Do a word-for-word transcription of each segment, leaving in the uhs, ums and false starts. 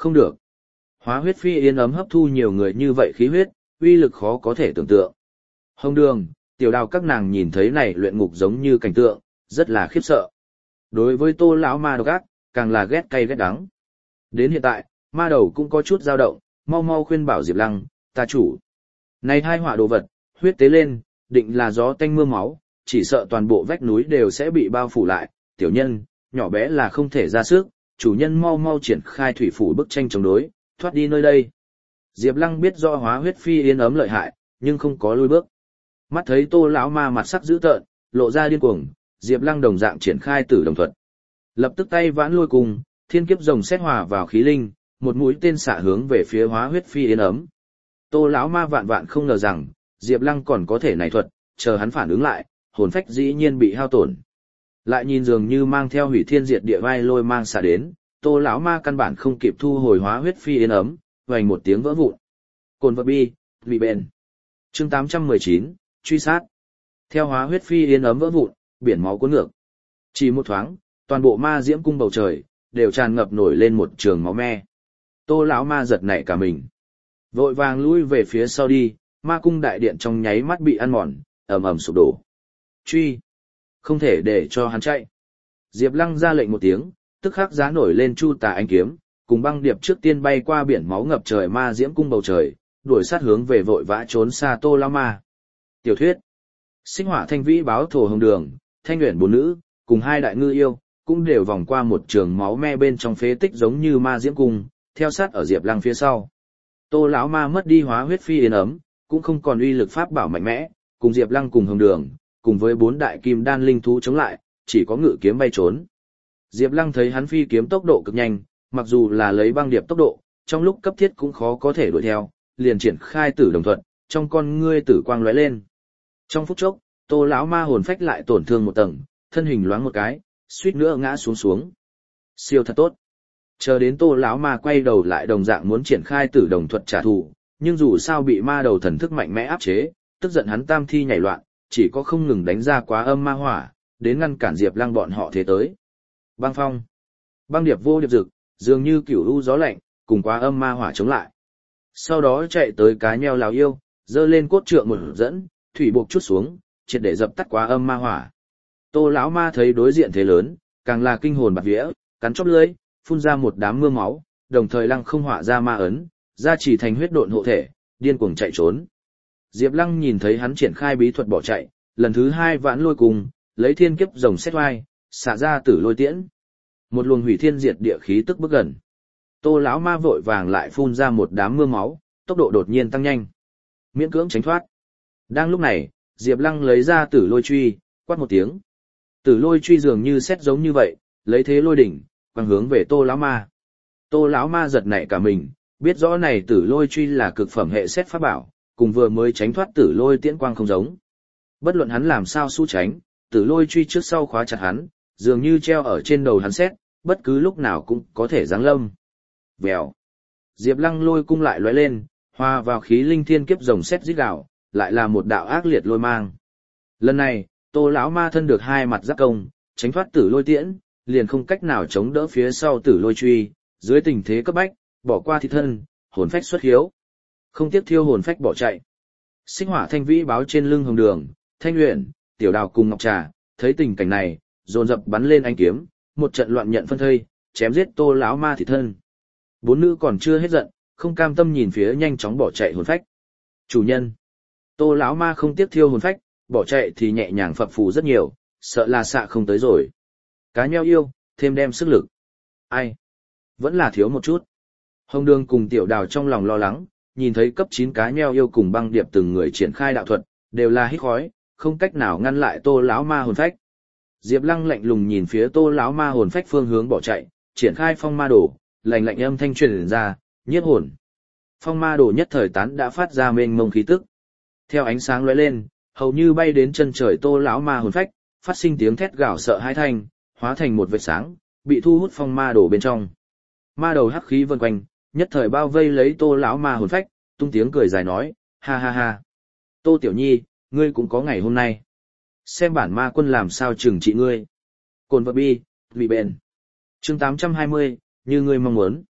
Không được. Hóa huyết phi yên ấm hấp thu nhiều người như vậy khí huyết, uy lực khó có thể tưởng tượng. Hồng Đường, Tiểu Đào các nàng nhìn thấy này luyện ngục giống như cảnh tượng, rất là khiếp sợ. Đối với Tô lão ma độc ác, càng là ghét cay ghét đắng. Đến hiện tại, ma đầu cũng có chút dao động, mau mau khuyên bảo Diệp Lăng, ta chủ. Này hai họa đồ vật, huyết tế lên, định là gió tanh mưa máu, chỉ sợ toàn bộ vách núi đều sẽ bị bao phủ lại, tiểu nhân, nhỏ bé là không thể ra sức, chủ nhân mau mau triển khai thủy phủ bức tranh chống đối, thoát đi nơi đây. Diệp Lăng biết rõ hóa huyết phi yên ấm lợi hại, nhưng không có lùi bước. Mắt thấy Tô lão ma mặt sắc dữ tợn, lộ ra điên cuồng, Diệp Lăng đồng dạng triển khai tử đồng thuật. Lập tức tay vãn lôi cùng, thiên kiếp rồng xét hòa vào khí linh, một mũi tên xạ hướng về phía hóa huyết phi yên ấm. Tô lão ma vạn vạn không ngờ rằng, Diệp Lăng còn có thể này thuật, chờ hắn phản ứng lại, hồn phách dĩ nhiên bị hao tổn. Lại nhìn dường như mang theo hủy thiên diệt địa vai lôi mang xạ đến, Tô lão ma căn bản không kịp thu hồi hóa huyết phi yên ấm, vành một tiếng vỡ vụn. Cồn vật bi, bị bền. Chương tám trăm mười chín, truy sát. Theo hóa huyết phi yên ấm vỡ vụn, biển máu cuốn ngược. Chỉ một thoáng, toàn bộ ma diễm cung bầu trời đều tràn ngập nổi lên một trường máu me. Tô lão ma giật nảy cả mình, vội vàng lui về phía sau đi, ma cung đại điện trong nháy mắt bị ăn mòn, ầm ầm sụp đổ. Truy, không thể để cho hắn chạy. Diệp Lăng ra lệnh một tiếng, tức khắc giá nổi lên chu tà ánh kiếm, cùng băng điệp trước tiên bay qua biển máu ngập trời ma diễm cung bầu trời, đuổi sát hướng về vội vã trốn xa Tô lão ma. Tiểu thuyết. Sinh hỏa thanh vĩ báo thổ hồng đường, thanh nguyện bốn nữ, cùng hai đại ngư yêu, cũng đều vòng qua một trường máu me bên trong phế tích giống như ma diễm cung, theo sát ở Diệp Lăng phía sau. Tô lão ma mất đi hóa huyết phi yên ấm, cũng không còn uy lực pháp bảo mạnh mẽ, cùng Diệp Lăng cùng hồng đường, cùng với bốn đại kim đan linh thú chống lại, chỉ có ngự kiếm bay trốn. Diệp Lăng thấy hắn phi kiếm tốc độ cực nhanh, mặc dù là lấy băng điệp tốc độ, trong lúc cấp thiết cũng khó có thể đuổi theo, liền triển khai tử đồng thuận, trong con ngươi tử quang lóe lên. Trong phút chốc, Tô lão ma hồn phách lại tổn thương một tầng, thân hình loáng một cái, suýt nữa ngã xuống xuống. Siêu thật tốt. Chờ đến Tô lão ma quay đầu lại đồng dạng muốn triển khai tử đồng thuật trả thù, nhưng dù sao bị ma đầu thần thức mạnh mẽ áp chế, tức giận hắn tam thi nhảy loạn, chỉ có không ngừng đánh ra quá âm ma hỏa, đến ngăn cản Diệp Lăng bọn họ thế tới. Băng phong, băng điệp vô điệp dực, dường như cửu u gió lạnh, cùng quá âm ma hỏa chống lại. Sau đó chạy tới cá nheo lão yêu, giơ lên cốt trượng một dẫn, thủy buộc chút xuống, triệt để dập tắt quá âm ma hỏa. Tô lão ma thấy đối diện thế lớn, càng là kinh hồn bạt vía, cắn chóp lưỡi, phun ra một đám mưa máu, đồng thời lăng không hỏa ra ma ấn, ra chỉ thành huyết độn hộ thể, điên cuồng chạy trốn. Diệp Lăng nhìn thấy hắn triển khai bí thuật bỏ chạy, lần thứ hai vãn lôi cùng, lấy thiên kiếp rồng xét oai, xả ra tử lôi tiễn. Một luồng hủy thiên diệt địa khí tức bước gần. Tô lão ma vội vàng lại phun ra một đám mưa máu, tốc độ đột nhiên tăng nhanh, miễn cưỡng tránh thoát. Đang lúc này, Diệp Lăng lấy ra tử lôi truy, quát một tiếng. Tử lôi truy dường như xét giống như vậy, lấy thế lôi đỉnh, quang hướng về Tô lão ma. Tô lão ma giật nảy cả mình, biết rõ này tử lôi truy là cực phẩm hệ xét pháp bảo, cùng vừa mới tránh thoát tử lôi tiễn quang không giống. Bất luận hắn làm sao xu tránh, tử lôi truy trước sau khóa chặt hắn, dường như treo ở trên đầu hắn xét, bất cứ lúc nào cũng có thể giáng lâm. Vèo. Diệp Lăng lôi cung lại lóe lên, hòa vào khí linh thiên kiếp rồng xét rít gào, lại là một đạo ác liệt lôi mang. Lần này, Tô lão ma thân được hai mặt giáp công, tránh thoát tử lôi tiễn, liền không cách nào chống đỡ phía sau tử lôi truy, dưới tình thế cấp bách, bỏ qua thi thân, hồn phách xuất hiếu. Không tiếc thiêu hồn phách bỏ chạy. Sinh hỏa thanh vĩ báo trên lưng hồng đường, Thanh Uyển, Tiểu Đào cùng Ngọc Trà, thấy tình cảnh này, dồn dập bắn lên ánh kiếm, một trận loạn nhận phân thây, chém giết Tô lão ma thị thân. Bốn nữ còn chưa hết giận, không cam tâm nhìn phía nhanh chóng bỏ chạy hồn phách. Chủ nhân, Tô lão ma không tiếc thiêu hồn phách, bỏ chạy thì nhẹ nhàng phập phù rất nhiều, sợ là xạ không tới rồi. Cá nheo yêu, thêm đem sức lực. Ai? Vẫn là thiếu một chút. Hồng Đường cùng Tiểu Đào trong lòng lo lắng, nhìn thấy cấp chín cá nheo yêu cùng băng điệp từng người triển khai đạo thuật, đều là hít khói, không cách nào ngăn lại Tô lão ma hồn phách. Diệp Lăng lạnh lùng nhìn phía Tô lão ma hồn phách phương hướng bỏ chạy, triển khai phong ma đồ, lạnh lạnh âm thanh truyền ra, nhiếp hồn. Phong ma đồ nhất thời tán đã phát ra mênh mông khí tức. Theo ánh sáng lóe lên, hầu như bay đến chân trời Tô lão ma hồn phách, phát sinh tiếng thét gào sợ hãi thanh, hóa thành một vệt sáng, bị thu hút phong ma đồ bên trong. Ma đầu hắc khí vần quanh, nhất thời bao vây lấy Tô lão ma hồn phách, tung tiếng cười dài nói, ha ha ha. Tô tiểu nhi, ngươi cũng có ngày hôm nay. Xem bản ma quân làm sao trừng trị ngươi. Cồn vật bi, vì bền. Chương tám trăm hai mươi, như ngươi mong muốn.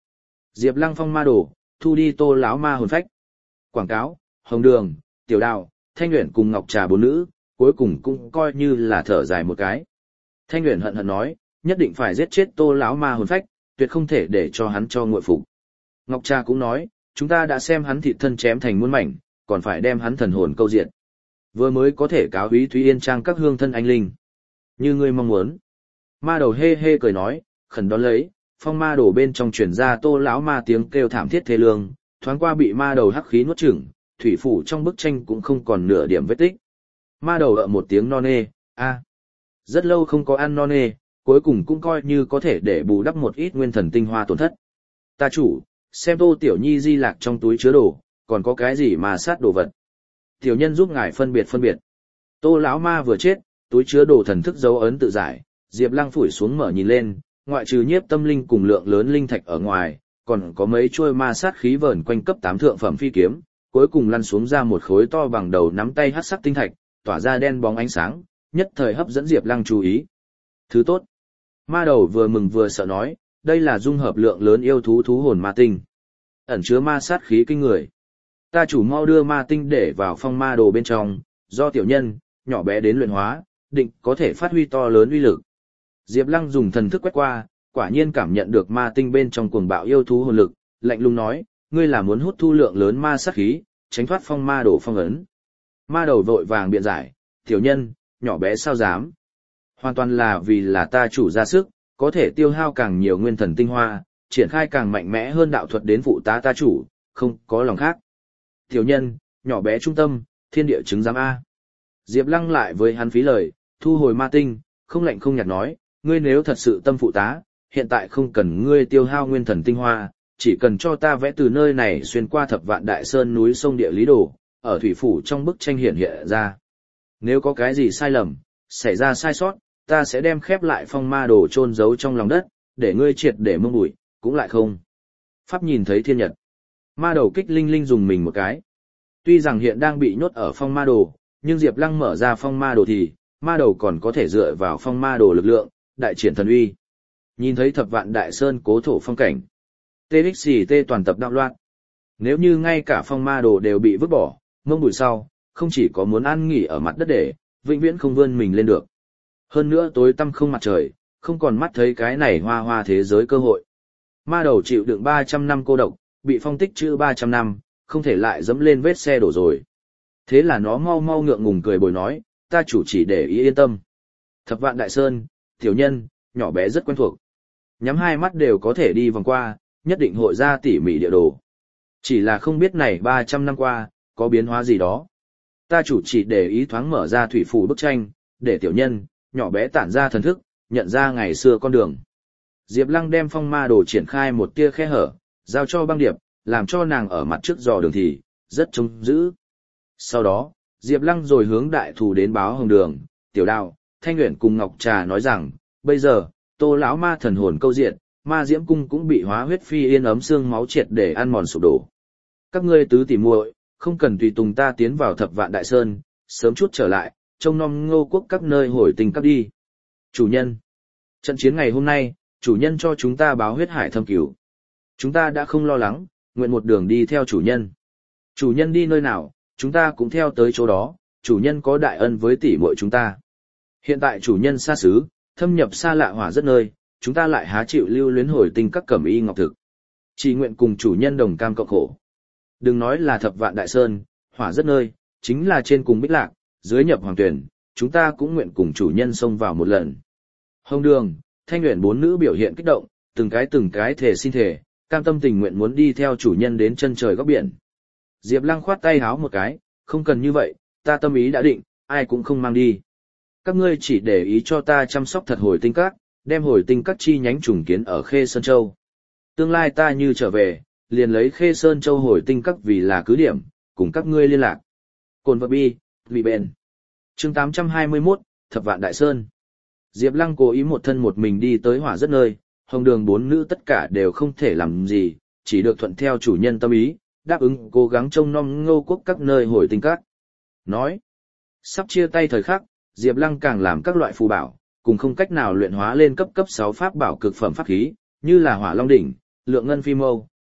Diệp Lăng phong ma đồ, thu đi Tô lão ma hồn phách. Quảng cáo, Hồng Đường, Tiểu Đào, Thanh Uyển cùng Ngọc Trà bốn nữ, cuối cùng cũng coi như là thở dài một cái. Thanh Uyển hận hận nói, nhất định phải giết chết Tô lão ma hồn phách, tuyệt không thể để cho hắn cho nguội phục. Ngọc Trà cũng nói, chúng ta đã xem hắn thịt thân chém thành muôn mảnh, còn phải đem hắn thần hồn câu diệt. Vừa mới có thể cáo úy Thúy Yên Trang các hương thân anh linh. Như ngươi mong muốn. Ma đầu hê hê cười nói, khẩn đón lấy, phong ma đồ bên trong truyền ra Tô lão ma tiếng kêu thảm thiết thê lương, thoáng qua bị ma đầu hắc khí nuốt chửng, thủy phủ trong bức tranh cũng không còn nửa điểm vết tích. Ma đầu ợ một tiếng non nê, a, rất lâu không có ăn non nê, cuối cùng cũng coi như có thể để bù đắp một ít nguyên thần tinh hoa tổn thất. Ta chủ, xem Tô tiểu nhi di lạc trong túi chứa đồ, còn có cái gì mà sát đồ vật. Tiểu nhân giúp ngài phân biệt phân biệt. Tô lão ma vừa chết, túi chứa đồ thần thức dấu ấn tự giải, Diệp Lăng phủi xuống mở nhìn lên, ngoại trừ nhiếp tâm linh cùng lượng lớn linh thạch ở ngoài, còn có mấy chuôi ma sát khí vờn quanh cấp tám thượng phẩm phi kiếm, cuối cùng lăn xuống ra một khối to bằng đầu nắm tay hắc sắc tinh thạch, tỏa ra đen bóng ánh sáng, nhất thời hấp dẫn Diệp Lăng chú ý. Thứ tốt. Ma đầu vừa mừng vừa sợ nói, đây là dung hợp lượng lớn yêu thú thú hồn ma tinh, ẩn chứa ma sát khí kinh người. Ta chủ mau đưa ma tinh để vào phong ma đồ bên trong, do tiểu nhân, nhỏ bé đến luyện hóa, định có thể phát huy to lớn uy lực. Diệp Lăng dùng thần thức quét qua, quả nhiên cảm nhận được ma tinh bên trong cuồng bạo yêu thú hồn lực, lạnh lùng nói, ngươi là muốn hút thu lượng lớn ma sát khí, tránh thoát phong ma đồ phong ấn. Ma đầu vội vàng biện giải, tiểu nhân, nhỏ bé sao dám. Hoàn toàn là vì là ta chủ ra sức, có thể tiêu hao càng nhiều nguyên thần tinh hoa, triển khai càng mạnh mẽ hơn đạo thuật đến phụ tá ta chủ, không có lòng khác. Tiểu nhân, nhỏ bé trung tâm, thiên địa chứng giám A. Diệp Lăng lại với hắn phí lời, thu hồi ma tinh, không lạnh không nhạt nói, ngươi nếu thật sự tâm phụ tá, hiện tại không cần ngươi tiêu hao nguyên thần tinh hoa, chỉ cần cho ta vẽ từ nơi này xuyên qua thập vạn đại sơn núi sông địa lý đồ, ở thủy phủ trong bức tranh hiện hiện ra. Nếu có cái gì sai lầm, xảy ra sai sót, ta sẽ đem khép lại phong ma đồ chôn giấu trong lòng đất, để ngươi triệt để mông bụi, cũng lại không. Pháp nhìn thấy thiên nhật. Ma đầu kích linh linh dùng mình một cái. Tuy rằng hiện đang bị nhốt ở phong ma đồ, nhưng Diệp Lăng mở ra phong ma đồ thì, ma đầu còn có thể dựa vào phong ma đồ lực lượng, đại triển thần uy. Nhìn thấy thập vạn đại sơn cố thổ phong cảnh. tê ích xì tê toàn tập đạo loạn. Nếu như ngay cả phong ma đồ đều bị vứt bỏ, mông bụi sau, không chỉ có muốn ăn nghỉ ở mặt đất để, vĩnh viễn không vươn mình lên được. Hơn nữa tối tăm không mặt trời, không còn mắt thấy cái này hoa hoa thế giới cơ hội. Ma đầu chịu đựng ba trăm năm cô độc, bị phong tích chữ ba trăm năm, không thể lại dẫm lên vết xe đổ rồi. Thế là nó mau mau ngượng ngùng cười bồi nói, ta chủ chỉ để ý yên tâm. Thập vạn đại sơn, tiểu nhân, nhỏ bé rất quen thuộc. Nhắm hai mắt đều có thể đi vòng qua, nhất định hội ra tỉ mỉ địa đồ. Chỉ là không biết này ba trăm năm qua, có biến hóa gì đó. Ta chủ chỉ để ý thoáng mở ra thủy phủ bức tranh, để tiểu nhân, nhỏ bé tản ra thần thức, nhận ra ngày xưa con đường. Diệp Lăng đem phong ma đồ triển khai một tia khe hở, giao cho băng điệp, làm cho nàng ở mặt trước dò đường thì, rất trông giữ. Sau đó, Diệp Lăng rồi hướng đại thù đến báo Hồng Đường, Tiểu Đào, Thanh Uyển cùng Ngọc Trà nói rằng, bây giờ, Tô lão ma thần hồn câu diệt, ma diễm cung cũng bị hóa huyết phi yên ấm xương máu triệt để ăn mòn sụp đổ. Các ngươi tứ tỉ muội, không cần tùy tùng ta tiến vào thập vạn đại sơn, sớm chút trở lại, trông nom Ngô quốc các nơi hồi tình cấp đi. Chủ nhân, trận chiến ngày hôm nay, chủ nhân cho chúng ta báo huyết hải thâm cứu. Chúng ta đã không lo lắng, nguyện một đường đi theo chủ nhân. Chủ nhân đi nơi nào, chúng ta cũng theo tới chỗ đó, chủ nhân có đại ân với tỷ muội chúng ta. Hiện tại chủ nhân xa xứ, thâm nhập xa lạ hỏa rất nơi, chúng ta lại há chịu lưu luyến hồi tinh các cẩm y ngọc thực. Chỉ nguyện cùng chủ nhân đồng cam cộng khổ. Đừng nói là thập vạn đại sơn, hỏa rất nơi, chính là trên cùng bích lạc, dưới nhập hoàng tuyển, chúng ta cũng nguyện cùng chủ nhân xông vào một lần. Hồng Đường, Thanh Uyển bốn nữ biểu hiện kích động, từng cái từng cái thể xin thể, cam tâm tình nguyện muốn đi theo chủ nhân đến chân trời góc biển. Diệp Lăng khoát tay háo một cái, không cần như vậy, ta tâm ý đã định, ai cũng không mang đi. Các ngươi chỉ để ý cho ta chăm sóc thật hồi tinh các, đem hồi tinh các chi nhánh trùng kiến ở Khê Sơn Châu. Tương lai ta như trở về, liền lấy Khê Sơn Châu hồi tinh các vì là cứ điểm, cùng các ngươi liên lạc. Cồn vật bi, vị bền. Chương tám trăm hai mươi mốt, Thập vạn đại sơn. Diệp Lăng cố ý một thân một mình đi tới hỏa rất nơi, Hồng Đường bốn nữ tất cả đều không thể làm gì, chỉ được thuận theo chủ nhân tâm ý, đáp ứng cố gắng trông nom Ngô quốc các nơi hồi tinh các. Nói, sắp chia tay thời khắc, Diệp Lăng càng làm các loại phù bảo, cùng không cách nào luyện hóa lên cấp cấp sáu pháp bảo cực phẩm pháp khí, như là Hỏa Long đỉnh, Lượng Ngân Phi Mâu,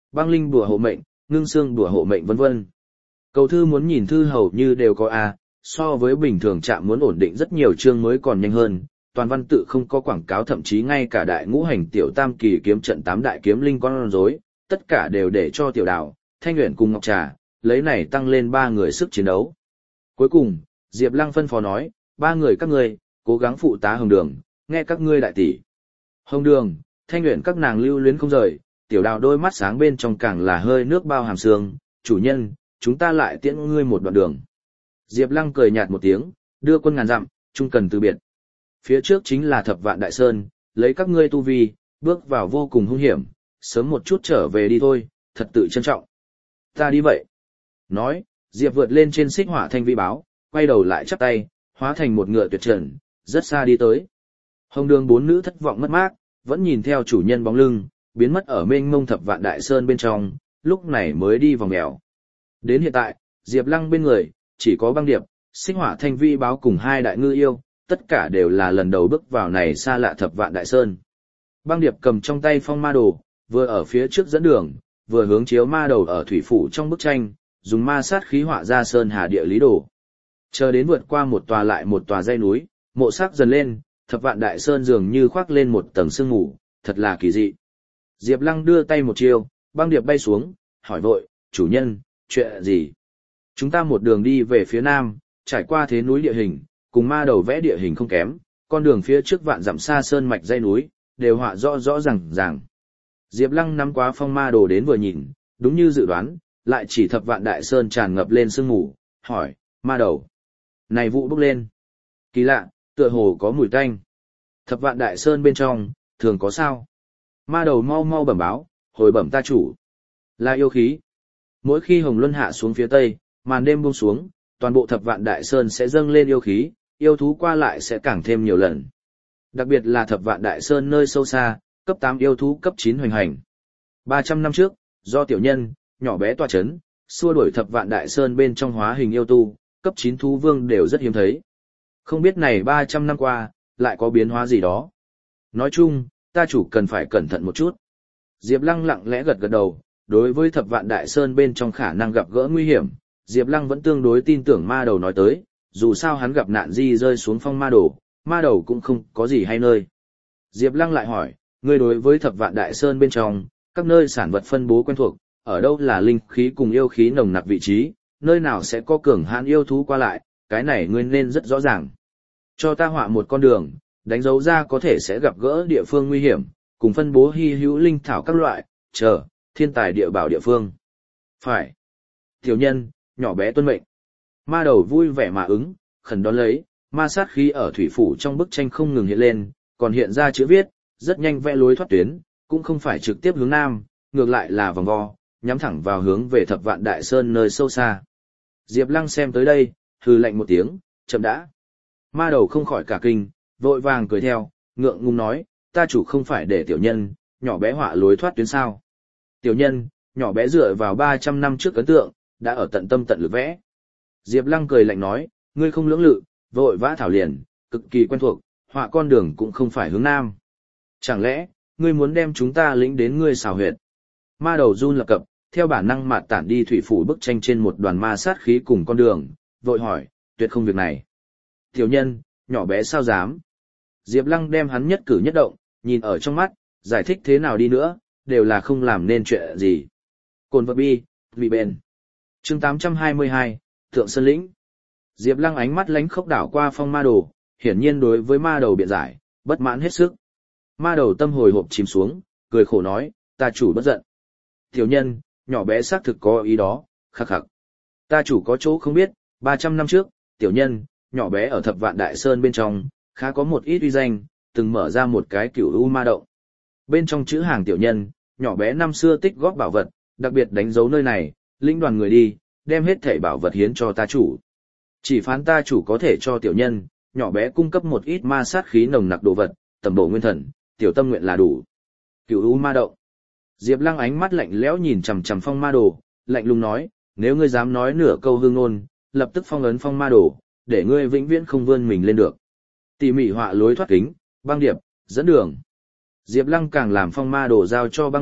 băng linh đùa hộ mệnh, ngưng xương đùa hộ mệnh vân vân. Cầu thư muốn nhìn thư hầu như đều có A, so với bình thường trạm muốn ổn định rất nhiều chương mới còn nhanh hơn, toàn văn tự không có quảng cáo, thậm chí ngay cả đại ngũ hành tiểu tam kỳ kiếm trận tám đại kiếm linh con rối, tất cả đều để cho tiểu đào, Thanh Uyển cùng Ngọc Trà, lấy này tăng lên ba người sức chiến đấu. Cuối cùng, Diệp Lăng phân phó nói, ba người các ngươi, cố gắng phụ tá Hồng Đường, nghe các ngươi đại tỷ. Hồng Đường, Thanh Uyển các nàng lưu luyến không rời, tiểu đào đôi mắt sáng bên trong càng là hơi nước bao hàm sương, chủ nhân, chúng ta lại tiễn ngươi một đoạn đường. Diệp Lăng cười nhạt một tiếng, đưa quân ngàn dặm, chung cần từ biệt. Phía trước chính là Thập Vạn Đại Sơn, lấy các ngươi tu vi, bước vào vô cùng hung hiểm, sớm một chút trở về đi thôi, thật tự trân trọng. Ta đi vậy. Nói, Diệp vượt lên trên xích hỏa thanh vi báo, quay đầu lại chắp tay, hóa thành một ngựa tuyệt trần, rất xa đi tới. Hồng Đường bốn nữ thất vọng mất mát, vẫn nhìn theo chủ nhân bóng lưng, biến mất ở mênh mông Thập Vạn Đại Sơn bên trong, lúc này mới đi vòng mèo. Đến hiện tại, Diệp Lăng bên người, chỉ có băng điệp, xích hỏa thanh vi báo cùng hai đại ngư yêu, tất cả đều là lần đầu bước vào này xa lạ Thập Vạn Đại Sơn. Băng điệp cầm trong tay phong ma đồ, vừa ở phía trước dẫn đường, vừa hướng chiếu ma đầu ở thủy phủ trong bức tranh, dùng ma sát khí họa ra sơn hà địa lý đồ. Chờ đến vượt qua một tòa lại một tòa dãy núi, mộ sắc dần lên, Thập Vạn Đại Sơn dường như khoác lên một tầng sương mù, thật là kỳ dị. Diệp Lăng đưa tay một chiêu, băng điệp bay xuống, hỏi vội, chủ nhân, chuyện gì? Chúng ta một đường đi về phía nam, trải qua thế núi địa hình, cùng ma đầu vẽ địa hình không kém, con đường phía trước vạn dặm xa sơn mạch dãy núi, đều họa rõ rõ ràng ràng. Diệp Lăng nắm quá phong ma đồ đến vừa nhìn, đúng như dự đoán, lại chỉ Thập Vạn Đại Sơn tràn ngập lên sương mù, hỏi, ma đầu. Này vụ bốc lên. Kỳ lạ, tựa hồ có mùi tanh. Thập Vạn Đại Sơn bên trong, thường có sao? Ma đầu mau mau bẩm báo, hồi bẩm ta chủ. Là yêu khí. Mỗi khi Hồng Luân hạ xuống phía tây, màn đêm buông xuống, toàn bộ Thập Vạn Đại Sơn sẽ dâng lên yêu khí, yêu thú qua lại sẽ càng thêm nhiều lần. Đặc biệt là Thập Vạn Đại Sơn nơi sâu xa, cấp tám yêu thú cấp chín hoành hành. ba trăm năm trước, do tiểu nhân, nhỏ bé tọa chấn, xua đuổi Thập Vạn Đại Sơn bên trong hóa hình yêu tu, cấp chín thú vương đều rất hiếm thấy. Không biết này ba trăm năm qua, lại có biến hóa gì đó. Nói chung, ta chủ cần phải cẩn thận một chút. Diệp Lăng lặng lẽ gật gật đầu, đối với Thập Vạn Đại Sơn bên trong khả năng gặp gỡ nguy hiểm, Diệp Lăng vẫn tương đối tin tưởng ma đầu nói tới, dù sao hắn gặp nạn di rơi xuống phong ma đồ, ma đầu cũng không có gì hay nơi. Diệp Lăng lại hỏi, ngươi đối với Thập Vạn Đại Sơn bên trong, các nơi sản vật phân bố quen thuộc, ở đâu là linh khí cùng yêu khí nồng nặc vị trí, nơi nào sẽ có cường hãn yêu thú qua lại, cái này ngươi nên rất rõ ràng. Cho ta họa một con đường, đánh dấu ra có thể sẽ gặp gỡ địa phương nguy hiểm, cùng phân bố hy hữu linh thảo các loại, chờ, thiên tài địa bảo địa phương. Phải. Tiểu nhân, nhỏ bé tuân mệnh. Ma đầu vui vẻ mà ứng, khẩn đón lấy, ma sát khí ở thủy phủ trong bức tranh không ngừng hiện lên, còn hiện ra chữ viết, rất nhanh vẽ lối thoát tuyến, cũng không phải trực tiếp hướng nam, ngược lại là vòng vo, nhắm thẳng vào hướng về Thập Vạn Đại Sơn nơi sâu xa. Diệp Lăng xem tới đây, hừ lạnh một tiếng, chậm đã. Ma đầu không khỏi cả kinh, vội vàng cười theo, ngượng ngùng nói, ta chủ không phải để tiểu nhân, nhỏ bé họa lối thoát tuyến sao. Tiểu nhân, nhỏ bé dựa vào ba trăm năm trước ấn tượng, đã ở tận tâm tận lực vẽ. Diệp Lăng cười lạnh nói, ngươi không lưỡng lự, vội vã thảo liền, cực kỳ quen thuộc, họa con đường cũng không phải hướng nam. Chẳng lẽ, ngươi muốn đem chúng ta lĩnh đến ngươi xào huyệt? Ma đầu run lập cập, theo bản năng mạt tản đi thủy phủ bức tranh trên một đoàn ma sát khí cùng con đường, vội hỏi, tuyệt không việc này. Tiểu nhân, nhỏ bé sao dám? Diệp Lăng đem hắn nhất cử nhất động, nhìn ở trong mắt, giải thích thế nào đi nữa, đều là không làm nên chuyện gì. Cồn vật bi, vì bền. Chương tám trăm hai mươi hai, Thượng Sơn Lĩnh. Diệp Lăng ánh mắt lánh khốc đảo qua phong ma đồ, hiển nhiên đối với ma đầu biện giải, bất mãn hết sức. Ma đầu tâm hồi hộp chìm xuống, cười khổ nói, ta chủ bất giận. Tiểu nhân, nhỏ bé xác thực có ý đó, khắc khắc. Ta chủ có chỗ không biết, ba trăm năm trước, tiểu nhân, nhỏ bé ở Thập Vạn Đại Sơn bên trong, khá có một ít uy danh, từng mở ra một cái cửu u ma động. Bên trong chữ hàng tiểu nhân, nhỏ bé năm xưa tích góp bảo vật, đặc biệt đánh dấu nơi này, lĩnh đoàn người đi, đem hết thảy bảo vật hiến cho ta chủ. Chỉ phán ta chủ có thể cho tiểu nhân, nhỏ bé cung cấp một ít ma sát khí nồng nặc đồ vật, tầm bổ nguyên thần, tiểu tâm nguyện là đủ. Cửu u ma động. Diệp Lăng ánh mắt lạnh lẽo nhìn chằm chằm phong ma đồ, lạnh lùng nói, nếu ngươi dám nói nửa câu hương ngôn, lập tức phong ấn phong ma đồ, để ngươi vĩnh viễn không vươn mình lên được. Tỉ mỉ họa lối thoát kính, băng điệp, dẫn đường. Diệp Lăng càng làm phong ma đồ giao cho băng điệp,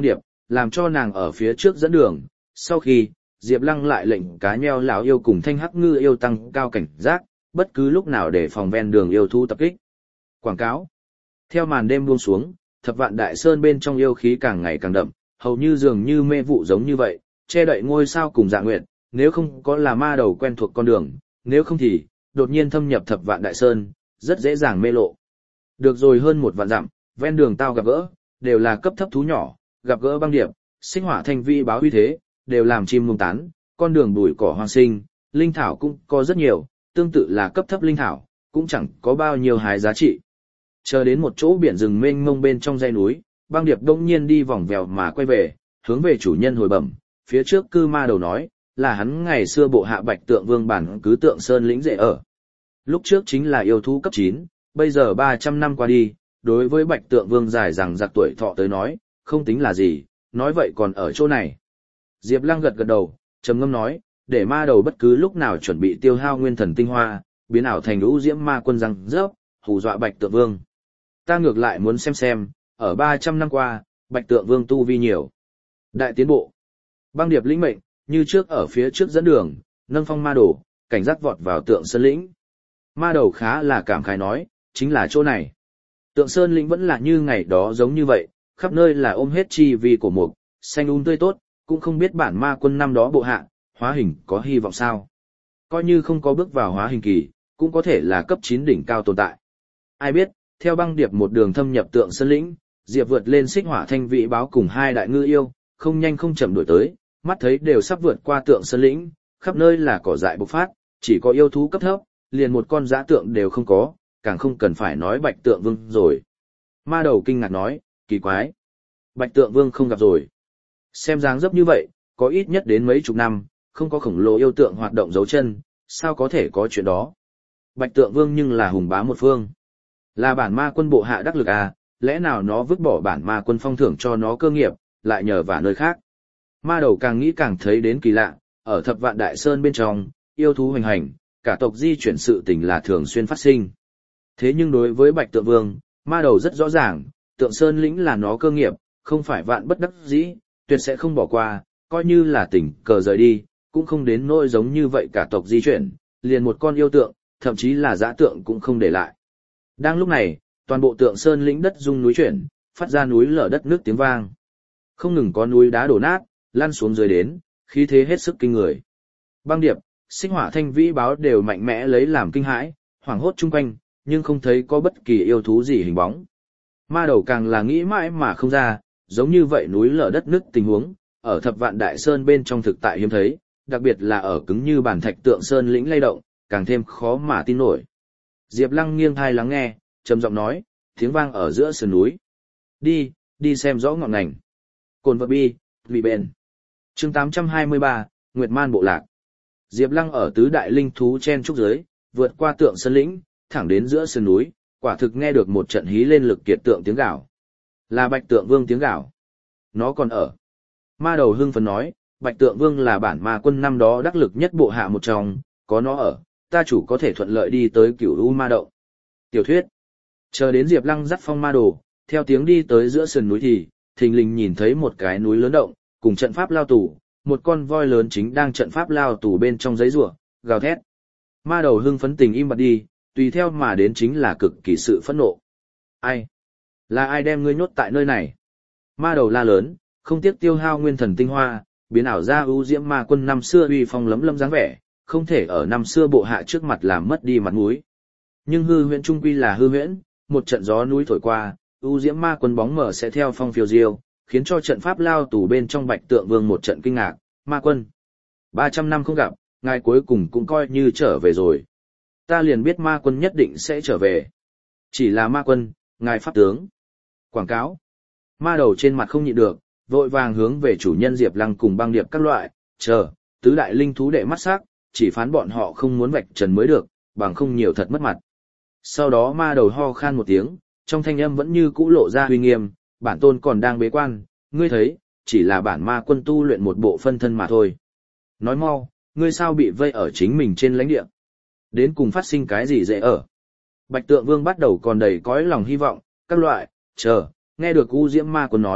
làm cho nàng ở phía trước dẫn đường. Sau khi, Diệp Lăng lại lệnh cá nheo lão yêu cùng thanh hắc ngư yêu tăng cao cảnh giác, bất cứ lúc nào để phòng ven đường yêu thú tập kích. Quảng cáo. Theo màn đêm buông xuống, Thập Vạn Đại Sơn bên trong yêu khí càng ngày càng đậm, hầu như dường như mê vụ giống như vậy, che đậy ngôi sao cùng Dạ Nguyệt, nếu không có là ma đầu quen thuộc con đường, nếu không thì đột nhiên thâm nhập Thập Vạn Đại Sơn, rất dễ dàng mê lộ. Được rồi hơn một vạn dặm, ven đường tao gặp gỡ, đều là cấp thấp thú nhỏ, gặp gỡ băng điệp, sinh hỏa thanh vi báo uy thế, đều làm chim mông tán, con đường bụi cỏ hoang sinh, linh thảo cũng có rất nhiều, tương tự là cấp thấp linh thảo, cũng chẳng có bao nhiêu hái giá trị. Chờ đến một chỗ biển rừng mênh mông bên trong dãy núi, băng điệp đông nhiên đi vòng vèo mà quay về, hướng về chủ nhân hồi bẩm, phía trước cư ma đầu nói, là hắn ngày xưa bộ hạ Bạch Tượng Vương bản cứ Tượng Sơn lĩnh rễ ở. Lúc trước chính là yêu thú cấp chín, bây giờ ba trăm năm qua đi, đối với Bạch Tượng Vương dài rằng giặc tuổi thọ tới nói, không tính là gì, nói vậy còn ở chỗ này. Diệp Lăng gật gật đầu, trầm ngâm nói, để ma đầu bất cứ lúc nào chuẩn bị tiêu hao nguyên thần tinh hoa, biến ảo thành lũ diễm ma quân răng rớp, hù dọa Bạch Tượng Vương. Ta ngược lại muốn xem xem, ở ba trăm năm qua, Bạch Tượng Vương tu vi nhiều. Đại tiến bộ. Băng điệp lĩnh mệnh, như trước ở phía trước dẫn đường, nâng phong ma đồ, cảnh giác vọt vào Tượng Sơn lĩnh. Ma đầu khá là cảm khái nói, chính là chỗ này. Tượng Sơn lĩnh vẫn là như ngày đó giống như vậy, khắp nơi là ôm hết chi vi của mục, xanh um tươi tốt, cũng không biết bản ma quân năm đó bộ hạ, hóa hình có hy vọng sao. Coi như không có bước vào hóa hình kỳ, cũng có thể là cấp chín đỉnh cao tồn tại. Ai biết, theo băng điệp một đường thâm nhập Tượng Sơn lĩnh, Diệp vượt lên xích hỏa thanh vị báo cùng hai đại ngư yêu, không nhanh không chậm đuổi tới, mắt thấy đều sắp vượt qua Tượng Sơn lĩnh, khắp nơi là cỏ dại bộc phát, chỉ có yêu thú cấp thấp, liền một con dã tượng đều không có, càng không cần phải nói Bạch Tượng Vương rồi. Ma đầu kinh ngạc nói, kỳ quái, Bạch Tượng Vương không gặp rồi. Xem dáng dấp như vậy, có ít nhất đến mấy chục năm, không có khổng lồ yêu tượng hoạt động dấu chân, sao có thể có chuyện đó. Bạch Tượng Vương nhưng là hùng bá một phương. Là bản ma quân bộ hạ đắc lực à, lẽ nào nó vứt bỏ bản ma quân phong thưởng cho nó cơ nghiệp, lại nhờ vả nơi khác. Ma đầu càng nghĩ càng thấy đến kỳ lạ, ở Thập Vạn Đại Sơn bên trong, yêu thú hoành hành, cả tộc di chuyển sự tình là thường xuyên phát sinh. Thế nhưng đối với Bạch Tượng Vương, ma đầu rất rõ ràng, Tượng Sơn lĩnh là nó cơ nghiệp, không phải vạn bất đắc dĩ, tuyệt sẽ không bỏ qua, coi như là tình cờ rời đi, cũng không đến nỗi giống như vậy cả tộc di chuyển, liền một con yêu tượng, thậm chí là dã tượng cũng không để lại. Đang lúc này, toàn bộ Tượng Sơn lĩnh đất rung núi chuyển, phát ra núi lở đất nước tiếng vang. Không ngừng có núi đá đổ nát, lăn xuống dưới đến, khí thế hết sức kinh người. Băng điệp, xích hỏa thanh vĩ báo đều mạnh mẽ lấy làm kinh hãi, hoảng hốt chung quanh, nhưng không thấy có bất kỳ yêu thú gì hình bóng. Ma đầu càng là nghĩ mãi mà không ra, giống như vậy núi lở đất nứt tình huống, ở Thập Vạn Đại Sơn bên trong thực tại hiếm thấy, đặc biệt là ở cứng như bản thạch Tượng Sơn lĩnh lay động, càng thêm khó mà tin nổi. Diệp Lăng nghiêng tai lắng nghe, trầm giọng nói, tiếng vang ở giữa sườn núi. Đi, đi xem rõ ngọn ngành. Cồn vật bi, vị bền. Chương tám trăm hai mươi ba, Nguyệt Man bộ lạc. Diệp Lăng ở tứ đại linh thú chen trúc dưới, vượt qua Tượng Sơn lĩnh, thẳng đến giữa sườn núi, quả thực nghe được một trận hí lên lực kiệt tượng tiếng gào. Là Bạch Tượng Vương tiếng gào. Nó còn ở. Ma đầu hưng phấn nói, Bạch Tượng Vương là bản ma quân năm đó đắc lực nhất bộ hạ một trong, có nó ở, ta chủ có thể thuận lợi đi tới Cửu U Ma Động. Tiểu thuyết. Chờ đến Diệp Lăng dắt phong ma đồ, theo tiếng đi tới giữa sườn núi thì, thình lình nhìn thấy một cái núi lớn động, cùng trận pháp lao tù, một con voi lớn chính đang trận pháp lao tù bên trong giấy rủa, gào thét. Ma đầu hưng phấn tình im bặt đi, tùy theo mà đến chính là cực kỳ sự phẫn nộ. Ai? Là ai đem ngươi nhốt tại nơi này? Ma đầu la lớn, không tiếc tiêu hao nguyên thần tinh hoa, biến ảo ra ưu diễm ma quân năm xưa uy phong lấm lấm dáng vẻ, không thể ở năm xưa bộ hạ trước mặt làm mất đi mặt mũi. Nhưng hư huyễn trung quy là hư huyễn, một trận gió núi thổi qua, ưu diễm ma quân bóng mờ sẽ theo phong phiêu diêu, khiến cho trận pháp lao tù bên trong Bạch Tượng Vương một trận kinh ngạc. Ma quân, ba trăm năm không gặp, ngài cuối cùng cũng coi như trở về rồi. Ta liền biết ma quân nhất định sẽ trở về. Chỉ là ma quân, ngài pháp tướng. Quảng cáo. Ma đầu trên mặt không nhịn được, vội vàng hướng về chủ nhân Diệp Lăng cùng băng điệp các loại, chờ, tứ đại linh thú đệ mắt sắc, chỉ phán bọn họ không muốn vạch trần mới được, bằng không nhiều thật mất mặt. Sau đó ma đầu ho khan một tiếng, trong thanh âm vẫn như cũ lộ ra uy nghiêm, bản tôn còn đang bế quan, ngươi thấy, chỉ là bản ma quân tu luyện một bộ phân thân mà thôi. Nói mau, ngươi sao bị vây ở chính mình trên lãnh địa? Đến cùng phát sinh cái gì dễ ở? Bạch Tượng Vương bắt đầu còn đầy cõi lòng hy vọng, các loại, chờ, nghe được U Diễm Ma Quân nói,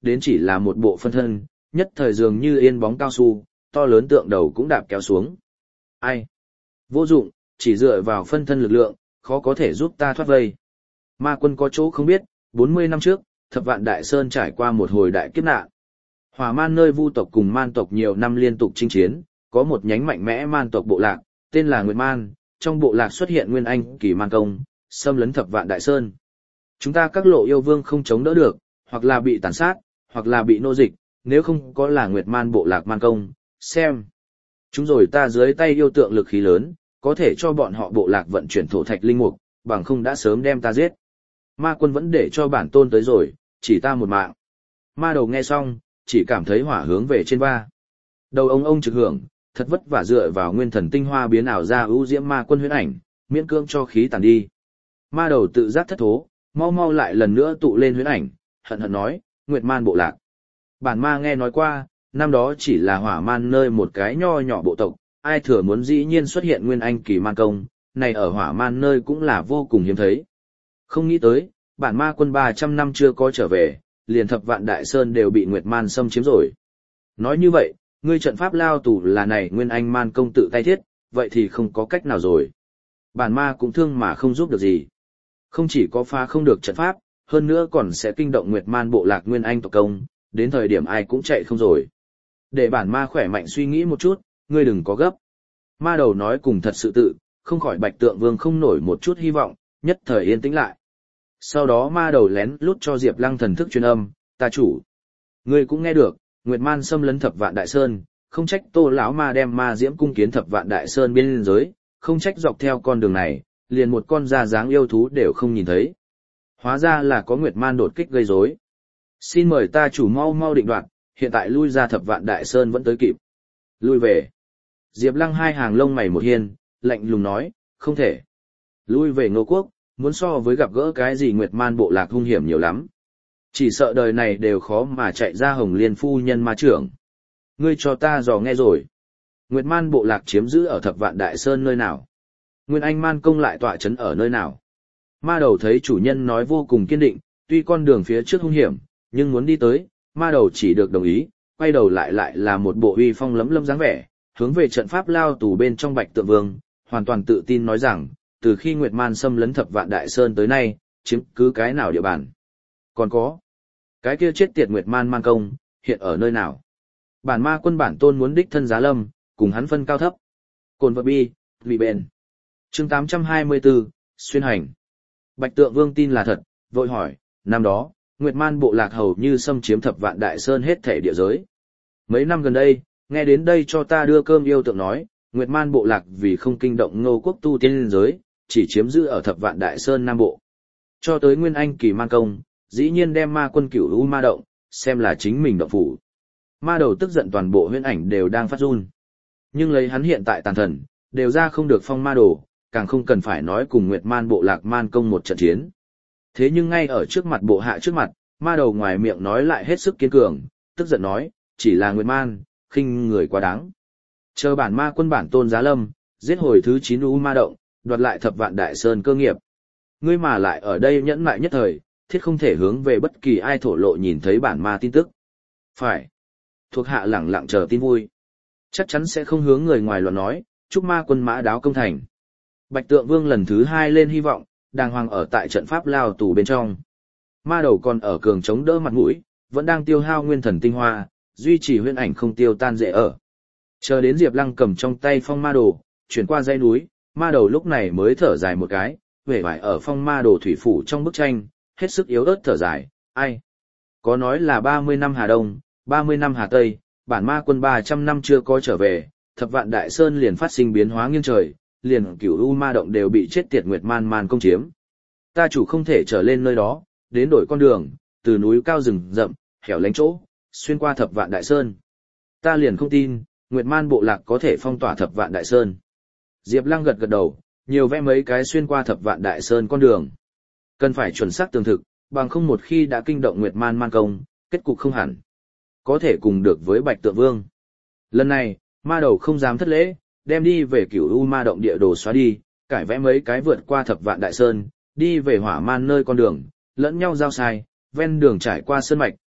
đến chỉ là một bộ phân thân, nhất thời dường như yên bóng cao su, to lớn tượng đầu cũng đạp kéo xuống. Ai? Vô dụng, chỉ dựa vào phân thân lực lượng, khó có thể giúp ta thoát vây. Ma Quân có chỗ không biết, bốn mươi năm trước, Thập Vạn Đại Sơn trải qua một hồi đại kiếp nạn. Hỏa man nơi vu tộc cùng man tộc nhiều năm liên tục chinh chiến, có một nhánh mạnh mẽ man tộc bộ lạc, tên là Nguyệt Man, trong bộ lạc xuất hiện nguyên anh kỳ man công, xâm lấn Thập Vạn Đại Sơn. Chúng ta các lộ yêu vương không chống đỡ được, hoặc là bị tàn sát, hoặc là bị nô dịch, nếu không có là Nguyệt Man bộ lạc man công, xem. Chúng rồi ta dưới tay yêu tượng lực khí lớn, có thể cho bọn họ bộ lạc vận chuyển thổ thạch linh mục, bằng không đã sớm đem ta giết. Ma Quân vẫn để cho bản tôn tới rồi, chỉ ta một mạng. Ma đầu nghe xong, chỉ cảm thấy hỏa hướng về trên va. Đầu ông ông trực hưởng, thật vất vả dựa vào nguyên thần tinh hoa biến ảo ra ưu diễm Ma Quân huyễn ảnh, miễn cưỡng cho khí tàn đi. Ma đầu tự giác thất thố, mau mau lại lần nữa tụ lên huyễn ảnh, hận hận nói, Nguyệt Man bộ lạc. Bản ma nghe nói qua, năm đó chỉ là hỏa man nơi một cái nho nhỏ bộ tộc, ai thừa muốn dĩ nhiên xuất hiện nguyên anh kỳ man công, này ở hỏa man nơi cũng là vô cùng hiếm thấy. Không nghĩ tới, bản ma quân ba trăm năm chưa có trở về, liền Thập Vạn Đại Sơn đều bị Nguyệt Man xâm chiếm rồi. Nói như vậy, ngươi trận pháp lao tù là này nguyên anh man công tự tay thiết, vậy thì không có cách nào rồi. Bản ma cũng thương mà không giúp được gì. Không chỉ có phá không được trận pháp, hơn nữa còn sẽ kinh động Nguyệt Man bộ lạc nguyên anh tộc công, đến thời điểm ai cũng chạy không rồi. Để bản ma khỏe mạnh suy nghĩ một chút, ngươi đừng có gấp. Ma đầu nói cùng thật sự tự, không khỏi Bạch Tượng Vương không nổi một chút hy vọng, nhất thời yên tĩnh lại. Sau đó ma đầu lén lút cho Diệp Lăng thần thức truyền âm, ta chủ. Ngươi cũng nghe được, Nguyệt Man xâm lấn Thập Vạn Đại Sơn, không trách Tô lão ma đem ma diễm cung kiến Thập Vạn Đại Sơn biên giới, không trách dọc theo con đường này, liền một con da dáng yêu thú đều không nhìn thấy. Hóa ra là có Nguyệt Man đột kích gây rối. Xin mời ta chủ mau mau định đoạt, hiện tại lui ra Thập Vạn Đại Sơn vẫn tới kịp. Lui về. Diệp Lăng hai hàng lông mày một hiên, lạnh lùng nói, không thể. Lui về Ngô Quốc, muốn so với gặp gỡ cái gì Nguyệt Man bộ lạc hung hiểm nhiều lắm. Chỉ sợ đời này đều khó mà chạy ra Hồng Liên phu nhân ma trưởng. Ngươi cho ta dò nghe rồi. Nguyệt Man bộ lạc chiếm giữ ở Thập Vạn Đại Sơn nơi nào? Nguyên Anh Man công lại tọa trấn ở nơi nào? Ma đầu thấy chủ nhân nói vô cùng kiên định, tuy con đường phía trước hung hiểm, nhưng muốn đi tới, ma đầu chỉ được đồng ý, quay đầu lại lại là một bộ uy phong lấm lâm dáng vẻ, hướng về trận pháp lao tù bên trong Bạch Tượng Vương, hoàn toàn tự tin nói rằng, từ khi Nguyệt Man xâm lấn Thập Vạn Đại Sơn tới nay, chiếm cứ cái nào địa bàn? Còn có, cái kia chết tiệt Nguyệt Man man công, hiện ở nơi nào? Bản ma quân bản tôn muốn đích thân giá lâm, cùng hắn phân cao thấp. Cồn vật bi, vì bền. Chương tám trăm hai mươi tư, xuyên hành. Bạch Tượng Vương tin là thật, vội hỏi, năm đó, Nguyệt Man bộ lạc hầu như xâm chiếm Thập Vạn Đại Sơn hết thể địa giới. Mấy năm gần đây, nghe đến đây cho ta đưa cơm yêu tượng nói, Nguyệt Man bộ lạc vì không kinh động Ngô Quốc tu tiên giới, chỉ chiếm giữ ở Thập Vạn Đại Sơn Nam Bộ. Cho tới Nguyên Anh kỳ man công, dĩ nhiên đem ma quân cửu u ma động, xem là chính mình động phủ. Ma đầu tức giận toàn bộ huyễn ảnh đều đang phát run. Nhưng lấy hắn hiện tại tàn thần, đều ra không được phong ma đồ, càng không cần phải nói cùng Nguyệt Man bộ lạc man công một trận chiến. Thế nhưng ngay ở trước mặt bộ hạ trước mặt, ma đầu ngoài miệng nói lại hết sức kiên cường, tức giận nói, chỉ là Nguyệt Man, khinh người quá đáng. Chờ bản ma quân bản tôn giá lâm, giết hồi thứ chín u ma động, đoạt lại Thập Vạn Đại Sơn cơ nghiệp. Ngươi mà lại ở đây nhẫn mại nhất thời, thiết không thể hướng về bất kỳ ai thổ lộ nhìn thấy bản ma tin tức. Phải. Thuộc hạ lẳng lặng chờ tin vui. Chắc chắn sẽ không hướng người ngoài luận nói, chúc ma quân mã đáo công thành. Bạch Tượng Vương lần thứ hai lên hy vọng, đàng hoàng ở tại trận pháp lao tù bên trong. Ma đầu còn ở cường chống đỡ mặt mũi, vẫn đang tiêu hao nguyên thần tinh hoa, duy trì huyễn ảnh không tiêu tan dễ ở. Chờ đến Diệp Lăng cầm trong tay phong ma đồ, chuyển qua dãy núi, ma đầu lúc này mới thở dài một cái, vẻ vải ở phong ma đồ thủy phủ trong bức tranh, hết sức yếu ớt thở dài, ai? Có nói là ba mươi năm Hà Đông, ba mươi năm Hà Tây, bản ma quân ba trăm năm chưa có trở về, Thập Vạn Đại Sơn liền phát sinh biến hóa nghiêng trời, liền cửu u ma động đều bị chết tiệt Nguyệt Man man công chiếm. Ta chủ không thể trở lên nơi đó, đến đổi con đường, từ núi cao rừng rậm, hẻo lánh chỗ, xuyên qua Thập Vạn Đại Sơn. Ta liền không tin, Nguyệt Man bộ lạc có thể phong tỏa Thập Vạn Đại Sơn. Diệp Lăng gật gật đầu, nhiều vẽ mấy cái xuyên qua Thập Vạn Đại Sơn con đường. Cần phải chuẩn xác tường thực, bằng không một khi đã kinh động Nguyệt Man man công, kết cục không hẳn có thể cùng được với Bạch Tượng Vương. Lần này, ma đầu không dám thất lễ, đem đi về cửu u ma động địa đồ xóa đi, cải vẽ mấy cái vượt qua Thập Vạn Đại Sơn, đi về hỏa man nơi con đường, lẫn nhau giao sai, ven đường trải qua sơn mạch,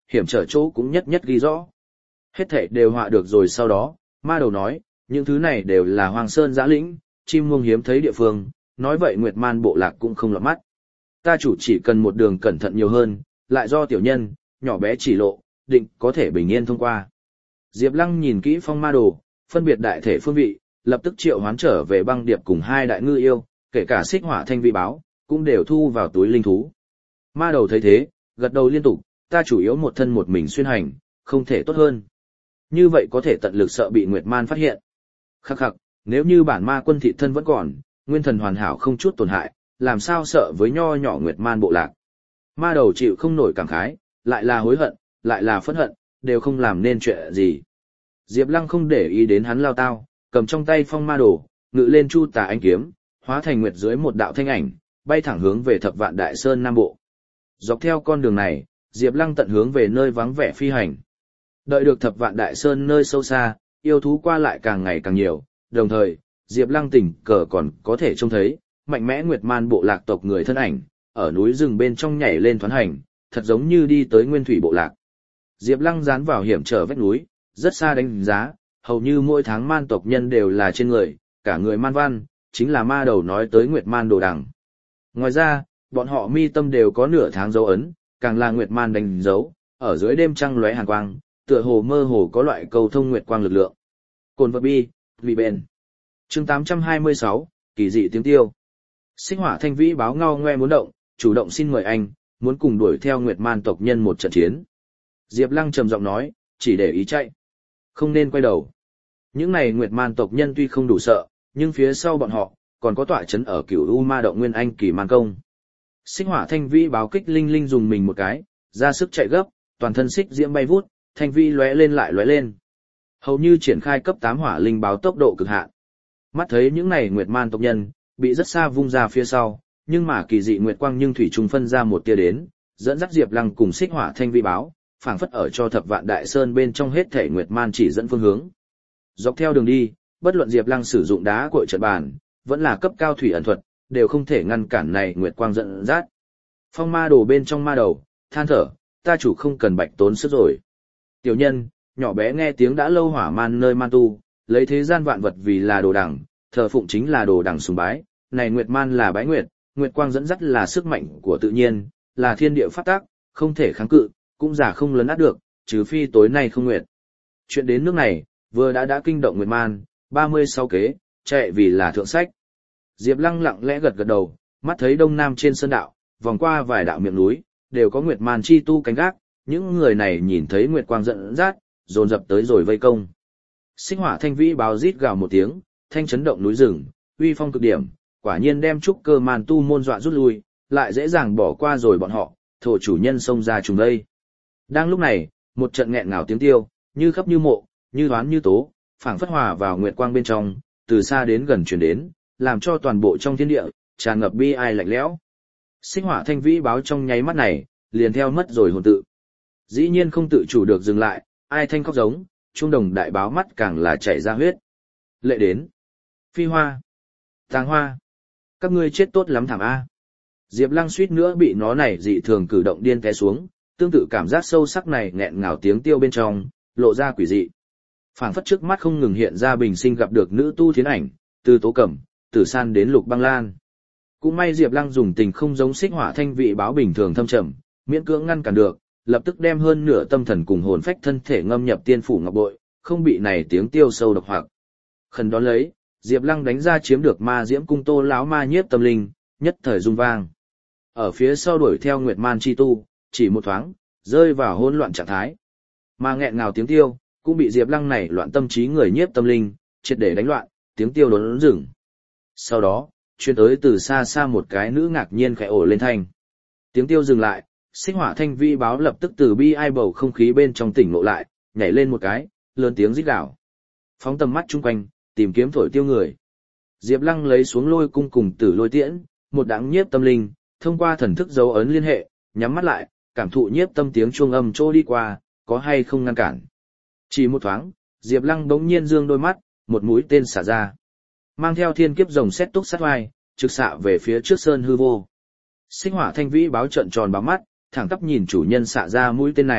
hiểm trở chỗ cũng nhất nhất ghi rõ. Hết thảy đều họa được rồi sau đó, ma đầu nói, những thứ này đều là Hoàng Sơn giã lĩnh, chim muông hiếm thấy địa phương, nói vậy Nguyệt Man bộ lạc cũng không lọt mắt. Ta chủ chỉ cần một đường cẩn thận nhiều hơn, lại do tiểu nhân, nhỏ bé chỉ lộ, định có thể bình yên thông qua. Diệp Lăng nhìn kỹ phong ma đồ, phân biệt đại thể phương vị, lập tức triệu hoán trở về băng điệp cùng hai đại ngư yêu, kể cả xích hỏa thanh vi báo, cũng đều thu vào túi linh thú. Ma đầu thấy thế, gật đầu liên tục, ta chủ yếu một thân một mình xuyên hành, không thể tốt hơn. Như vậy có thể tận lực sợ bị Nguyệt Man phát hiện. Khắc khắc, nếu như bản ma quân thị thân vẫn còn, nguyên thần hoàn hảo không chút tổn hại, làm sao sợ với nho nhỏ Nguyệt Man bộ lạc. Ma đầu chịu không nổi cảm khái, lại là hối hận, lại là phẫn hận, đều không làm nên chuyện gì. Diệp Lăng không để ý đến hắn lao tao, cầm trong tay phong ma đồ, ngự lên chu tà ánh kiếm, hóa thành nguyệt dưới một đạo thanh ảnh, bay thẳng hướng về Thập Vạn Đại Sơn Nam Bộ. Dọc theo con đường này, Diệp Lăng tận hướng về nơi vắng vẻ phi hành. Đợi được Thập Vạn Đại Sơn nơi sâu xa, yêu thú qua lại càng ngày càng nhiều, đồng thời, Diệp Lăng tình cờ còn có thể trông thấy, mạnh mẽ Nguyệt Man bộ lạc tộc người thân ảnh, ở núi rừng bên trong nhảy lên thoán hành, thật giống như đi tới Nguyên Thủy bộ lạc. Diệp Lăng dán vào hiểm trở vách núi, rất xa đánh giá, hầu như mỗi tháng man tộc nhân đều là trên người, cả người man văn, chính là ma đầu nói tới Nguyệt Man đồ đằng. Ngoài ra, bọn họ mi tâm đều có nửa tháng dấu ấn, càng là Nguyệt Man đánh dấu, ở dưới đêm trăng lóe hàn quang, tựa hồ mơ hồ có loại cầu thông nguyệt quang lực lượng. Cồn vật bi, vì bền. Chương tám trăm hai mươi sáu, kỳ dị tiếng tiêu. Xích hỏa thanh vĩ báo ngao ngoe muốn động, chủ động xin mời anh, muốn cùng đuổi theo Nguyệt Man tộc nhân một trận chiến. Diệp Lăng trầm giọng nói, chỉ để ý chạy, không nên quay đầu. Những này Nguyệt Man tộc nhân tuy không đủ sợ, nhưng phía sau bọn họ, còn có tọa chấn ở Cửu U Ma động Nguyên Anh Kỳ Man Công. Xích hỏa thanh vĩ báo kích linh linh dùng mình một cái, ra sức chạy gấp, toàn thân xích diễm bay vút, thanh vĩ lóe lên lại lóe lên. Hầu như triển khai cấp tám hỏa linh báo tốc độ cực hạn. Mắt thấy những này Nguyệt Man tộc nhân, bị rất xa vung ra phía sau, nhưng mà kỳ dị nguyệt quang nhưng thủy trùng phân ra một tia đến, dẫn dắt Diệp Lăng cùng xích hỏa thanh vĩ báo, phảng phất ở cho Thập Vạn Đại Sơn bên trong hết thể Nguyệt Man chỉ dẫn phương hướng. Dọc theo đường đi, bất luận Diệp Lăng sử dụng đá cội trận bàn, vẫn là cấp cao thủy ẩn thuật, đều không thể ngăn cản này nguyệt quang dẫn dắt. Phong ma đồ bên trong ma đầu, than thở, ta chủ không cần bạch tốn sức rồi. Tiểu nhân, nhỏ bé nghe tiếng đã lâu hỏa man nơi man tu, lấy thế gian vạn vật vì là đồ đẳng, thờ phụng chính là đồ đẳng sùng bái, này nguyệt man là bái nguyệt, nguyệt quang dẫn dắt là sức mạnh của tự nhiên, là thiên địa pháp tác, không thể kháng cự, cũng giả không lấn át được, trừ phi tối nay không nguyệt. Chuyện đến nước này, vừa đã đã kinh động nguyệt man, ba mươi sáu kế, chạy vì là thượng sách. Diệp Lăng lặng lẽ gật gật đầu, mắt thấy đông nam trên sơn đạo, vòng qua vài đạo miệng núi, đều có nguyệt man chi tu canh gác, những người này nhìn thấy nguyệt quang dẫn dắt, dồn dập tới rồi vây công. Xích hỏa thanh vĩ báo rít gào một tiếng, thanh chấn động núi rừng, uy phong cực điểm, quả nhiên đem trúc cơ màn tu môn dọa rút lui, lại dễ dàng bỏ qua rồi bọn họ, thổ chủ nhân xông ra trùng đây. Đang lúc này, một trận nghẹn ngào tiếng tiêu, như khắp như mộ, như đoán như tố, phảng phất hòa vào nguyệt quang bên trong, từ xa đến gần truyền đến, làm cho toàn bộ trong thiên địa tràn ngập bi ai lạnh lẽo. Xích hỏa thanh vĩ báo trong nháy mắt này, liền theo mất rồi hồn tự. Dĩ nhiên không tự chủ được dừng lại, ai thanh khóc giống, trung đồng đại báo mắt càng là chảy ra huyết. Lệ đến. Phi hoa. Tàng hoa. Các ngươi chết tốt lắm thảm A. Diệp Lăng suýt nữa bị nó này dị thường cử động điên té xuống, tương tự cảm giác sâu sắc này nghẹn ngào tiếng tiêu bên trong, lộ ra quỷ dị. Phảng phất trước mắt không ngừng hiện ra bình sinh gặp được nữ tu thiến ảnh, từ Tố Cẩm, Tử San đến Lục Băng Lan. Cũng may Diệp Lăng dùng tình không giống xích hỏa thanh vị báo bình thường thâm trầm, miễn cưỡng ngăn cản được, lập tức đem hơn nửa tâm thần cùng hồn phách thân thể ngâm nhập tiên phủ ngọc bội, không bị này tiếng tiêu sâu độc hoặc. Khẩn đón lấy, Diệp Lăng đánh ra chiếm được ma diễm cung Tô lão ma nhiếp tâm linh, nhất thời rung vang. Ở phía sau đuổi theo Nguyệt Man chi tu, chỉ một thoáng, rơi vào hỗn loạn trạng thái. Mà nghẹn ngào tiếng tiêu, cũng bị Diệp Lăng này loạn tâm trí người nhiếp tâm linh, triệt để đánh loạn, tiếng tiêu đốn dừng. Sau đó, truyền tới từ xa xa một cái nữ ngạc nhiên khẽ ồ lên thanh. Tiếng tiêu dừng lại, xích hỏa thanh vi báo lập tức từ bi ai bầu không khí bên trong tỉnh ngộ lại, nhảy lên một cái, lớn tiếng rít gào. Phóng tầm mắt chung quanh, tìm kiếm thổi tiêu người. Diệp Lăng lấy xuống lôi cung cùng tử lôi tiễn, một đãng nhiếp tâm linh, thông qua thần thức dấu ấn liên hệ, nhắm mắt lại, cảm thụ nhiếp tâm tiếng chuông âm trô đi qua, có hay không ngăn cản. Chỉ một thoáng, Diệp Lăng bỗng nhiên dương đôi mắt, một mũi tên xả ra. Mang theo thiên kiếp rồng xét túc sát vai, trực xạ về phía trước sơn hư vô. Xích hỏa thanh vĩ báo trợn tròn báo mắt, thẳng tắp nhìn chủ nhân xạ ra mũi tên này,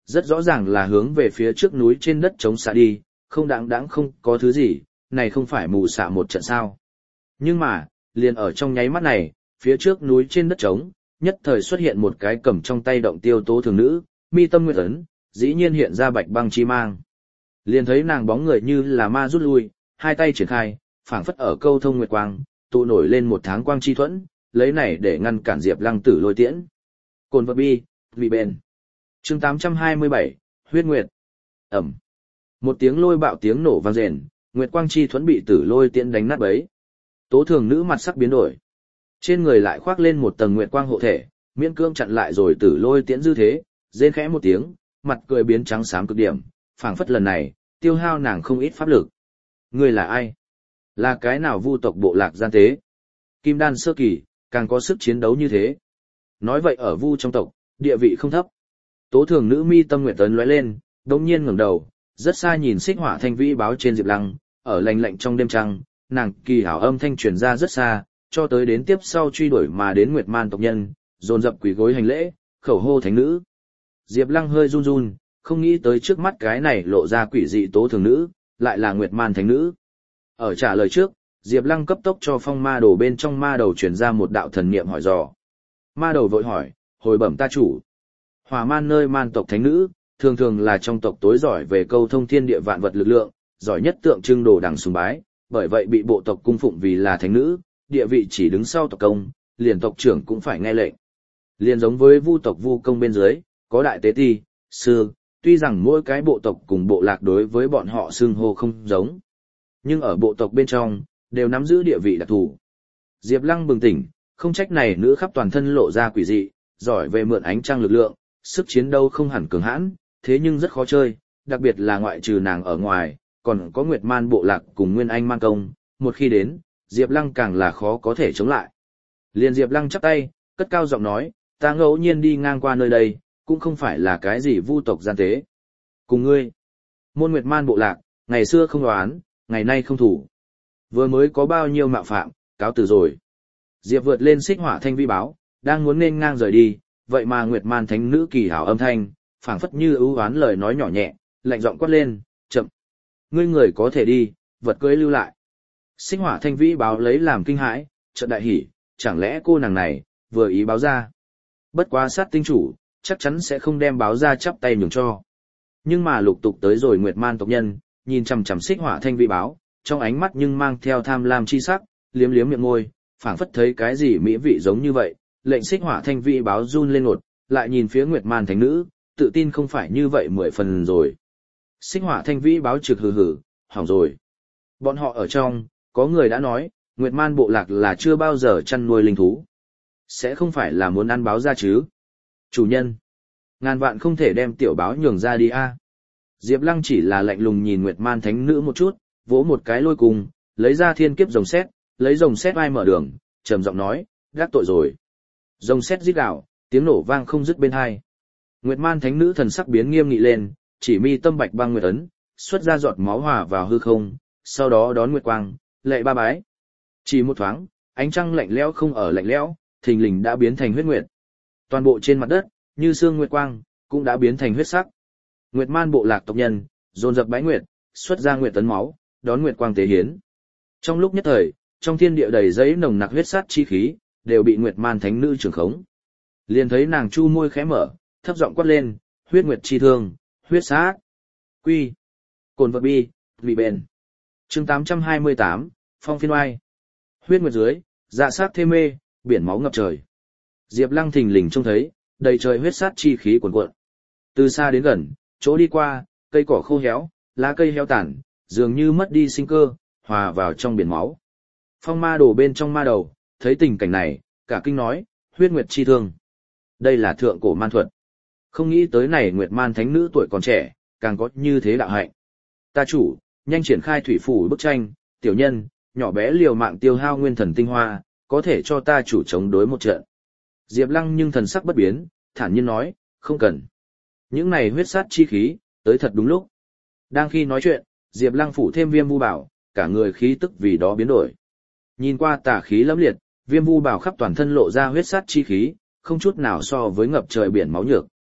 rất rõ ràng là hướng về phía trước núi trên đất trống xạ đi, không đáng đáng không có thứ gì, này không phải mù xạ một trận sao. Nhưng mà, liền ở trong nháy mắt này, phía trước núi trên đất trống, nhất thời xuất hiện một cái cầm trong tay động tiêu tố thường nữ, mi tâm nguyệt ấn, dĩ nhiên hiện ra bạch băng chi mang. Liền thấy nàng bóng người như là ma rút lui, hai tay triển khai, phảng phất ở câu thông nguyệt quang, tụ nổi lên một tháng quang chi thuẫn, lấy này để ngăn cản Diệp Lăng tử lôi tiễn. Cồn vật bi, vì bền. Chương tám trăm hai mươi bảy, huyết nguyệt. Ẩm. Một tiếng lôi bạo tiếng nổ vang rền, nguyệt quang chi thuẫn bị tử lôi tiễn đánh nát bấy. Tố thường nữ mặt sắc biến đổi. Trên người lại khoác lên một tầng nguyệt quang hộ thể, miễn cưỡng chặn lại rồi tử lôi tiễn dư thế, rên khẽ một tiếng, mặt cười biến trắng xám cực điểm, phảng phất lần này, tiêu hao nàng không ít pháp lực. Ngươi là ai? Là cái nào vu tộc bộ lạc gian tế? Kim đan sơ kỳ, càng có sức chiến đấu như thế. Nói vậy ở vu trong tộc, địa vị không thấp. Tố thường nữ mi tâm nguyệt tấn lóe lên, đống nhiên ngẩng đầu, rất xa nhìn xích hỏa thanh vĩ báo trên Diệp Lăng, ở lạnh lạnh trong đêm trăng, nàng kỳ hảo âm thanh truyền ra rất xa, cho tới đến tiếp sau truy đuổi mà đến Nguyệt Man tộc nhân, dồn dập quỳ gối hành lễ, khẩu hô thánh nữ. Diệp Lăng hơi run run, không nghĩ tới trước mắt cái này lộ ra quỷ dị tố thường nữ, lại là Nguyệt Man thánh nữ. Ở trả lời trước, Diệp Lăng cấp tốc cho phong ma đồ bên trong ma đầu truyền ra một đạo thần niệm hỏi dò. Ma đầu vội hỏi, hồi bẩm ta chủ. Hỏa man nơi man tộc thánh nữ, thường thường là trong tộc tối giỏi về câu thông thiên địa vạn vật lực lượng, giỏi nhất tượng trưng đồ đằng sùng bái, bởi vậy bị bộ tộc cung phụng vì là thánh nữ, địa vị chỉ đứng sau tộc công, liền tộc trưởng cũng phải nghe lệnh. Liền giống với vu tộc vu công bên dưới, có đại tế ti, sư, tuy rằng mỗi cái bộ tộc cùng bộ lạc đối với bọn họ xưng hô không giống, nhưng ở bộ tộc bên trong, đều nắm giữ địa vị đặc thù. Diệp Lăng bừng tỉnh, không trách này nữ khắp toàn thân lộ ra quỷ dị, giỏi về mượn ánh trăng lực lượng, sức chiến đấu không hẳn cường hãn, thế nhưng rất khó chơi, đặc biệt là ngoại trừ nàng ở ngoài, còn có Nguyệt Man bộ lạc cùng Nguyên Anh Man công, một khi đến, Diệp Lăng càng là khó có thể chống lại. Liền Diệp Lăng chắp tay, cất cao giọng nói, ta ngẫu nhiên đi ngang qua nơi đây, cũng không phải là cái gì vu tộc gian tế. Cùng ngươi, môn Nguyệt Man bộ lạc, ngày xưa không đoán, ngày nay không thủ. Vừa mới có bao nhiêu mạo phạm, cáo từ rồi. Diệp vượt lên xích hỏa thanh vi báo, đang muốn nên ngang rời đi, vậy mà Nguyệt Man thánh nữ kỳ hảo âm thanh, phảng phất như ưu oán lời nói nhỏ nhẹ, lạnh giọng quát lên, chậm. Ngươi người có thể đi, vật cưới lưu lại. Xích hỏa thanh vĩ báo lấy làm kinh hãi, chợt đại hỉ, chẳng lẽ cô nàng này, vừa ý báo ra. Bất quá sát tinh chủ, chắc chắn sẽ không đem báo ra chắp tay nhường cho. Nhưng mà lục tục tới rồi Nguyệt Man tộc nhân, nhìn chằm chằm xích hỏa thanh vĩ báo, trong ánh mắt nhưng mang theo tham lam chi sắc, liếm liếm miệng môi, phảng phất thấy cái gì mỹ vị giống như vậy, lệnh xích hỏa thanh vĩ báo run lên ngột, lại nhìn phía Nguyệt Man thánh nữ, tự tin không phải như vậy mười phần rồi. Xích hỏa thanh vĩ báo trực hừ hừ, hỏng rồi. Bọn họ ở trong, có người đã nói, Nguyệt Man bộ lạc là chưa bao giờ chăn nuôi linh thú. Sẽ không phải là muốn ăn báo ra chứ. Chủ nhân, ngàn vạn không thể đem tiểu báo nhường ra đi a. Diệp Lăng chỉ là lạnh lùng nhìn Nguyệt Man thánh nữ một chút, vỗ một cái lôi cùng, lấy ra thiên kiếp rồng sét, lấy rồng sét ai mở đường, trầm giọng nói, gác tội rồi. Rồng sét rít gào, tiếng nổ vang không dứt bên hai. Nguyệt Man thánh nữ thần sắc biến nghiêm nghị lên, chỉ mi tâm bạch băng nguyệt ấn, xuất ra giọt máu hòa vào hư không, sau đó đón nguyệt quang, lệ ba bái. Chỉ một thoáng, ánh trăng lạnh lẽo không ở lạnh lẽo, thình lình đã biến thành huyết nguyệt. Toàn bộ trên mặt đất, như xương nguyệt quang, cũng đã biến thành huyết sắc. Nguyệt Man bộ lạc tộc nhân, dồn dập bái nguyệt, xuất ra nguyệt tấn máu, đón nguyệt quang tế hiến. Trong lúc nhất thời, trong thiên địa đầy giấy nồng nặc huyết sát chi khí, đều bị Nguyệt Man thánh nữ trưởng khống. Liền thấy nàng chu môi khẽ mở, thấp giọng quát lên, huyết nguyệt chi thương, huyết sát. Quy. Cồn vật bi, vị bền. Chương tám trăm hai mươi tám, Phong phiên oai. Huyết nguyệt dưới, dạ sát thê mê, biển máu ngập trời. Diệp Lăng thình lình trông thấy, đầy trời huyết sát chi khí cuồn cuộn. Từ xa đến gần, chỗ đi qua, cây cỏ khô héo, lá cây héo tàn, dường như mất đi sinh cơ, hòa vào trong biển máu. Phong ma đồ bên trong ma đầu, thấy tình cảnh này, cả kinh nói, huyết nguyệt chi thương. Đây là thượng cổ man thuật. Không nghĩ tới này Nguyệt Man thánh nữ tuổi còn trẻ, càng có như thế đạo hạnh. Ta chủ, nhanh triển khai thủy phủ bức tranh, tiểu nhân, nhỏ bé liều mạng tiêu hao nguyên thần tinh hoa, có thể cho ta chủ chống đối một trận. Diệp Lăng nhưng thần sắc bất biến, thản nhiên nói, không cần. Những này huyết sát chi khí, tới thật đúng lúc. Đang khi nói chuyện, Diệp Lăng phủ thêm viêm vu bảo, cả người khí tức vì đó biến đổi. Nhìn qua tà khí lẫm liệt, viêm vu bảo khắp toàn thân lộ ra huyết sát chi khí, không chút nào so với ngập trời biển máu nhược.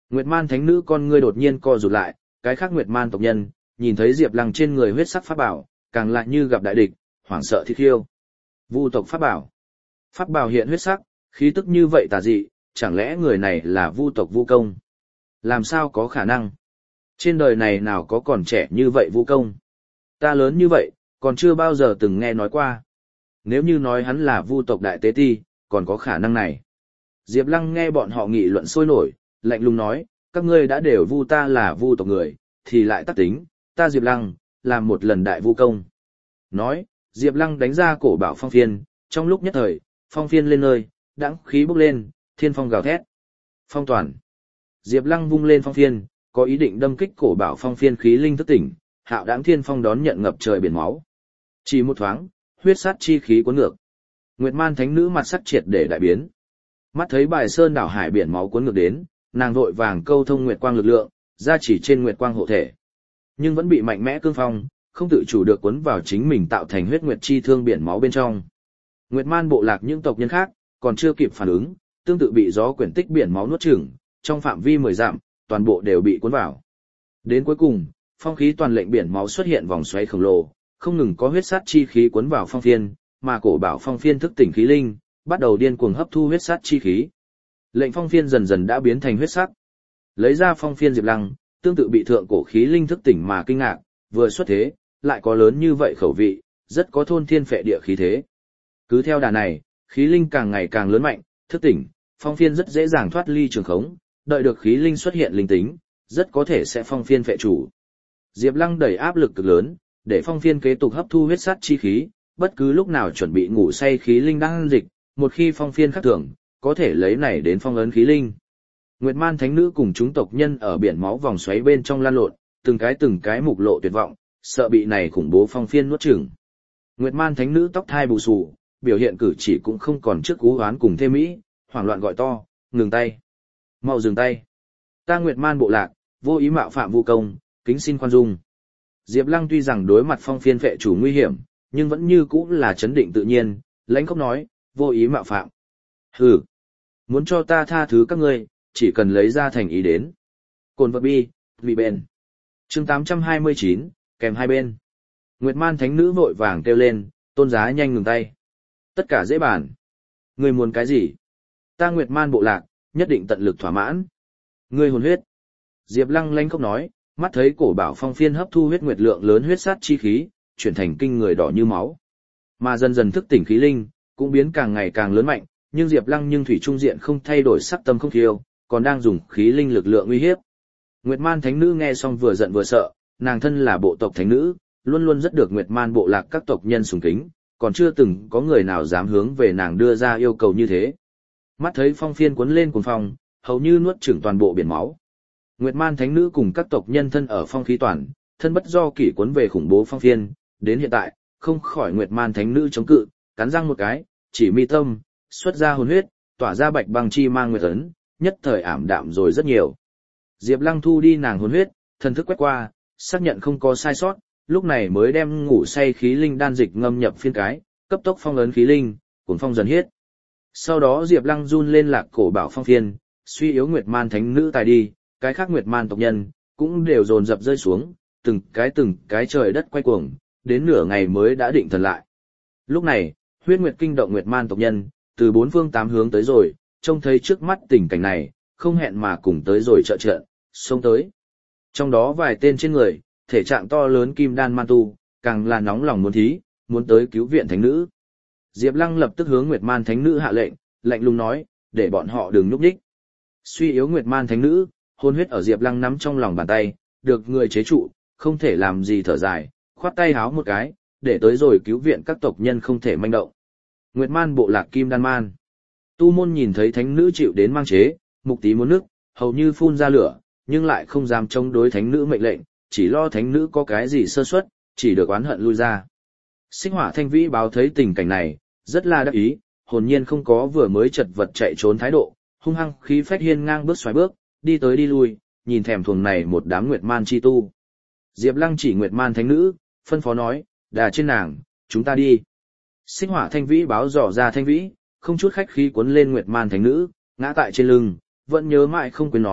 Nguyệt Man thánh nữ con ngươi đột nhiên co rụt lại, cái khác Nguyệt Man tộc nhân, nhìn thấy Diệp Lăng trên người huyết sắc pháp bảo, càng lại như gặp đại địch, hoảng sợ thiết khiêu. Vu tộc pháp bảo. Pháp bảo hiện huyết sắc, khí tức như vậy tà dị, chẳng lẽ người này là Vu tộc Vu Công? Làm sao có khả năng? Trên đời này nào có còn trẻ như vậy Vu Công? Ta lớn như vậy, còn chưa bao giờ từng nghe nói qua. Nếu như nói hắn là Vu tộc đại tế ti, còn có khả năng này. Diệp Lăng nghe bọn họ nghị luận sôi nổi, lạnh lùng nói, các ngươi đã đều vu ta là Vu tộc người, thì lại tắc tính, ta Diệp Lăng, làm một lần đại Vu Công. Nói, Diệp Lăng đánh ra cổ bảo phong phiên, trong lúc nhất thời, phong phiên lên nơi, đãng khí bốc lên, thiên phong gào thét. Phong toàn. Diệp Lăng vung lên phong phiên, có ý định đâm kích cổ bảo phong phiên khí linh thức tỉnh, hạo đãng thiên phong đón nhận ngập trời biển máu. Chỉ một thoáng, huyết sát chi khí cuốn ngược. Nguyệt Man thánh nữ mặt sắc triệt để đại biến. Mắt thấy bài sơn đảo hải biển máu cuốn ngược đến, nàng vội vàng câu thông nguyệt quang lực lượng, ra chỉ trên nguyệt quang hộ thể. Nhưng vẫn bị mạnh mẽ cương phong, không tự chủ được cuốn vào chính mình tạo thành huyết nguyệt chi thương biển máu bên trong. Nguyệt Man bộ lạc những tộc nhân khác, còn chưa kịp phản ứng, tương tự bị gió quyển tích biển máu nuốt chửng, trong phạm vi mười dặm, toàn bộ đều bị cuốn vào. Đến cuối cùng, phong khí toàn lệnh biển máu xuất hiện vòng xoáy khổng lồ, không ngừng có huyết sát chi khí cuốn vào phong phiên, mà cổ bảo phong phiên thức tỉnh khí linh, bắt đầu điên cuồng hấp thu huyết sát chi khí. Lệnh phong phiên dần dần đã biến thành huyết sắc. Lấy ra phong phiên Diệp Lăng, tương tự bị thượng cổ khí linh thức tỉnh mà kinh ngạc, vừa xuất thế, lại có lớn như vậy khẩu vị, rất có thôn thiên phệ địa khí thế. Cứ theo đà này, khí linh càng ngày càng lớn mạnh, thức tỉnh, phong phiên rất dễ dàng thoát ly trường khống, đợi được khí linh xuất hiện linh tính, rất có thể sẽ phong phiên phệ chủ. Diệp Lăng đẩy áp lực cực lớn, để phong phiên kế tục hấp thu huyết sát chi khí, bất cứ lúc nào chuẩn bị ngủ say khí linh đang dịch, một khi phong phiên khắc thường, có thể lấy này đến phong ấn khí linh. Nguyệt Man thánh nữ cùng chúng tộc nhân ở biển máu vòng xoáy bên trong lan lộn, từng cái từng cái mục lộ tuyệt vọng, sợ bị này khủng bố phong phiên nuốt chửng. Nguyệt Man thánh nữ tóc thai bù xù, biểu hiện cử chỉ cũng không còn trước cú hoán cùng thê mỹ, hoảng loạn gọi to, ngừng tay. Mau dừng tay. Ta Nguyệt Man bộ lạc, vô ý mạo phạm Vu Công, kính xin khoan dung. Diệp Lăng tuy rằng đối mặt phong phiên phệ chủ nguy hiểm, nhưng vẫn như cũ là chấn định tự nhiên, lãnh khốc nói, vô ý mạo phạm. Hừ, muốn cho ta tha thứ các ngươi, chỉ cần lấy ra thành ý đến. Cồn vật bi, vì bên. Chương tám trăm hai mươi chín, kèm hai bên. Nguyệt Man thánh nữ vội vàng kêu lên, tôn giá nhanh ngừng tay. Tất cả dễ bàn. Ngươi muốn cái gì? Ta Nguyệt Man bộ lạc, nhất định tận lực thỏa mãn. Ngươi hồn huyết. Diệp Lăng lãnh khốc nói, mắt thấy cổ bảo phong phiên hấp thu huyết nguyệt lượng lớn huyết sát chi khí, chuyển thành kinh người đỏ như máu. Mà dần dần thức tỉnh khí linh, cũng biến càng ngày càng lớn mạnh, nhưng Diệp Lăng nhưng thủy trung diện không thay đổi sắc tâm không thiêu, còn đang dùng khí linh lực lượng uy hiếp. Nguyệt Man thánh nữ nghe xong vừa giận vừa sợ, nàng thân là bộ tộc thánh nữ, luôn luôn rất được Nguyệt Man bộ lạc các tộc nhân sùng kính, còn chưa từng có người nào dám hướng về nàng đưa ra yêu cầu như thế. Mắt thấy phong phiên cuốn lên cuồng phong, hầu như nuốt chửng toàn bộ biển máu. Nguyệt Man thánh nữ cùng các tộc nhân thân ở phong khí toàn, thân bất do kỷ cuốn về khủng bố phong phiên, đến hiện tại, không khỏi Nguyệt Man thánh nữ chống cự, cắn răng một cái, chỉ mi tâm, xuất ra hồn huyết, tỏa ra bạch băng chi mang nguyệt ấn, nhất thời ảm đạm rồi rất nhiều. Diệp Lăng thu đi nàng hồn huyết, thần thức quét qua, xác nhận không có sai sót, lúc này mới đem ngủ say khí linh đan dịch ngâm nhập phiên cái, cấp tốc phong ấn khí linh, cuốn phong dần hiết. Sau đó Diệp Lăng run lên lạc cổ bảo phong phiên, suy yếu Nguyệt Man thánh nữ tài đi, cái khác Nguyệt Man tộc nhân cũng đều dồn dập rơi xuống, từng cái từng cái trời đất quay cuồng, đến nửa ngày mới đã định thần lại. Lúc này, huyết nguyệt kinh động Nguyệt Man tộc nhân, từ bốn phương tám hướng tới rồi, trông thấy trước mắt tình cảnh này, không hẹn mà cùng tới rồi trợ trận, xông tới. Trong đó vài tên trên người, thể trạng to lớn kim đan man tu, càng là nóng lòng muốn thí, muốn tới cứu viện thánh nữ. Diệp Lăng lập tức hướng Nguyệt Man thánh nữ hạ lệnh, lạnh lùng nói, để bọn họ đừng nhúc nhích. Suy yếu Nguyệt Man thánh nữ, hồn huyết ở Diệp Lăng nắm trong lòng bàn tay, được người chế trụ, không thể làm gì thở dài, khoát tay háo một cái, để tới rồi cứu viện các tộc nhân không thể manh động. Nguyệt Man bộ lạc kim đan man. Tu môn nhìn thấy thánh nữ chịu đến mang chế, mục tí muốn nước, hầu như phun ra lửa, nhưng lại không dám chống đối thánh nữ mệnh lệnh, chỉ lo thánh nữ có cái gì sơ suất, chỉ được oán hận lui ra. Xích Hỏa Thanh Vĩ báo thấy tình cảnh này, rất là đắc ý, hồn nhiên không có vừa mới chật vật chạy trốn thái độ, hung hăng khí phách hiên ngang bước xoài bước, đi tới đi lui, nhìn thèm thuồng này một đám Nguyệt Man chi tu. Diệp Lăng chỉ Nguyệt Man thánh nữ, phân phó nói, đà trên nàng, chúng ta đi. Xích Hỏa Thanh Vĩ báo dò ra Thanh Vĩ, không chút khách khí cuốn lên Nguyệt Man thánh nữ, ngã tại trên lưng, vẫn nhớ mãi không quên nói,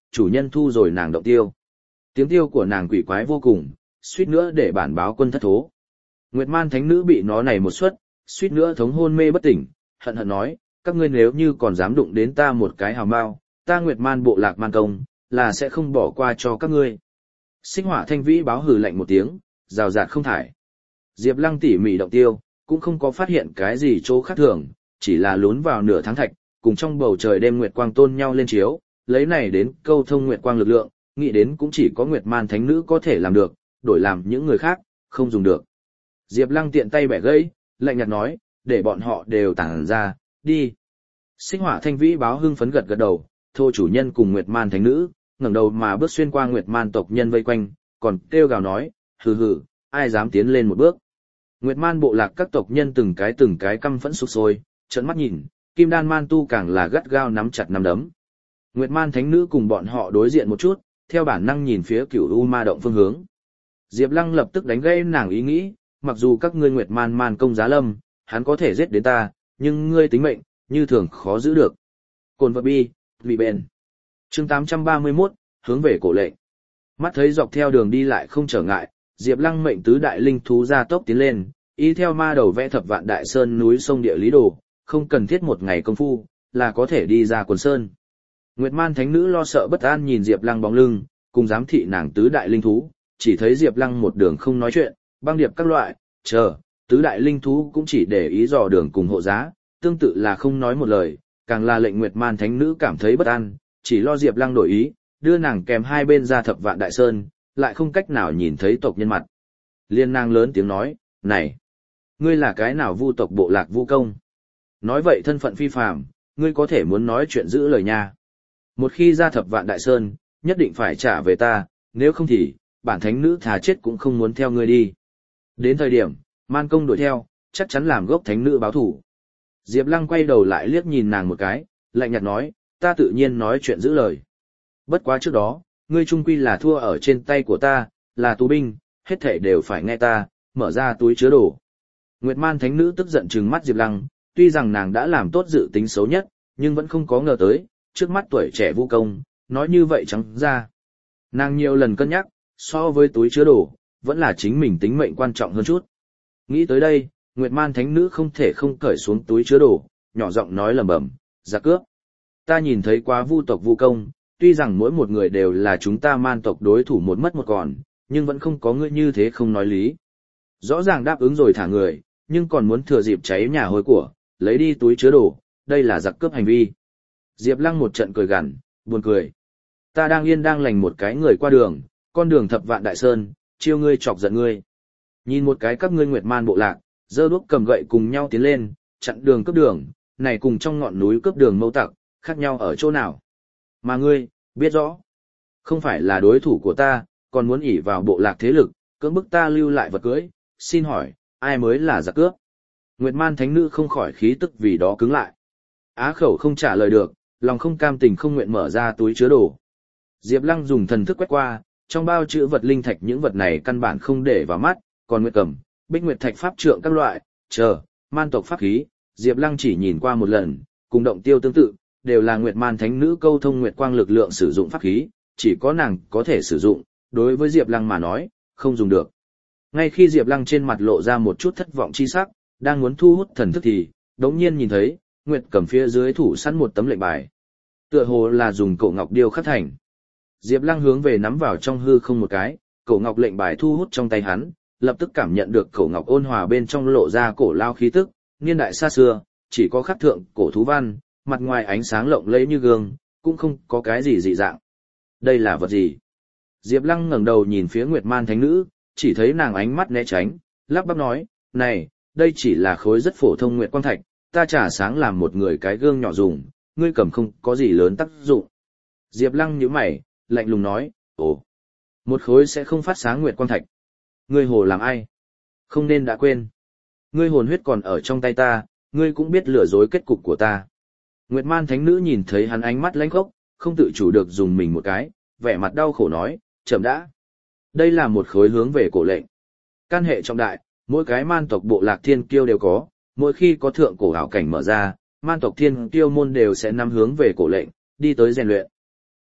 chủ nhân thu rồi nàng động tiêu. Tiếng tiêu của nàng quỷ quái vô cùng, suýt nữa để bản báo quân thất thố. Nguyệt Man thánh nữ bị nó này một suất, suýt nữa thống hôn mê bất tỉnh, hận hận nói, các ngươi nếu như còn dám đụng đến ta một cái hào mao, ta Nguyệt Man bộ lạc man công, là sẽ không bỏ qua cho các ngươi. Xích Hỏa Thanh Vĩ báo hừ lạnh một tiếng, rào rạt không thải. Diệp Lăng tỉ mỉ động tiêu, cũng không có phát hiện cái gì chỗ khác thường, chỉ là lún vào nửa tháng thạch, cùng trong bầu trời đêm nguyệt quang tôn nhau lên chiếu, lấy này đến câu thông nguyệt quang lực lượng, nghĩ đến cũng chỉ có Nguyệt Man thánh nữ có thể làm được, đổi làm những người khác, không dùng được. Diệp Lăng tiện tay bẻ gãy, lạnh nhạt nói, để bọn họ đều tản ra, đi. Xích Hỏa Thanh Vĩ báo hưng phấn gật gật đầu, thô chủ nhân cùng Nguyệt Man thánh nữ, ngẩng đầu mà bước xuyên qua Nguyệt Man tộc nhân vây quanh, còn kêu gào nói, hừ hừ, ai dám tiến lên một bước. Nguyệt Man bộ lạc các tộc nhân từng cái từng cái căm phẫn sục sôi, trợn mắt nhìn, Kim Đan Man tu càng là gắt gao nắm chặt nắm đấm. Nguyệt Man thánh nữ cùng bọn họ đối diện một chút, theo bản năng nhìn phía Cửu U Ma động phương hướng. Diệp Lăng lập tức đánh gây nàng ý nghĩ, mặc dù các ngươi Nguyệt Man Man công giá lâm, hắn có thể giết đến ta, nhưng ngươi tính mệnh, như thường khó giữ được. Cồn vật bi, vì bền. Chương tám trăm ba mươi mốt, hướng về cổ lệnh. Mắt thấy dọc theo đường đi lại không trở ngại, Diệp Lăng mệnh tứ đại linh thú ra tốc tiến lên, y theo ma đầu vẽ thập vạn đại sơn núi sông địa lý đồ, không cần thiết một ngày công phu, là có thể đi ra quần sơn. Nguyệt Man thánh nữ lo sợ bất an nhìn Diệp Lăng bóng lưng, cùng giám thị nàng tứ đại linh thú, chỉ thấy Diệp Lăng một đường không nói chuyện, băng điệp các loại, chờ, tứ đại linh thú cũng chỉ để ý dò đường cùng hộ giá, tương tự là không nói một lời, càng là lệnh Nguyệt Man thánh nữ cảm thấy bất an, chỉ lo Diệp Lăng đổi ý, đưa nàng kèm hai bên ra thập vạn đại sơn, lại không cách nào nhìn thấy tộc nhân mặt. Liên nàng lớn tiếng nói, này, ngươi là cái nào vu tộc bộ lạc vu công? Nói vậy thân phận phi phàm, ngươi có thể muốn nói chuyện giữ lời nha. Một khi ra thập vạn đại sơn, nhất định phải trả về ta, nếu không thì, bản thánh nữ thà chết cũng không muốn theo ngươi đi. Đến thời điểm, Man công đuổi theo, chắc chắn làm gốc thánh nữ báo thủ. Diệp Lăng quay đầu lại liếc nhìn nàng một cái, lạnh nhạt nói, ta tự nhiên nói chuyện giữ lời. Bất quá trước đó, ngươi trung quy là thua ở trên tay của ta, là tù binh, hết thảy đều phải nghe ta, mở ra túi chứa đồ. Nguyệt Man thánh nữ tức giận trừng mắt Diệp Lăng, tuy rằng nàng đã làm tốt dự tính xấu nhất, nhưng vẫn không có ngờ tới, trước mắt tuổi trẻ vu công, nói như vậy trắng ra. Nàng nhiều lần cân nhắc, so với túi chứa đồ, vẫn là chính mình tính mệnh quan trọng hơn chút. Nghĩ tới đây, Nguyệt Man thánh nữ không thể không cởi xuống túi chứa đồ, nhỏ giọng nói lẩm bẩm, giặc cướp. Ta nhìn thấy quá vu tộc vu công, tuy rằng mỗi một người đều là chúng ta Man tộc đối thủ một mất một còn, nhưng vẫn không có ngươi như thế không nói lý. Rõ ràng đáp ứng rồi thả người, nhưng còn muốn thừa dịp cháy nhà hôi của, lấy đi túi chứa đồ, đây là giặc cướp hành vi. Diệp Lăng một trận cười gằn, buồn cười. Ta đang yên đang lành một cái người qua đường, con đường thập vạn đại sơn, chiêu ngươi chọc giận ngươi. Nhìn một cái các ngươi Nguyệt Man bộ lạc, giơ đuốc cầm gậy cùng nhau tiến lên, chặn đường cướp đường, này cùng trong ngọn núi cướp đường mâu tặc, khác nhau ở chỗ nào? Mà ngươi, biết rõ, không phải là đối thủ của ta, còn muốn ỷ vào bộ lạc thế lực, cưỡng bức ta lưu lại vật cưới, xin hỏi, ai mới là giặc cướp? Nguyệt Man thánh nữ không khỏi khí tức vì đó cứng lại. Á khẩu không trả lời được, lòng không cam tình không nguyện mở ra túi chứa đồ. Diệp Lăng dùng thần thức quét qua, trong bao chữ vật linh thạch những vật này căn bản không để vào mắt, còn Nguyệt Cầm, Bích Nguyệt thạch pháp trượng các loại, chờ, Man tộc pháp khí, Diệp Lăng chỉ nhìn qua một lần, cùng động tiêu tương tự, đều là Nguyệt Man thánh nữ câu thông nguyệt quang lực lượng sử dụng pháp khí, chỉ có nàng có thể sử dụng, đối với Diệp Lăng mà nói, không dùng được. Ngay khi Diệp Lăng trên mặt lộ ra một chút thất vọng chi sắc, đang muốn thu hút thần thức thì, đột nhiên nhìn thấy, Nguyệt Cầm phía dưới thủ sẵn một tấm lệnh bài. Tựa hồ là dùng cổ ngọc điêu khắc thành. Diệp Lăng hướng về nắm vào trong hư không một cái, cổ ngọc lệnh bài thu hút trong tay hắn, lập tức cảm nhận được cổ ngọc ôn hòa bên trong lộ ra cổ lao khí tức, niên đại xa xưa, chỉ có khắc thượng cổ thú văn, mặt ngoài ánh sáng lộng lẫy như gương, cũng không có cái gì dị dạng. Đây là vật gì? Diệp Lăng ngẩng đầu nhìn phía Nguyệt Man thánh nữ, chỉ thấy nàng ánh mắt né tránh, lắp bắp nói, "Này, đây chỉ là khối rất phổ thông nguyệt quang thạch, ta trả sáng làm một người cái gương nhỏ dùng, ngươi cầm không có gì lớn tác dụng." Diệp Lăng nhíu mày, lạnh lùng nói, "Ồ, một khối sẽ không phát sáng nguyệt quang thạch. Ngươi hồ làm ai? Không nên đã quên. Ngươi hồn huyết còn ở trong tay ta, ngươi cũng biết lừa dối kết cục của ta." Nguyệt Man thánh nữ nhìn thấy hắn ánh mắt lãnh khốc, không tự chủ được dùng mình một cái, vẻ mặt đau khổ nói, "Chậm đã. Đây là một khối hướng về cổ lệnh. Can hệ trọng đại, mỗi cái Man tộc bộ lạc thiên kiêu đều có, mỗi khi có thượng cổ ảo cảnh mở ra, Man tộc thiên kiêu môn đều sẽ nắm hướng về cổ lệnh, đi tới rèn luyện.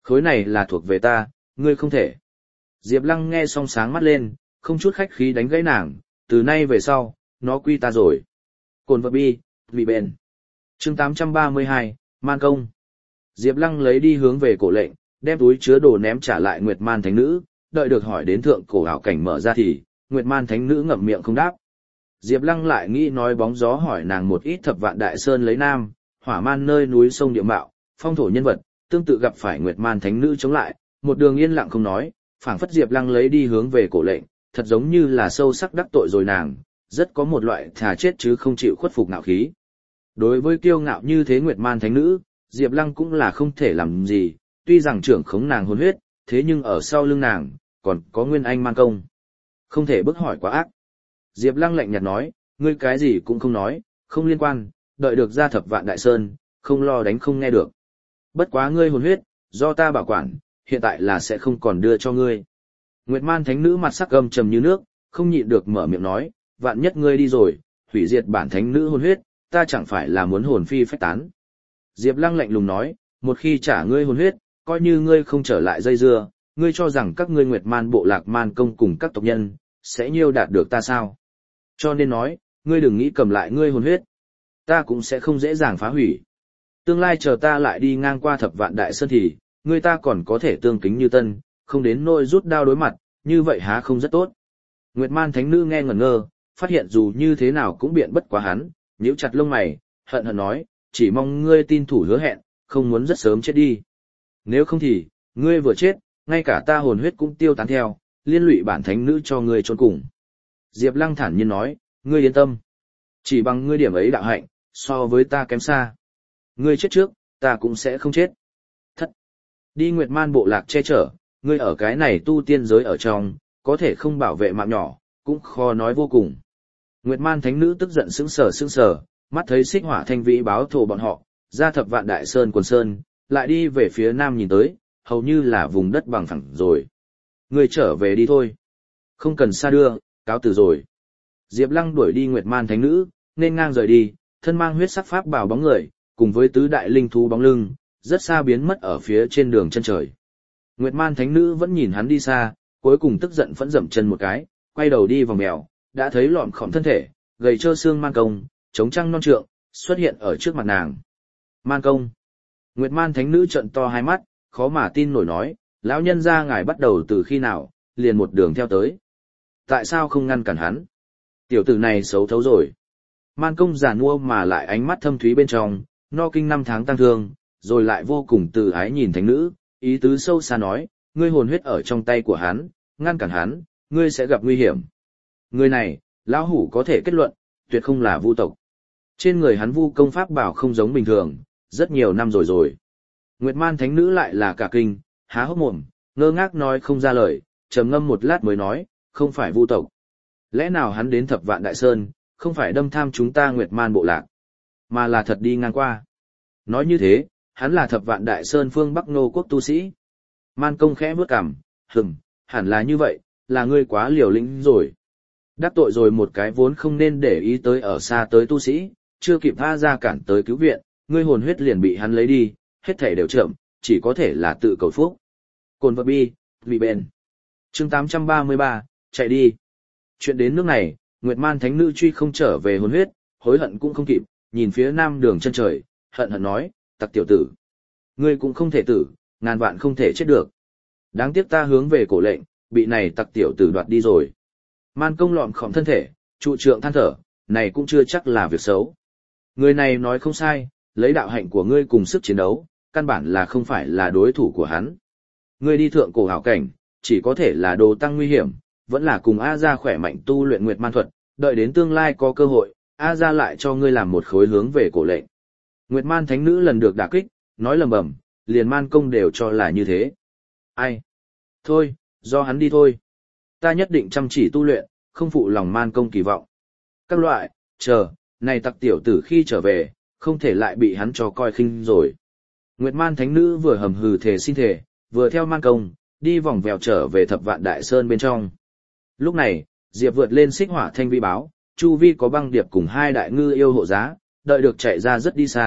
Khối này là thuộc về ta, ngươi không thể. Diệp Lăng nghe xong sáng mắt lên, không chút khách khí đánh gãy nàng, từ nay về sau, nó quy ta rồi. Cồn vật bi, vì bền. chương tám trăm ba mươi hai, Man Công. Diệp Lăng lấy đi hướng về cổ lệnh, đem túi chứa đồ ném trả lại Nguyệt Man Thánh Nữ, đợi được hỏi đến thượng cổ ảo cảnh mở ra thì, Nguyệt Man Thánh Nữ ngậm miệng không đáp. Diệp Lăng lại nghĩ nói bóng gió hỏi nàng một ít thập vạn đại sơn lấy nam, hỏa man nơi núi sông địa mạo, phong thổ nhân vật, tương tự gặp phải Nguyệt Man Thánh Nữ chống lại, một đường yên lặng không nói, phảng phất Diệp Lăng lấy đi hướng về cổ lệnh, thật giống như là sâu sắc đắc tội rồi nàng, rất có một loại thà chết chứ không chịu khuất phục ngạo khí. Đối với kiêu ngạo như thế Nguyệt Man Thánh Nữ, Diệp Lăng cũng là không thể làm gì, tuy rằng trưởng khống nàng hồn huyết, thế nhưng ở sau lưng nàng, còn có Nguyên Anh Man Công. Không thể bức hỏi quá ác. Diệp Lăng lạnh nhạt nói, ngươi cái gì cũng không nói, không liên quan, đợi được ra thập vạn đại sơn, không lo đánh không nghe được. Bất quá ngươi hồn huyết, do ta bảo quản, hiện tại là sẽ không còn đưa cho ngươi. Nguyệt Man Thánh Nữ mặt sắc gầm trầm như nước, không nhịn được mở miệng nói, vạn nhất ngươi đi rồi, hủy diệt bản Thánh Nữ hồn huyết, ta chẳng phải là muốn hồn phi phách tán. Diệp Lăng lạnh lùng nói, một khi trả ngươi hồn huyết, coi như ngươi không trở lại dây dưa, ngươi cho rằng các ngươi Nguyệt Man bộ lạc Man Công cùng các tộc nhân, sẽ nhiêu đạt được ta sao? Cho nên nói, ngươi đừng nghĩ cầm lại ngươi hồn huyết. Ta cũng sẽ không dễ dàng phá hủy. Tương lai chờ ta lại đi ngang qua thập vạn đại sơn thì, ngươi ta còn có thể tương kính như tân, không đến nỗi rút đao đối mặt, như vậy há không rất tốt. Nguyệt Man Thánh Nữ nghe ngẩn ngơ, phát hiện dù như thế nào cũng biện bất quá hắn, nhíu chặt lông mày, hận hận nói, chỉ mong ngươi tin thủ hứa hẹn, không muốn rất sớm chết đi. Nếu không thì, ngươi vừa chết, ngay cả ta hồn huyết cũng tiêu tán theo, liên lụy bản Thánh Nữ cho ngươi chôn cùng. Diệp Lăng thản nhiên nói, ngươi yên tâm. Chỉ bằng ngươi điểm ấy đạo hạnh, so với ta kém xa. Ngươi chết trước, ta cũng sẽ không chết. Thất. Đi Nguyệt Man bộ lạc che chở, ngươi ở cái này tu tiên giới ở trong, có thể không bảo vệ mạng nhỏ, cũng khó nói vô cùng. Nguyệt Man Thánh Nữ tức giận sững sờ sững sờ, mắt thấy Xích Hỏa Thanh Vĩ báo thù bọn họ, ra thập vạn đại sơn quần sơn, lại đi về phía nam nhìn tới, hầu như là vùng đất bằng phẳng rồi. Ngươi trở về đi thôi. Không cần xa đưa, cáo từ rồi. Diệp Lăng đuổi đi Nguyệt Man Thánh Nữ, nên ngang rời đi, thân mang huyết sắc pháp bảo bóng người, cùng với tứ đại linh thú bóng lưng, rất xa biến mất ở phía trên đường chân trời. Nguyệt Man Thánh Nữ vẫn nhìn hắn đi xa, cuối cùng tức giận phẫn dậm chân một cái, quay đầu đi vòng mèo, đã thấy lọm khỏm thân thể, gầy trơ xương Man Công, chống trăng non trượng, xuất hiện ở trước mặt nàng. Man Công. Nguyệt Man Thánh Nữ trợn to hai mắt, khó mà tin nổi nói, lão nhân gia ngài bắt đầu từ khi nào, liền một đường theo tới. Tại sao không ngăn cản hắn? Tiểu tử này xấu thấu rồi. Man Công giản mua mà lại ánh mắt thâm thúy bên trong, no kinh năm tháng tăng thương, rồi lại vô cùng từ ái nhìn Thánh Nữ, ý tứ sâu xa nói, ngươi hồn huyết ở trong tay của hắn, ngăn cản hắn, ngươi sẽ gặp nguy hiểm. Người này, lão hủ có thể kết luận, tuyệt không là vu tộc. Trên người hắn vu công pháp bảo không giống bình thường, rất nhiều năm rồi rồi. Nguyệt Man Thánh Nữ lại là cả kinh, há hốc mồm, ngơ ngác nói không ra lời, trầm ngâm một lát mới nói, không phải vu tộc. Lẽ nào hắn đến thập vạn đại sơn, không phải đâm tham chúng ta Nguyệt Man bộ lạc, mà là thật đi ngang qua. Nói như thế, hắn là thập vạn đại sơn phương Bắc Nô quốc tu sĩ. Man Công khẽ bước cằm, hừm, hẳn là như vậy, là ngươi quá liều lĩnh rồi. Đắc tội rồi một cái vốn không nên để ý tới ở xa tới tu sĩ, chưa kịp tha ra cản tới cứu viện, ngươi hồn huyết liền bị hắn lấy đi, hết thể đều chậm, chỉ có thể là tự cầu phúc. Cồn vật bi, vì bền. chương tám trăm ba mươi ba, chạy đi. Chuyện đến nước này, Nguyệt Man Thánh Nữ truy không trở về hồn huyết, hối hận cũng không kịp, nhìn phía nam đường chân trời, hận hận nói, tặc tiểu tử. Ngươi cũng không thể tử, ngàn vạn không thể chết được. Đáng tiếc ta hướng về cổ lệnh, bị này tặc tiểu tử đoạt đi rồi. Man Công lọm khỏm thân thể, trụ trượng than thở, này cũng chưa chắc là việc xấu. Người này nói không sai, lấy đạo hạnh của ngươi cùng sức chiến đấu, căn bản là không phải là đối thủ của hắn. Ngươi đi thượng cổ hảo cảnh, chỉ có thể là đồ tăng nguy hiểm, vẫn là cùng A Gia khỏe mạnh tu luyện Nguyệt Man thuật, đợi đến tương lai có cơ hội, A Gia lại cho ngươi làm một khối hướng về cổ lệnh. Nguyệt Man Thánh Nữ lần được đả kích, nói lầm bầm, liền Man Công đều cho là như thế. Ai? Thôi, do hắn đi thôi. Ta nhất định chăm chỉ tu luyện, không phụ lòng Man Công kỳ vọng. Các loại, chờ, này tặc tiểu tử khi trở về, không thể lại bị hắn cho coi khinh rồi. Nguyệt Man Thánh Nữ vừa hầm hừ thề xin thề, vừa theo Man Công, đi vòng vèo trở về thập vạn đại sơn bên trong. Lúc này, Diệp vượt lên Xích Hỏa Thanh Vi báo, chu vi có băng điệp cùng hai đại ngư yêu hộ giá, đợi được chạy ra rất đi xa,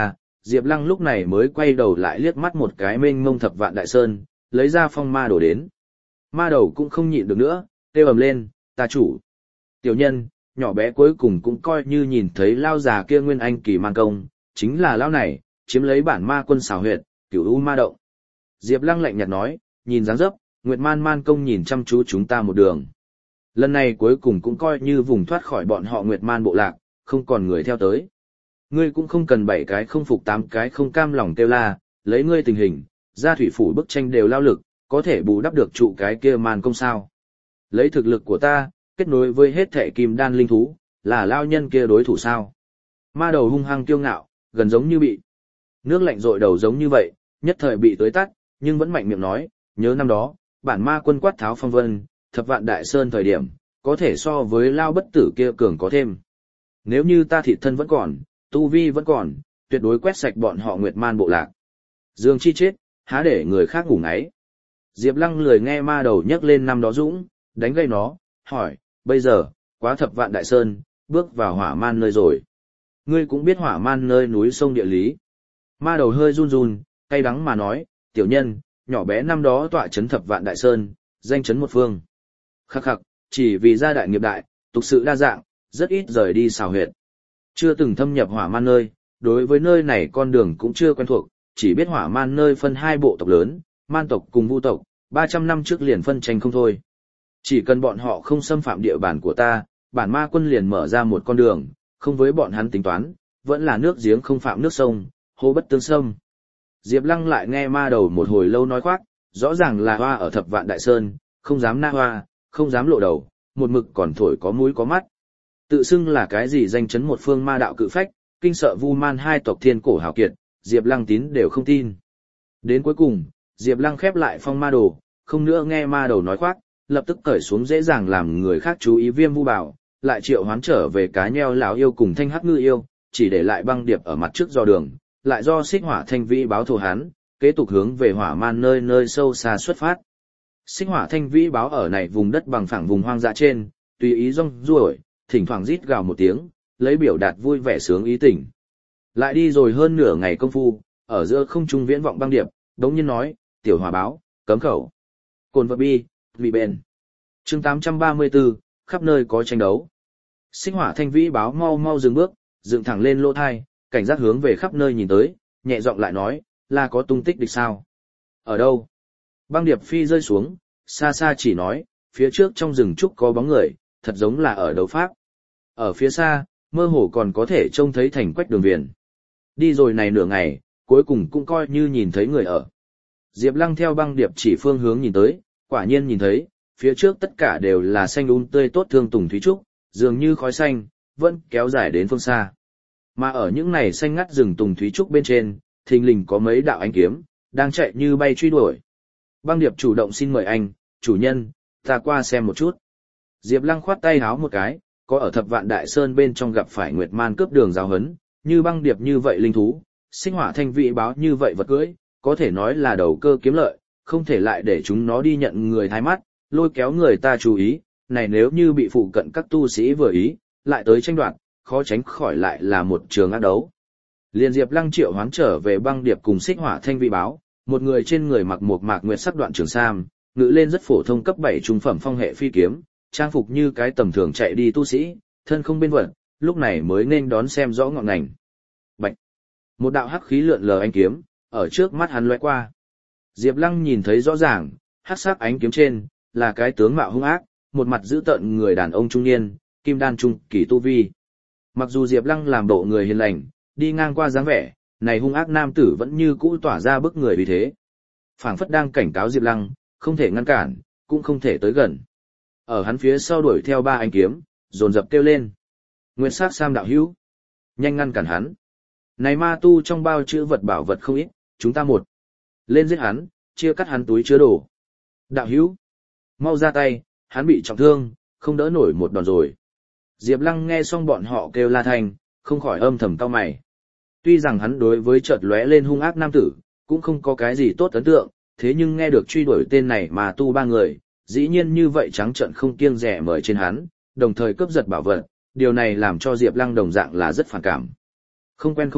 Diệp Lăng lúc này mới quay đầu lại liếc mắt một cái mênh mông thập vạn đại sơn, lấy ra phong ma đồ đến. Ma đầu cũng không nhịn được nữa, kêu ầm lên, ta chủ. Tiểu nhân, nhỏ bé cuối cùng cũng coi như nhìn thấy lao già kia nguyên anh kỳ man công, chính là lao này, chiếm lấy bản ma quân xảo huyệt, cửu u ma động. Diệp Lăng lạnh nhạt nói, nhìn dáng dấp, Nguyệt Man man công nhìn chăm chú chúng ta một đường. Lần này cuối cùng cũng coi như vùng thoát khỏi bọn họ Nguyệt Man bộ lạc, không còn người theo tới. Ngươi cũng không cần bảy cái không phục tám cái không cam lòng kêu la, lấy ngươi tình hình, ra thủy phủ bức tranh đều lao lực, có thể bù đắp được trụ cái kia man công sao. Lấy thực lực của ta, kết nối với hết thể kim đan linh thú, là lao nhân kia đối thủ sao. Ma đầu hung hăng kiêu ngạo, gần giống như bị nước lạnh rội đầu giống như vậy, nhất thời bị tới tắt, nhưng vẫn mạnh miệng nói, nhớ năm đó, bản ma quân quát tháo phong vân, thập vạn đại sơn thời điểm, có thể so với lao bất tử kia cường có thêm. Nếu như ta thị thân vẫn còn, tu vi vẫn còn, tuyệt đối quét sạch bọn họ Nguyệt Man bộ lạc. Dương chi chết, há để người khác ngủ ngáy. Diệp Lăng lười nghe ma đầu nhắc lên năm đó dũng, đánh gây nó, hỏi, bây giờ, quá thập vạn đại sơn, bước vào hỏa man nơi rồi. Ngươi cũng biết hỏa man nơi núi sông địa lý. Ma đầu hơi run run, cay đắng mà nói, tiểu nhân, nhỏ bé năm đó tọa chấn thập vạn đại sơn, danh chấn một phương. Khắc khắc, chỉ vì gia đại nghiệp đại, tục sự đa dạng, rất ít rời đi xào huyệt. Chưa từng thâm nhập hỏa man nơi, đối với nơi này con đường cũng chưa quen thuộc, chỉ biết hỏa man nơi phân hai bộ tộc lớn, man tộc cùng vu tộc, ba trăm năm trước liền phân tranh không thôi. Chỉ cần bọn họ không xâm phạm địa bàn của ta, bản ma quân liền mở ra một con đường, không với bọn hắn tính toán, vẫn là nước giếng không phạm nước sông, hô bất tương xâm. Diệp Lăng lại nghe ma đầu một hồi lâu nói khoác, rõ ràng là hoa ở thập vạn đại sơn, không dám na hoa, không dám lộ đầu, một mực còn thổi có mũi có mắt. Tự xưng là cái gì danh chấn một phương ma đạo cự phách, kinh sợ vu man hai tộc thiên cổ hào kiệt, Diệp Lăng tín đều không tin. Đến cuối cùng, Diệp Lăng khép lại phong ma đồ, không nữa nghe ma đầu nói khoác, lập tức cởi xuống dễ dàng làm người khác chú ý Viêm Vu Bảo, lại triệu hoán trở về cá nheo lão yêu cùng Thanh Hắc Ngư yêu, chỉ để lại băng điệp ở mặt trước do đường, lại do Xích Hỏa Thanh Vĩ báo thù hắn, kế tục hướng về hỏa man nơi nơi sâu xa xuất phát. Xích Hỏa Thanh Vĩ báo ở này vùng đất bằng phẳng vùng hoang dã trên, tùy ý rong ruổi, thỉnh thoảng rít gào một tiếng, lấy biểu đạt vui vẻ sướng ý tình. Lại đi rồi hơn nửa ngày công phu, ở giữa không trung viễn vọng băng điệp, đống nhiên nói, tiểu hỏa báo, cấm khẩu. Cồn vật bi, vị bền. chương tám trăm ba mươi tư, khắp nơi có tranh đấu. Xích Hỏa Thanh Vĩ báo mau mau dừng bước, dựng thẳng lên lỗ thai, cảnh giác hướng về khắp nơi nhìn tới, nhẹ giọng lại nói, là có tung tích địch sao? Ở đâu? Băng điệp phi rơi xuống, xa xa chỉ nói, phía trước trong rừng trúc có bóng người, thật giống là ở đấu pháp. Ở phía xa, mơ hồ còn có thể trông thấy thành quách đường viền. Đi rồi này nửa ngày, cuối cùng cũng coi như nhìn thấy người ở. Diệp Lăng theo băng điệp chỉ phương hướng nhìn tới, quả nhiên nhìn thấy, phía trước tất cả đều là xanh um tươi tốt thương tùng thúy trúc, dường như khói xanh, vẫn kéo dài đến phương xa. Mà ở những này xanh ngắt rừng tùng thúy trúc bên trên, thình lình có mấy đạo ánh kiếm, đang chạy như bay truy đuổi. Băng điệp chủ động xin mời anh, chủ nhân, ta qua xem một chút. Diệp Lăng khoát tay háo một cái, có ở thập vạn đại sơn bên trong gặp phải Nguyệt Man cướp đường giáo hấn, như băng điệp như vậy linh thú, Xích Hỏa Thanh Vĩ báo như vậy vật cưỡi, có thể nói là đầu cơ kiếm lợi, không thể lại để chúng nó đi nhận người thái mắt, lôi kéo người ta chú ý, này nếu như bị phụ cận các tu sĩ vừa ý, lại tới tranh đoạt, khó tránh khỏi lại là một trường ác đấu. Liên Diệp Lăng triệu hoán trở về băng điệp cùng Xích Hỏa Thanh Vĩ báo, một người trên người mặc một mạc nguyệt sắc đoạn trường sam, ngự lên rất phổ thông cấp bảy trung phẩm phong hệ phi kiếm, trang phục như cái tầm thường chạy đi tu sĩ, thân không bên vật, lúc này mới nên đón xem rõ ngọn ngành. Bạch! Một đạo hắc khí lượn lờ ánh kiếm, ở trước mắt hắn lóe qua. Diệp Lăng nhìn thấy rõ ràng, hắc sắc ánh kiếm trên, là cái tướng mạo hung ác, một mặt dữ tợn người đàn ông trung niên, kim đan trung kỳ tu vi. Mặc dù Diệp Lăng làm bộ người hiền lành, đi ngang qua dáng vẻ, này hung ác nam tử vẫn như cũ tỏa ra bức người vì thế. Phảng phất đang cảnh cáo Diệp Lăng, không thể ngăn cản, cũng không thể tới gần. Ở hắn phía sau đuổi theo ba ánh kiếm, dồn dập kêu lên. Nguyệt sắc sam đạo hữu, nhanh ngăn cản hắn. Này ma tu trong bao chữ vật bảo vật không ít, chúng ta một lên giết hắn, chia cắt hắn túi chứa đồ. Đạo hữu, mau ra tay, hắn bị trọng thương, không đỡ nổi một đòn rồi. Diệp Lăng nghe xong bọn họ kêu la thành, không khỏi âm thầm cau mày. Tuy rằng hắn đối với chợt lóe lên hung ác nam tử, cũng không có cái gì tốt ấn tượng, thế nhưng nghe được truy đuổi tên này mà tu ba người, dĩ nhiên như vậy trắng trợn không kiêng dè mời trên hắn, đồng thời cướp giật bảo vật, điều này làm cho Diệp Lăng đồng dạng là rất phản cảm. Không quen không biết,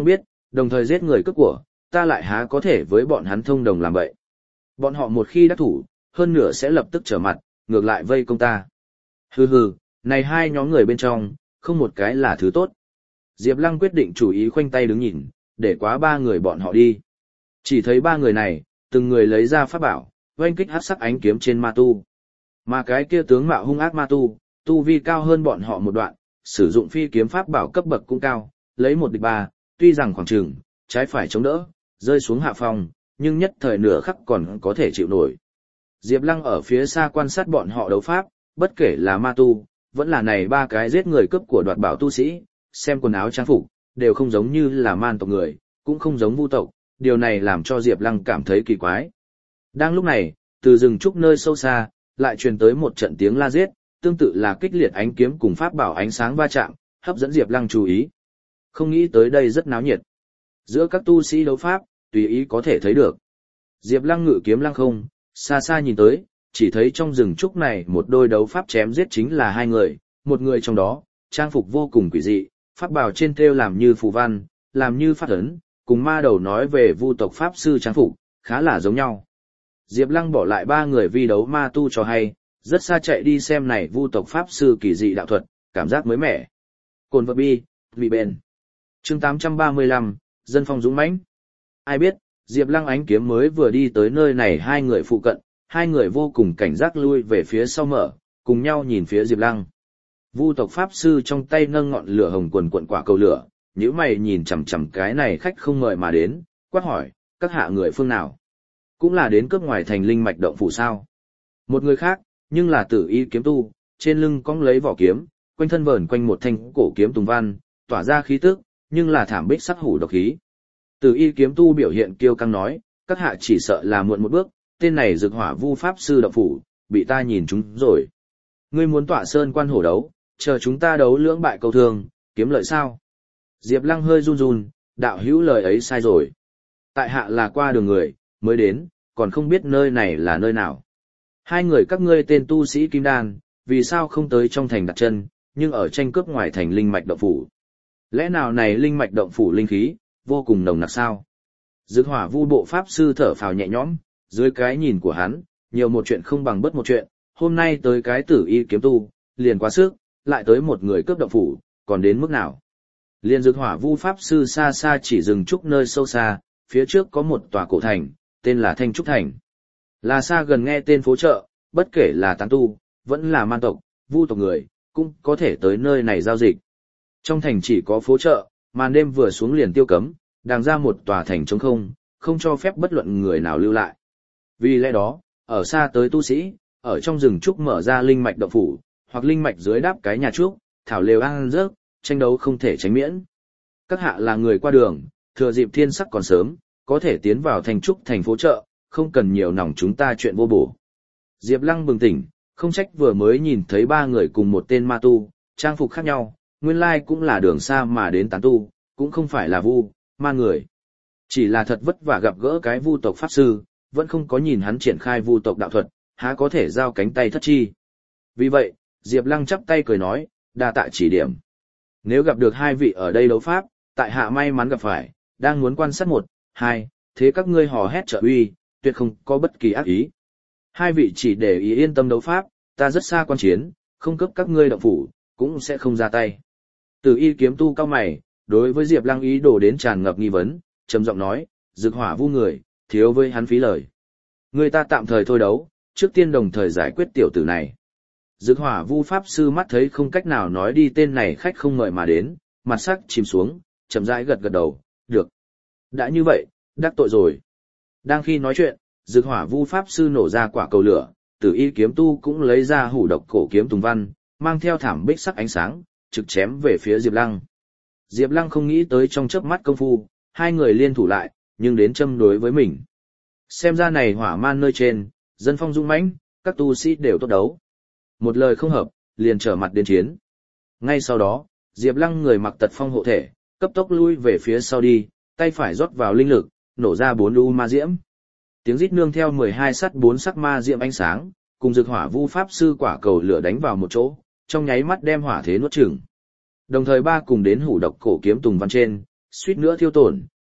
đồng thời giết người cướp của, ta lại há có thể với bọn hắn thông đồng làm vậy. Bọn họ một khi đắc thủ, hơn nửa sẽ lập tức trở mặt, ngược lại vây công ta. Hừ hừ, này hai nhóm người bên trong, không một cái là thứ tốt. Diệp Lăng quyết định chủ ý khoanh tay đứng nhìn, để quá ba người bọn họ đi. Chỉ thấy ba người này, từng người lấy ra pháp bảo, oanh kích hắc sắc ánh kiếm trên ma tu. Mà cái kia tướng mạo hung ác ma tu, tu vi cao hơn bọn họ một đoạn, sử dụng phi kiếm pháp bảo cấp bậc cũng cao, lấy một địch ba, tuy rằng khoảng trường, trái phải chống đỡ, rơi xuống hạ phòng, nhưng nhất thời nửa khắc còn có thể chịu nổi. Diệp Lăng ở phía xa quan sát bọn họ đấu pháp, bất kể là ma tu, vẫn là này ba cái giết người cướp của đoạt bảo tu sĩ, xem quần áo trang phục, đều không giống như là man tộc người, cũng không giống vu tộc, điều này làm cho Diệp Lăng cảm thấy kỳ quái. Đang lúc này, từ rừng trúc nơi sâu xa, lại truyền tới một trận tiếng la giết, tương tự là kích liệt ánh kiếm cùng pháp bảo ánh sáng va chạm, hấp dẫn Diệp Lăng chú ý. Không nghĩ tới đây rất náo nhiệt. Giữa các tu sĩ đấu pháp, tùy ý có thể thấy được. Diệp Lăng ngự kiếm lăng không, xa xa nhìn tới, chỉ thấy trong rừng trúc này một đôi đấu pháp chém giết chính là hai người, một người trong đó, trang phục vô cùng quỷ dị, pháp bảo trên thêu làm như phù văn, làm như phát ấn, cùng ma đầu nói về vu tộc pháp sư trang phục, khá là giống nhau. Diệp Lăng bỏ lại ba người vi đấu ma tu cho hay, rất xa chạy đi xem này vu tộc pháp sư kỳ dị đạo thuật, cảm giác mới mẻ. Cồn vật bi, vị bền. Chương tám trăm ba mươi lăm, dân phong dũng mãnh. Ai biết, Diệp Lăng ánh kiếm mới vừa đi tới nơi này hai người phụ cận, hai người vô cùng cảnh giác lui về phía sau mở, cùng nhau nhìn phía Diệp Lăng. Vu tộc pháp sư trong tay nâng ngọn lửa hồng quần quần quả cầu lửa, nhíu mày nhìn chằm chằm cái này khách không mời mà đến, quát hỏi, các hạ người phương nào? Cũng là đến cướp ngoài thành linh mạch động phủ sao? Một người khác, nhưng là Tử Y kiếm tu, trên lưng cong lấy vỏ kiếm, quanh thân vờn quanh một thanh cổ kiếm tùng văn, tỏa ra khí tức, nhưng là thảm bích sắc hủ độc khí. Tử Y kiếm tu biểu hiện kiêu căng nói, các hạ chỉ sợ là muộn một bước, tên này Dực Hỏa Vu pháp sư động phủ, bị ta nhìn chúng rồi. Ngươi muốn tỏa sơn quan hổ đấu, chờ chúng ta đấu lưỡng bại câu thương, kiếm lợi sao? Diệp Lăng hơi run run, đạo hữu lời ấy sai rồi. Tại hạ là qua đường người, mới đến, còn không biết nơi này là nơi nào. Hai người các ngươi tên tu sĩ kim đan, vì sao không tới trong thành đặt chân, nhưng ở tranh cướp ngoài thành linh mạch động phủ? Lẽ nào này linh mạch động phủ linh khí, vô cùng nồng nặc sao? Dực Hỏa Vu bộ pháp sư thở phào nhẹ nhõm, dưới cái nhìn của hắn, nhiều một chuyện không bằng bất một chuyện, hôm nay tới cái Tử Y kiếm tu, liền quá sức, lại tới một người cướp động phủ, còn đến mức nào? Liên Dực Hỏa Vu pháp sư xa xa chỉ dừng trúc nơi sâu xa, phía trước có một tòa cổ thành, tên là Thanh Trúc Thành. Là xa gần nghe tên phố chợ, bất kể là tán tu, vẫn là man tộc, vu tộc người, cũng có thể tới nơi này giao dịch. Trong thành chỉ có phố chợ, màn đêm vừa xuống liền tiêu cấm, đàng ra một tòa thành trống không, không cho phép bất luận người nào lưu lại. Vì lẽ đó, ở xa tới tu sĩ, ở trong rừng trúc mở ra linh mạch động phủ, hoặc linh mạch dưới đáp cái nhà trúc, thảo lều ăn rớt, tranh đấu không thể tránh miễn. Các hạ là người qua đường, thừa dịp thiên sắc còn sớm, có thể tiến vào thành trúc thành phố chợ, không cần nhiều nòng chúng ta chuyện vô bổ. Diệp Lăng bừng tỉnh, không trách vừa mới nhìn thấy ba người cùng một tên ma tu, trang phục khác nhau, nguyên lai cũng là đường xa mà đến tán tu, cũng không phải là vu, ma người. Chỉ là thật vất vả gặp gỡ cái vu tộc pháp sư, vẫn không có nhìn hắn triển khai vu tộc đạo thuật, há có thể giao cánh tay thất chi. Vì vậy, Diệp Lăng chắp tay cười nói, đa tạ chỉ điểm. Nếu gặp được hai vị ở đây đấu pháp, tại hạ may mắn gặp phải, đang muốn quan sát một, hai, thế các ngươi hò hét trợ uy, tuyệt không có bất kỳ ác ý. Hai vị chỉ để ý yên tâm đấu pháp, ta rất xa quan chiến, không cấp các ngươi động phủ, cũng sẽ không ra tay. Tử Y kiếm tu cao mày, đối với Diệp Lăng ý đồ đến tràn ngập nghi vấn, trầm giọng nói, Dực Hỏa Vu người, thiếu với hắn phí lời. Người ta tạm thời thôi đấu, trước tiên đồng thời giải quyết tiểu tử này. Dực Hỏa Vu pháp sư mắt thấy không cách nào nói đi tên này khách không mời mà đến, mặt sắc chìm xuống, chậm rãi gật gật đầu, được. Đã như vậy, đắc tội rồi. Đang khi nói chuyện, Dực Hỏa Vu pháp sư nổ ra quả cầu lửa, Tử Y kiếm tu cũng lấy ra hủ độc cổ kiếm tùng văn, mang theo thảm bích sắc ánh sáng, trực chém về phía Diệp Lăng. Diệp Lăng không nghĩ tới trong chớp mắt công phu, hai người liên thủ lại, nhưng đến châm đối với mình. Xem ra này hỏa man nơi trên, dân phong dũng mãnh, các tu sĩ đều tốt đấu. Một lời không hợp, liền trở mặt đến chiến. Ngay sau đó, Diệp Lăng người mặc tật phong hộ thể, cấp tốc lui về phía sau đi, tay phải rót vào linh lực, nổ ra bốn u ma diễm. Tiếng rít nương theo mười hai sắt bốn sắc ma diễm ánh sáng, cùng Dực Hỏa Vu pháp sư quả cầu lửa đánh vào một chỗ, trong nháy mắt đem hỏa thế nuốt chửng. Đồng thời ba cùng đến hủ độc cổ kiếm tùng văn trên, suýt nữa thiêu tổn,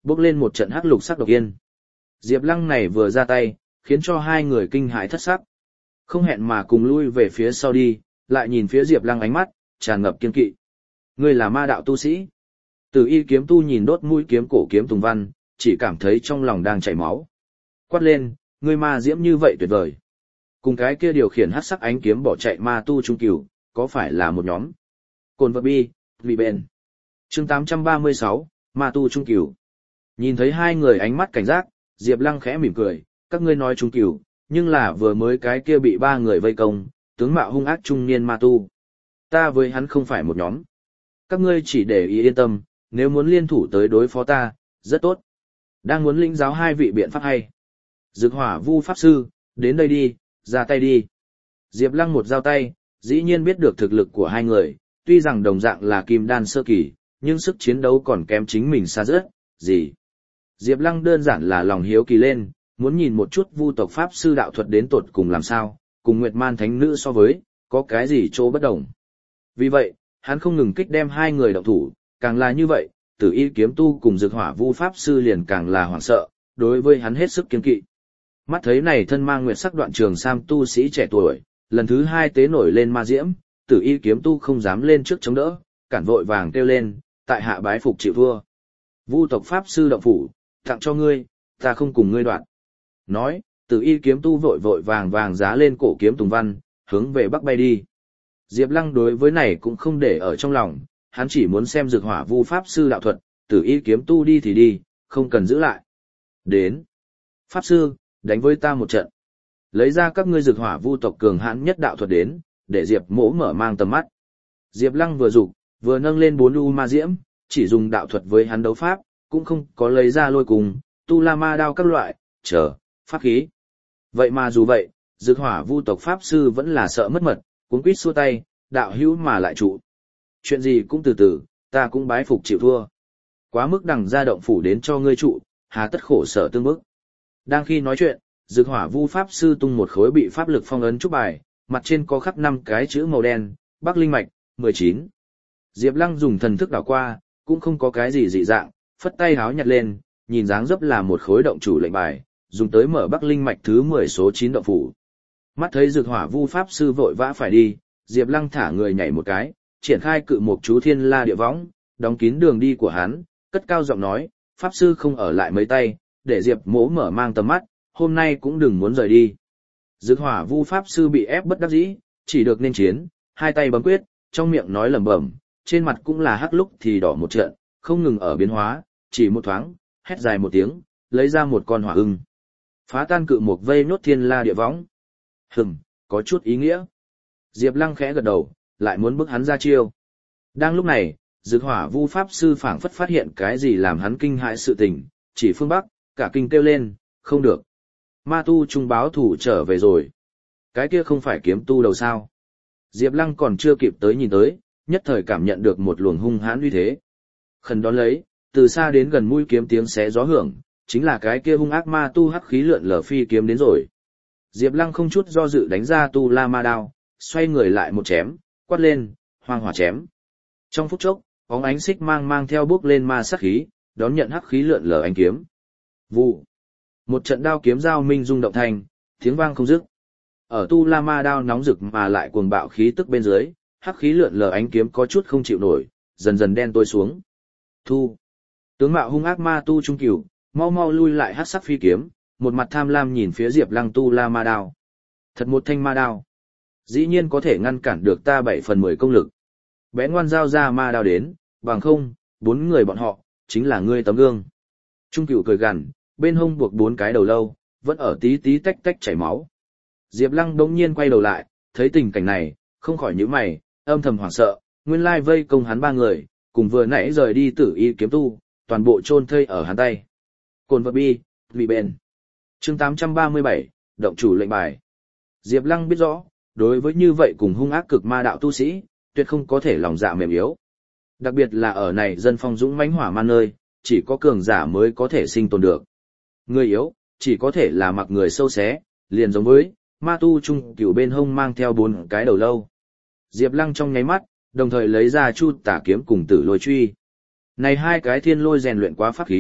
bước lên một trận hắc lục sắc độc yên. Diệp Lăng này vừa ra tay, khiến cho hai người kinh hãi thất sắc. Không hẹn mà cùng lui về phía sau đi, lại nhìn phía Diệp Lăng ánh mắt tràn ngập kiên kỵ. Ngươi là ma đạo tu sĩ? Tử Y kiếm tu nhìn đốt mũi kiếm cổ kiếm Tùng Văn, chỉ cảm thấy trong lòng đang chảy máu. Quát lên, ngươi ma diễm như vậy tuyệt vời. Cùng cái kia điều khiển hắc sắc ánh kiếm bỏ chạy ma tu trung cửu, có phải là một nhóm? Cồn vật bi, vì bền. Chương tám trăm ba mươi sáu, ma tu trung cửu. Nhìn thấy hai người ánh mắt cảnh giác, Diệp Lăng khẽ mỉm cười, các ngươi nói trung cửu, nhưng là vừa mới cái kia bị ba người vây công, tướng mạo hung ác trung niên ma tu. Ta với hắn không phải một nhóm. Các ngươi chỉ để ý yên tâm, nếu muốn liên thủ tới đối phó ta, rất tốt. Đang muốn lĩnh giáo hai vị biện pháp hay. Dực Hỏa Vu Pháp Sư, đến đây đi, ra tay đi. Diệp Lăng một giao tay, dĩ nhiên biết được thực lực của hai người, tuy rằng đồng dạng là kim đan sơ kỳ, nhưng sức chiến đấu còn kém chính mình xa rất, gì. Diệp Lăng đơn giản là lòng hiếu kỳ lên, muốn nhìn một chút Vu tộc Pháp Sư đạo thuật đến tột cùng làm sao, cùng Nguyệt Man Thánh Nữ so với, có cái gì chỗ bất đồng. Vì vậy, hắn không ngừng kích đem hai người động thủ, càng là như vậy, Tử Y kiếm tu cùng Dực Hỏa Vu Pháp Sư liền càng là hoảng sợ, đối với hắn hết sức kiên kỵ. Mắt thấy này thân mang nguyệt sắc đoạn trường sam tu sĩ trẻ tuổi, lần thứ hai tế nổi lên ma diễm, Tử Y kiếm tu không dám lên trước chống đỡ, cản vội vàng kêu lên, tại hạ bái phục chịu thua. Vu tộc Pháp Sư động phủ, tặng cho ngươi, ta không cùng ngươi đoạn. Nói, Tử Y kiếm tu vội vội vàng vàng giá lên cổ kiếm Tùng Văn, hướng về bắc bay đi. Diệp Lăng đối với này cũng không để ở trong lòng, hắn chỉ muốn xem Dực Hỏa Vu Pháp Sư đạo thuật, Tử Y kiếm tu đi thì đi, không cần giữ lại. Đến. Pháp Sư, đánh với ta một trận. Lấy ra các ngươi Dực Hỏa Vu tộc cường hãn nhất đạo thuật đến, để Diệp Mỗ mở mang tầm mắt. Diệp Lăng vừa dục, vừa nâng lên bốn u ma diễm, chỉ dùng đạo thuật với hắn đấu pháp, cũng không có lấy ra lôi cùng, tu la ma đao các loại, chờ, pháp khí. Vậy mà dù vậy, Dực Hỏa Vu tộc Pháp Sư vẫn là sợ mất mật, cuống quýt xua tay, đạo hữu mà lại trụ. Chuyện gì cũng từ từ, ta cũng bái phục chịu thua. Quá mức đằng ra động phủ đến cho ngươi trụ, hà tất khổ sở tương bức. Đang khi nói chuyện, Dực Hỏa Vu Pháp Sư tung một khối bị pháp lực phong ấn trúc bài, mặt trên có khắc năm cái chữ màu đen, Bắc Linh Mạch, mười chín. Diệp Lăng dùng thần thức đảo qua, cũng không có cái gì dị dạng, phất tay háo nhặt lên, nhìn dáng dấp là một khối động chủ lệnh bài, dùng tới mở Bắc Linh Mạch thứ mười số chín động phủ. Mắt thấy Dực Hỏa Vu Pháp Sư vội vã phải đi, Diệp Lăng thả người nhảy một cái, triển khai cự mục chú Thiên La Địa Võng, đóng kín đường đi của hắn, cất cao giọng nói, Pháp Sư không ở lại mấy tay, để Diệp Mỗ mở mang tầm mắt, hôm nay cũng đừng muốn rời đi. Dực Hỏa Vu Pháp Sư bị ép bất đắc dĩ, chỉ được nên chiến, hai tay bấm quyết, trong miệng nói lẩm bẩm, trên mặt cũng là hắc lúc thì đỏ một trận, không ngừng ở biến hóa, chỉ một thoáng, hét dài một tiếng, lấy ra một con hỏa ưng. Phá tan cự mục vây nốt Thiên La Địa Võng. Hừm, có chút ý nghĩa. Diệp Lăng khẽ gật đầu, lại muốn bức hắn ra chiêu. Đang lúc này, Dực Hỏa Vu Pháp Sư phảng phất phát hiện cái gì làm hắn kinh hãi sự tình, chỉ phương Bắc, cả kinh kêu lên, không được. Ma tu trung báo thủ trở về rồi. Cái kia không phải kiếm tu đầu sao. Diệp Lăng còn chưa kịp tới nhìn tới, nhất thời cảm nhận được một luồng hung hãn uy thế. Khẩn đón lấy, từ xa đến gần mũi kiếm tiếng xé gió hưởng, chính là cái kia hung ác ma tu hắc khí lượn lờ phi kiếm đến rồi. Diệp Lăng không chút do dự đánh ra tu la ma đao, xoay người lại một chém, quát lên, hoang hỏa chém. Trong phút chốc, bóng ánh xích mang mang theo bước lên ma sát khí, đón nhận hắc khí lượn lờ ánh kiếm. Vụ. Một trận đao kiếm giao minh rung động thành, tiếng vang không dứt. Ở tu la ma đao nóng rực mà lại cuồng bạo khí tức bên dưới, hắc khí lượn lờ ánh kiếm có chút không chịu nổi, dần dần đen tối xuống. Thu. Tướng mạo hung ác ma tu trung cửu, mau mau lui lại hắc sắc phi kiếm, một mặt tham lam nhìn phía Diệp Lăng tu la ma đao. Thật một thanh ma đao. Dĩ nhiên có thể ngăn cản được ta bảy phần mười công lực. Bé ngoan giao ra ma đao đến, bằng không, bốn người bọn họ, chính là ngươi tấm gương. Trung cửu cười gằn, bên hông buộc bốn cái đầu lâu, vẫn ở tí tí tách tách chảy máu. Diệp Lăng đống nhiên quay đầu lại, thấy tình cảnh này, không khỏi nhíu mày, âm thầm hoảng sợ, nguyên lai vây công hắn ba người, cùng vừa nãy rời đi Tử Y kiếm tu, toàn bộ chôn thây ở hắn tay. Cồn vật bi, vì bền. Chương tám trăm ba mươi bảy, động chủ lệnh bài. Diệp Lăng biết rõ, đối với như vậy cùng hung ác cực ma đạo tu sĩ, tuyệt không có thể lòng dạ mềm yếu. Đặc biệt là ở này dân phong dũng mãnh hỏa man nơi, chỉ có cường giả mới có thể sinh tồn được. Người yếu, chỉ có thể là mặc người sâu xé, liền giống với ma tu trung cửu bên hông mang theo bốn cái đầu lâu. Diệp Lăng trong nháy mắt, đồng thời lấy ra Chu Tả kiếm cùng Tử Lôi truy. Này hai cái thiên lôi rèn luyện quá pháp khí,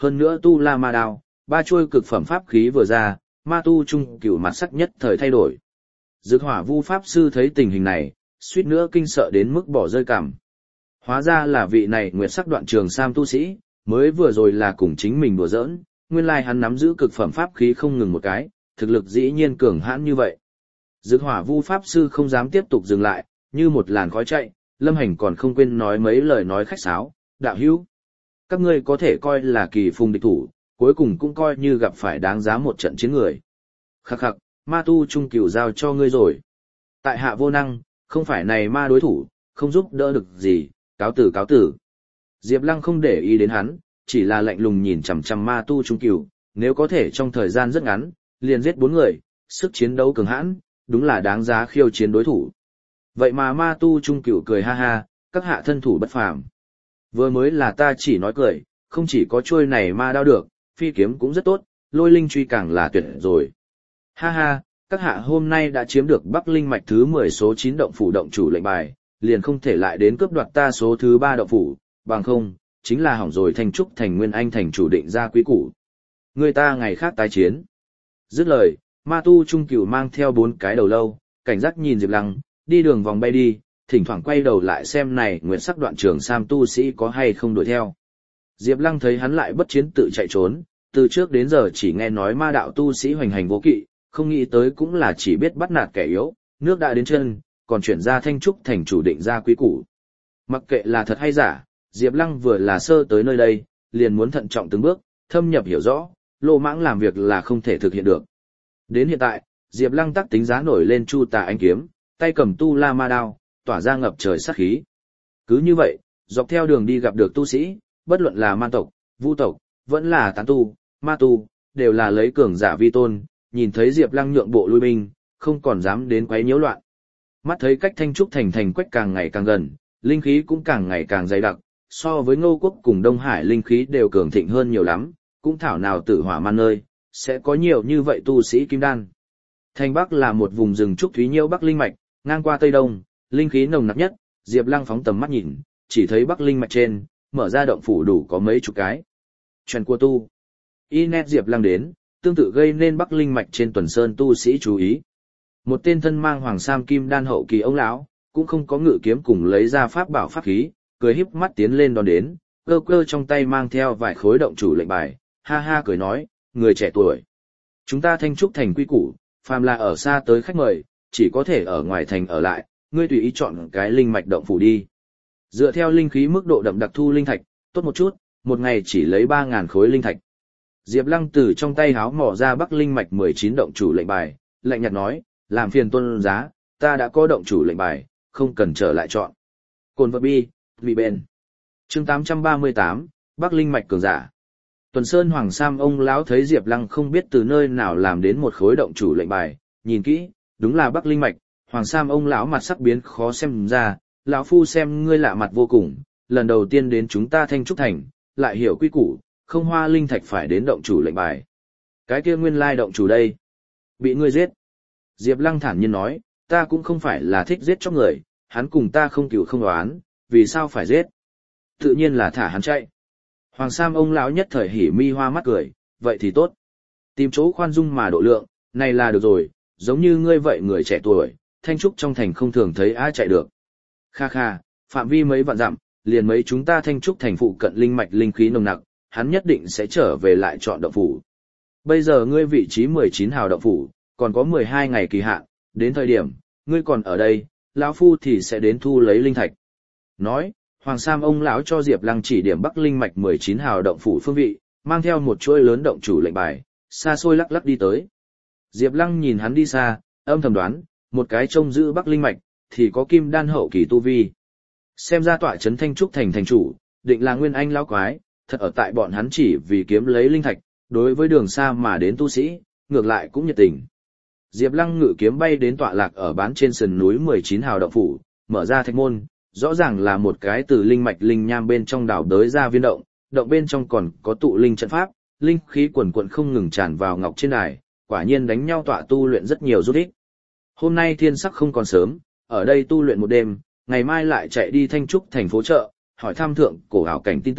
hơn nữa tu la ma đao, ba chuôi cực phẩm pháp khí vừa ra, ma tu trung cửu mặt sắc nhất thời thay đổi. Dược hỏa vu pháp sư thấy tình hình này, suýt nữa kinh sợ đến mức bỏ rơi cằm. Hóa ra là vị này nguyệt sắc đoạn trường sam tu sĩ, mới vừa rồi là cùng chính mình đùa giỡn, nguyên lai hắn nắm giữ cực phẩm pháp khí không ngừng một cái, thực lực dĩ nhiên cường hãn như vậy. Dược hỏa vu pháp sư không dám tiếp tục dừng lại, như một làn khói chạy, Lâm Hành còn không quên nói mấy lời nói khách sáo, đạo hữu. Các ngươi có thể coi là kỳ phùng địch thủ, cuối cùng cũng coi như gặp phải đáng giá một trận chiến người. Khắc khắc, ma tu trung cửu giao cho ngươi rồi. Tại hạ vô năng, không phải này ma đối thủ, không giúp đỡ được gì, cáo tử cáo tử. Diệp Lăng không để ý đến hắn, chỉ là lạnh lùng nhìn chằm chằm ma tu trung cửu, nếu có thể trong thời gian rất ngắn, liền giết bốn người, sức chiến đấu cường hãn, đúng là đáng giá khiêu chiến đối thủ. Vậy mà ma tu trung cửu cười ha ha, các hạ thân thủ bất phàm. Vừa mới là ta chỉ nói cười, không chỉ có chuôi này ma đao được, phi kiếm cũng rất tốt, lôi linh truy càng là tuyệt rồi. Ha ha, các hạ hôm nay đã chiếm được Bắc Linh mạch thứ mười số chín động phủ động chủ lệnh bài, liền không thể lại đến cướp đoạt ta số thứ ba động phủ, bằng không, chính là hỏng rồi Thanh Trúc thành Nguyên Anh thành chủ định ra quý củ. Người ta ngày khác tái chiến. Dứt lời, ma tu trung cửu mang theo bốn cái đầu lâu, cảnh giác nhìn Diệp Lăng, đi đường vòng bay đi, thỉnh thoảng quay đầu lại xem này nguyệt sắc đoạn trường sam tu sĩ có hay không đuổi theo. Diệp Lăng thấy hắn lại bất chiến tự chạy trốn, từ trước đến giờ chỉ nghe nói ma đạo tu sĩ hoành hành vô kỵ, không nghĩ tới cũng là chỉ biết bắt nạt kẻ yếu, nước đã đến chân, còn chuyển ra Thanh Trúc thành chủ định ra quý củ. Mặc kệ là thật hay giả, Diệp Lăng vừa là sơ tới nơi đây, liền muốn thận trọng từng bước, thâm nhập hiểu rõ, lô mãng làm việc là không thể thực hiện được. Đến hiện tại, Diệp Lăng tắc tính giá nổi lên chu tà anh kiếm, tay cầm tu la ma đao, tỏa ra ngập trời sát khí. Cứ như vậy, dọc theo đường đi gặp được tu sĩ, bất luận là man tộc, vu tộc, vẫn là tán tu, ma tu, đều là lấy cường giả vi tôn, nhìn thấy Diệp Lăng nhượng bộ lui binh, không còn dám đến quấy nhiễu loạn. Mắt thấy cách Thanh Trúc thành thành quách càng ngày càng gần, linh khí cũng càng ngày càng dày đặc, so với Ngô Quốc cùng Đông Hải linh khí đều cường thịnh hơn nhiều lắm, cũng thảo nào tử hỏa man nơi, sẽ có nhiều như vậy tu sĩ kim đan. Thành Bắc là một vùng rừng trúc thúy nhiễu Bắc linh mạch, ngang qua Tây Đông, linh khí nồng nặc nhất, Diệp Lăng phóng tầm mắt nhìn, chỉ thấy Bắc linh mạch trên, mở ra động phủ đủ có mấy chục cái. Truyền của tu. Inet Diệp Lăng đến, tương tự gây nên Bắc linh mạch trên Tuần Sơn tu sĩ chú ý. Một tên thân mang hoàng sam kim đan hậu kỳ ông lão, cũng không có ngự kiếm cùng lấy ra pháp bảo pháp khí, cười híp mắt tiến lên đón đến, cơ cơ trong tay mang theo vài khối động chủ lệnh bài, ha ha cười nói, người trẻ tuổi. Chúng ta Thanh Trúc thành quy củ, phàm là ở xa tới khách mời, chỉ có thể ở ngoài thành ở lại, ngươi tùy ý chọn cái linh mạch động phủ đi. Dựa theo linh khí mức độ đậm đặc thu linh thạch, tốt một chút, một ngày chỉ lấy ba ngàn khối linh thạch. Diệp Lăng từ trong tay háo mỏ ra Bắc linh mạch mười chín động chủ lệnh bài, lạnh nhạt nói, làm phiền tuân giá, ta đã có động chủ lệnh bài, không cần trở lại chọn. Cồn vật bi, vì bên. Chương tám trăm ba mươi tám, Bắc linh mạch cường giả. Tuần Sơn Hoàng Sam ông lão thấy Diệp Lăng không biết từ nơi nào làm đến một khối động chủ lệnh bài, nhìn kỹ, đúng là Bắc linh mạch, Hoàng Sam ông lão mặt sắc biến khó xem ra, lão phu xem ngươi lạ mặt vô cùng, lần đầu tiên đến chúng ta Thanh Trúc thành, lại hiểu quy củ, không hoa linh thạch phải đến động chủ lệnh bài. Cái kia nguyên lai động chủ đây, bị ngươi giết. Diệp Lăng thản nhiên nói, ta cũng không phải là thích giết chóc người, hắn cùng ta không cừu không oán, vì sao phải giết? Tự nhiên là thả hắn chạy. Hoàng Sam ông lão nhất thời hỉ mi hoa mắt cười, vậy thì tốt. Tìm chỗ khoan dung mà độ lượng, này là được rồi, giống như ngươi vậy người trẻ tuổi, Thanh Trúc trong thành không thường thấy ai chạy được. Kha kha, phạm vi mấy vạn dặm, liền mấy chúng ta Thanh Trúc thành phụ cận linh mạch linh khí nồng nặc, hắn nhất định sẽ trở về lại chọn động phủ. Bây giờ ngươi vị trí mười chín hào động phủ, còn có mười hai ngày kỳ hạn, đến thời điểm, ngươi còn ở đây, lão phu thì sẽ đến thu lấy linh thạch. Nói, Hoàng Sam ông lão cho Diệp Lăng chỉ điểm Bắc linh mạch mười chín hào động phủ phương vị, mang theo một chuỗi lớn động chủ lệnh bài, xa xôi lắc lắc đi tới. Diệp Lăng nhìn hắn đi xa, âm thầm đoán, một cái trông giữ Bắc linh mạch, thì có kim đan hậu kỳ tu vi. Xem ra tọa trấn Thanh Trúc thành thành chủ, định là Nguyên Anh lão quái, thật ở tại bọn hắn chỉ vì kiếm lấy linh thạch, đối với đường xa mà đến tu sĩ, ngược lại cũng nhiệt tình. Diệp Lăng ngự kiếm bay đến tọa lạc ở bán trên sườn núi mười chín hào động phủ, mở ra thạch môn, rõ ràng là một cái từ linh mạch linh nham bên trong đảo đới ra viên động, động bên trong còn có tụ linh trận pháp, linh khí quần quần không ngừng tràn vào ngọc trên đài, quả nhiên đánh nhau tọa tu luyện rất nhiều rút ích. Hôm nay thiên sắc không còn sớm, ở đây tu luyện một đêm, ngày mai lại chạy đi Thanh Trúc thành phố chợ, hỏi thăm thượng cổ ảo cảnh tin tức,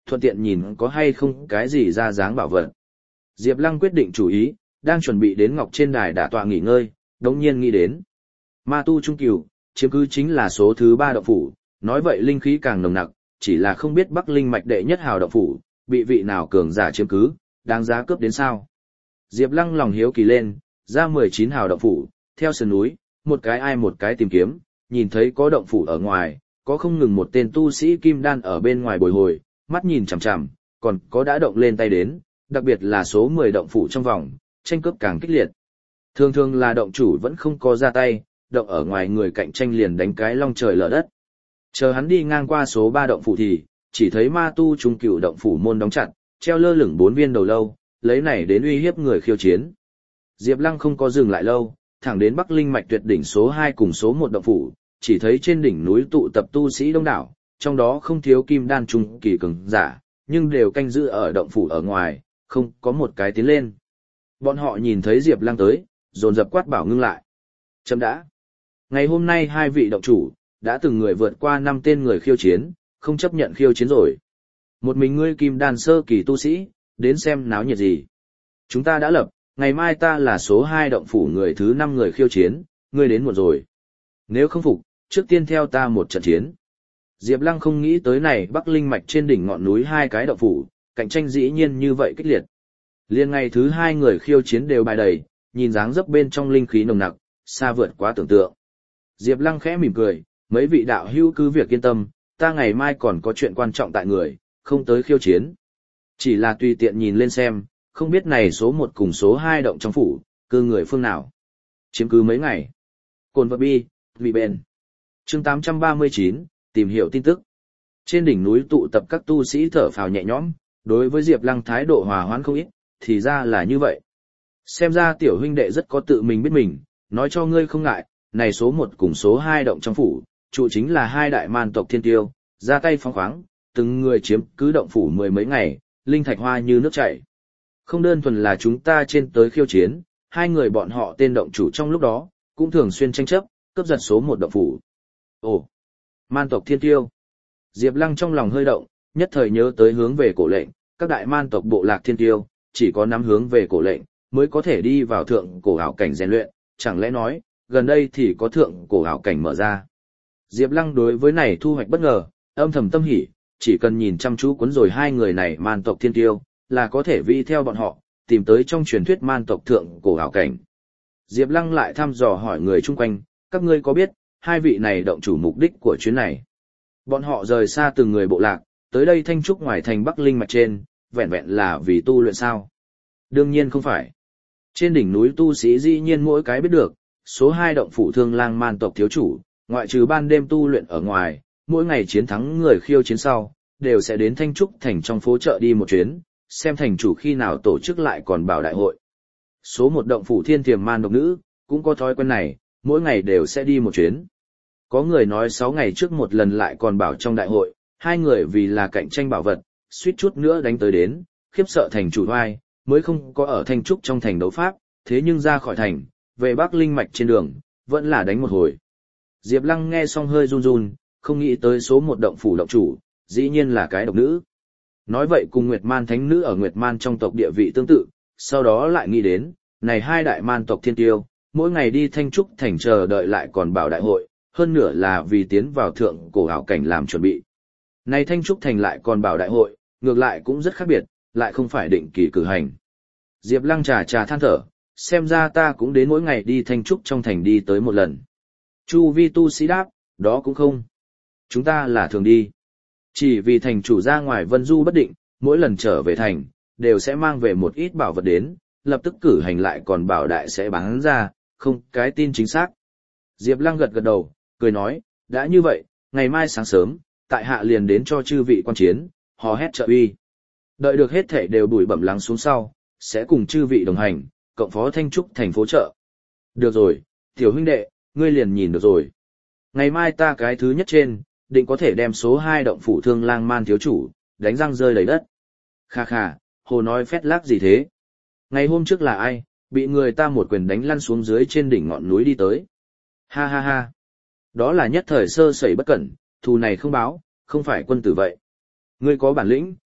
thuận tiện nhìn có hay không cái gì ra dáng bảo vật. Diệp Lăng quyết định chủ ý, đang chuẩn bị đến ngọc trên đài đả tọa nghỉ ngơi, đống nhiên nghĩ đến. Ma tu trung cửu, chiếm cứ chính là số thứ ba động phủ, nói vậy linh khí càng nồng nặc, chỉ là không biết Bắc Linh mạch đệ nhất hào động phủ, bị vị nào cường giả chiếm cứ, đáng giá cướp đến sao. Diệp Lăng lòng hiếu kỳ lên, ra mười chín hào động phủ, theo sườn núi, một cái ai một cái tìm kiếm, nhìn thấy có động phủ ở ngoài, có không ngừng một tên tu sĩ kim đan ở bên ngoài bồi hồi, mắt nhìn chằm chằm, còn có đã động lên tay đến, đặc biệt là số mười động phủ trong vòng, tranh cướp càng kích liệt. Thường thường là động chủ vẫn không có ra tay, động ở ngoài người cạnh tranh liền đánh cái long trời lở đất. Chờ hắn đi ngang qua số ba động phủ thì, chỉ thấy ma tu trung cửu động phủ môn đóng chặt, treo lơ lửng bốn viên đầu lâu, lấy này đến uy hiếp người khiêu chiến. Diệp Lăng không có dừng lại lâu, thẳng đến Bắc Linh mạch tuyệt đỉnh số hai cùng số một động phủ, chỉ thấy trên đỉnh núi tụ tập tu sĩ đông đảo, trong đó không thiếu kim đan trung kỳ cường giả, nhưng đều canh giữ ở động phủ ở ngoài, không có một cái tiến lên. Bọn họ nhìn thấy Diệp Lăng tới, dồn dập quát bảo ngưng lại. Chấm đã. Ngày hôm nay hai vị động chủ, đã từng người vượt qua năm tên người khiêu chiến, không chấp nhận khiêu chiến rồi. Một mình ngươi kim đan sơ kỳ tu sĩ, đến xem náo nhiệt gì. Chúng ta đã lập, ngày mai ta là số hai động phủ người thứ năm người khiêu chiến, ngươi đến muộn rồi. Nếu không phục, trước tiên theo ta một trận chiến. Diệp Lăng không nghĩ tới này Bắc Linh mạch trên đỉnh ngọn núi hai cái động phủ, cạnh tranh dĩ nhiên như vậy kích liệt. Liên ngày thứ hai người khiêu chiến đều bài đầy, nhìn dáng dấp bên trong linh khí nồng nặc, xa vượt quá tưởng tượng. Diệp Lăng khẽ mỉm cười, mấy vị đạo hữu cứ việc yên tâm, ta ngày mai còn có chuyện quan trọng tại người, không tới khiêu chiến. Chỉ là tùy tiện nhìn lên xem, không biết này số một cùng số hai động trong phủ, cư người phương nào. Chiếm cứ mấy ngày. Cồn vật bi, vị bền. Chương tám trăm ba mươi chín, tìm hiểu tin tức. Trên đỉnh núi tụ tập các tu sĩ thở phào nhẹ nhõm, đối với Diệp Lăng thái độ hòa hoãn không ít, thì ra là như vậy. Xem ra tiểu huynh đệ rất có tự mình biết mình, nói cho ngươi không ngại, này số một cùng số hai động trong phủ, trụ chính là hai đại man tộc thiên tiêu, ra tay phóng khoáng, từng người chiếm cứ động phủ mười mấy ngày, linh thạch hoa như nước chảy. Không đơn thuần là chúng ta trên tới khiêu chiến, hai người bọn họ tên động chủ trong lúc đó, cũng thường xuyên tranh chấp, cướp giật số một động phủ. Ồ, man tộc thiên tiêu. Diệp Lăng trong lòng hơi động, nhất thời nhớ tới hướng về cổ lệnh, các đại man tộc bộ lạc thiên tiêu, chỉ có nắm hướng về cổ lệnh, mới có thể đi vào thượng cổ ảo cảnh rèn luyện, chẳng lẽ nói, gần đây thì có thượng cổ ảo cảnh mở ra. Diệp Lăng đối với này thu hoạch bất ngờ, âm thầm tâm hỉ, chỉ cần nhìn chăm chú cuốn rồi hai người này man tộc thiên tiêu, là có thể vi theo bọn họ, tìm tới trong truyền thuyết man tộc thượng cổ ảo cảnh. Diệp Lăng lại thăm dò hỏi người chung quanh, các ngươi có biết, hai vị này động chủ mục đích của chuyến này? Bọn họ rời xa từng người bộ lạc, tới đây Thanh Trúc ngoài thành Bắc Linh mạch trên, vẹn vẹn là vì tu luyện sao? Đương nhiên không phải. Trên đỉnh núi tu sĩ dĩ nhiên mỗi cái biết được, số hai động phủ Thương Lang man tộc thiếu chủ, ngoại trừ ban đêm tu luyện ở ngoài, mỗi ngày chiến thắng người khiêu chiến sau, đều sẽ đến Thanh Trúc thành trong phố chợ đi một chuyến, xem thành chủ khi nào tổ chức lại còn bảo đại hội. Số một động phủ Thiên Tiềm man độc nữ, cũng có thói quen này, mỗi ngày đều sẽ đi một chuyến. Có người nói sáu ngày trước một lần lại còn bảo trong đại hội, hai người vì là cạnh tranh bảo vật, suýt chút nữa đánh tới đến, khiếp sợ thành chủ hoai, mới không có ở Thanh Trúc trong thành đấu pháp, thế nhưng ra khỏi thành, về Bắc Linh mạch trên đường, vẫn là đánh một hồi. Diệp Lăng nghe xong hơi run run, không nghĩ tới số một động phủ động chủ, dĩ nhiên là cái độc nữ. Nói vậy cùng Nguyệt Man thánh nữ ở Nguyệt Man trong tộc địa vị tương tự, sau đó lại nghĩ đến, này hai đại man tộc thiên tiêu, mỗi ngày đi Thanh Trúc thành chờ đợi lại còn bảo đại hội, hơn nửa là vì tiến vào thượng cổ ảo cảnh làm chuẩn bị. Này Thanh Trúc thành lại còn bảo đại hội, ngược lại cũng rất khác biệt, lại không phải định kỳ cử hành. Diệp Lăng trà trà than thở, xem ra ta cũng đến mỗi ngày đi Thanh Trúc trong thành đi tới một lần. Chu vi tu sĩ đáp, đó cũng không. Chúng ta là thường đi. Chỉ vì thành chủ ra ngoài vân du bất định, mỗi lần trở về thành, đều sẽ mang về một ít bảo vật đến, lập tức cử hành lại còn bảo đại sẽ bán ra, không cái tin chính xác. Diệp Lăng gật gật đầu, cười nói, đã như vậy, ngày mai sáng sớm, tại hạ liền đến cho chư vị quan chiến, hò hét trợ uy. Đợi được hết thể đều bụi bẩm lắng xuống sau, sẽ cùng chư vị đồng hành, cộng phó Thanh Trúc thành phố chợ. Được rồi, tiểu huynh đệ, ngươi liền nhìn được rồi. Ngày mai ta cái thứ nhất trên, định có thể đem số hai động phủ Thương Lang man thiếu chủ, đánh răng rơi lấy đất. Kha kha, hồ nói phét lác gì thế? Ngày hôm trước là ai, bị người ta một quyền đánh lăn xuống dưới trên đỉnh ngọn núi đi tới. Ha ha ha. Đó là nhất thời sơ sẩy bất cẩn, thù này không báo, không phải quân tử vậy. Ngươi có bản lĩnh,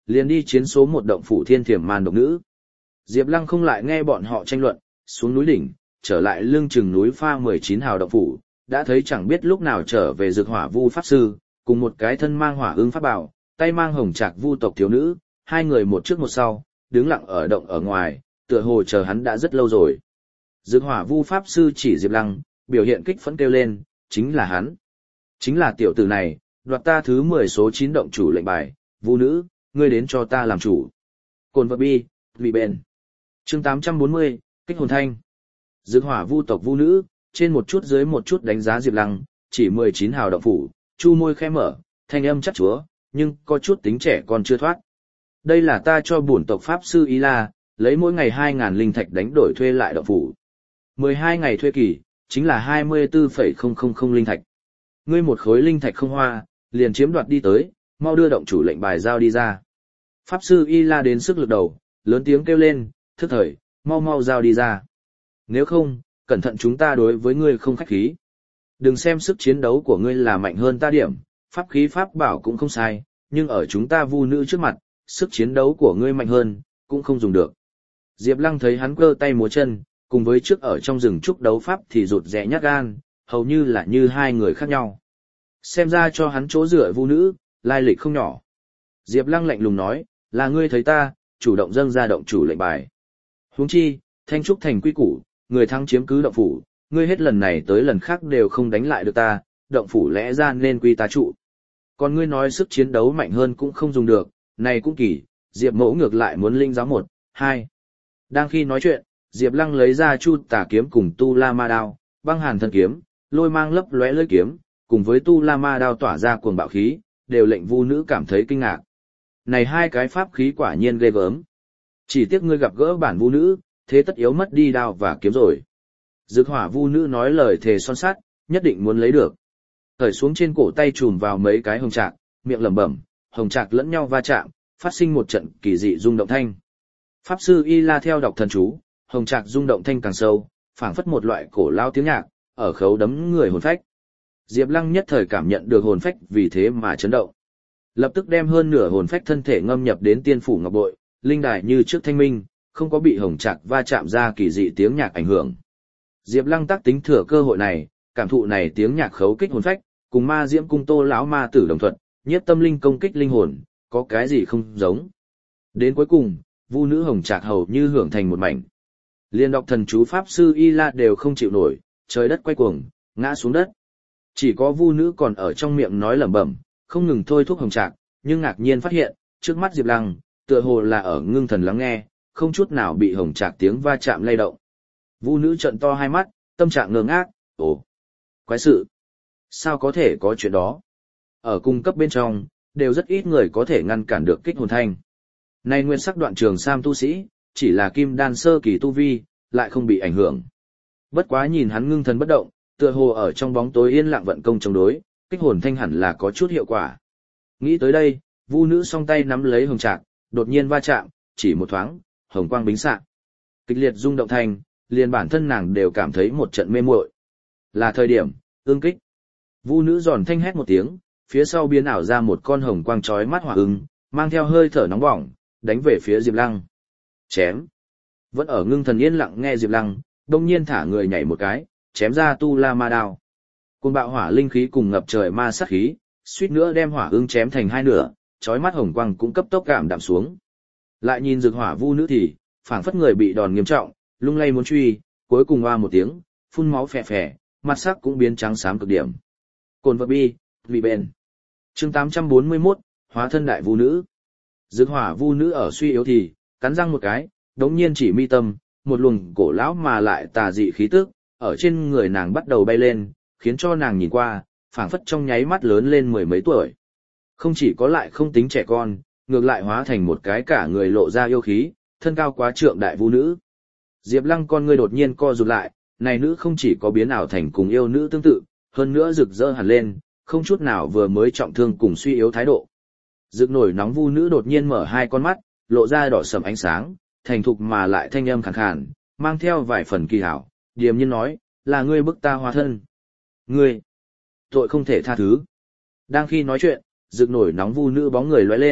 liền đi chiến số một động phủ Thiên Thiểm Man độc nữ. Diệp Lăng không lại nghe bọn họ tranh luận, xuống núi đỉnh, trở lại lưng chừng núi pha mười chín hào động phủ, đã thấy chẳng biết lúc nào trở về Dược Hỏa Vu pháp sư, cùng một cái thân mang hỏa ưng pháp bảo, tay mang hồng trạc vu tộc thiếu nữ, hai người một trước một sau, đứng lặng ở động ở ngoài, tựa hồ chờ hắn đã rất lâu rồi. Dược Hỏa Vu pháp sư chỉ Diệp Lăng, biểu hiện kích phấn kêu lên, chính là hắn. Chính là tiểu tử này, đoạt ta thứ mười số chín động chủ lệnh bài, Vu nữ, ngươi đến cho ta làm chủ. Cồn vật bi, vì bền. Chương tám trăm bốn mươi, kích hồn thanh. Dược Hỏa Vu tộc Vu nữ, trên một chút dưới một chút đánh giá Diệp Lăng, chỉ mười chín hào động phủ, chu môi khẽ mở, thanh âm chắc chúa, nhưng có chút tính trẻ còn chưa thoát. Đây là ta cho bổn tộc pháp sư Y La, lấy mỗi ngày hai ngàn linh thạch đánh đổi thuê lại động phủ. mười hai ngày thuê kỳ, chính là hai mươi tư phẩy không không không linh thạch. Ngươi một khối linh thạch không hoa, liền chiếm đoạt đi tới, mau đưa động chủ lệnh bài giao đi ra. Pháp sư Y La đến sức lực đầu, lớn tiếng kêu lên, thức thời, mau mau giao đi ra. Nếu không, cẩn thận chúng ta đối với ngươi không khách khí. Đừng xem sức chiến đấu của ngươi là mạnh hơn ta điểm, pháp khí pháp bảo cũng không sai, nhưng ở chúng ta vu nữ trước mặt, sức chiến đấu của ngươi mạnh hơn, cũng không dùng được. Diệp Lăng thấy hắn cơ tay múa chân, cùng với trước ở trong rừng trúc đấu pháp thì rụt rẽ nhát gan, hầu như là như hai người khác nhau. Xem ra cho hắn chỗ dựa vu nữ, lai lịch không nhỏ. Diệp Lăng lạnh lùng nói, là ngươi thấy ta, chủ động dâng ra động chủ lệnh bài. Huống chi, Thanh Trúc thành quy củ, người thắng chiếm cứ động phủ, ngươi hết lần này tới lần khác đều không đánh lại được ta, động phủ lẽ ra nên quy ta trụ. Còn ngươi nói sức chiến đấu mạnh hơn cũng không dùng được, này cũng kỳ, Diệp Mẫu ngược lại muốn linh giáo một, hai. Đang khi nói chuyện, Diệp Lăng lấy ra Chu Tà kiếm cùng Tu La Ma đao, băng hàn thần kiếm, lôi mang lấp lóe lưỡi kiếm, cùng với Tu La Ma đao tỏa ra cuồng bạo khí, đều lệnh vu nữ cảm thấy kinh ngạc. Này hai cái pháp khí quả nhiên ghê gớm. Chỉ tiếc ngươi gặp gỡ bản vu nữ, thế tất yếu mất đi đao và kiếm rồi. Dược Hỏa Vu nữ nói lời thề son sắt, nhất định muốn lấy được. Cởi xuống trên cổ tay chùm vào mấy cái hồng trạc, miệng lẩm bẩm, hồng trạc lẫn nhau va chạm, phát sinh một trận kỳ dị rung động thanh. Pháp sư Y La theo đọc thần chú, hồng trạc rung động thanh càng sâu, phảng phất một loại cổ lao tiếng nhạc, ở khấu đấm người hồn phách. Diệp Lăng nhất thời cảm nhận được hồn phách vì thế mà chấn động. Lập tức đem hơn nửa hồn phách thân thể ngâm nhập đến tiên phủ ngọc bội, linh đài như trước thanh minh, không có bị hồng trạc va chạm ra kỳ dị tiếng nhạc ảnh hưởng. Diệp Lăng tác tính thừa cơ hội này, cảm thụ này tiếng nhạc khấu kích hồn phách, cùng ma diễm cung Tô lão ma tử đồng thuận, nhiếp tâm linh công kích linh hồn, có cái gì không giống. Đến cuối cùng, vu nữ hồng trạc hầu như hưởng thành một mảnh. Liên đọc thần chú pháp sư Y La đều không chịu nổi, trời đất quay cuồng, ngã xuống đất. Chỉ có vu nữ còn ở trong miệng nói lẩm bẩm, không ngừng thôi thúc hồng trạc, nhưng ngạc nhiên phát hiện, trước mắt Diệp Lăng, tựa hồ là ở ngưng thần lắng nghe, không chút nào bị hồng trạc tiếng va chạm lay động. Vu nữ trợn to hai mắt, tâm trạng ngơ ngác, ồ, quái sự, sao có thể có chuyện đó? Ở cung cấp bên trong, đều rất ít người có thể ngăn cản được kích hồn thanh. Nay nguyên sắc đoạn trường sam tu sĩ, chỉ là kim đan sơ kỳ tu vi, lại không bị ảnh hưởng. Bất quá nhìn hắn ngưng thần bất động, tựa hồ ở trong bóng tối yên lặng vận công chống đối, kích hồn thanh hẳn là có chút hiệu quả. Nghĩ tới đây, vu nữ song tay nắm lấy hồng trạc, đột nhiên va chạm, chỉ một thoáng, hồng quang bính xạ. Kịch liệt rung động thanh, liền bản thân nàng đều cảm thấy một trận mê muội. Là thời điểm, ương kích. Vu nữ giòn thanh hét một tiếng, phía sau biến ảo ra một con hồng quang chói mắt hỏa ưng, mang theo hơi thở nóng bỏng, đánh về phía Diệp Lăng. Chém. Vẫn ở ngưng thần yên lặng nghe Diệp Lăng, đông nhiên thả người nhảy một cái, chém ra Tu La Ma đao. Cơn bạo hỏa linh khí cùng ngập trời ma sát khí, suýt nữa đem hỏa ưng chém thành hai nửa, chói mắt hồng quang cũng cấp tốc cảm đạm xuống. Lại nhìn Dược Hỏa Vu nữ thì, phảng phất người bị đòn nghiêm trọng, lung lay muốn truy, cuối cùng oa một tiếng, phun máu phè phè, mặt sắc cũng biến trắng xám cực điểm. Cồn vật bi, vì bền. Chương tám trăm bốn mươi mốt, hóa thân đại vu nữ. Dược Hỏa Vu nữ ở suy yếu thì, cắn răng một cái, đống nhiên chỉ mi tâm, một luồng cổ lão mà lại tà dị khí tức, ở trên người nàng bắt đầu bay lên, khiến cho nàng nhìn qua, phảng phất trong nháy mắt lớn lên mười mấy tuổi. Không chỉ có lại không tính trẻ con, ngược lại hóa thành một cái cả người lộ ra yêu khí, thân cao quá trượng đại vu nữ. Diệp Lăng con ngươi đột nhiên co rụt lại, này nữ không chỉ có biến ảo thành cùng yêu nữ tương tự, hơn nữa rực rỡ hẳn lên, không chút nào vừa mới trọng thương cùng suy yếu thái độ. Rực nổi nóng vu nữ đột nhiên mở hai con mắt, lộ ra đỏ sẫm ánh sáng, thành thục mà lại thanh âm khàn khàn, mang theo vài phần kỳ hảo, điềm nhiên nói, là ngươi bức ta hóa thân. Ngươi, tội không thể tha thứ. Đang khi nói chuyện, rực nổi nóng vu nữ bóng người lóe lên,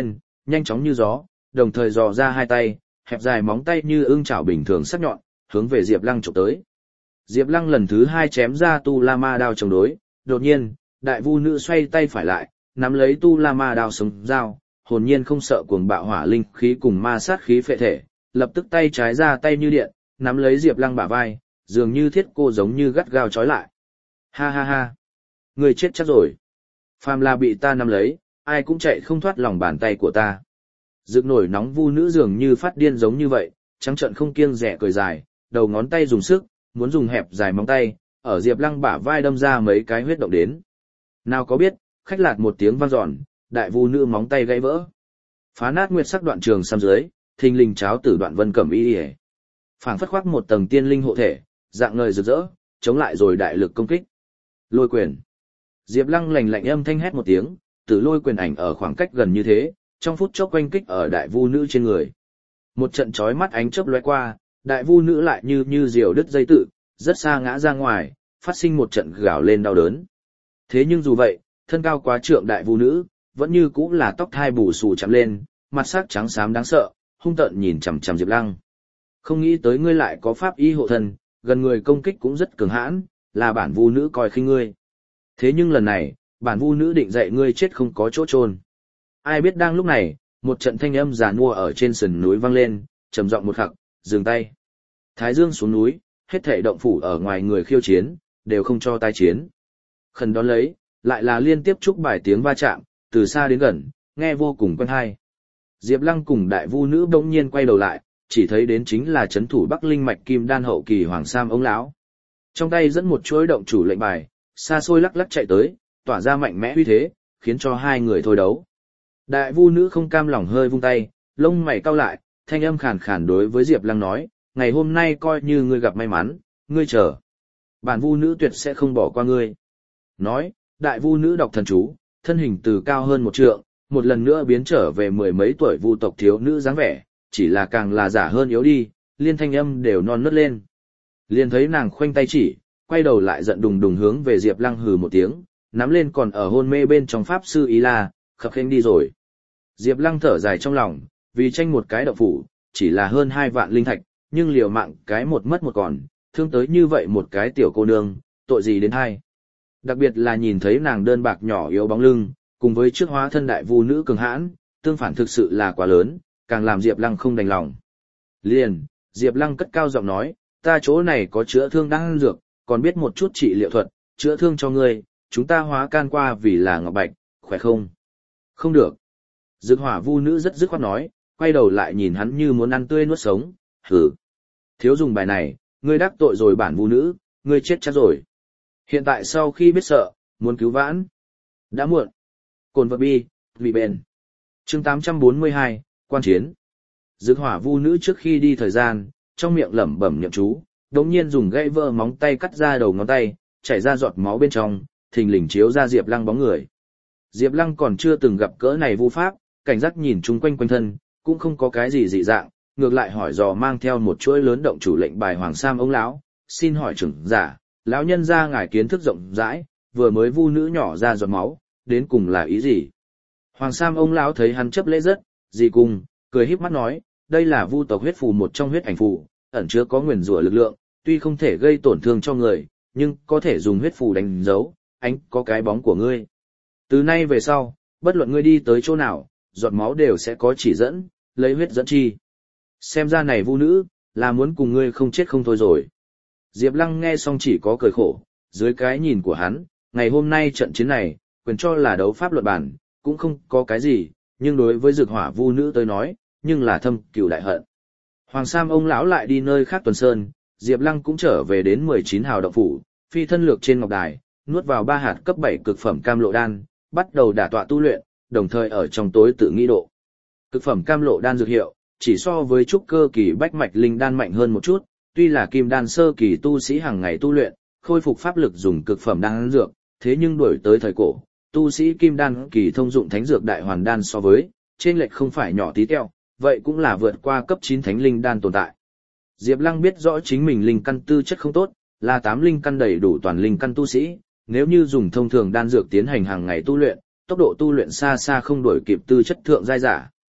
nhanh chóng như gió, đồng thời dò ra hai tay, hẹp dài móng tay như ưng chảo bình thường sắc nhọn, hướng về Diệp Lăng chụp tới. Diệp Lăng lần thứ hai chém ra tu la ma đao chống đối, đột nhiên, đại vu nữ xoay tay phải lại, nắm lấy tu la ma đao sống dao, hồn nhiên không sợ cuồng bạo hỏa linh khí cùng ma sát khí phệ thể, lập tức tay trái ra tay như điện, nắm lấy Diệp Lăng bả vai, dường như thiết cô giống như gắt gao trói lại. Ha ha ha, người chết chắc rồi. Phàm là bị ta nắm lấy, ai cũng chạy không thoát lòng bàn tay của ta. Rực nổi nóng vu nữ dường như phát điên giống như vậy, trắng trợn không kiêng dè cười dài, đầu ngón tay dùng sức, muốn dùng hẹp dài móng tay, ở Diệp Lăng bả vai đâm ra mấy cái huyết động đến. Nào có biết, khách lạt một tiếng vang dọn, đại vu nữ móng tay gãy vỡ. Phá nát nguyệt sắc đoạn trường sam dưới, thình lình cháo tử đoạn vân cẩm y y. Phảng phất khoác một tầng tiên linh hộ thể, dạng ngời rực rỡ, chống lại rồi đại lực công kích. Lôi quyền. Diệp Lăng lạnh lạnh âm thanh hét một tiếng, tử lôi quyền ảnh ở khoảng cách gần như thế, trong phút chốc quanh kích ở đại vu nữ trên người. Một trận chói mắt ánh chớp lóe qua, đại vu nữ lại như như diều đứt dây tự, rất xa ngã ra ngoài, phát sinh một trận gào lên đau đớn. Thế nhưng dù vậy, thân cao quá trượng đại vu nữ, vẫn như cũ là tóc thai bù xù chạm lên, mặt sắc trắng xám đáng sợ, hung tợn nhìn chằm chằm Diệp Lăng. Không nghĩ tới ngươi lại có pháp y hộ thân, gần người công kích cũng rất cường hãn, là bản vu nữ coi khinh ngươi. Thế nhưng lần này, bản vu nữ định dạy ngươi chết không có chỗ chôn. Ai biết đang lúc này, một trận thanh âm giàn mua ở trên sườn núi vang lên, trầm giọng một khắc, dừng tay. Thái Dương xuống núi, hết thảy động phủ ở ngoài người khiêu chiến, đều không cho tái chiến. Khẩn đón lấy, lại là liên tiếp chúc bài tiếng va chạm, từ xa đến gần, nghe vô cùng quen tai. Diệp Lăng cùng đại vu nữ bỗng nhiên quay đầu lại, chỉ thấy đến chính là trấn thủ Bắc Linh mạch Kim Đan hậu kỳ Hoàng Sam ông lão. Trong tay dẫn một chuỗi động chủ lệnh bài, xa xôi lắc lắc chạy tới, tỏa ra mạnh mẽ uy thế, khiến cho hai người thôi đấu. Đại vu nữ không cam lòng hơi vung tay, lông mày cau lại, thanh âm khàn khàn đối với Diệp Lăng nói, ngày hôm nay coi như ngươi gặp may mắn, ngươi chờ. Bản vu nữ tuyệt sẽ không bỏ qua ngươi. Nói, đại vu nữ đọc thần chú, thân hình từ cao hơn một trượng, một lần nữa biến trở về mười mấy tuổi vu tộc thiếu nữ dáng vẻ, chỉ là càng là giả hơn yếu đi, liên thanh âm đều non nớt lên. Liên thấy nàng khoanh tay chỉ, quay đầu lại giận đùng đùng hướng về Diệp Lăng hừ một tiếng, nắm lên còn ở hôn mê bên trong pháp sư Ý La, khập khiễng đi rồi. Diệp Lăng thở dài trong lòng, vì tranh một cái động phủ, chỉ là hơn hai vạn linh thạch, nhưng liều mạng cái một mất một còn, thương tới như vậy một cái tiểu cô nương, tội gì đến hai. Đặc biệt là nhìn thấy nàng đơn bạc nhỏ yếu bóng lưng, cùng với trước hóa thân đại vu nữ cường hãn, tương phản thực sự là quá lớn, càng làm Diệp Lăng không đành lòng. Liền, Diệp Lăng cất cao giọng nói, ta chỗ này có chữa thương đan dược, còn biết một chút trị liệu thuật, chữa thương cho ngươi, chúng ta hóa can qua vì là ngọc bạch, khỏe không? Không được. Dực hỏa vu nữ rất dứt khoát nói, quay đầu lại nhìn hắn như muốn ăn tươi nuốt sống, hử. Thiếu dùng bài này, ngươi đắc tội rồi bản vu nữ, ngươi chết chắc rồi. Hiện tại sau khi biết sợ, muốn cứu vãn. Đã muộn. Cồn vật bi, vì bền. Chương tám trăm bốn mươi hai, quan chiến. Dực hỏa vu nữ trước khi đi thời gian, trong miệng lẩm bẩm niệm chú, đống nhiên dùng gãy vỡ móng tay cắt ra đầu ngón tay, chảy ra giọt máu bên trong, thình lình chiếu ra Diệp Lăng bóng người. Diệp Lăng còn chưa từng gặp cỡ này vu pháp, cảnh giác nhìn chung quanh quanh thân, cũng không có cái gì dị dạng, ngược lại hỏi dò mang theo một chuỗi lớn động chủ lệnh bài Hoàng Sam ông lão, xin hỏi trưởng giả, lão nhân gia ngài kiến thức rộng rãi, vừa mới vu nữ nhỏ ra giọt máu, đến cùng là ý gì? Hoàng Sam ông lão thấy hắn chấp lễ rất, gì cùng, cười híp mắt nói, đây là vu tộc huyết phù một trong huyết ảnh phù, ẩn chứa có nguyền rủa lực lượng, tuy không thể gây tổn thương cho người, nhưng có thể dùng huyết phù đánh dấu, ánh có cái bóng của ngươi. Từ nay về sau, bất luận ngươi đi tới chỗ nào, giọt máu đều sẽ có chỉ dẫn, lấy huyết dẫn chi. Xem ra này vu nữ, là muốn cùng ngươi không chết không thôi rồi. Diệp Lăng nghe xong chỉ có cười khổ, dưới cái nhìn của hắn, ngày hôm nay trận chiến này, quyền cho là đấu pháp luật bản, cũng không có cái gì, nhưng đối với dược hỏa vu nữ tới nói, nhưng là thâm cừu đại hận. Hoàng Sam ông lão lại đi nơi khác tuần sơn, Diệp Lăng cũng trở về đến mười chín hào động phủ, phi thân lược trên ngọc đài, nuốt vào ba hạt cấp bảy cực phẩm cam lộ đan, bắt đầu đả tọa tu luyện, đồng thời ở trong tối tự nghi độ. Cực phẩm cam lộ đan dược hiệu, chỉ so với trúc cơ kỳ bách mạch linh đan mạnh hơn một chút, tuy là kim đan sơ kỳ tu sĩ hàng ngày tu luyện, khôi phục pháp lực dùng cực phẩm đan dược, thế nhưng đổi tới thời cổ, tu sĩ kim đan kỳ thông dụng thánh dược đại hoàn đan so với, trên lệch không phải nhỏ tí teo, vậy cũng là vượt qua cấp chín thánh linh đan tồn tại. Diệp Lăng biết rõ chính mình linh căn tư chất không tốt, là tám linh căn đầy đủ toàn linh căn tu sĩ, nếu như dùng thông thường đan dược tiến hành hàng ngày tu luyện, tốc độ tu luyện xa xa không đuổi kịp tư chất thượng giai giả.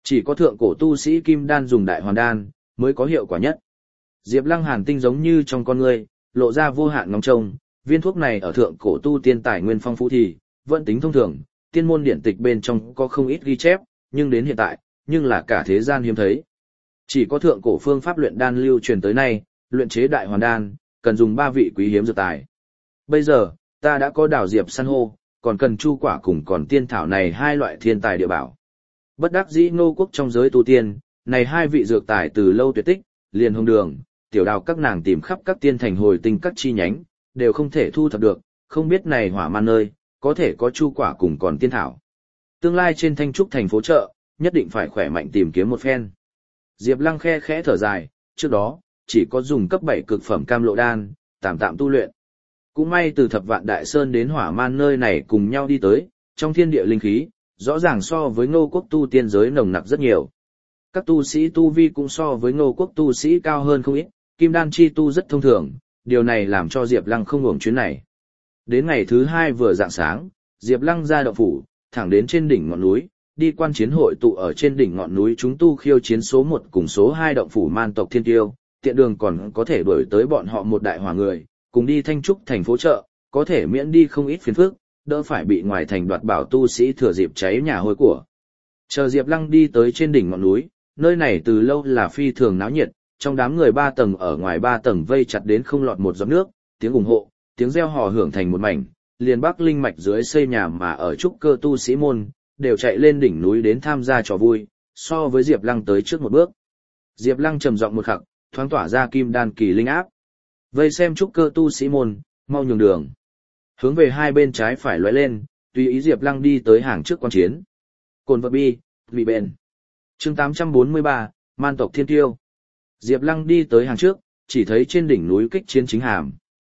Chỉ có thượng cổ tu sĩ kim đan dùng đại hoàn đan, mới có hiệu quả nhất. Diệp Lăng hàn tinh giống như trong con ngươi, lộ ra vô hạn ngóng trông, viên thuốc này ở thượng cổ tu tiên tài nguyên phong phú thì, vẫn tính thông thường, tiên môn điển tịch bên trong có không ít ghi chép, nhưng đến hiện tại, nhưng là cả thế gian hiếm thấy. Chỉ có thượng cổ phương pháp luyện đan lưu truyền tới nay, luyện chế đại hoàn đan, cần dùng ba vị quý hiếm dược tài. Bây giờ, ta đã có đào diệp san hô, còn cần chu quả cùng còn tiên thảo này hai loại thiên tài địa bảo. Bất đắc dĩ Ngô Quốc trong giới tu tiên, này hai vị dược tài từ lâu tuyệt tích, liền hồng đường, tiểu đào các nàng tìm khắp các tiên thành hồi tinh các chi nhánh, đều không thể thu thập được, không biết này hỏa man nơi, có thể có chu quả cùng còn tiên thảo. Tương lai trên Thanh Trúc thành phố chợ, nhất định phải khỏe mạnh tìm kiếm một phen. Diệp Lăng khe khẽ thở dài, trước đó, chỉ có dùng cấp bảy cực phẩm cam lộ đan, tạm tạm tu luyện. Cũng may từ thập vạn đại sơn đến hỏa man nơi này cùng nhau đi tới, trong thiên địa linh khí, rõ ràng so với Ngô Quốc tu tiên giới nồng nặc rất nhiều. Các tu sĩ tu vi cũng so với Ngô Quốc tu sĩ cao hơn không ít, kim đan chi tu rất thông thường, điều này làm cho Diệp Lăng không uổng chuyến này. Đến ngày thứ hai vừa rạng sáng, Diệp Lăng ra động phủ, thẳng đến trên đỉnh ngọn núi, đi quan chiến hội tụ ở trên đỉnh ngọn núi chúng tu khiêu chiến số một cùng số hai động phủ man tộc thiên tiêu, tiện đường còn có thể đuổi tới bọn họ một đại hỏa người, cùng đi Thanh Trúc thành phố chợ, có thể miễn đi không ít phiền phức, đỡ phải bị ngoài thành đoạt bảo tu sĩ thừa dịp cháy nhà hôi của. Chờ Diệp Lăng đi tới trên đỉnh ngọn núi, nơi này từ lâu là phi thường náo nhiệt, trong đám người ba tầng ở ngoài ba tầng vây chặt đến không lọt một giọt nước, tiếng ủng hộ, tiếng reo hò hưởng thành một mảnh, liền Bắc Linh mạch dưới xây nhà mà ở trúc cơ tu sĩ môn, đều chạy lên đỉnh núi đến tham gia trò vui, so với Diệp Lăng tới trước một bước. Diệp Lăng trầm giọng một khắc, thoáng tỏa ra kim đan kỳ linh áp. Vây xem trúc cơ tu sĩ môn, mau nhường đường. Hướng về hai bên trái phải lóe lên, tùy ý Diệp Lăng đi tới hàng trước quan chiến. Cồn vật bi, vị bền. Chương tám trăm bốn mươi ba, Man tộc thiên tiêu. Diệp Lăng đi tới hàng trước, chỉ thấy trên đỉnh núi kích chiến chính hàm.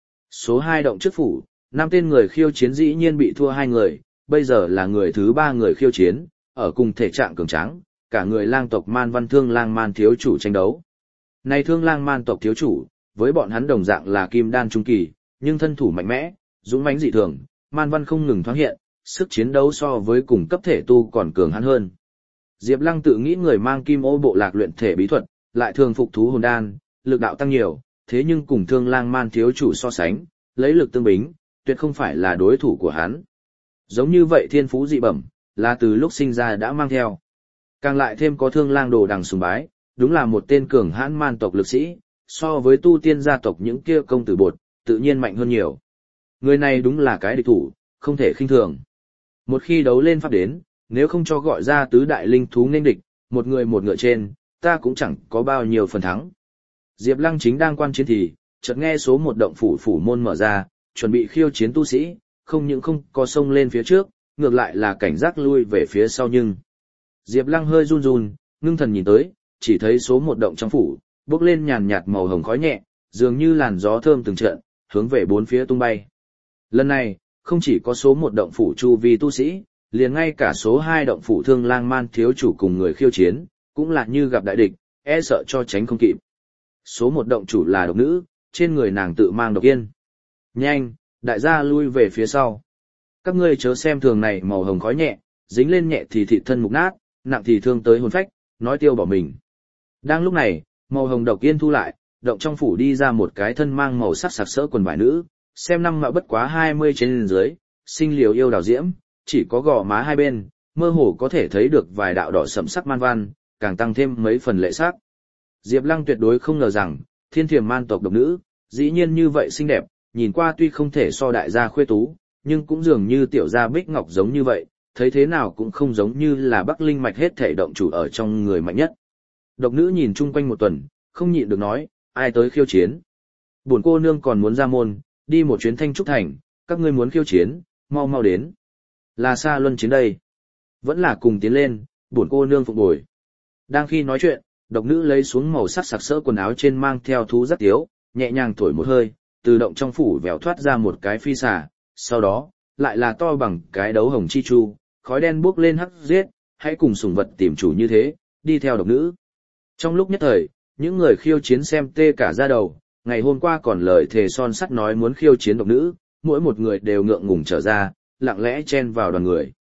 Số hai động trước phủ, năm tên người khiêu chiến dĩ nhiên bị thua hai người, bây giờ là người thứ ba người khiêu chiến, ở cùng thể trạng cường tráng, cả người lang tộc Man Văn Thương Lang Man thiếu chủ tranh đấu. Này Thương Lang Man tộc thiếu chủ, với bọn hắn đồng dạng là kim đan trung kỳ, nhưng thân thủ mạnh mẽ, dũng mãnh dị thường, Man Văn không ngừng thoáng hiện, sức chiến đấu so với cùng cấp thể tu còn cường hắn hơn. Diệp Lăng tự nghĩ người mang kim ô bộ lạc luyện thể bí thuật, lại thường phục thú hồn đan, lực đạo tăng nhiều, thế nhưng cùng Thương Lang Man thiếu chủ so sánh, lấy lực tương bính, tuyệt không phải là đối thủ của hắn. Giống như vậy thiên phú dị bẩm, là từ lúc sinh ra đã mang theo. Càng lại thêm có Thương Lang đồ đằng sùng bái, đúng là một tên cường hãn man tộc lực sĩ, so với tu tiên gia tộc những kia công tử bột, tự nhiên mạnh hơn nhiều. Người này đúng là cái địch thủ, không thể khinh thường. Một khi đấu lên pháp đến, nếu không cho gọi ra tứ đại linh thú nên địch, một người một ngựa trên, ta cũng chẳng có bao nhiêu phần thắng. Diệp Lăng chính đang quan chiến thì, chợt nghe số một động phủ phủ môn mở ra, chuẩn bị khiêu chiến tu sĩ, không những không có xông lên phía trước, ngược lại là cảnh giác lui về phía sau nhưng. Diệp Lăng hơi run run, ngưng thần nhìn tới, chỉ thấy số một động trong phủ, bốc lên nhàn nhạt màu hồng khói nhẹ, dường như làn gió thơm từng trận, hướng về bốn phía tung bay. Lần này, không chỉ có số một động phủ chu vi tu sĩ, liền ngay cả số hai động phủ Thương Lang Man thiếu chủ cùng người khiêu chiến, cũng là như gặp đại địch, e sợ cho tránh không kịp. Số một động chủ là độc nữ, trên người nàng tự mang độc yên. Nhanh, đại gia lui về phía sau. Các ngươi chớ xem thường này màu hồng khói nhẹ, dính lên nhẹ thì thịt thân mục nát, nặng thì thương tới hồn phách, nói tiêu bỏ mình. Đang lúc này, màu hồng độc yên thu lại, động trong phủ đi ra một cái thân mang màu sắc sặc sỡ quần vải nữ, xem năm mạo bất quá hai mươi trên dưới, sinh liều yêu đào diễm, chỉ có gò má hai bên, mơ hồ có thể thấy được vài đạo đỏ sẫm sắc man văn, càng tăng thêm mấy phần lệ sắc. Diệp Lăng tuyệt đối không ngờ rằng, thiên thiềm man tộc độc nữ, dĩ nhiên như vậy xinh đẹp, nhìn qua tuy không thể so đại gia khuê tú, nhưng cũng dường như tiểu gia bích ngọc giống như vậy, thấy thế nào cũng không giống như là Bắc Linh mạch hết thể động chủ ở trong người mạnh nhất. Độc nữ nhìn chung quanh một tuần, không nhịn được nói, ai tới khiêu chiến. Bổn cô nương còn muốn ra môn, đi một chuyến Thanh Trúc thành, các ngươi muốn khiêu chiến, mau mau đến. Là xa luân chiến đây. Vẫn là cùng tiến lên, bổn cô nương phục bồi. Đang khi nói chuyện, độc nữ lấy xuống màu sắc sặc sỡ quần áo trên mang theo thú rất tiếu, nhẹ nhàng thổi một hơi, tự động trong phủ vèo thoát ra một cái phi xà, sau đó, lại là to bằng cái đấu hồng chi chu, khói đen bốc lên hắc giết, hãy cùng sủng vật tìm chủ như thế, đi theo độc nữ. Trong lúc nhất thời, những người khiêu chiến xem tê cả da đầu, ngày hôm qua còn lời thề son sắt nói muốn khiêu chiến độc nữ, mỗi một người đều ngượng ngùng trở ra, lặng lẽ chen vào đoàn người.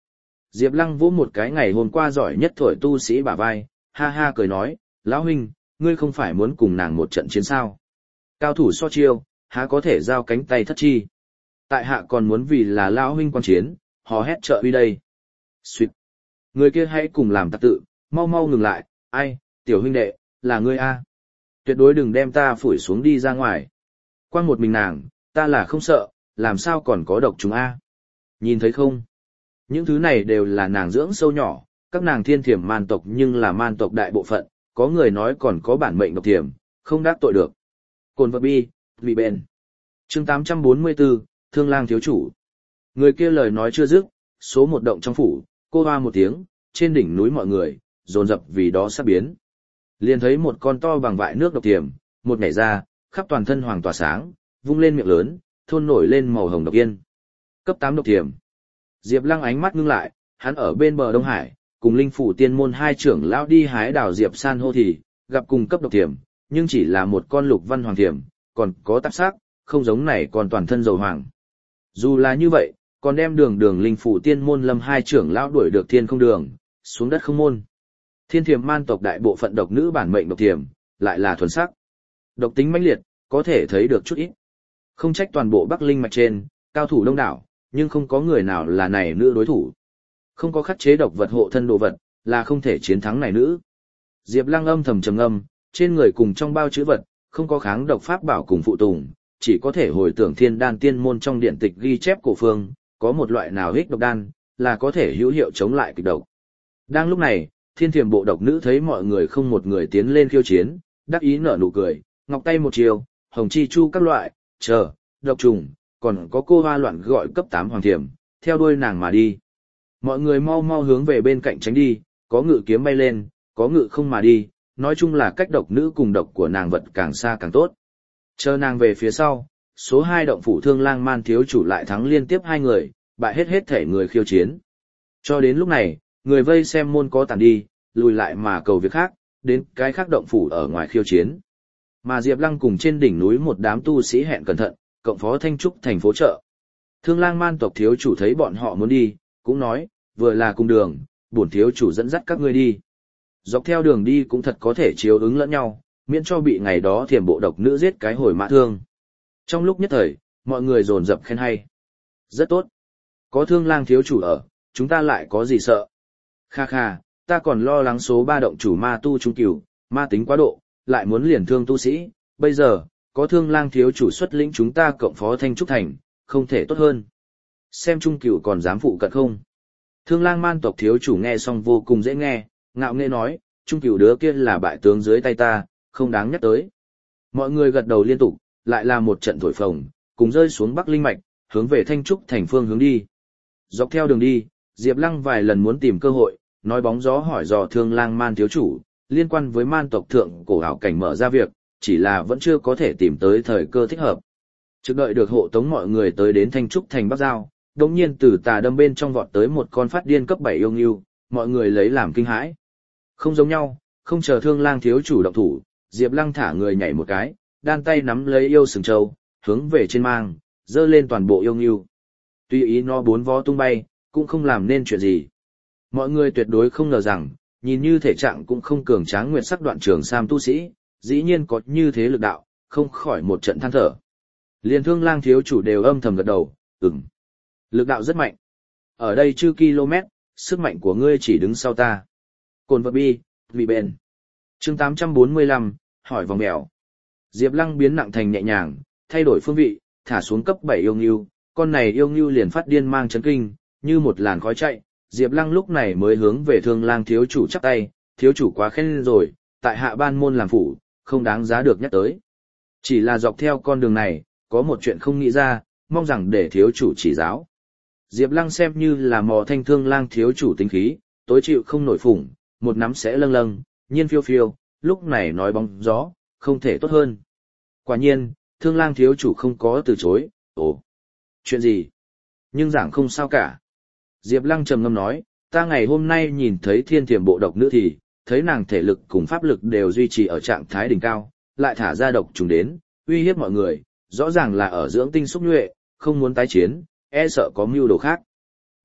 Diệp Lăng vỗ một cái ngày hôm qua giỏi nhất thổi tu sĩ bả vai, ha ha cười nói, lão huynh, ngươi không phải muốn cùng nàng một trận chiến sao? Cao thủ so chiêu, há có thể giao cánh tay thất chi. Tại hạ còn muốn vì là lão huynh quan chiến, hò hét trợ uy đây. Xuyệt. Người kia hãy cùng làm tặc tự, mau mau ngừng lại, ai, tiểu huynh đệ, là ngươi a. Tuyệt đối đừng đem ta phủi xuống đi ra ngoài. Quang một mình nàng, ta là không sợ, làm sao còn có độc trùng a. Nhìn thấy không? Những thứ này đều là nàng dưỡng sâu nhỏ, các nàng thiên thiểm man tộc nhưng là man tộc đại bộ phận, có người nói còn có bản mệnh độc thiểm, không đắc tội được. Cồn vật bi, vì bền. chương tám trăm bốn mươi tư, Thương Lang thiếu chủ. Người kia lời nói chưa dứt, số một động trong phủ, cô hoa một tiếng, trên đỉnh núi mọi người, dồn dập vì đó sắp biến. Liền thấy một con to bằng vại nước độc thiểm, một nhảy ra, khắp toàn thân hoàng tỏa sáng, vung lên miệng lớn, thôn nổi lên màu hồng độc yên. Cấp tám độc thiểm. Diệp Lăng ánh mắt ngưng lại, hắn ở bên bờ Đông Hải, cùng Linh phủ tiên môn hai trưởng lão đi hái đào diệp san hô thì, gặp cùng cấp độc thiểm, nhưng chỉ là một con lục văn hoàng thiểm, còn có tạp sắc, không giống này còn toàn thân dầu hoàng. Dù là như vậy, còn đem đường đường Linh phủ tiên môn lâm hai trưởng lão đuổi được thiên không đường, xuống đất không môn. Thiên thiểm man tộc đại bộ phận độc nữ bản mệnh độc thiểm, lại là thuần sắc. Độc tính mãnh liệt, có thể thấy được chút ít. Không trách toàn bộ Bắc Linh mạch trên, cao thủ đông đảo, nhưng không có người nào là này nữ đối thủ. Không có khắc chế độc vật hộ thân đồ vật, là không thể chiến thắng này nữ. Diệp Lăng âm thầm trầm ngâm, trên người cùng trong bao chữ vật, không có kháng độc pháp bảo cùng phụ tùng, chỉ có thể hồi tưởng thiên đan tiên môn trong điện tịch ghi chép cổ phương, có một loại nào hích độc đan, là có thể hữu hiệu chống lại kịch độc. Đang lúc này, thiên thiểm bộ độc nữ thấy mọi người không một người tiến lên khiêu chiến, đắc ý nở nụ cười, ngọc tay một chiều, hồng chi chu các loại, chờ, độc trùng, còn có cô hoa loạn gọi cấp tám hoàng thiểm, theo đuôi nàng mà đi. Mọi người mau mau hướng về bên cạnh tránh đi, có ngự kiếm bay lên, có ngự không mà đi, nói chung là cách độc nữ cùng độc của nàng vật càng xa càng tốt. Chờ nàng về phía sau, số hai động phủ Thương Lang man thiếu chủ lại thắng liên tiếp hai người, bại hết hết thể người khiêu chiến. Cho đến lúc này, người vây xem môn có tàn đi, lùi lại mà cầu việc khác, đến cái khác động phủ ở ngoài khiêu chiến. Mà Diệp Lăng cùng trên đỉnh núi một đám tu sĩ hẹn cẩn thận, cộng phó Thanh Trúc thành phố chợ. Thương Lang man tộc thiếu chủ thấy bọn họ muốn đi, cũng nói, vừa là cùng đường, bổn thiếu chủ dẫn dắt các ngươi đi. Dọc theo đường đi cũng thật có thể chiếu ứng lẫn nhau, miễn cho bị ngày đó thiểm bộ độc nữ giết cái hồi mã thương. Trong lúc nhất thời, mọi người dồn dập khen hay. Rất tốt. Có Thương Lang thiếu chủ ở, chúng ta lại có gì sợ. Kha kha, ta còn lo lắng số ba động chủ ma tu trung cửu, ma tính quá độ, lại muốn liền thương tu sĩ, bây giờ, có Thương Lang thiếu chủ xuất lĩnh chúng ta cộng phó Thanh Trúc thành, không thể tốt hơn. Xem trung cửu còn dám phụ cận không? Thương Lang man tộc thiếu chủ nghe xong vô cùng dễ nghe, ngạo nghễ nói, trung cửu đứa kia là bại tướng dưới tay ta, không đáng nhắc tới. Mọi người gật đầu liên tục, lại là một trận thổi phồng, cùng rơi xuống Bắc Linh mạch, hướng về Thanh Trúc thành phương hướng đi. Dọc theo đường đi, Diệp Lăng vài lần muốn tìm cơ hội, nói bóng gió hỏi dò Thương Lang man thiếu chủ, liên quan với man tộc thượng cổ ảo cảnh mở ra việc, chỉ là vẫn chưa có thể tìm tới thời cơ thích hợp. Trước đợi được hộ tống mọi người tới đến Thanh Trúc thành Bắc Giao, đột nhiên từ tà đâm bên trong vọt tới một con phát điên cấp bảy yêu ngưu, mọi người lấy làm kinh hãi. Không giống nhau, không chờ Thương Lang thiếu chủ động thủ, Diệp Lăng thả người nhảy một cái, đan tay nắm lấy yêu sừng trâu, hướng về trên mang, dơ lên toàn bộ yêu ngưu. Tuy ý nó bốn vó tung bay, cũng không làm nên chuyện gì. Mọi người tuyệt đối không ngờ rằng, nhìn như thể trạng cũng không cường tráng nguyệt sắc đoạn trường sam tu sĩ, dĩ nhiên có như thế lực đạo, không khỏi một trận than thở. Liên Thương Lang thiếu chủ đều âm thầm gật đầu, ừm. Lực đạo rất mạnh. Ở đây chư km, sức mạnh của ngươi chỉ đứng sau ta. Cồn vật bi, vì bền. chương tám trăm bốn mươi lăm, hỏi vòng mèo. Diệp Lăng biến nặng thành nhẹ nhàng, thay đổi phương vị, thả xuống cấp bảy yêu ngưu, con này yêu ngưu liền phát điên mang chấn kinh, như một làn khói chạy. Diệp Lăng lúc này mới hướng về Thương Lang thiếu chủ chắp tay, thiếu chủ quá khen rồi, tại hạ ban môn làm phủ, không đáng giá được nhắc tới. Chỉ là dọc theo con đường này, có một chuyện không nghĩ ra, mong rằng để thiếu chủ chỉ giáo. Diệp Lăng xem như là mò thanh Thương Lang thiếu chủ tính khí, tối chịu không nổi phủng, một nắm sẽ lâng lâng, nhiên phiêu phiêu, lúc này nói bóng gió, không thể tốt hơn. Quả nhiên, Thương Lang thiếu chủ không có từ chối, ồ, chuyện gì? Nhưng giảng không sao cả. Diệp Lăng trầm ngâm nói, ta ngày hôm nay nhìn thấy thiên thiểm bộ độc nữ thì, thấy nàng thể lực cùng pháp lực đều duy trì ở trạng thái đỉnh cao, lại thả ra độc trùng đến, uy hiếp mọi người, rõ ràng là ở dưỡng tinh xúc nhuệ, không muốn tái chiến, e sợ có mưu đồ khác.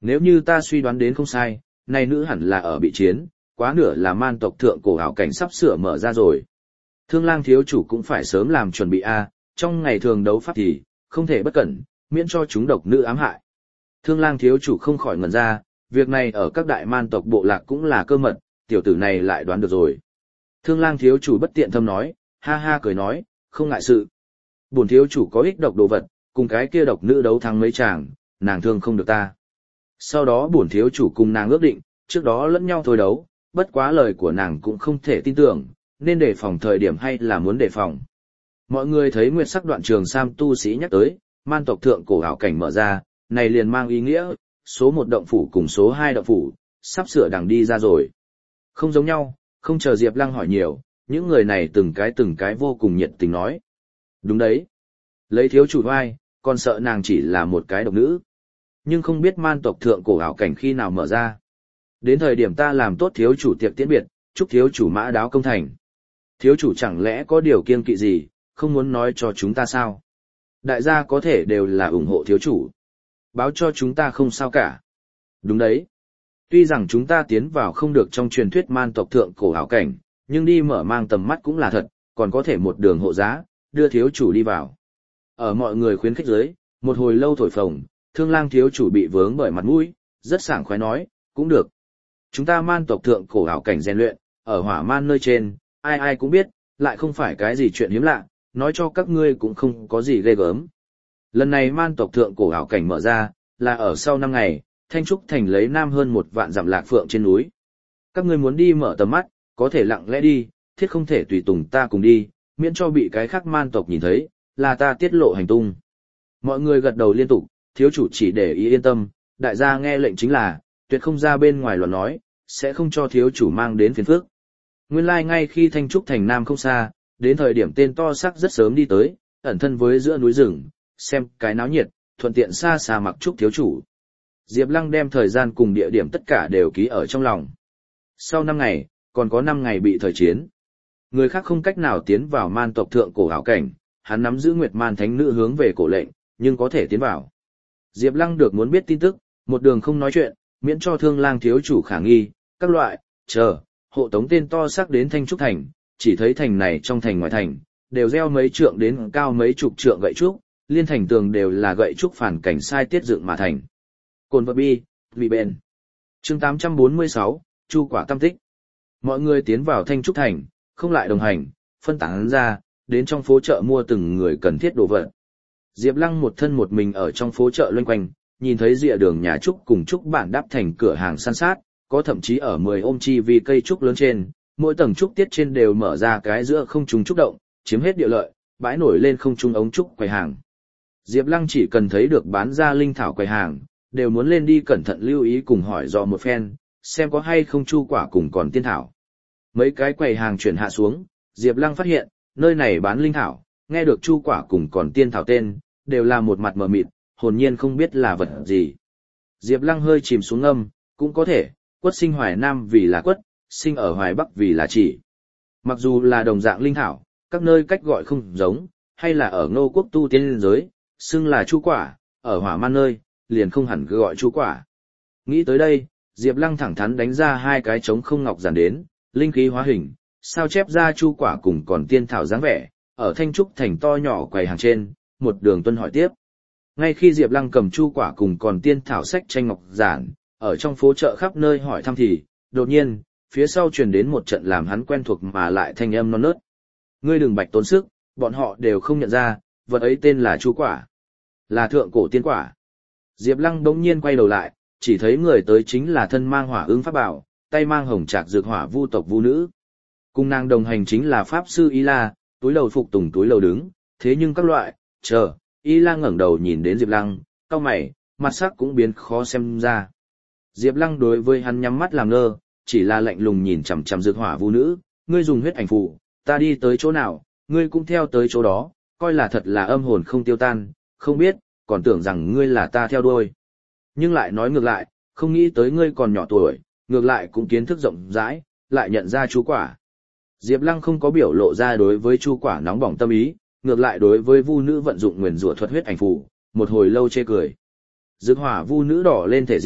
Nếu như ta suy đoán đến không sai, này nữ hẳn là ở bị chiến, quá nửa là man tộc thượng cổ ảo cảnh sắp sửa mở ra rồi. Thương Lang thiếu chủ cũng phải sớm làm chuẩn bị a, trong ngày thường đấu pháp thì không thể bất cẩn, miễn cho chúng độc nữ ám hại. Thương Lang thiếu chủ không khỏi ngẩn ra, việc này ở các đại man tộc bộ lạc cũng là cơ mật, tiểu tử này lại đoán được rồi. Thương Lang thiếu chủ bất tiện thâm nói, ha ha cười nói, không ngại sự. Bổn thiếu chủ có ích độc đồ vật, cùng cái kia độc nữ đấu thắng mấy chàng, nàng thương không được ta. Sau đó bổn thiếu chủ cùng nàng ước định, trước đó lẫn nhau thôi đấu, bất quá lời của nàng cũng không thể tin tưởng, nên đề phòng thời điểm hay là muốn đề phòng. Mọi người thấy nguyệt sắc đoạn trường sam tu sĩ nhắc tới, man tộc thượng cổ ảo cảnh mở ra, này liền mang ý nghĩa, số một động phủ cùng số hai động phủ, sắp sửa đằng đi ra rồi. Không giống nhau, không chờ Diệp Lăng hỏi nhiều, những người này từng cái từng cái vô cùng nhiệt tình nói. Đúng đấy. Lấy thiếu chủ vai, còn sợ nàng chỉ là một cái độc nữ. Nhưng không biết man tộc thượng cổ ảo cảnh khi nào mở ra. Đến thời điểm ta làm tốt thiếu chủ tiệc tiễn biệt, chúc thiếu chủ mã đáo công thành. Thiếu chủ chẳng lẽ có điều kiêng kỵ gì, không muốn nói cho chúng ta sao? Đại gia có thể đều là ủng hộ thiếu chủ. Báo cho chúng ta không sao cả. Đúng đấy. Tuy rằng chúng ta tiến vào không được trong truyền thuyết man tộc thượng cổ ảo cảnh, nhưng đi mở mang tầm mắt cũng là thật, còn có thể một đường hộ giá, đưa thiếu chủ đi vào. Ở mọi người khuyến khích dưới, một hồi lâu thổi phồng, Thương Lang thiếu chủ bị vướng bởi mặt mũi, rất sảng khoái nói, cũng được. Chúng ta man tộc thượng cổ ảo cảnh rèn luyện, ở hỏa man nơi trên, ai ai cũng biết, lại không phải cái gì chuyện hiếm lạ, nói cho các ngươi cũng không có gì ghê gớm. Lần này man tộc thượng cổ ảo cảnh mở ra, là ở sau năm ngày, Thanh Trúc Thành lấy nam hơn một vạn dặm lạc phượng trên núi. Các ngươi muốn đi mở tầm mắt, có thể lặng lẽ đi, thiết không thể tùy tùng ta cùng đi, miễn cho bị cái khác man tộc nhìn thấy, là ta tiết lộ hành tung. Mọi người gật đầu liên tục, thiếu chủ chỉ để ý yên tâm, đại gia nghe lệnh chính là, tuyệt không ra bên ngoài loạn nói, sẽ không cho thiếu chủ mang đến phiền phức. Nguyên lai like ngay khi Thanh Trúc Thành Nam không xa, đến thời điểm tên to sắc rất sớm đi tới, ẩn thân với giữa núi rừng, xem cái náo nhiệt, thuận tiện xa xa mặc chúc thiếu chủ. Diệp Lăng đem thời gian cùng địa điểm tất cả đều ký ở trong lòng. Sau năm ngày, còn có năm ngày bị thời chiến. Người khác không cách nào tiến vào man tộc thượng cổ ảo cảnh, hắn nắm giữ Nguyệt Man Thánh Nữ hướng về cổ lệnh, nhưng có thể tiến vào. Diệp Lăng được muốn biết tin tức, một đường không nói chuyện, miễn cho Thương Lang thiếu chủ khả nghi, các loại, chờ, hộ tống tên to xác đến Thanh Trúc Thành, chỉ thấy thành này trong thành ngoài thành, đều gieo mấy trượng đến cao mấy chục trượng gậy trúc, liên thành tường đều là gậy trúc phản cảnh sai tiết dựng mà thành. Cồn vật bi, vì bền. Chương tám trăm bốn mươi sáu, Chu quả tam tích. Mọi người tiến vào Thanh Trúc Thành, không lại đồng hành, phân tán ra, đến trong phố chợ mua từng người cần thiết đồ vật. Diệp Lăng một thân một mình ở trong phố chợ loanh quanh, nhìn thấy rìa đường nhà trúc cùng trúc bản đáp thành cửa hàng san sát, có thậm chí ở mười ôm chi vì cây trúc lớn trên, mỗi tầng trúc tiết trên đều mở ra cái giữa không trung trúc động, chiếm hết địa lợi, bãi nổi lên không trung ống trúc quầy hàng. Diệp Lăng chỉ cần thấy được bán ra linh thảo quầy hàng, đều muốn lên đi cẩn thận lưu ý cùng hỏi dò một phen, xem có hay không chu quả cùng còn tiên thảo. Mấy cái quầy hàng chuyển hạ xuống, Diệp Lăng phát hiện, nơi này bán linh thảo, nghe được chu quả cùng còn tiên thảo tên, đều là một mặt mờ mịt, hồn nhiên không biết là vật gì. Diệp Lăng hơi chìm xuống ngâm, cũng có thể, quất sinh Hoài Nam vì là quất, sinh ở Hoài Bắc vì là chỉ. Mặc dù là đồng dạng linh thảo, các nơi cách gọi không giống, hay là ở Ngô Quốc tu tiên giới, xưng là chu quả, ở Hỏa Man nơi, liền không hẳn cứ gọi chu quả. Nghĩ tới đây, Diệp Lăng thẳng thắn đánh ra hai cái trống không ngọc giản đến, linh khí hóa hình, sao chép ra chu quả cùng còn tiên thảo dáng vẻ, ở Thanh Trúc Thành to nhỏ quầy hàng trên, một đường tuân hỏi tiếp. Ngay khi Diệp Lăng cầm chu quả cùng còn tiên thảo sách tranh ngọc giản, ở trong phố chợ khắp nơi hỏi thăm thì, đột nhiên, phía sau truyền đến một trận làm hắn quen thuộc mà lại thanh âm non nớt. Ngươi đừng bạch tốn sức, bọn họ đều không nhận ra, vật ấy tên là chu quả, là thượng cổ tiên quả. Diệp Lăng bỗng nhiên quay đầu lại, chỉ thấy người tới chính là thân mang hỏa ưng pháp bảo, tay mang hồng trạc dược hỏa vu tộc vu nữ. Cùng nàng đồng hành chính là pháp sư Y La, túi lầu phục tùng túi lầu đứng, thế nhưng các loại, chờ, Y La ngẩng đầu nhìn đến Diệp Lăng, cau mày, mặt sắc cũng biến khó xem ra. Diệp Lăng đối với hắn nhắm mắt làm ngơ, chỉ là lạnh lùng nhìn chằm chằm dược hỏa vu nữ, ngươi dùng huyết ảnh phù, ta đi tới chỗ nào, ngươi cũng theo tới chỗ đó, coi là thật là âm hồn không tiêu tan, không biết, còn tưởng rằng ngươi là ta theo đuôi. Nhưng lại nói ngược lại, không nghĩ tới ngươi còn nhỏ tuổi, ngược lại cũng kiến thức rộng rãi, lại nhận ra chú quả. Diệp Lăng không có biểu lộ ra đối với chu quả nóng bỏng tâm ý, ngược lại đối với vu nữ vận dụng nguyền rủa thuật huyết ảnh phù, một hồi lâu chê cười. Dược hỏa vu nữ đỏ lên thể diện,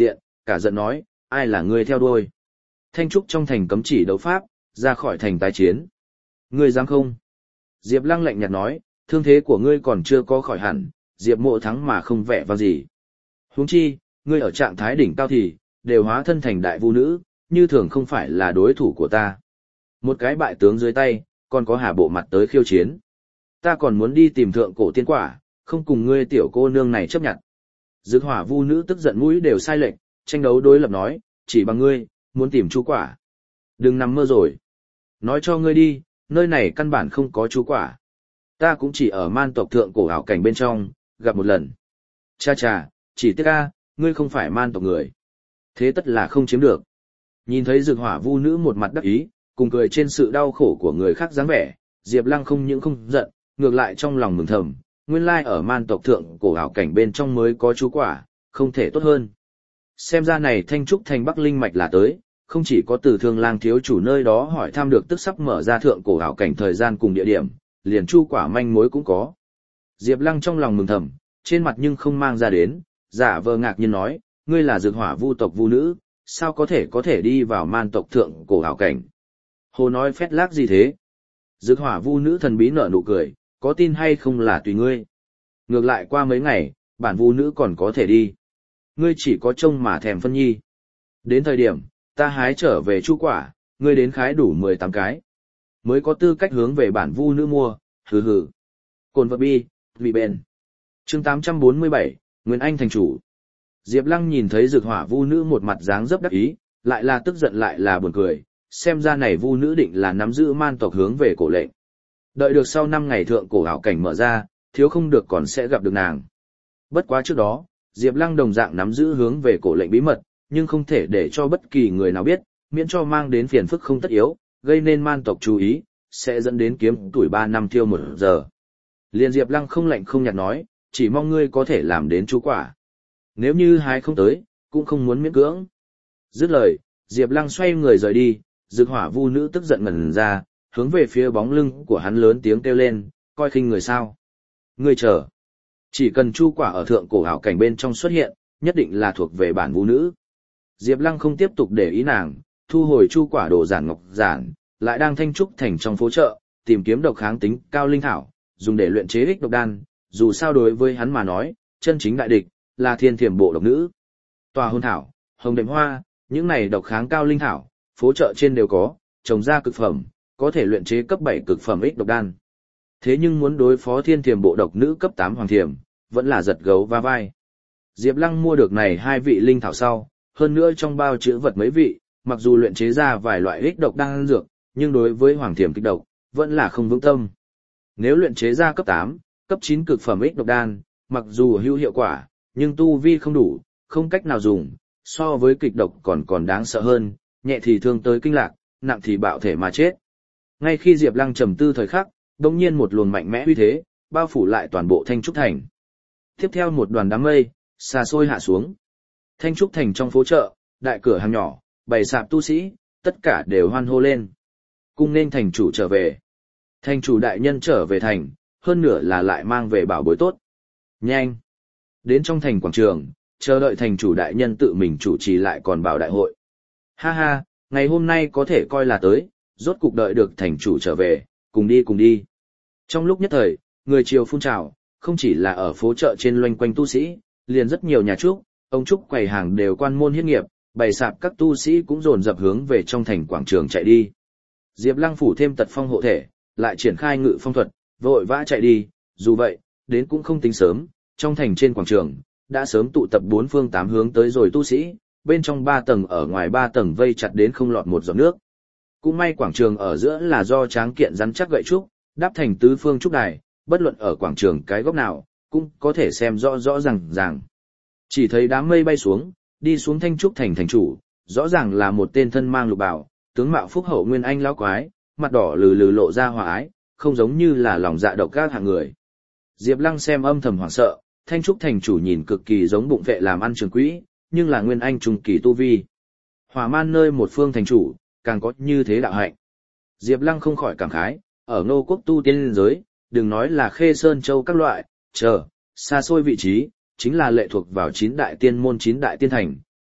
cả giận nói, ai là ngươi theo đuôi? Thanh trúc trong thành cấm chỉ đấu pháp, ra khỏi thành tái chiến. Ngươi dám không? Diệp Lăng lạnh nhạt nói, thương thế của ngươi còn chưa có khỏi hẳn, Diệp Mộ thắng mà không vẻ vang gì. Huống chi, ngươi ở trạng thái đỉnh cao thì, đều hóa thân thành đại vu nữ, như thường không phải là đối thủ của ta. Một cái bại tướng dưới tay, còn có Hà Bộ mặt tới khiêu chiến. Ta còn muốn đi tìm thượng cổ tiên quả, không cùng ngươi tiểu cô nương này chấp nhận. Dực hỏa vu nữ tức giận mũi đều sai lệch, tranh đấu đối lập nói, chỉ bằng ngươi, muốn tìm chú quả. Đừng nằm mơ rồi. Nói cho ngươi đi, nơi này căn bản không có chú quả. Ta cũng chỉ ở man tộc thượng cổ ảo cảnh bên trong, gặp một lần. Cha cha, chỉ tiếc ca, ngươi không phải man tộc người. Thế tất là không chiếm được. Nhìn thấy dực hỏa vu nữ một mặt đắc ý, cùng cười trên sự đau khổ của người khác dáng vẻ, Diệp Lăng không những không giận, ngược lại trong lòng mừng thầm, nguyên lai ở man tộc thượng cổ ảo cảnh bên trong mới có chú quả, không thể tốt hơn. Xem ra này Thanh Trúc thành Bắc Linh mạch là tới, không chỉ có từ Thương Lang thiếu chủ nơi đó hỏi thăm được tức sắp mở ra thượng cổ ảo cảnh thời gian cùng địa điểm, liền chu quả manh mối cũng có. Diệp Lăng trong lòng mừng thầm, trên mặt nhưng không mang ra đến, giả vờ ngạc nhiên nói, ngươi là dược hỏa vu tộc vu nữ, sao có thể có thể đi vào man tộc thượng cổ ảo cảnh? Hồ nói phét lác gì thế? Dược hỏa vu nữ thần bí nở nụ cười, có tin hay không là tùy ngươi. Ngược lại qua mấy ngày, bản vu nữ còn có thể đi. Ngươi chỉ có trông mà thèm phân nhi. Đến thời điểm, ta hái trở về chu quả, ngươi đến khái đủ mười tám cái. Mới có tư cách hướng về bản vu nữ mua, hừ hừ. Cồn vật bi, vị bền. Chương tám trăm bốn mươi bảy, Nguyên Anh thành chủ. Diệp Lăng nhìn thấy dược hỏa vu nữ một mặt dáng dấp đắc ý, lại là tức giận lại là buồn cười, xem ra này vu nữ định là nắm giữ man tộc hướng về cổ lệnh. Đợi được sau năm ngày thượng cổ ảo cảnh mở ra, thiếu không được còn sẽ gặp được nàng. Bất quá trước đó, Diệp Lăng đồng dạng nắm giữ hướng về cổ lệnh bí mật, nhưng không thể để cho bất kỳ người nào biết, miễn cho mang đến phiền phức không tất yếu, gây nên man tộc chú ý, sẽ dẫn đến kiếm tuổi ba năm thiêu một giờ. Liên Diệp Lăng không lạnh không nhạt nói, chỉ mong ngươi có thể làm đến chú quả. Nếu như hái không tới, cũng không muốn miễn cưỡng. Dứt lời, Diệp Lăng xoay người rời đi, dược hỏa vu nữ tức giận ngẩn ra, hướng về phía bóng lưng của hắn lớn tiếng kêu lên, coi khinh người sao. Ngươi chờ. Chỉ cần chu quả ở thượng cổ ảo cảnh bên trong xuất hiện, nhất định là thuộc về bản vu nữ. Diệp Lăng không tiếp tục để ý nàng, thu hồi chu quả đồ giản ngọc giản, lại đang Thanh Trúc thành trong phố chợ, tìm kiếm độc kháng tính cao linh thảo, dùng để luyện chế ích độc đan, dù sao đối với hắn mà nói, chân chính đại địch là Thiên Thiểm Bộ độc nữ. Tòa hôn thảo, hồng đệm hoa, những này độc kháng cao linh thảo, phố chợ trên đều có, trồng ra cực phẩm, có thể luyện chế cấp bảy cực phẩm ích độc đan. Thế nhưng muốn đối phó Thiên Thiểm Bộ độc nữ cấp tám hoàng thiểm, vẫn là giật gấu va vai. Diệp Lăng mua được này hai vị linh thảo sau, hơn nữa trong bao chứa vật mấy vị, mặc dù luyện chế ra vài loại ích độc đan dược, nhưng đối với hoàng thiểm kịch độc, vẫn là không vững tâm. Nếu luyện chế ra cấp tám, cấp chín cực phẩm ích độc đan, mặc dù hữu hiệu quả, nhưng tu vi không đủ, không cách nào dùng, so với kịch độc còn còn đáng sợ hơn, nhẹ thì thương tới kinh lạc, nặng thì bạo thể mà chết. Ngay khi Diệp Lăng trầm tư thời khắc, đột nhiên một luồng mạnh mẽ uy thế, bao phủ lại toàn bộ Thanh Trúc thành. Tiếp theo một đoàn đám mây, xa xôi hạ xuống. Thanh Trúc thành trong phố chợ, đại cửa hàng nhỏ, bày sạp tu sĩ, tất cả đều hoan hô lên. Cung nên thành chủ trở về. Thành chủ đại nhân trở về thành, hơn nửa là lại mang về bảo bối tốt. Nhanh! Đến trong thành quảng trường, chờ đợi thành chủ đại nhân tự mình chủ trì lại còn bảo đại hội. Ha ha, ngày hôm nay có thể coi là tới, rốt cục đợi được thành chủ trở về, cùng đi cùng đi. Trong lúc nhất thời, người triều phun trào, không chỉ là ở phố chợ trên loanh quanh tu sĩ, liền rất nhiều nhà trúc, ông trúc quầy hàng đều quan môn hiết nghiệp, bày sạp các tu sĩ cũng dồn dập hướng về trong thành quảng trường chạy đi. Diệp Lăng phủ thêm tật phong hộ thể, lại triển khai ngự phong thuật, vội vã chạy đi, dù vậy, đến cũng không tính sớm, trong thành trên quảng trường, đã sớm tụ tập bốn phương tám hướng tới rồi tu sĩ, bên trong ba tầng ở ngoài ba tầng vây chặt đến không lọt một giọt nước. Cũng may quảng trường ở giữa là do tráng kiện rắn chắc gậy trúc, đáp thành tứ phương trúc đài, bất luận ở quảng trường cái góc nào, cũng có thể xem rõ rõ ràng ràng. Chỉ thấy đám mây bay xuống, đi xuống Thanh Trúc thành thành chủ, rõ ràng là một tên thân mang lục bào, tướng mạo phúc hậu nguyên anh lão quái, mặt đỏ lừ lừ lộ ra hòa ái, không giống như là lòng dạ độc các hạng người. Diệp Lăng xem âm thầm hoảng sợ, Thanh Trúc thành chủ nhìn cực kỳ giống bụng vệ làm ăn trường quỹ, nhưng là nguyên anh trung kỳ tu vi. Hỏa Man nơi một phương thành chủ, càng có như thế đạo hạnh. Diệp Lăng không khỏi cảm khái, ở Ngô quốc tu tiên giới, đừng nói là Khê Sơn Châu các loại, chờ, xa xôi vị trí, chính là lệ thuộc vào chín đại tiên môn chín đại tiên thành,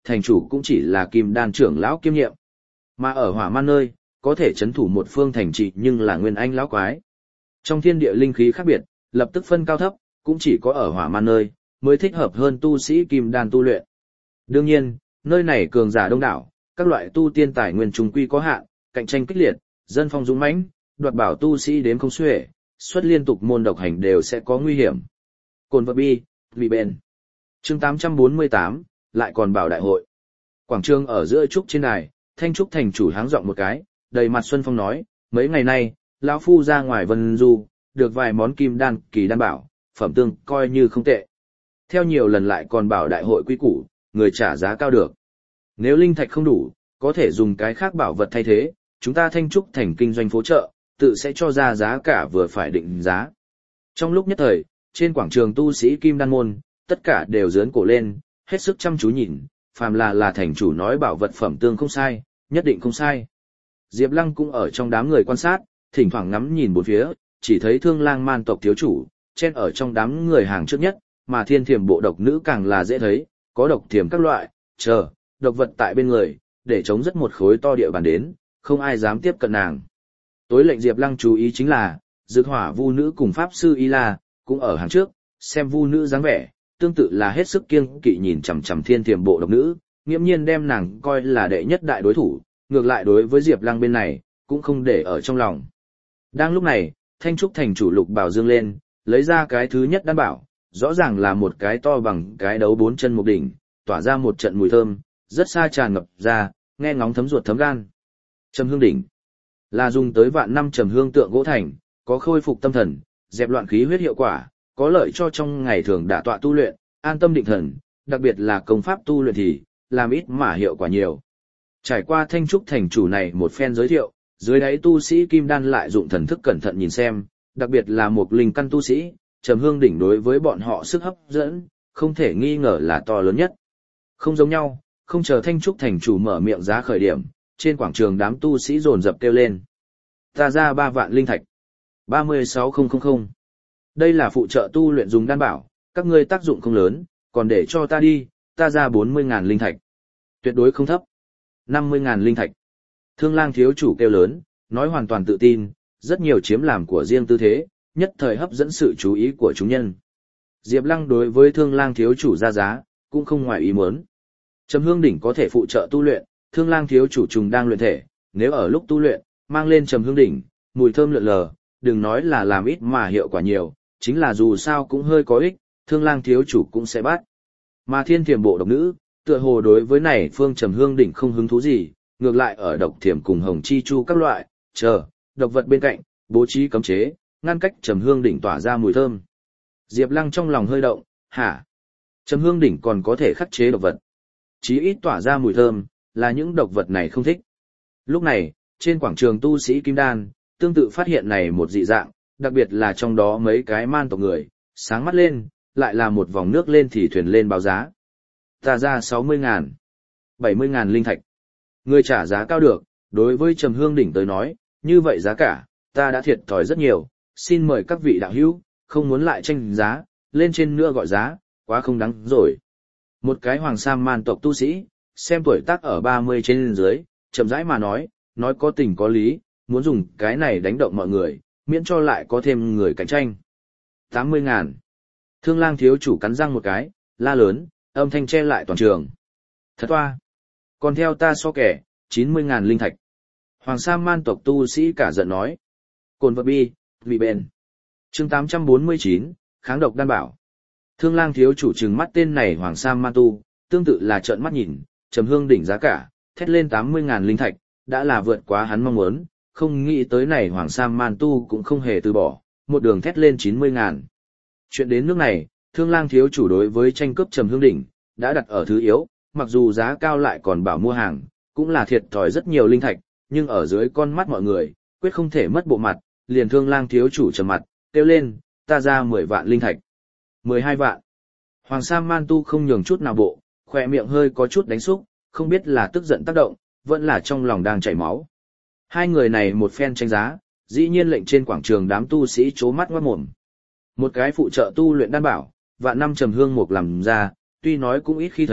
thành chủ cũng chỉ là kim đan trưởng lão kiêm nhiệm. Mà ở hỏa man nơi, có thể chấn thủ một phương thành trì nhưng là nguyên anh lão quái. Trong thiên địa linh khí khác biệt, lập tức phân cao thấp, cũng chỉ có ở hỏa man nơi, mới thích hợp hơn tu sĩ kim đan tu luyện. Đương nhiên, nơi này cường giả đông đảo, các loại tu tiên tài nguyên trùng quy có hạn, cạnh tranh kịch liệt, dân phong dũng mãnh, đoạt bảo tu sĩ đếm không xuể, xuất liên tục môn độc hành đều sẽ có nguy hiểm. Cồn vật bi, vì bền. Chương tám trăm bốn mươi tám, lại còn bảo đại hội. Quảng trường ở giữa trúc trên đài, Thanh Trúc thành chủ háng giọng một cái, đầy mặt xuân phong nói, mấy ngày nay, lão phu ra ngoài vân du, được vài món kim đan kỳ đan bảo, phẩm tương coi như không tệ. Theo nhiều lần lại còn bảo đại hội quy củ, người trả giá cao được. Nếu linh thạch không đủ, có thể dùng cái khác bảo vật thay thế, chúng ta Thanh Trúc thành kinh doanh phố chợ, tự sẽ cho ra giá cả vừa phải định giá. Trong lúc nhất thời, trên quảng trường tu sĩ kim đan môn, tất cả đều dướn cổ lên, hết sức chăm chú nhìn, phàm là là thành chủ nói bảo vật phẩm tương không sai, nhất định không sai. Diệp Lăng cũng ở trong đám người quan sát, thỉnh thoảng ngắm nhìn bốn phía, chỉ thấy Thương Lang man tộc thiếu chủ, chen ở trong đám người hàng trước nhất, mà thiên thiểm bộ độc nữ càng là dễ thấy, có độc thiểm các loại, chờ, độc vật tại bên người, để chống rất một khối to địa bàn đến, không ai dám tiếp cận nàng. Tối lệnh Diệp Lăng chú ý chính là, Dược Hỏa Vu nữ cùng pháp sư Y La cũng ở hàng trước, xem Vu nữ dáng vẻ, tương tự là hết sức kiêng kỵ nhìn chằm chằm thiên thiểm bộ độc nữ, nghiễm nhiên đem nàng coi là đệ nhất đại đối thủ, ngược lại đối với Diệp Lăng bên này, cũng không để ở trong lòng. Đang lúc này, Thanh Trúc thành chủ Lục Bảo dương lên, lấy ra cái thứ nhất đan bảo, rõ ràng là một cái to bằng cái đấu bốn chân một đỉnh, tỏa ra một trận mùi thơm, rất xa tràn ngập ra, nghe ngóng thấm ruột thấm gan. Trầm hương đỉnh là dùng tới vạn năm trầm hương tượng gỗ thành, có khôi phục tâm thần, dẹp loạn khí huyết hiệu quả, có lợi cho trong ngày thường đả tọa tu luyện, an tâm định thần, đặc biệt là công pháp tu luyện thì làm ít mà hiệu quả nhiều. Trải qua Thanh Trúc thành chủ này một phen giới thiệu, dưới đáy tu sĩ kim đan lại dụng thần thức cẩn thận nhìn xem, đặc biệt là một linh căn tu sĩ, trầm hương đỉnh đối với bọn họ sức hấp dẫn, không thể nghi ngờ là to lớn nhất. Không giống nhau, không chờ Thanh Trúc thành chủ mở miệng giá khởi điểm, trên quảng trường đám tu sĩ dồn dập kêu lên. Ta ra ba vạn linh thạch. ba mươi sáu nghìn. Đây là phụ trợ tu luyện dùng đan bảo, các ngươi tác dụng không lớn, còn để cho ta đi, ta ra bốn mươi nghìn linh thạch. Tuyệt đối không thấp. năm mươi nghìn linh thạch. Thương Lang thiếu chủ kêu lớn, nói hoàn toàn tự tin, rất nhiều chiếm làm của riêng tư thế, nhất thời hấp dẫn sự chú ý của chúng nhân. Diệp Lăng đối với Thương Lang thiếu chủ ra giá, cũng không ngoài ý muốn. Trầm hương đỉnh có thể phụ trợ tu luyện, Thương Lang thiếu chủ trùng đang luyện thể, nếu ở lúc tu luyện, mang lên trầm hương đỉnh, mùi thơm lượn lờ, đừng nói là làm ít mà hiệu quả nhiều, chính là dù sao cũng hơi có ích, Thương Lang thiếu chủ cũng sẽ bắt. Mà thiên thiểm bộ độc nữ, tựa hồ đối với này phương trầm hương đỉnh không hứng thú gì, ngược lại ở độc thiểm cùng hồng chi chu các loại, chờ, độc vật bên cạnh, bố trí cấm chế, ngăn cách trầm hương đỉnh tỏa ra mùi thơm. Diệp Lăng trong lòng hơi động, hả? Trầm hương đỉnh còn có thể khắc chế độc vật. Chí ít tỏa ra mùi thơm, là những độc vật này không thích. Lúc này, trên quảng trường tu sĩ Kim Đan, tương tự phát hiện này một dị dạng, đặc biệt là trong đó mấy cái man tộc người, sáng mắt lên, lại là một vòng nước lên thì thuyền lên báo giá. Ta ra sáu mươi ngàn, bảy mươi ngàn linh thạch. Người trả giá cao được, đối với trầm hương đỉnh tới nói, như vậy giá cả, ta đã thiệt thòi rất nhiều, xin mời các vị đạo hữu, không muốn lại tranh giá, lên trên nữa gọi giá, quá không đáng rồi. Một cái hoàng sam man tộc tu sĩ, xem tuổi tác ở ba mươi trên dưới, chậm rãi mà nói, nói có tình có lý, muốn dùng cái này đánh động mọi người, miễn cho lại có thêm người cạnh tranh. tám mươi ngàn. Thương Lang thiếu chủ cắn răng một cái, la lớn, âm thanh che lại toàn trường. Thật toa. Còn theo ta so kẻ, chín mươi ngàn linh thạch. Hoàng Sam man tộc tu sĩ cả giận nói. Cồn vật bi, vì bền. Chương tám trăm bốn mươi chín, kháng độc đan bảo. Thương Lang thiếu chủ trừng mắt tên này Hoàng Sam man tu, tương tự là trợn mắt nhìn, trầm hương đỉnh giá cả, thét lên tám mươi ngàn linh thạch, đã là vượt quá hắn mong muốn, không nghĩ tới này Hoàng Sam man tu cũng không hề từ bỏ, một đường thét lên chín mươi ngàn. Chuyện đến nước này, Thương Lang thiếu chủ đối với tranh cướp trầm hương đỉnh, đã đặt ở thứ yếu, mặc dù giá cao lại còn bảo mua hàng, cũng là thiệt thòi rất nhiều linh thạch, nhưng ở dưới con mắt mọi người, quyết không thể mất bộ mặt, liền Thương Lang thiếu chủ trầm mặt, kêu lên, ta ra mười vạn linh thạch. mười hai vạn. Hoàng Sam man tu không nhường chút nào bộ, khỏe miệng hơi có chút đánh xúc, không biết là tức giận tác động, vẫn là trong lòng đang chảy máu. Hai người này một phen tranh giá, dĩ nhiên lệnh trên quảng trường đám tu sĩ chố mắt ngoát mồm. Một cái phụ trợ tu luyện đan bảo, vạn năm trầm hương mục làm ra, tuy nói cũng ít khi thấy,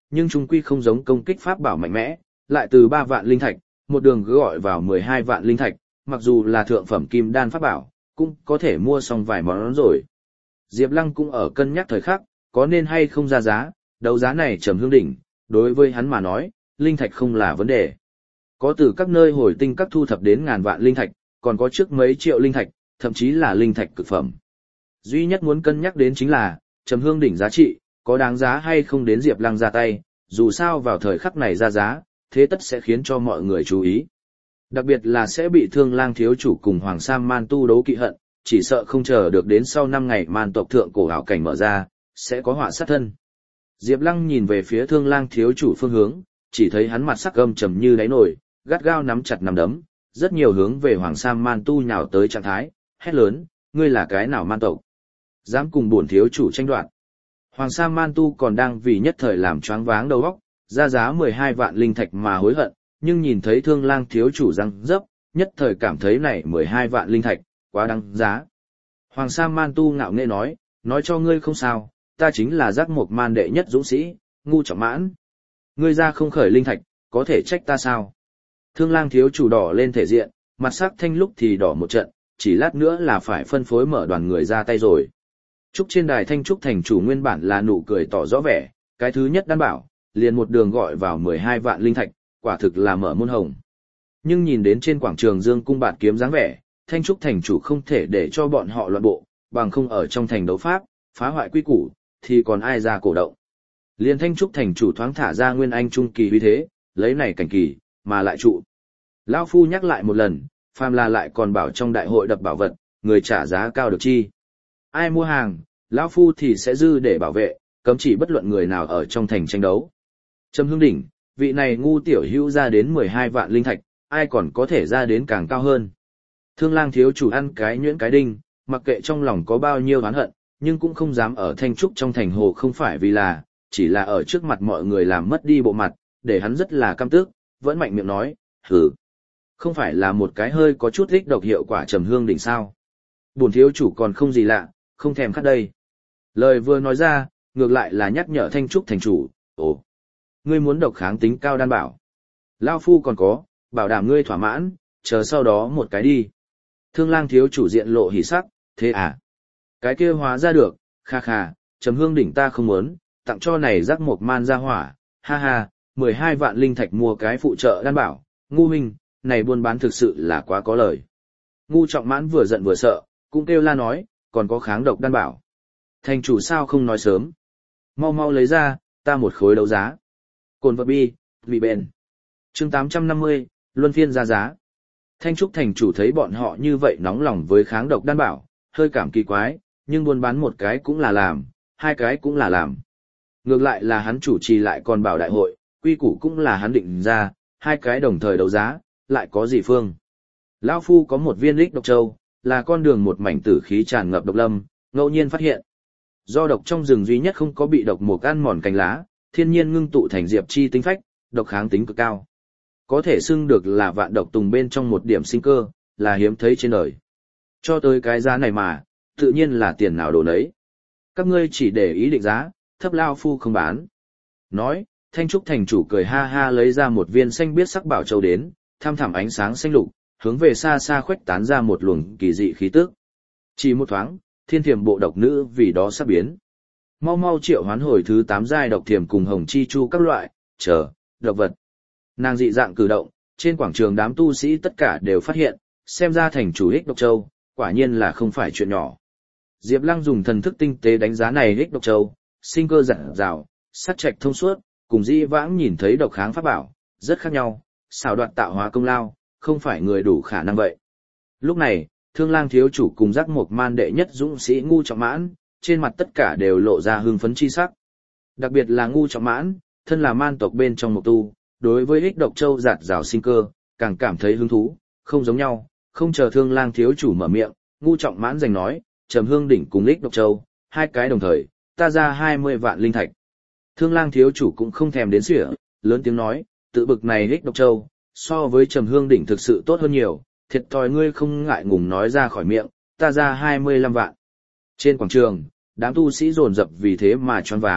nhưng trung quy không giống công kích pháp bảo mạnh mẽ, lại từ ba vạn linh thạch, một đường cứ gọi vào mười hai vạn linh thạch, mặc dù là thượng phẩm kim đan pháp bảo, cũng có thể mua xong vài món rồi. Diệp Lăng cũng ở cân nhắc thời khắc, có nên hay không ra giá, đấu giá này Trầm Hương Đỉnh, đối với hắn mà nói, linh thạch không là vấn đề. Có từ các nơi hồi tinh các thu thập đến ngàn vạn linh thạch, còn có trước mấy triệu linh thạch, thậm chí là linh thạch cực phẩm. Duy nhất muốn cân nhắc đến chính là, Trầm Hương Đỉnh giá trị, có đáng giá hay không đến Diệp Lăng ra tay, dù sao vào thời khắc này ra giá, thế tất sẽ khiến cho mọi người chú ý. Đặc biệt là sẽ bị Thương Lang thiếu chủ cùng Hoàng Sam Man tu đấu kỵ hận, chỉ sợ không chờ được đến sau năm ngày man tộc thượng cổ ảo cảnh mở ra, sẽ có họa sát thân. Diệp Lăng nhìn về phía Thương Lang thiếu chủ phương hướng, chỉ thấy hắn mặt sắc âm trầm như đáy nồi, gắt gao nắm chặt nắm đấm, rất nhiều hướng về Hoàng Sam Man tu nhào tới trạng thái, hét lớn, ngươi là cái nào man tộc? Dám cùng bổn thiếu chủ tranh đoạt. Hoàng Sam Man tu còn đang vì nhất thời làm choáng váng đầu óc, ra giá mười hai vạn linh thạch mà hối hận, nhưng nhìn thấy Thương Lang thiếu chủ răng dấp, nhất thời cảm thấy này mười hai vạn linh thạch, quá đáng giá. Hoàng Sam Man tu ngạo nghễ nói, nói cho ngươi không sao, ta chính là giác mộc man đệ nhất dũng sĩ, Ngu Trọng Mãn. Ngươi ra không khởi linh thạch, có thể trách ta sao? Thương Lang thiếu chủ đỏ lên thể diện, mặt sắc thanh lúc thì đỏ một trận, chỉ lát nữa là phải phân phối mở đoàn người ra tay rồi. Trúc trên đài Thanh Trúc thành chủ nguyên bản là nụ cười tỏ rõ vẻ, cái thứ nhất đan bảo, liền một đường gọi vào mười hai vạn linh thạch, quả thực là mở môn hồng. Nhưng nhìn đến trên quảng trường Dương cung bạt kiếm dáng vẻ, Thanh Trúc thành chủ không thể để cho bọn họ loạn bộ, bằng không ở trong thành đấu pháp, phá hoại quy củ, thì còn ai ra cổ động. Liên Thanh Trúc thành chủ thoáng thả ra nguyên anh trung kỳ uy thế, lấy này cảnh kỳ, mà lại trụ. Lão phu nhắc lại một lần, phàm là lại còn bảo trong đại hội đập bảo vật, người trả giá cao được chi. Ai mua hàng, lão phu thì sẽ dư để bảo vệ, cấm chỉ bất luận người nào ở trong thành tranh đấu. Trầm Hương Đỉnh, vị này Ngu tiểu hữu ra đến mười hai vạn linh thạch, ai còn có thể ra đến càng cao hơn. Thương Lang thiếu chủ ăn cái nhuyễn cái đinh, mặc kệ trong lòng có bao nhiêu oán hận, nhưng cũng không dám ở Thanh Trúc trong thành hồ không phải vì là, chỉ là ở trước mặt mọi người làm mất đi bộ mặt, để hắn rất là căm tức, vẫn mạnh miệng nói, hừ. Không phải là một cái hơi có chút ích độc hiệu quả Trầm Hương Đỉnh sao. Bổn thiếu chủ còn không gì lạ, không thèm khát đây. Lời vừa nói ra, ngược lại là nhắc nhở Thanh Trúc thành chủ, ồ, ngươi muốn độc kháng tính cao đan bảo. Lao phu còn có, bảo đảm ngươi thỏa mãn, chờ sau đó một cái đi. Thương Lang thiếu chủ diện lộ hỉ sắc, thế à? Cái kia hóa ra được, kha kha, Trầm Hương Đỉnh ta không muốn, tặng cho này giác mộc man ra hỏa, ha ha, mười hai vạn linh thạch mua cái phụ trợ đan bảo, Ngu huynh, này buôn bán thực sự là quá có lời. Ngu Trọng Mãn vừa giận vừa sợ, cũng kêu la nói, còn có kháng độc đan bảo. Thành chủ sao không nói sớm? Mau mau lấy ra, ta một khối đấu giá. Cồn vật bi, vị bền. Chương tám trăm năm mươi, luân phiên ra giá. Thanh Trúc thành chủ thấy bọn họ như vậy nóng lòng với kháng độc đan bảo, hơi cảm kỳ quái, nhưng buôn bán một cái cũng là làm, hai cái cũng là làm. Ngược lại là hắn chủ trì lại còn bảo đại hội, quy củ cũng là hắn định ra, hai cái đồng thời đấu giá, lại có gì phương. Lão phu có một viên lích độc châu, là con đường một mảnh tử khí tràn ngập độc lâm, ngẫu nhiên phát hiện. Do độc trong rừng duy nhất không có bị độc mùa ăn mòn cành lá, thiên nhiên ngưng tụ thành diệp chi tinh phách, độc kháng tính cực cao. Có thể xưng được là vạn độc tùng bên trong một điểm sinh cơ, là hiếm thấy trên đời. Cho tới cái giá này mà, tự nhiên là tiền nào đồ nấy. Các ngươi chỉ để ý định giá, thấp lao phu không bán. Nói, Thanh Trúc thành chủ cười ha ha lấy ra một viên xanh biếc sắc bảo châu đến, tham thẳm ánh sáng xanh lục, hướng về xa xa khuếch tán ra một luồng kỳ dị khí tức. Chỉ một thoáng, thiên thiềm bộ độc nữ vì đó sắp biến. Mau mau triệu hoán hồi thứ tám giai độc thiềm cùng hồng chi chu các loại, chờ, độc vật. Nàng dị dạng cử động, trên quảng trường đám tu sĩ tất cả đều phát hiện, xem ra thành chủ ích độc châu, quả nhiên là không phải chuyện nhỏ. Diệp Lăng dùng thần thức tinh tế đánh giá này ích độc châu, sinh cơ rạng rào, sắc trạch thông suốt, cùng dĩ vãng nhìn thấy độc kháng pháp bảo, rất khác nhau, xảo đoạt tạo hóa công lao, không phải người đủ khả năng vậy. Lúc này, Thương Lang thiếu chủ cùng giác mộc man đệ nhất dũng sĩ Ngu Trọng Mãn, trên mặt tất cả đều lộ ra hưng phấn chi sắc. Đặc biệt là Ngu Trọng Mãn, thân là man tộc bên trong mộc tu, đối với ích độc châu giạt rào sinh cơ, càng cảm thấy hứng thú, không giống nhau, không chờ Thương Lang thiếu chủ mở miệng, Ngu Trọng Mãn giành nói, Trầm Hương Đỉnh cùng ích độc châu, hai cái đồng thời, ta ra hai mươi vạn linh thạch. Thương Lang thiếu chủ cũng không thèm đến sỉa, lớn tiếng nói, tự bực này ích độc châu, so với Trầm Hương Đỉnh thực sự tốt hơn nhiều, thiệt thòi ngươi không ngại ngùng nói ra khỏi miệng, ta ra hai mươi lăm vạn. Trên quảng trường, đám tu sĩ dồn dập vì thế mà choáng váng,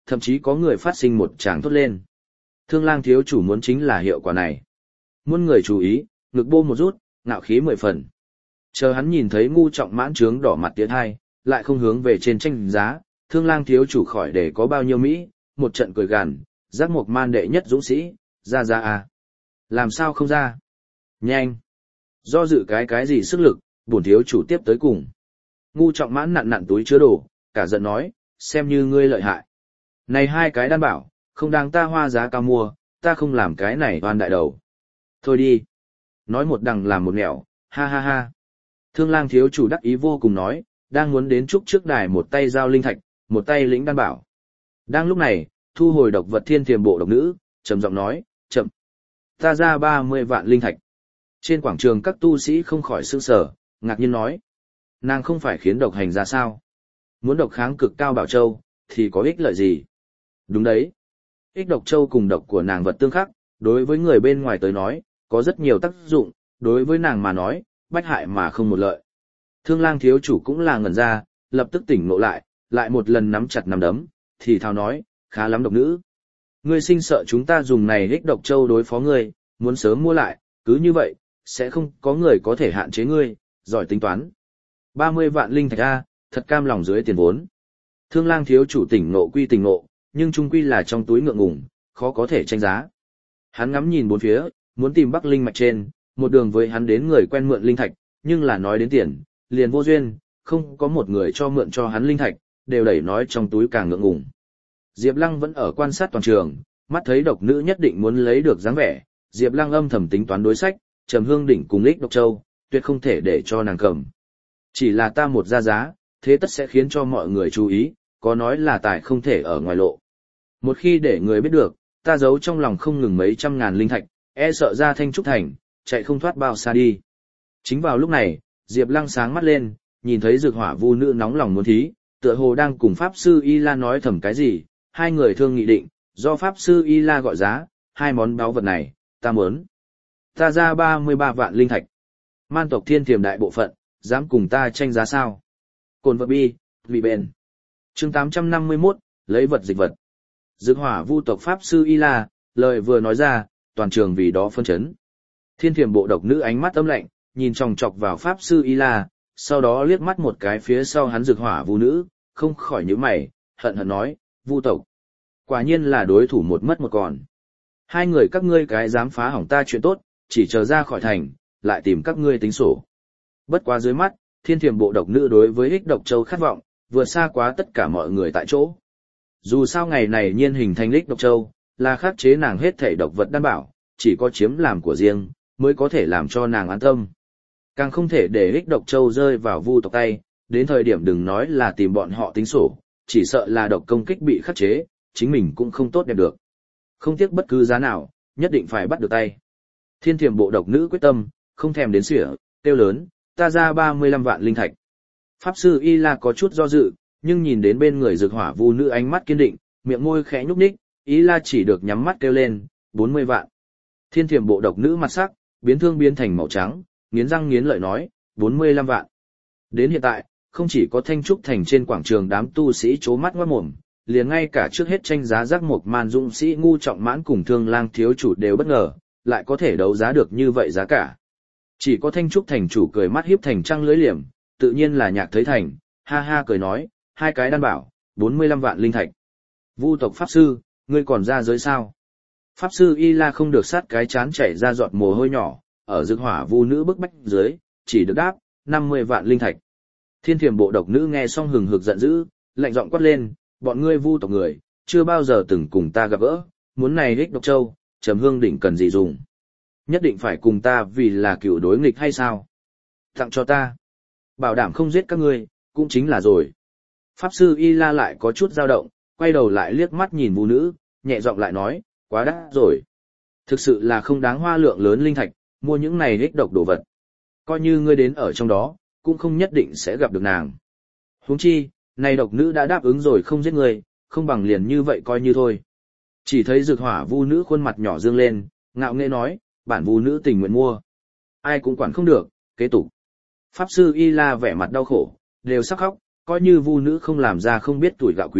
thậm chí có người phát sinh một tràng thốt lên. Thương Lang thiếu chủ muốn chính là hiệu quả này. Muôn người chú ý, ngực bô một rút, ngạo khí mười phần. Chờ hắn nhìn thấy Ngu Trọng Mãn trướng đỏ mặt tiến hai, lại không hướng về trên tranh giá, Thương Lang thiếu chủ khỏi để có bao nhiêu Mỹ, một trận cười gằn, giác mộc man đệ nhất dũng sĩ, ra ra à. Làm sao không ra? Nhanh! Do dự cái cái gì sức lực, bổn thiếu chủ tiếp tới cùng. Ngu Trọng Mãn nặn nặn túi chứa đồ, cả giận nói, xem như ngươi lợi hại. Này hai cái đan bảo, không đáng ta hoa giá cao mua, ta không làm cái này oan đại đầu. Thôi đi. Nói một đằng làm một nẻo, ha ha ha. Thương Lang thiếu chủ đắc ý vô cùng nói, đang muốn đến trúc trước đài một tay giao linh thạch, một tay lĩnh đan bảo. Đang lúc này, thu hồi độc vật thiên thiềm bộ độc nữ, trầm giọng nói, chậm. Ta ra ba mươi vạn linh thạch. Trên quảng trường các tu sĩ không khỏi sửng sở, ngạc nhiên nói. Nàng không phải khiến độc hành ra sao? Muốn độc kháng cực cao bảo châu, thì có ích lợi gì? Đúng đấy. Ích độc châu cùng độc của nàng vật tương khắc, đối với người bên ngoài tới nói, có rất nhiều tác dụng, đối với nàng mà nói, bách hại mà không một lợi. Thương Lang thiếu chủ cũng là ngẩn ra, lập tức tỉnh ngộ lại, lại một lần nắm chặt nắm đấm, thì thào nói, khá lắm độc nữ. Ngươi sinh sợ chúng ta dùng này ích độc châu đối phó ngươi, muốn sớm mua lại, cứ như vậy, sẽ không có người có thể hạn chế ngươi, giỏi tính toán. ba mươi vạn linh thạch a, thật cam lòng dưới tiền vốn. Thương Lang thiếu chủ tỉnh ngộ quy tỉnh ngộ, nhưng chung quy là trong túi ngượng ngùng, khó có thể tranh giá. Hắn ngắm nhìn bốn phía, muốn tìm Bắc linh mạch trên, một đường với hắn đến người quen mượn linh thạch, nhưng là nói đến tiền, liền vô duyên, không có một người cho mượn cho hắn linh thạch, đều đẩy nói trong túi càng ngượng ngùng. Diệp Lăng vẫn ở quan sát toàn trường, mắt thấy độc nữ nhất định muốn lấy được dáng vẻ, Diệp Lăng âm thầm tính toán đối sách, Trầm Hương đỉnh cùng Lịch Độc Châu, tuyệt không thể để cho nàng cầm. Chỉ là ta một ra giá, thế tất sẽ khiến cho mọi người chú ý, có nói là tài không thể ở ngoài lộ. Một khi để người biết được, ta giấu trong lòng không ngừng mấy trăm ngàn linh thạch, e sợ ra Thanh Trúc Thành, chạy không thoát bao xa đi. Chính vào lúc này, Diệp Lăng sáng mắt lên, nhìn thấy Dược Hỏa Vu nữ nóng lòng muốn thí, tựa hồ đang cùng Pháp Sư Y La nói thầm cái gì, hai người thương nghị định, do Pháp Sư Y La gọi giá, hai món báu vật này, ta muốn. Ta ra ba mươi ba vạn linh thạch. Man tộc Thiên Thiềm đại bộ phận, dám cùng ta tranh giá sao? Cồn vật bi, vì bền. Chương tám trăm năm mươi mốt, lấy vật dịch vật. Dược Hỏa Vu tộc Pháp Sư Y La, lời vừa nói ra, toàn trường vì đó phân chấn. Thiên Thiềm bộ độc nữ ánh mắt âm lạnh, nhìn chòng chọc vào Pháp Sư Y La, sau đó liếc mắt một cái phía sau hắn Dược Hỏa Vu nữ, không khỏi nhíu mày, hận hận nói, Vu tộc. Quả nhiên là đối thủ một mất một còn. Hai người các ngươi cái dám phá hỏng ta chuyện tốt, chỉ chờ ra khỏi thành, lại tìm các ngươi tính sổ. Bất quá dưới mắt, Thiên Thiềm bộ độc nữ đối với Ích Độc Châu khát vọng, vượt xa quá tất cả mọi người tại chỗ. Dù sao ngày này nhiên hình thành Ích Độc Châu, là khắc chế nàng hết thể độc vật đan bảo, chỉ có chiếm làm của riêng, mới có thể làm cho nàng an tâm. Càng không thể để Ích Độc Châu rơi vào Vu tộc tay, đến thời điểm đừng nói là tìm bọn họ tính sổ, chỉ sợ là độc công kích bị khắc chế, chính mình cũng không tốt đẹp được. Không tiếc bất cứ giá nào, nhất định phải bắt được tay. Thiên Thiềm bộ độc nữ quyết tâm, không thèm đến xỉa, kêu lớn, ta ra ba mươi lăm vạn linh thạch. Pháp Sư Y La có chút do dự, nhưng nhìn đến bên người Dược Hỏa Vu nữ ánh mắt kiên định, miệng môi khẽ nhúc nhích, Y La chỉ được nhắm mắt kêu lên, bốn mươi vạn. Thiên Thiềm bộ độc nữ mặt sắc, biến thương biến thành màu trắng, nghiến răng nghiến lợi nói, bốn mươi lăm vạn. Đến hiện tại, không chỉ có Thanh Trúc Thành trên quảng trường đám tu sĩ chố mắt ngoát mồm, liền ngay cả trước hết tranh giá giác mộc man dũng sĩ Ngu Trọng Mãn cùng Thương Lang thiếu chủ đều bất ngờ, lại có thể đấu giá được như vậy giá cả. Chỉ có Thanh Trúc Thành chủ cười mắt hiếp thành trăng lưới liềm, tự nhiên là Nhạc Thấy Thành, ha ha cười nói, hai cái đan bảo, bốn mươi lăm vạn linh thạch. Vu tộc Pháp Sư, ngươi còn ra giới sao? Pháp Sư Y La không được sát cái chán chảy ra giọt mồ hôi nhỏ, ở Dược Hỏa Vu nữ bức bách dưới, chỉ được đáp, năm mươi vạn linh thạch. Thiên Thiềm bộ độc nữ nghe xong hừng hực giận dữ, lạnh giọng quát lên, bọn ngươi Vu tộc người, chưa bao giờ từng cùng ta gặp gỡ, muốn này Ích Độc Châu, Trầm Hương đỉnh cần gì dùng? Nhất định phải cùng ta vì là cựu đối nghịch hay sao? Tặng cho ta. Bảo đảm không giết các ngươi, cũng chính là rồi. Pháp Sư Y La lại có chút dao động, quay đầu lại liếc mắt nhìn Vu nữ, nhẹ giọng lại nói, quá đắt rồi. Thực sự là không đáng hoa lượng lớn linh thạch, mua những này ích độc đồ vật. Coi như ngươi đến ở trong đó, cũng không nhất định sẽ gặp được nàng. Huống chi, này độc nữ đã đáp ứng rồi không giết ngươi, không bằng liền như vậy coi như thôi. Chỉ thấy Dược Hỏa Vu nữ khuôn mặt nhỏ dương lên, ngạo nghễ nói, bản Vu nữ tình nguyện mua. Ai cũng quản không được, kế tục. Pháp Sư Y La vẻ mặt đau khổ, đều sắc khóc, coi như Vu nữ không làm ra không biết tuổi gạo quý,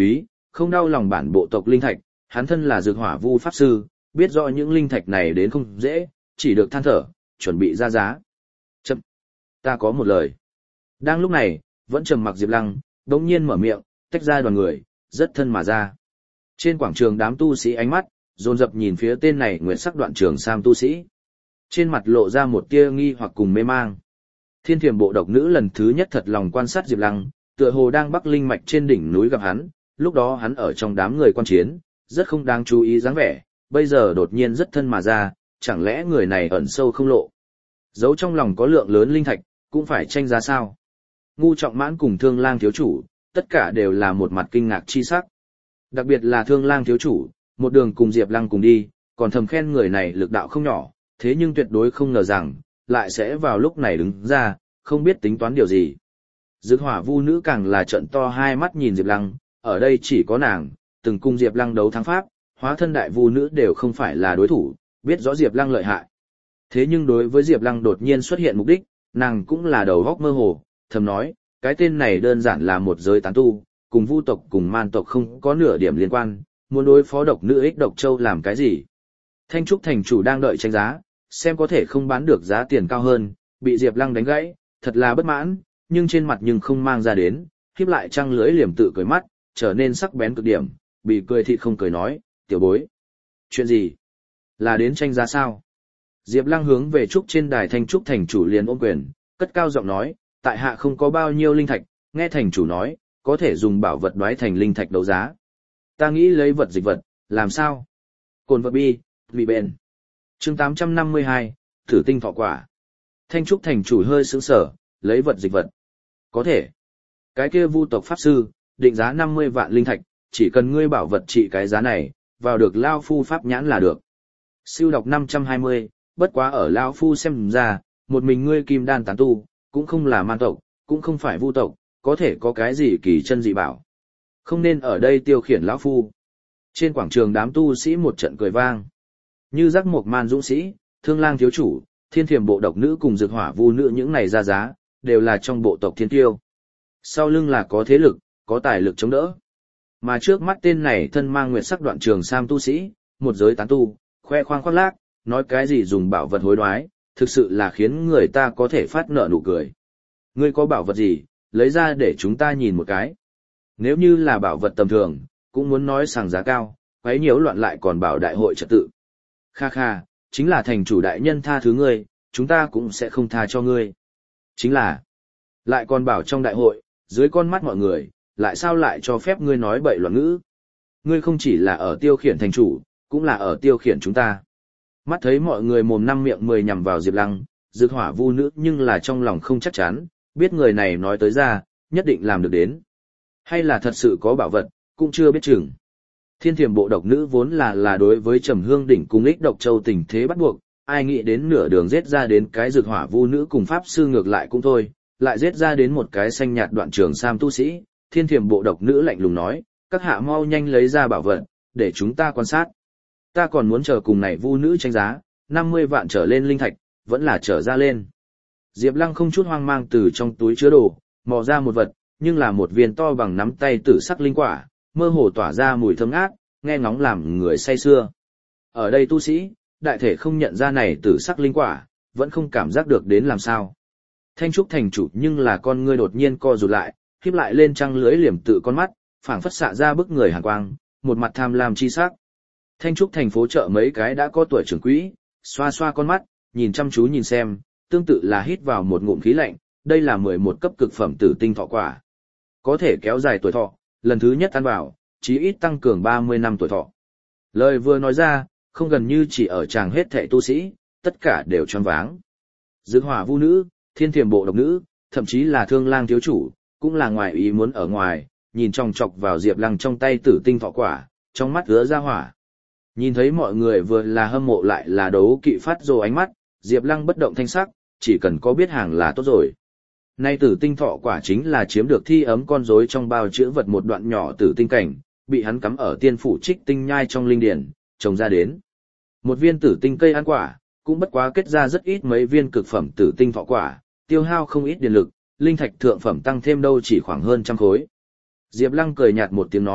không đau lòng bản bộ tộc linh thạch, hắn thân là Dược Hỏa Vu pháp sư, biết rõ những linh thạch này đến không dễ, chỉ được than thở, chuẩn bị ra giá. Chậm, ta có một lời. Đang lúc này, vẫn trầm mặc Diệp Lăng, đống nhiên mở miệng, tách ra đoàn người, rất thân mà ra. Trên quảng trường đám tu sĩ ánh mắt, dồn dập nhìn phía tên này nguyệt sắc đoạn trường sam tu sĩ. Trên mặt lộ ra một tia nghi hoặc cùng mê mang. Thiên Thiểm bộ độc nữ lần thứ nhất thật lòng quan sát Diệp Lăng, tựa hồ đang bắc linh mạch trên đỉnh núi gặp hắn, lúc đó hắn ở trong đám người quan chiến, rất không đáng chú ý dáng vẻ, bây giờ đột nhiên rất thân mà ra, chẳng lẽ người này ẩn sâu không lộ. Giấu trong lòng có lượng lớn linh thạch, cũng phải tranh giá sao? Ngu Trọng Mãn cùng Thương Lang thiếu chủ, tất cả đều là một mặt kinh ngạc chi sắc. Đặc biệt là Thương Lang thiếu chủ, một đường cùng Diệp Lăng cùng đi, còn thầm khen người này lực đạo không nhỏ, thế nhưng tuyệt đối không ngờ rằng, lại sẽ vào lúc này đứng ra, không biết tính toán điều gì. Dược Hỏa Vu nữ càng là trợn to hai mắt nhìn Diệp Lăng, ở đây chỉ có nàng, từng cùng Diệp Lăng đấu thắng pháp, hóa thân đại vu nữ đều không phải là đối thủ, biết rõ Diệp Lăng lợi hại. Thế nhưng đối với Diệp Lăng đột nhiên xuất hiện mục đích, nàng cũng là đầu góc mơ hồ, thầm nói, cái tên này đơn giản là một giới tán tu, cùng vu tộc cùng man tộc không có nửa điểm liên quan, muốn đối phó độc nữ ích độc châu làm cái gì. Thanh Trúc thành chủ đang đợi tranh giá, xem có thể không bán được giá tiền cao hơn, bị Diệp Lăng đánh gãy, thật là bất mãn, nhưng trên mặt nhưng không mang ra đến, khép lại trăng lưỡi liềm tự cười mắt, trở nên sắc bén cực điểm, bị cười thịt không cười nói, tiểu bối. Chuyện gì? Là đến tranh giá sao? Diệp Lăng hướng về trúc trên đài Thanh Trúc thành chủ liền ôm quyền, cất cao giọng nói, tại hạ không có bao nhiêu linh thạch, nghe thành chủ nói, có thể dùng bảo vật đoái thành linh thạch đấu giá. Ta nghĩ lấy vật dịch vật, làm sao? Cồn vật bi, vì bền. Chương tám trăm năm mươi hai, thử tinh thọ quả. Thanh Trúc thành chủ hơi sững sờ, lấy vật dịch vật. Có thể. Cái kia vu tộc pháp sư, định giá năm mươi vạn linh thạch, chỉ cần ngươi bảo vật trị cái giá này, vào được Lao Phu pháp nhãn là được. Siêu đọc năm trăm hai mươi, bất quá ở Lao Phu xem ra, một mình ngươi kim đan tán tu, cũng không là man tộc, cũng không phải vu tộc, có thể có cái gì kỳ chân dị bảo. Không nên ở đây tiêu khiển lão Phu. Trên quảng trường đám tu sĩ một trận cười vang. Như Giác Mộc Man dũng sĩ, Thương Lang thiếu chủ, Thiên Thiểm bộ độc nữ cùng Dược Hỏa Vu nữ những này ra giá, đều là trong bộ tộc thiên tiêu. Sau lưng là có thế lực, có tài lực chống đỡ. Mà trước mắt tên này thân mang nguyệt sắc đoạn trường sam tu sĩ, một giới tán tu, khoe khoang khoác lác, nói cái gì dùng bảo vật hối đoái, thực sự là khiến người ta có thể phát nợ nụ cười. Ngươi có bảo vật gì, lấy ra để chúng ta nhìn một cái. Nếu như là bảo vật tầm thường, cũng muốn nói sàng giá cao, quấy nhiễu loạn lại còn bảo đại hội trật tự. Kha kha, chính là thành chủ đại nhân tha thứ ngươi, chúng ta cũng sẽ không tha cho ngươi. Chính là, lại còn bảo trong đại hội, dưới con mắt mọi người, lại sao lại cho phép ngươi nói bậy loạn ngữ. Ngươi không chỉ là ở tiêu khiển thành chủ, cũng là ở tiêu khiển chúng ta. Mắt thấy mọi người mồm năm miệng mười nhằm vào Diệp Lăng, Dược Hỏa Vu nữ nhưng là trong lòng không chắc chắn, biết người này nói tới ra, nhất định làm được đến. Hay là thật sự có bảo vật, cũng chưa biết chừng. Thiên Thiểm bộ độc nữ vốn là là đối với Trầm Hương đỉnh cùng ích độc châu tình thế bắt buộc, ai nghĩ đến nửa đường giết ra đến cái Dược Hỏa Vu nữ cùng pháp sư ngược lại cũng thôi, lại giết ra đến một cái xanh nhạt đoạn trường sam tu sĩ. Thiên Thiểm bộ độc nữ lạnh lùng nói, các hạ mau nhanh lấy ra bảo vật, để chúng ta quan sát. Ta còn muốn chờ cùng này vu nữ tranh giá, năm mươi vạn trở lên linh thạch, vẫn là trở ra lên. Diệp Lăng không chút hoang mang từ trong túi chứa đồ, mò ra một vật, nhưng là một viên to bằng nắm tay tử sắc linh quả, mơ hồ tỏa ra mùi thơm ngát, nghe ngóng làm người say sưa. Ở đây tu sĩ, đại thể không nhận ra này tử sắc linh quả, vẫn không cảm giác được đến làm sao. Thanh Trúc thành chủ nhưng là con ngươi đột nhiên co rụt lại, khép lại lên trăng lưới liềm tự con mắt, phảng phất xạ ra bức người hàn quang, một mặt tham lam chi sắc. Thanh Trúc thành phố chợ mấy cái đã có tuổi trưởng quỹ, xoa xoa con mắt, nhìn chăm chú nhìn xem, tương tự là hít vào một ngụm khí lạnh, đây là mười một cấp cực phẩm tử tinh thọ quả. Có thể kéo dài tuổi thọ, lần thứ nhất ăn vào, chí ít tăng cường ba mươi năm tuổi thọ. Lời vừa nói ra, không gần như chỉ ở chàng hết thảy tu sĩ, tất cả đều choáng váng. Dược Hỏa Vu nữ, Thiên Thiểm bộ độc nữ, thậm chí là Thương Lang thiếu chủ, cũng là ngoài ý muốn ở ngoài, nhìn chòng chọc vào Diệp Lăng trong tay tử tinh thọ quả, trong mắt ứa ra hỏa. Nhìn thấy mọi người vừa là hâm mộ lại là đấu kỵ phát rồ ánh mắt, Diệp Lăng bất động thanh sắc, chỉ cần có biết hàng là tốt rồi. Nay tử tinh thọ quả chính là chiếm được thi ấm con rối trong bao chứa vật một đoạn nhỏ tử tinh cảnh, bị hắn cắm ở tiên phủ trích tinh nhai trong linh điển, trồng ra đến. Một viên tử tinh cây ăn quả, cũng bất quá kết ra rất ít mấy viên cực phẩm tử tinh thọ quả, tiêu hao không ít điện lực, linh thạch thượng phẩm tăng thêm đâu chỉ khoảng hơn trăm khối. Diệp Lăng cười nhạt một tiếng nói,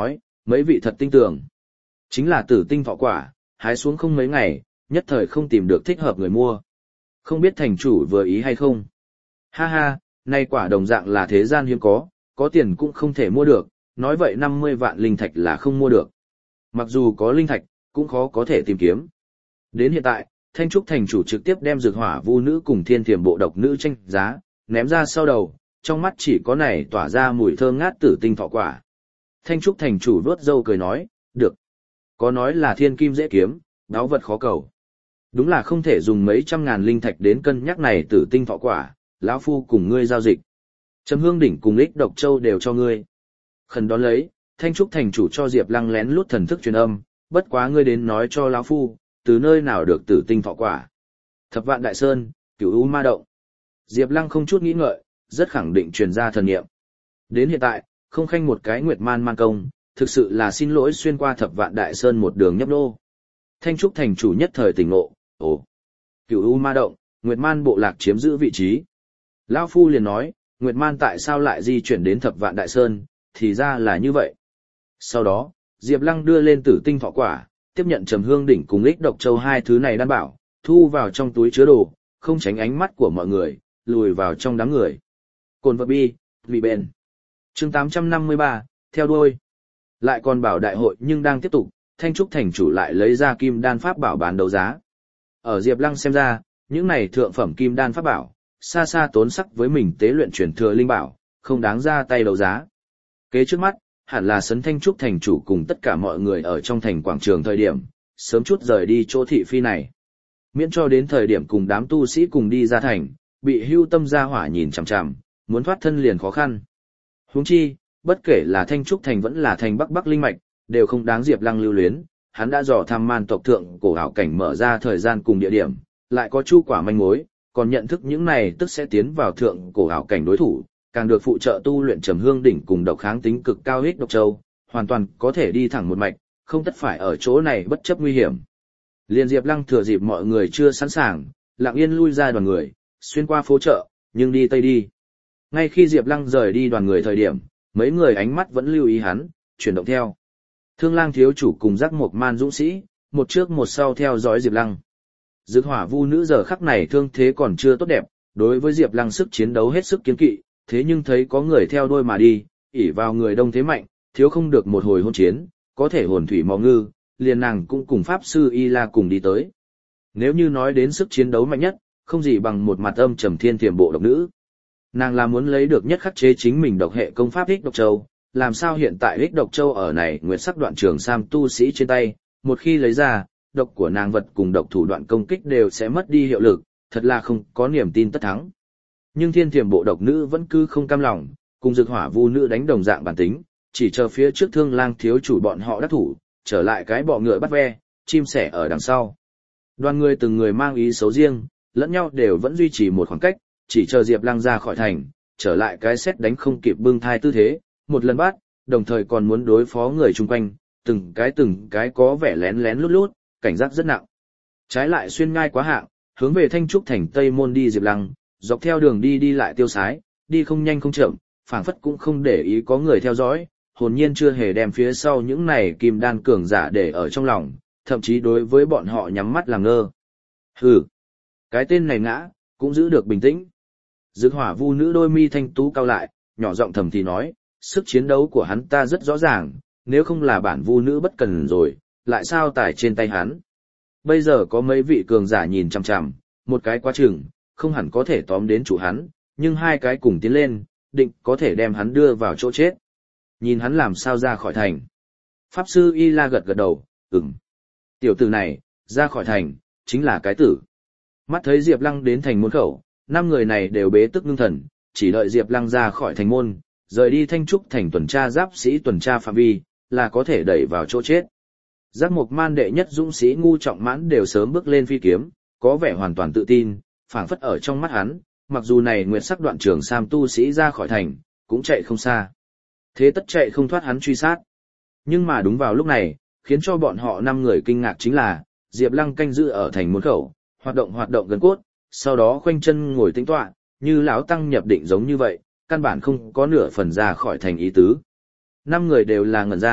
Mấy vị thật tinh tường. Chính là tử tinh thọ quả, hái xuống không mấy ngày, nhất thời không tìm được thích hợp người mua. Không biết thành chủ vừa ý hay không? Ha ha, nay quả đồng dạng là thế gian hiếm có, có tiền cũng không thể mua được, nói vậy năm mươi vạn linh thạch là không mua được. Mặc dù có linh thạch, cũng khó có thể tìm kiếm. Đến hiện tại, Thanh Trúc thành chủ trực tiếp đem Dược Hỏa Vu nữ cùng Thiên Thiểm bộ độc nữ tranh giá, ném ra sau đầu, trong mắt chỉ có này tỏa ra mùi thơm ngát tử tinh thọ quả. Thanh Trúc thành chủ vuốt râu cười nói, được. Có nói là thiên kim dễ kiếm, đáo vật khó cầu. Đúng là không thể dùng mấy trăm ngàn linh thạch đến cân nhắc này tử tinh thọ quả, lão phu cùng ngươi giao dịch. Trầm Hương đỉnh cùng Ích Độc Châu đều cho ngươi. Khẩn đón lấy, Thanh Trúc thành chủ cho Diệp Lăng lén lút thần thức truyền âm, bất quá ngươi đến nói cho lão phu, từ nơi nào được tử tinh thọ quả. Thập Vạn Đại Sơn, Cửu U Ma Động. Diệp Lăng không chút nghĩ ngợi, rất khẳng định truyền ra thần niệm. Đến hiện tại, không khanh một cái Nguyệt Man man công, thực sự là xin lỗi xuyên qua Thập Vạn Đại Sơn một đường nhấp nô. Thanh Trúc thành chủ nhất thời tỉnh ngộ, ồ, Cửu U Ma Động, Nguyệt Man bộ lạc chiếm giữ vị trí. Lão phu liền nói, Nguyệt Man tại sao lại di chuyển đến Thập Vạn Đại Sơn, thì ra là như vậy. Sau đó, Diệp Lăng đưa lên tử tinh thọ quả, tiếp nhận Trầm Hương đỉnh cùng Ích Độc Châu hai thứ này đan bảo, thu vào trong túi chứa đồ, không tránh ánh mắt của mọi người, lùi vào trong đám người. Cồn vật bi, vì bền. Chương tám trăm năm mươi ba, theo đuôi. Lại còn bảo đại hội nhưng đang tiếp tục, Thanh Trúc thành chủ lại lấy ra kim đan pháp bảo bán đấu giá. Ở Diệp Lăng xem ra, những này thượng phẩm kim đan pháp bảo, xa xa tốn sắc với mình tế luyện truyền thừa linh bảo, không đáng ra tay đấu giá. Kế trước mắt, hẳn là sấn Thanh Trúc thành chủ cùng tất cả mọi người ở trong thành quảng trường thời điểm, sớm chút rời đi chỗ thị phi này. Miễn cho đến thời điểm cùng đám tu sĩ cùng đi ra thành, bị hưu tâm gia hỏa nhìn chằm chằm, muốn thoát thân liền khó khăn. Huống chi, bất kể là Thanh Trúc thành vẫn là thành Bắc Bắc linh mạch, đều không đáng Diệp Lăng lưu luyến, hắn đã dò thăm man tộc thượng cổ hảo cảnh mở ra thời gian cùng địa điểm, lại có chu quả manh mối, còn nhận thức những này tức sẽ tiến vào thượng cổ hảo cảnh đối thủ, càng được phụ trợ tu luyện Trầm Hương đỉnh cùng độc kháng tính cực cao Ích Độc Châu, hoàn toàn có thể đi thẳng một mạch, không tất phải ở chỗ này bất chấp nguy hiểm. Liên Diệp Lăng thừa dịp mọi người chưa sẵn sàng, lặng yên lui ra đoàn người, xuyên qua phố chợ, nhưng đi tây đi. Ngay khi Diệp Lăng rời đi đoàn người thời điểm, mấy người ánh mắt vẫn lưu ý hắn, chuyển động theo. Thương Lang thiếu chủ cùng Giác Mộc Man dũng sĩ, một trước một sau theo dõi Diệp Lăng. Dược Hỏa Vu nữ giờ khắc này thương thế còn chưa tốt đẹp, đối với Diệp Lăng sức chiến đấu hết sức kiên kỵ, thế nhưng thấy có người theo đuôi mà đi, ỷ vào người đông thế mạnh, thiếu không được một hồi hôn chiến, có thể hồn thủy mò ngư, liền nàng cũng cùng pháp sư Y La cùng đi tới. Nếu như nói đến sức chiến đấu mạnh nhất, không gì bằng một mặt âm trầm Thiên Thiểm bộ độc nữ. Nàng là muốn lấy được nhất khắc chế chính mình độc hệ công pháp Ích Độc Châu, làm sao hiện tại Ích Độc Châu ở này nguyệt sắc đoạn trường sam tu sĩ trên tay, một khi lấy ra, độc của nàng vật cùng độc thủ đoạn công kích đều sẽ mất đi hiệu lực, thật là không có niềm tin tất thắng. Nhưng Thiên Thiểm bộ độc nữ vẫn cứ không cam lòng, cùng Dược Hỏa Vu nữ đánh đồng dạng bản tính, chỉ chờ phía trước Thương Lang thiếu chủ bọn họ đắc thủ, trở lại cái bọ ngựa bắt ve, chim sẻ ở đằng sau. Đoàn người từng người mang ý xấu riêng, lẫn nhau đều vẫn duy trì một khoảng cách, chỉ chờ Diệp Lăng ra khỏi thành, trở lại cái xét đánh không kịp bưng thai tư thế, một lần bắt, đồng thời còn muốn đối phó người chung quanh, từng cái từng cái có vẻ lén lén lút lút, cảnh giác rất nặng. Trái lại xuyên ngai quá hạng, hướng về Thanh Trúc thành Tây môn đi Diệp Lăng, dọc theo đường đi đi lại tiêu sái, đi không nhanh không chậm, phảng phất cũng không để ý có người theo dõi, hồn nhiên chưa hề đem phía sau những này kim đan cường giả để ở trong lòng, thậm chí đối với bọn họ nhắm mắt làm ngơ. Hừ, cái tên này ngã, cũng giữ được bình tĩnh. Dược Hỏa Vu nữ đôi mi thanh tú cao lại, nhỏ giọng thầm thì nói, sức chiến đấu của hắn ta rất rõ ràng, nếu không là bản Vu nữ bất cần rồi, lại sao tải trên tay hắn. Bây giờ có mấy vị cường giả nhìn chằm chằm, một cái quá chừng, không hẳn có thể tóm đến chủ hắn, nhưng hai cái cùng tiến lên, định có thể đem hắn đưa vào chỗ chết. Nhìn hắn làm sao ra khỏi thành. Pháp sư Y La gật gật đầu, ừm. Tiểu tử này, ra khỏi thành, chính là cái tử. Mắt thấy Diệp Lăng đến thành môn khẩu, năm người này đều bế tức ngưng thần, chỉ đợi Diệp Lăng ra khỏi thành môn, rời đi Thanh Trúc thành tuần tra giáp sĩ tuần tra phạm vi, là có thể đẩy vào chỗ chết. Giác Mộc Man đệ nhất dũng sĩ Ngu Trọng Mãn đều sớm bước lên phi kiếm, có vẻ hoàn toàn tự tin, phảng phất ở trong mắt hắn, mặc dù này nguyệt sắc đoạn trường sam tu sĩ ra khỏi thành, cũng chạy không xa. Thế tất chạy không thoát hắn truy sát. Nhưng mà đúng vào lúc này, khiến cho bọn họ năm người kinh ngạc chính là, Diệp Lăng canh giữ ở thành môn khẩu, hoạt động hoạt động gần cốt, sau đó khoanh chân ngồi tĩnh tọa, như lão tăng nhập định giống như vậy, căn bản không có nửa phần ra khỏi thành ý tứ. Năm người đều là ngẩn ra,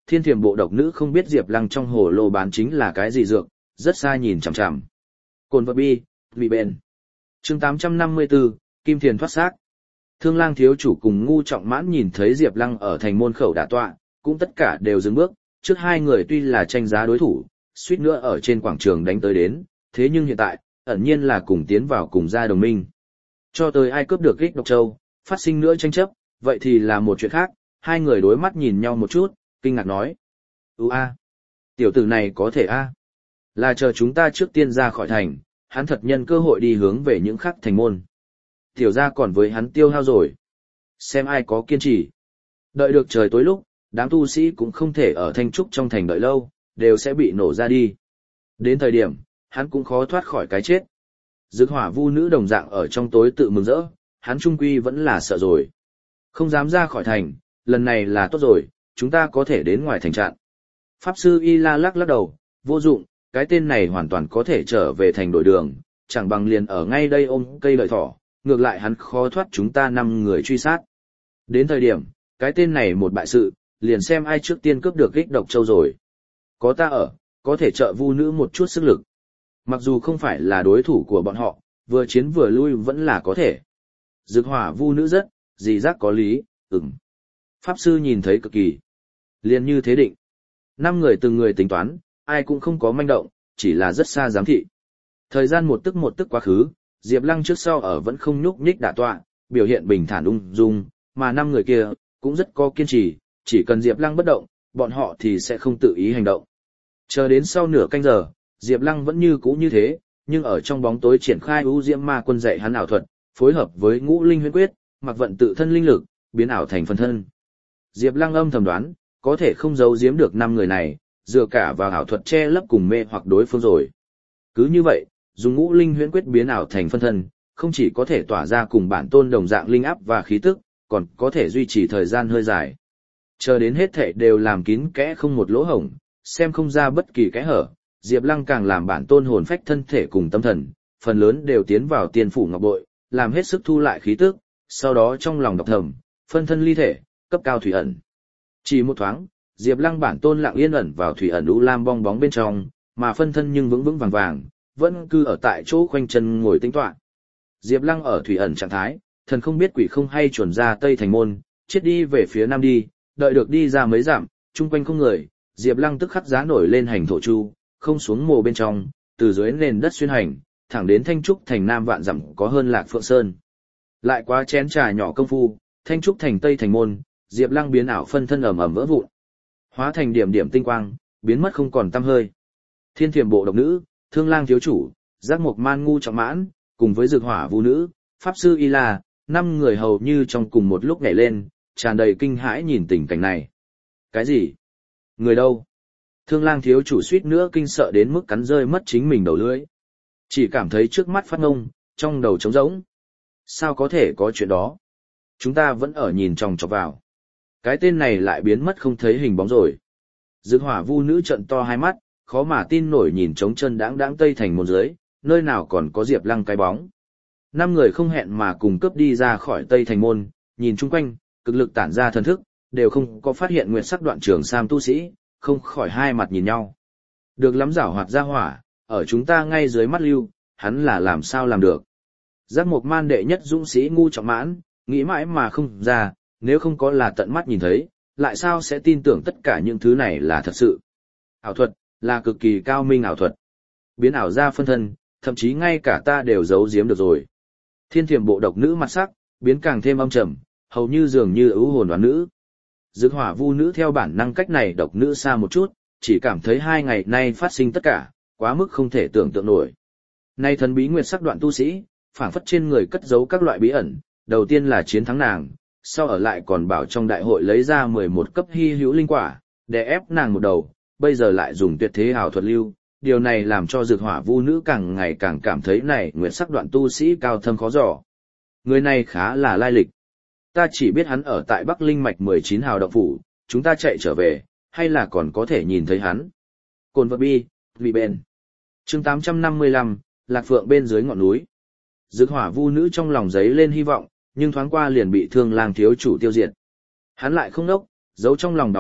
Thiên Thiểm bộ độc nữ không biết Diệp Lăng trong hồ lô bán chính là cái gì dược, rất xa nhìn chằm chằm. Cồn vật bi, bị bền. Chương tám trăm năm mươi tư, Kim Thiền thoát xác. Thương Lang thiếu chủ cùng Ngu Trọng Mãn nhìn thấy Diệp Lăng ở thành môn khẩu đả tọa, cũng tất cả đều dừng bước, trước hai người tuy là tranh giá đối thủ, suýt nữa ở trên quảng trường đánh tới đến, thế nhưng hiện tại, ẩn nhiên là cùng tiến vào cùng gia đồng minh. Cho tới ai cướp được Kích Độc Châu, phát sinh nữa tranh chấp, vậy thì là một chuyện khác, hai người đối mắt nhìn nhau một chút, kinh ngạc nói. Ú a, tiểu tử này có thể a, là chờ chúng ta trước tiên ra khỏi thành, hắn thật nhân cơ hội đi hướng về những khắc thành môn. Tiểu ra còn với hắn tiêu hao rồi. Xem ai có kiên trì. Đợi được trời tối lúc, đám tu sĩ cũng không thể ở Thanh Trúc trong thành đợi lâu, đều sẽ bị nổ ra đi. Đến thời điểm, hắn cũng khó thoát khỏi cái chết. Dực Hỏa Vu nữ đồng dạng ở trong tối tự mừng rỡ, hắn trung quy vẫn là sợ rồi. Không dám ra khỏi thành, lần này là tốt rồi, chúng ta có thể đến ngoài thành trạng. Pháp sư Y La lắc lắc đầu, vô dụng, cái tên này hoàn toàn có thể trở về thành đổi đường, chẳng bằng liền ở ngay đây ôm cây lợi thỏ, ngược lại hắn khó thoát chúng ta năm người truy sát. Đến thời điểm, cái tên này một bại sự, liền xem ai trước tiên cướp được Kích Độc Châu rồi. Có ta ở, có thể trợ Vu nữ một chút sức lực. Mặc dù không phải là đối thủ của bọn họ, vừa chiến vừa lui vẫn là có thể. Dực Hỏa Vu nữ rất, dì giác có lý, ừm. Pháp sư nhìn thấy cực kỳ. Liền như thế định. Năm người từng người tính toán, ai cũng không có manh động, chỉ là rất xa giám thị. Thời gian một tức một tức quá khứ, Diệp Lăng trước sau ở vẫn không nhúc nhích đả tọa, biểu hiện bình thản ung dung, mà năm người kia cũng rất có kiên trì, chỉ cần Diệp Lăng bất động, bọn họ thì sẽ không tự ý hành động. Chờ đến sau nửa canh giờ, Diệp Lăng vẫn như cũ như thế, nhưng ở trong bóng tối triển khai U Diễm Ma Quân dạy hắn ảo thuật, phối hợp với Ngũ Linh Huyễn Quyết, mặc vận tự thân linh lực, biến ảo thành phân thân. Diệp Lăng âm thầm đoán, có thể không giấu giếm được năm người này, dựa cả vào ảo thuật che lấp cùng mê hoặc đối phương rồi. Cứ như vậy, dùng Ngũ Linh Huyễn Quyết biến ảo thành phân thân, không chỉ có thể tỏa ra cùng bản tôn đồng dạng linh áp và khí tức, còn có thể duy trì thời gian hơi dài. Chờ đến hết thảy đều làm kín kẽ không một lỗ hổng, xem không ra bất kỳ kẽ hở, Diệp Lăng càng làm bản tôn hồn phách thân thể cùng tâm thần, phần lớn đều tiến vào tiên phủ ngọc bội, làm hết sức thu lại khí tức, sau đó trong lòng đọc thầm, phân thân ly thể, cấp cao thủy ẩn. Chỉ một thoáng, Diệp Lăng bản tôn lặng yên ẩn vào thủy ẩn u lam bong bóng bên trong, mà phân thân nhưng vững vững vàng vàng, vẫn cứ ở tại chỗ khoanh chân ngồi tĩnh tọa. Diệp Lăng ở thủy ẩn trạng thái, thần không biết quỷ không hay chuẩn ra Tây Thành môn, chết đi về phía nam đi, đợi được đi ra mấy dặm, chung quanh không người, Diệp Lăng tức khắc giá nổi lên hành thổ chu, không xuống mồ bên trong, từ dưới nền đất xuyên hành, thẳng đến Thanh Trúc thành nam vạn dặm có hơn Lạc Phượng Sơn. Lại quá chén trà nhỏ công phu, Thanh Trúc thành Tây Thành môn, Diệp Lăng biến ảo phân thân ầm ầm vỡ vụn, hóa thành điểm điểm tinh quang, biến mất không còn tăm hơi. Thiên Thiểm bộ độc nữ, Thương Lang thiếu chủ, Giác Mộc Man Ngu Trọng Mãn, cùng với Dực Hỏa Vu nữ, Pháp sư Y La, năm người hầu như trong cùng một lúc nhảy lên, tràn đầy kinh hãi nhìn tình cảnh này. Cái gì? Người đâu? Thương Lang thiếu chủ suýt nữa kinh sợ đến mức cắn rơi mất chính mình đầu lưỡi. Chỉ cảm thấy trước mắt phát ngông, trong đầu trống rỗng. Sao có thể có chuyện đó? Chúng ta vẫn ở nhìn chòng chọc vào. Cái tên này lại biến mất không thấy hình bóng rồi. Dực Hỏa Vu nữ trợn to hai mắt, khó mà tin nổi nhìn trống chân đãng đãng Tây Thành môn dưới, nơi nào còn có Diệp Lăng cái bóng. Năm người không hẹn mà cùng cướp đi ra khỏi Tây Thành môn, nhìn chung quanh, cực lực tản ra thần thức, đều không có phát hiện nguyệt sắc đoạn trường sam tu sĩ, không khỏi hai mặt nhìn nhau. Được lắm giảo hoạt ra hỏa, ở chúng ta ngay dưới mắt lưu, hắn là làm sao làm được. Giác Mộc Man đệ nhất dũng sĩ Ngu Trọng Mãn, nghĩ mãi mà không ra, nếu không có là tận mắt nhìn thấy, lại sao sẽ tin tưởng tất cả những thứ này là thật sự. Ảo thuật, là cực kỳ cao minh ảo thuật. Biến ảo ra phân thân, thậm chí ngay cả ta đều giấu giếm được rồi. Thiên Thiểm bộ độc nữ mặt sắc, biến càng thêm âm trầm, hầu như dường như ưu hồn đoán nữ. Dực Hỏa Vu nữ theo bản năng cách này độc nữ xa một chút, chỉ cảm thấy hai ngày nay phát sinh tất cả, quá mức không thể tưởng tượng nổi. Nay thần bí nguyệt sắc đoạn tu sĩ, phảng phất trên người cất giấu các loại bí ẩn, đầu tiên là chiến thắng nàng, sau ở lại còn bảo trong đại hội lấy ra mười một cấp hy hữu linh quả, để ép nàng một đầu, bây giờ lại dùng tuyệt thế ảo thuật lưu. Điều này làm cho Dực Hỏa Vu nữ càng ngày càng cảm thấy này nguyệt sắc đoạn tu sĩ cao thâm khó dò. Người này khá là lai lịch. Ta chỉ biết hắn ở tại Bắc Linh Mạch mười chín hào động phủ, chúng ta chạy trở về, hay là còn có thể nhìn thấy hắn. Cồn vật bi, vì bên. Chương tám trăm năm mươi lăm, Lạc Phượng bên dưới ngọn núi. Dực Hỏa Vu nữ trong lòng giấy lên hy vọng, nhưng thoáng qua liền bị Thương Lang thiếu chủ tiêu diệt. Hắn lại không nốc, giấu trong lòng đáo vật,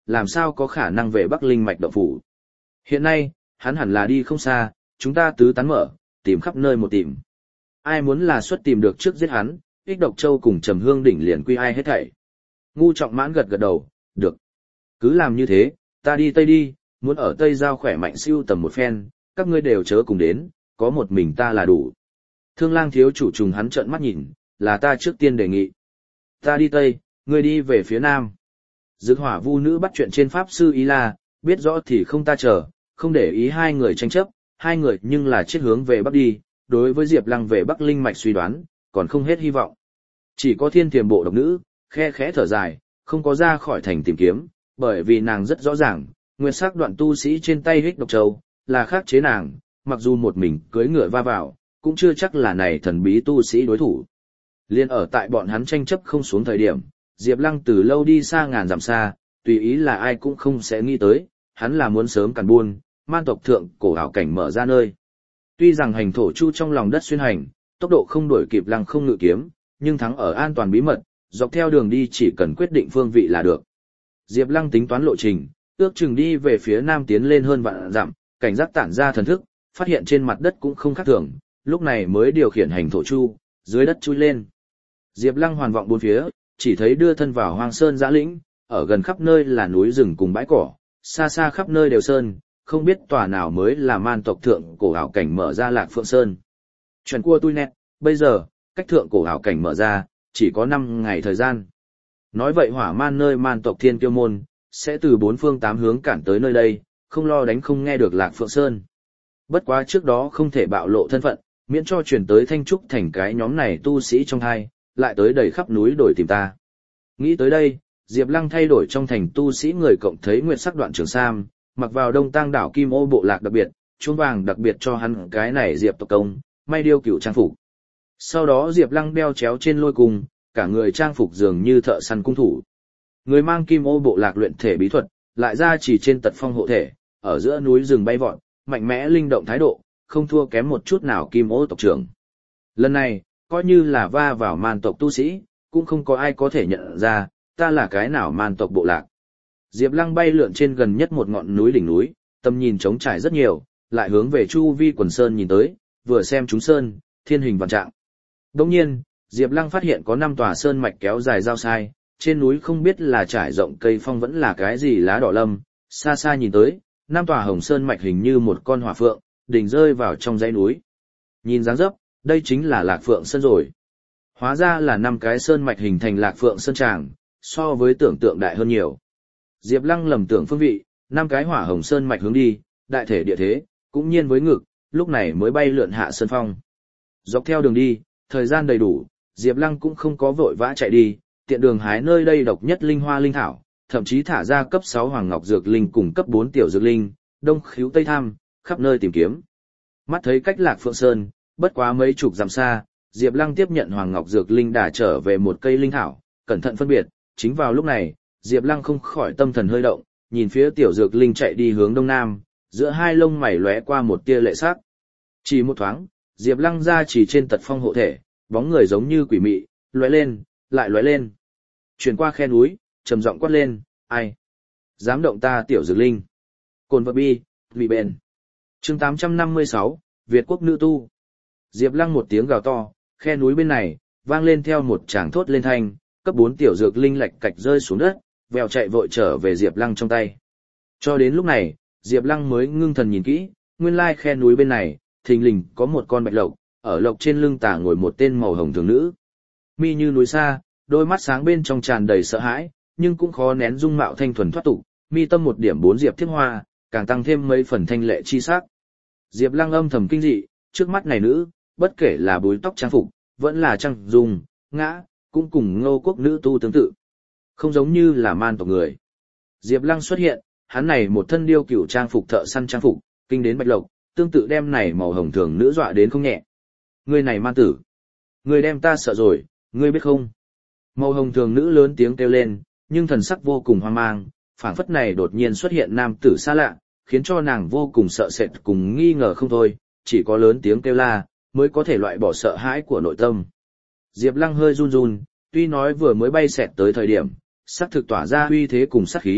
làm sao có khả năng về Bắc Linh mạch động phủ. Hiện nay, hắn hẳn là đi không xa, chúng ta tứ tán mở, tìm khắp nơi một tìm. Ai muốn là xuất tìm được trước giết hắn, Ích Độc Châu cùng Trầm Hương đỉnh liền quy ai hết thảy. Ngu Trọng Mãn gật gật đầu, được. Cứ làm như thế, ta đi Tây đi, muốn ở Tây Giao khỏe mạnh siêu tầm một phen, các ngươi đều chớ cùng đến, có một mình ta là đủ. Thương Lang thiếu chủ trùng hắn trợn mắt nhìn, là ta trước tiên đề nghị. Ta đi Tây, ngươi đi về phía Nam. Dực Hỏa Vu nữ bắt chuyện trên pháp sư ý là, biết rõ thì không ta chờ, không để ý hai người tranh chấp, hai người nhưng là chết hướng về Bắc đi, đối với Diệp Lăng về Bắc Linh mạch suy đoán, còn không hết hy vọng. Chỉ có Thiên Tiềm bộ độc nữ, khe khẽ thở dài, không có ra khỏi thành tìm kiếm, bởi vì nàng rất rõ ràng, nguyên sắc đoạn tu sĩ trên tay Hích Độc Châu, là khắc chế nàng, mặc dù một mình cưỡi ngựa va vào, cũng chưa chắc là này thần bí tu sĩ đối thủ. Liên ở tại bọn hắn tranh chấp không xuống thời điểm, Diệp Lăng từ lâu đi xa ngàn dặm xa, tùy ý là ai cũng không sẽ nghĩ tới, hắn là muốn sớm càn buôn, man tộc thượng cổ ảo cảnh mở ra nơi. Tuy rằng hành thổ chu trong lòng đất xuyên hành, tốc độ không đuổi kịp Lăng Không ngự kiếm, nhưng thắng ở an toàn bí mật, dọc theo đường đi chỉ cần quyết định phương vị là được. Diệp Lăng tính toán lộ trình, ước chừng đi về phía nam tiến lên hơn vạn dặm, cảnh giác tản ra thần thức, phát hiện trên mặt đất cũng không khác thường, lúc này mới điều khiển hành thổ chu, dưới đất chui lên. Diệp Lăng hoàn vọng bốn phía, chỉ thấy đưa thân vào hoang sơn dã lĩnh, ở gần khắp nơi là núi rừng cùng bãi cỏ, xa xa khắp nơi đều sơn, không biết tòa nào mới là man tộc thượng cổ ảo cảnh mở ra Lạc Phượng Sơn. Chuyện cua tui nét, bây giờ, cách thượng cổ ảo cảnh mở ra, chỉ có năm ngày thời gian. Nói vậy hỏa man nơi man tộc thiên kiêu môn, sẽ từ bốn phương tám hướng cản tới nơi đây, không lo đánh không nghe được Lạc Phượng Sơn. Bất quá trước đó không thể bạo lộ thân phận, miễn cho truyền tới Thanh Trúc thành cái nhóm này tu sĩ trong hai, lại tới đầy khắp núi đổi tìm ta. Nghĩ tới đây, Diệp Lăng thay đổi trong thành tu sĩ người cộng thấy nguyệt sắc đoạn trường sam, mặc vào đông tang đảo kim ô bộ lạc đặc biệt, chuông vàng đặc biệt cho hắn cái này Diệp tộc công, may điêu cửu trang phục. Sau đó Diệp Lăng đeo chéo trên lôi cung, cả người trang phục dường như thợ săn cung thủ. Người mang kim ô bộ lạc luyện thể bí thuật, lại ra chỉ trên tật phong hộ thể, ở giữa núi rừng bay vọt, mạnh mẽ linh động thái độ, không thua kém một chút nào kim ô tộc trưởng. Lần này, coi như là va vào man tộc tu sĩ, cũng không có ai có thể nhận ra, ta là cái nào man tộc bộ lạc. Diệp Lăng bay lượn trên gần nhất một ngọn núi đỉnh núi, tầm nhìn trống trải rất nhiều, lại hướng về chu vi quần sơn nhìn tới, vừa xem chúng sơn, thiên hình vạn trạng. Đồng nhiên, Diệp Lăng phát hiện có năm tòa sơn mạch kéo dài giao sai, trên núi không biết là trải rộng cây phong vẫn là cái gì lá đỏ lâm, xa xa nhìn tới, năm tòa hồng sơn mạch hình như một con hỏa phượng, đỉnh rơi vào trong dãy núi. Nhìn dáng dấp, đây chính là Lạc Phượng Sơn rồi. Hóa ra là năm cái sơn mạch hình thành Lạc Phượng Sơn tràng, so với tưởng tượng đại hơn nhiều. Diệp Lăng lầm tưởng phương vị, năm cái hỏa hồng sơn mạch hướng đi, đại thể địa thế, cũng nhiên với ngực, lúc này mới bay lượn hạ sơn phong. Dọc theo đường đi, thời gian đầy đủ, Diệp Lăng cũng không có vội vã chạy đi, tiện đường hái nơi đây độc nhất linh hoa linh thảo, thậm chí thả ra cấp sáu hoàng ngọc dược linh cùng cấp bốn tiểu dược linh, đông khíu tây tham, khắp nơi tìm kiếm. Mắt thấy cách Lạc Phượng Sơn, bất quá mấy chục dặm xa, Diệp Lăng tiếp nhận hoàng ngọc dược linh đả trở về một cây linh thảo, cẩn thận phân biệt, chính vào lúc này, Diệp Lăng không khỏi tâm thần hơi động, nhìn phía tiểu dược linh chạy đi hướng đông nam, giữa hai lông mày lóe qua một tia lệ sắc. Chỉ một thoáng, Diệp Lăng ra chỉ trên tật phong hộ thể, bóng người giống như quỷ mị, lóe lên, lại lóe lên. Chuyển qua khe núi, trầm giọng quát lên, ai? Dám động ta tiểu dược linh. Cồn vật bi, vị bền. Chương tám trăm năm mươi sáu, Việt quốc nữ tu. Diệp Lăng một tiếng gào to, khe núi bên này, vang lên theo một tràng thốt lên thanh, cấp bốn tiểu dược linh lạch cạch rơi xuống đất, vèo chạy vội trở về Diệp Lăng trong tay. Cho đến lúc này, Diệp Lăng mới ngưng thần nhìn kỹ, nguyên lai khe núi bên này, thình lình có một con bạch lộc, ở lộc trên lưng tả ngồi một tên màu hồng thường nữ. Mi như núi xa, đôi mắt sáng bên trong tràn đầy sợ hãi, nhưng cũng khó nén dung mạo thanh thuần thoát tục, mi tâm một điểm bốn diệp thiết hoa, càng tăng thêm mấy phần thanh lệ chi sắc. Diệp Lăng âm thầm kinh dị, trước mắt này nữ, bất kể là búi tóc trang phục, vẫn là trang dung, ngã, cũng cùng Ngô quốc nữ tu tương tự. Không giống như là man tộc người. Diệp Lăng xuất hiện, hắn này một thân điêu cửu trang phục thợ săn trang phục, kinh đến bạch lộc, tương tự đem này màu hồng thường nữ dọa đến không nhẹ. Ngươi này man tử, ngươi đem ta sợ rồi, ngươi biết không? Màu hồng thường nữ lớn tiếng kêu lên, nhưng thần sắc vô cùng hoang mang, phảng phất này đột nhiên xuất hiện nam tử xa lạ, khiến cho nàng vô cùng sợ sệt cùng nghi ngờ không thôi, chỉ có lớn tiếng kêu la, mới có thể loại bỏ sợ hãi của nội tâm. Diệp Lăng hơi run run, tuy nói vừa mới bay xẹt tới thời điểm, sắc thực tỏa ra uy thế cùng sát khí,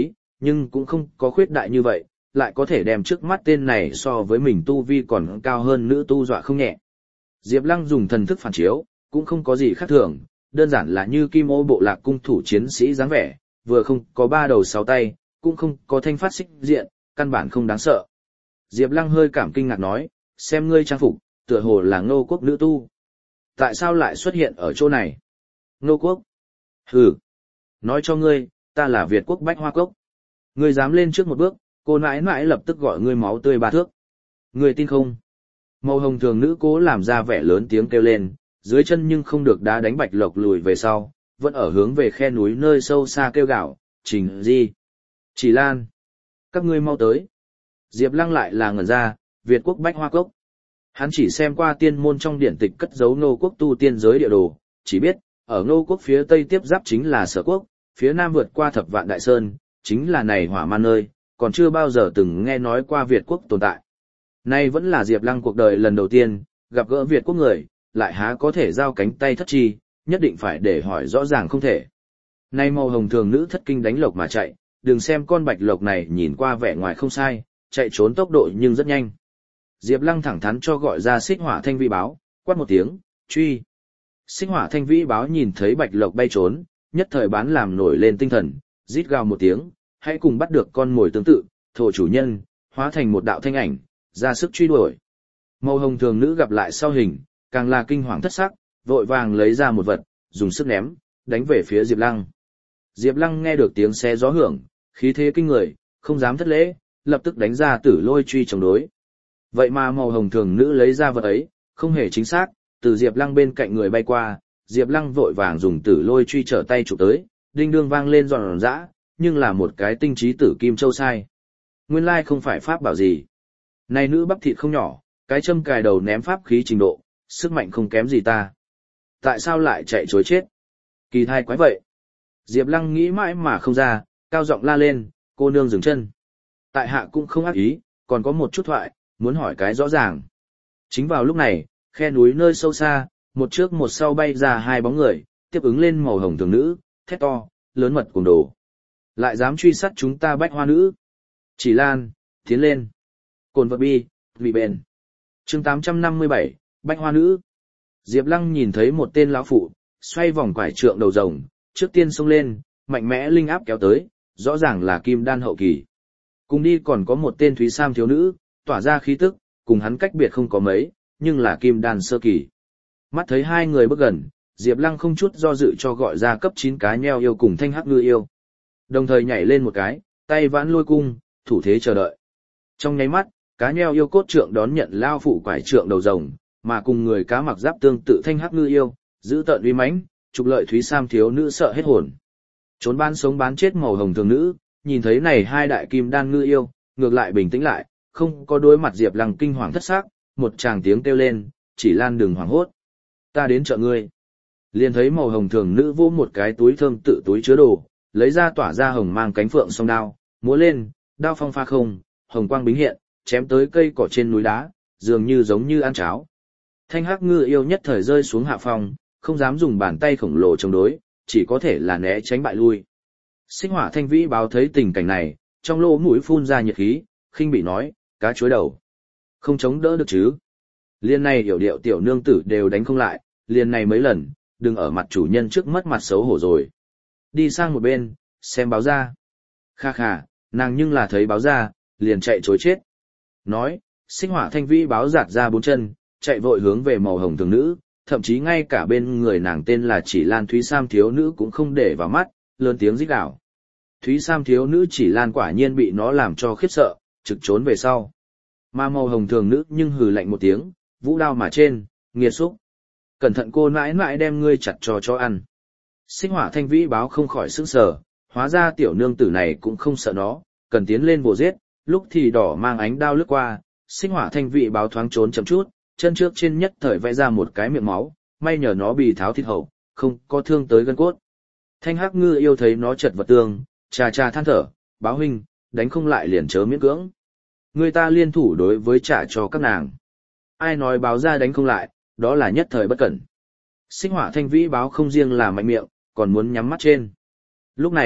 nhưng cũng không có khuyết đại như vậy, lại có thể đem trước mắt tên này so với mình tu vi còn cao hơn nữ tu dọa không nhẹ. Diệp Lăng dùng thần thức phản chiếu, cũng không có gì khác thường, đơn giản là như Kim Ô bộ lạc cung thủ chiến sĩ dáng vẻ, vừa không có ba đầu sáu tay, cũng không có thanh phát xích diện, căn bản không đáng sợ. Diệp Lăng hơi cảm kinh ngạc nói, xem ngươi trang phục, tựa hồ là Ngô quốc nữ tu. Tại sao lại xuất hiện ở chỗ này? Ngô quốc? Hừ. Nói cho ngươi, ta là Việt quốc Bách Hoa Cốc. Ngươi dám lên trước một bước, cô nãi nãi lập tức gọi ngươi máu tươi ba thước. Ngươi tin không? Màu hồng thường nữ cố làm ra vẻ lớn tiếng kêu lên, dưới chân nhưng không được đá đánh Bạch Lộc lùi về sau, vẫn ở hướng về khe núi nơi sâu xa kêu gào, Trình Di, Chỉ Lan, các ngươi mau tới. Diệp Lăng lại là ngẩn ra, Việt quốc Bách Hoa Cốc. Hắn chỉ xem qua tiên môn trong điển tịch cất giấu Ngô quốc tu tiên giới địa đồ, chỉ biết, ở Ngô quốc phía tây tiếp giáp chính là Sở quốc, phía nam vượt qua Thập Vạn Đại Sơn, chính là này hỏa man nơi, còn chưa bao giờ từng nghe nói qua Việt quốc tồn tại. Nay vẫn là Diệp Lăng cuộc đời lần đầu tiên, gặp gỡ Việt quốc người, lại há có thể giao cánh tay thất chi, nhất định phải để hỏi rõ ràng không thể. Nay màu hồng thường nữ thất kinh đánh lộc mà chạy, đừng xem con bạch lộc này nhìn qua vẻ ngoài không sai, chạy trốn tốc độ nhưng rất nhanh. Diệp Lăng thẳng thắn cho gọi ra xích hỏa thanh vĩ báo, quát một tiếng, truy. Xích hỏa thanh vĩ báo nhìn thấy bạch lộc bay trốn, nhất thời bán làm nổi lên tinh thần, rít gào một tiếng, hãy cùng bắt được con mồi tương tự, thổ chủ nhân, hóa thành một đạo thanh ảnh, ra sức truy đuổi. Màu hồng thường nữ gặp lại sau hình, càng là kinh hoàng thất sắc, vội vàng lấy ra một vật, dùng sức ném, đánh về phía Diệp Lăng. Diệp Lăng nghe được tiếng xé gió hưởng, khí thế kinh người, không dám thất lễ, lập tức đánh ra tử lôi truy chống đối. Vậy mà màu hồng thường nữ lấy ra vật ấy, không hề chính xác, từ Diệp Lăng bên cạnh người bay qua, Diệp Lăng vội vàng dùng tử lôi truy trở tay chụp tới, đinh đương vang lên giòn giã, nhưng là một cái tinh trí tử kim châu sai. Nguyên lai không phải pháp bảo gì. Này nữ bắp thịt không nhỏ, cái châm cài đầu ném pháp khí trình độ, sức mạnh không kém gì ta. Tại sao lại chạy chối chết? Kỳ thai quái vậy. Diệp Lăng nghĩ mãi mà không ra, cao giọng la lên, cô nương dừng chân. Tại hạ cũng không ác ý, còn có một chút thoại, muốn hỏi cái rõ ràng. Chính vào lúc này, khe núi nơi sâu xa, một trước một sau bay ra hai bóng người, tiếp ứng lên màu hồng thường nữ, thét to, lớn mật cuồng đồ. Lại dám truy sát chúng ta Bách Hoa nữ. Chỉ Lan, tiến lên. Cồn vật bi, vị bền. Chương tám trăm năm mươi bảy, Bách Hoa nữ. Diệp Lăng nhìn thấy một tên lão phụ, xoay vòng quải trượng đầu rồng, trước tiên xông lên, mạnh mẽ linh áp kéo tới, rõ ràng là kim đan hậu kỳ. Cùng đi còn có một tên thúy sam thiếu nữ, tỏa ra khí tức, cùng hắn cách biệt không có mấy, nhưng là kim đan sơ kỳ. Mắt thấy hai người bước gần, Diệp Lăng không chút do dự cho gọi ra cấp chín cá nheo yêu cùng thanh hắc ngư yêu. Đồng thời nhảy lên một cái, tay vãn lôi cung, thủ thế chờ đợi. Trong nháy mắt, cá nheo yêu cốt trượng đón nhận lao phụ quải trượng đầu rồng, mà cùng người cá mặc giáp tương tự thanh hắc ngư yêu, giữ tợn uy mãnh, trục lợi thúy sam thiếu nữ sợ hết hồn. Trốn bán sống bán chết màu hồng thường nữ, nhìn thấy này hai đại kim đan ngư yêu, ngược lại bình tĩnh lại, không có đối mặt Diệp Lăng kinh hoàng thất xác, một tràng tiếng kêu lên, Chỉ Lan đừng hoảng hốt. Ta đến trợ ngươi. Liền thấy màu hồng thường nữ vỗ một cái túi thơm tự túi chứa đồ, lấy ra tỏa ra hồng mang cánh phượng song đao, múa lên, đao phong pha không, hồng quang bính hiện, chém tới cây cỏ trên núi đá, dường như giống như ăn cháo. Thanh hắc ngư yêu nhất thời rơi xuống hạ phong, không dám dùng bàn tay khổng lồ chống đối, chỉ có thể là né tránh bại lui. Xích hỏa thanh vĩ báo thấy tình cảnh này, trong lỗ mũi phun ra nhiệt khí, khinh bị nói, cá chuối đầu. Không chống đỡ được chứ. Liên này hiểu điệu tiểu nương tử đều đánh không lại, liên này mấy lần, đừng ở mặt chủ nhân trước mất mặt xấu hổ rồi. Đi sang một bên, xem báo ra. Kha khà, nàng nhưng là thấy báo ra, liền chạy chối chết. Nói, xích hỏa thanh vĩ báo giạt ra bốn chân, chạy vội hướng về màu hồng thường nữ, thậm chí ngay cả bên người nàng tên là Chỉ Lan Thúy Sam thiếu nữ cũng không để vào mắt, lớn tiếng rít gào. Thúy Sam thiếu nữ Chỉ Lan quả nhiên bị nó làm cho khiếp sợ, trực trốn về sau. Mà màu hồng thường nữ nhưng hừ lạnh một tiếng, vũ đao mà trên, nghiệt xúc. Cẩn thận cô nãi nãi đem ngươi chặt cho cho ăn. Xích hỏa thanh vĩ báo không khỏi sững sờ, hóa ra tiểu nương tử này cũng không sợ nó, cần tiến lên vồ giết, lúc thì đỏ mang ánh đao lướt qua, xích hỏa thanh vĩ báo thoáng trốn chậm chút, chân trước trên nhất thời vẽ ra một cái miệng máu, may nhờ nó bị tháo thịt hậu, không có thương tới gân cốt. Thanh hắc ngư yêu thấy nó chật vật tương, trà trà than thở, báo huynh, đánh không lại liền chớ miễn cưỡng. Người ta liên thủ đối với trả cho các nàng. Ai nói báo ra đánh không lại, đó là nhất thời bất cẩn. Xích hỏa thanh vĩ báo không riêng là mạnh miệng, còn muốn nhắm mắt trên. Lúc này,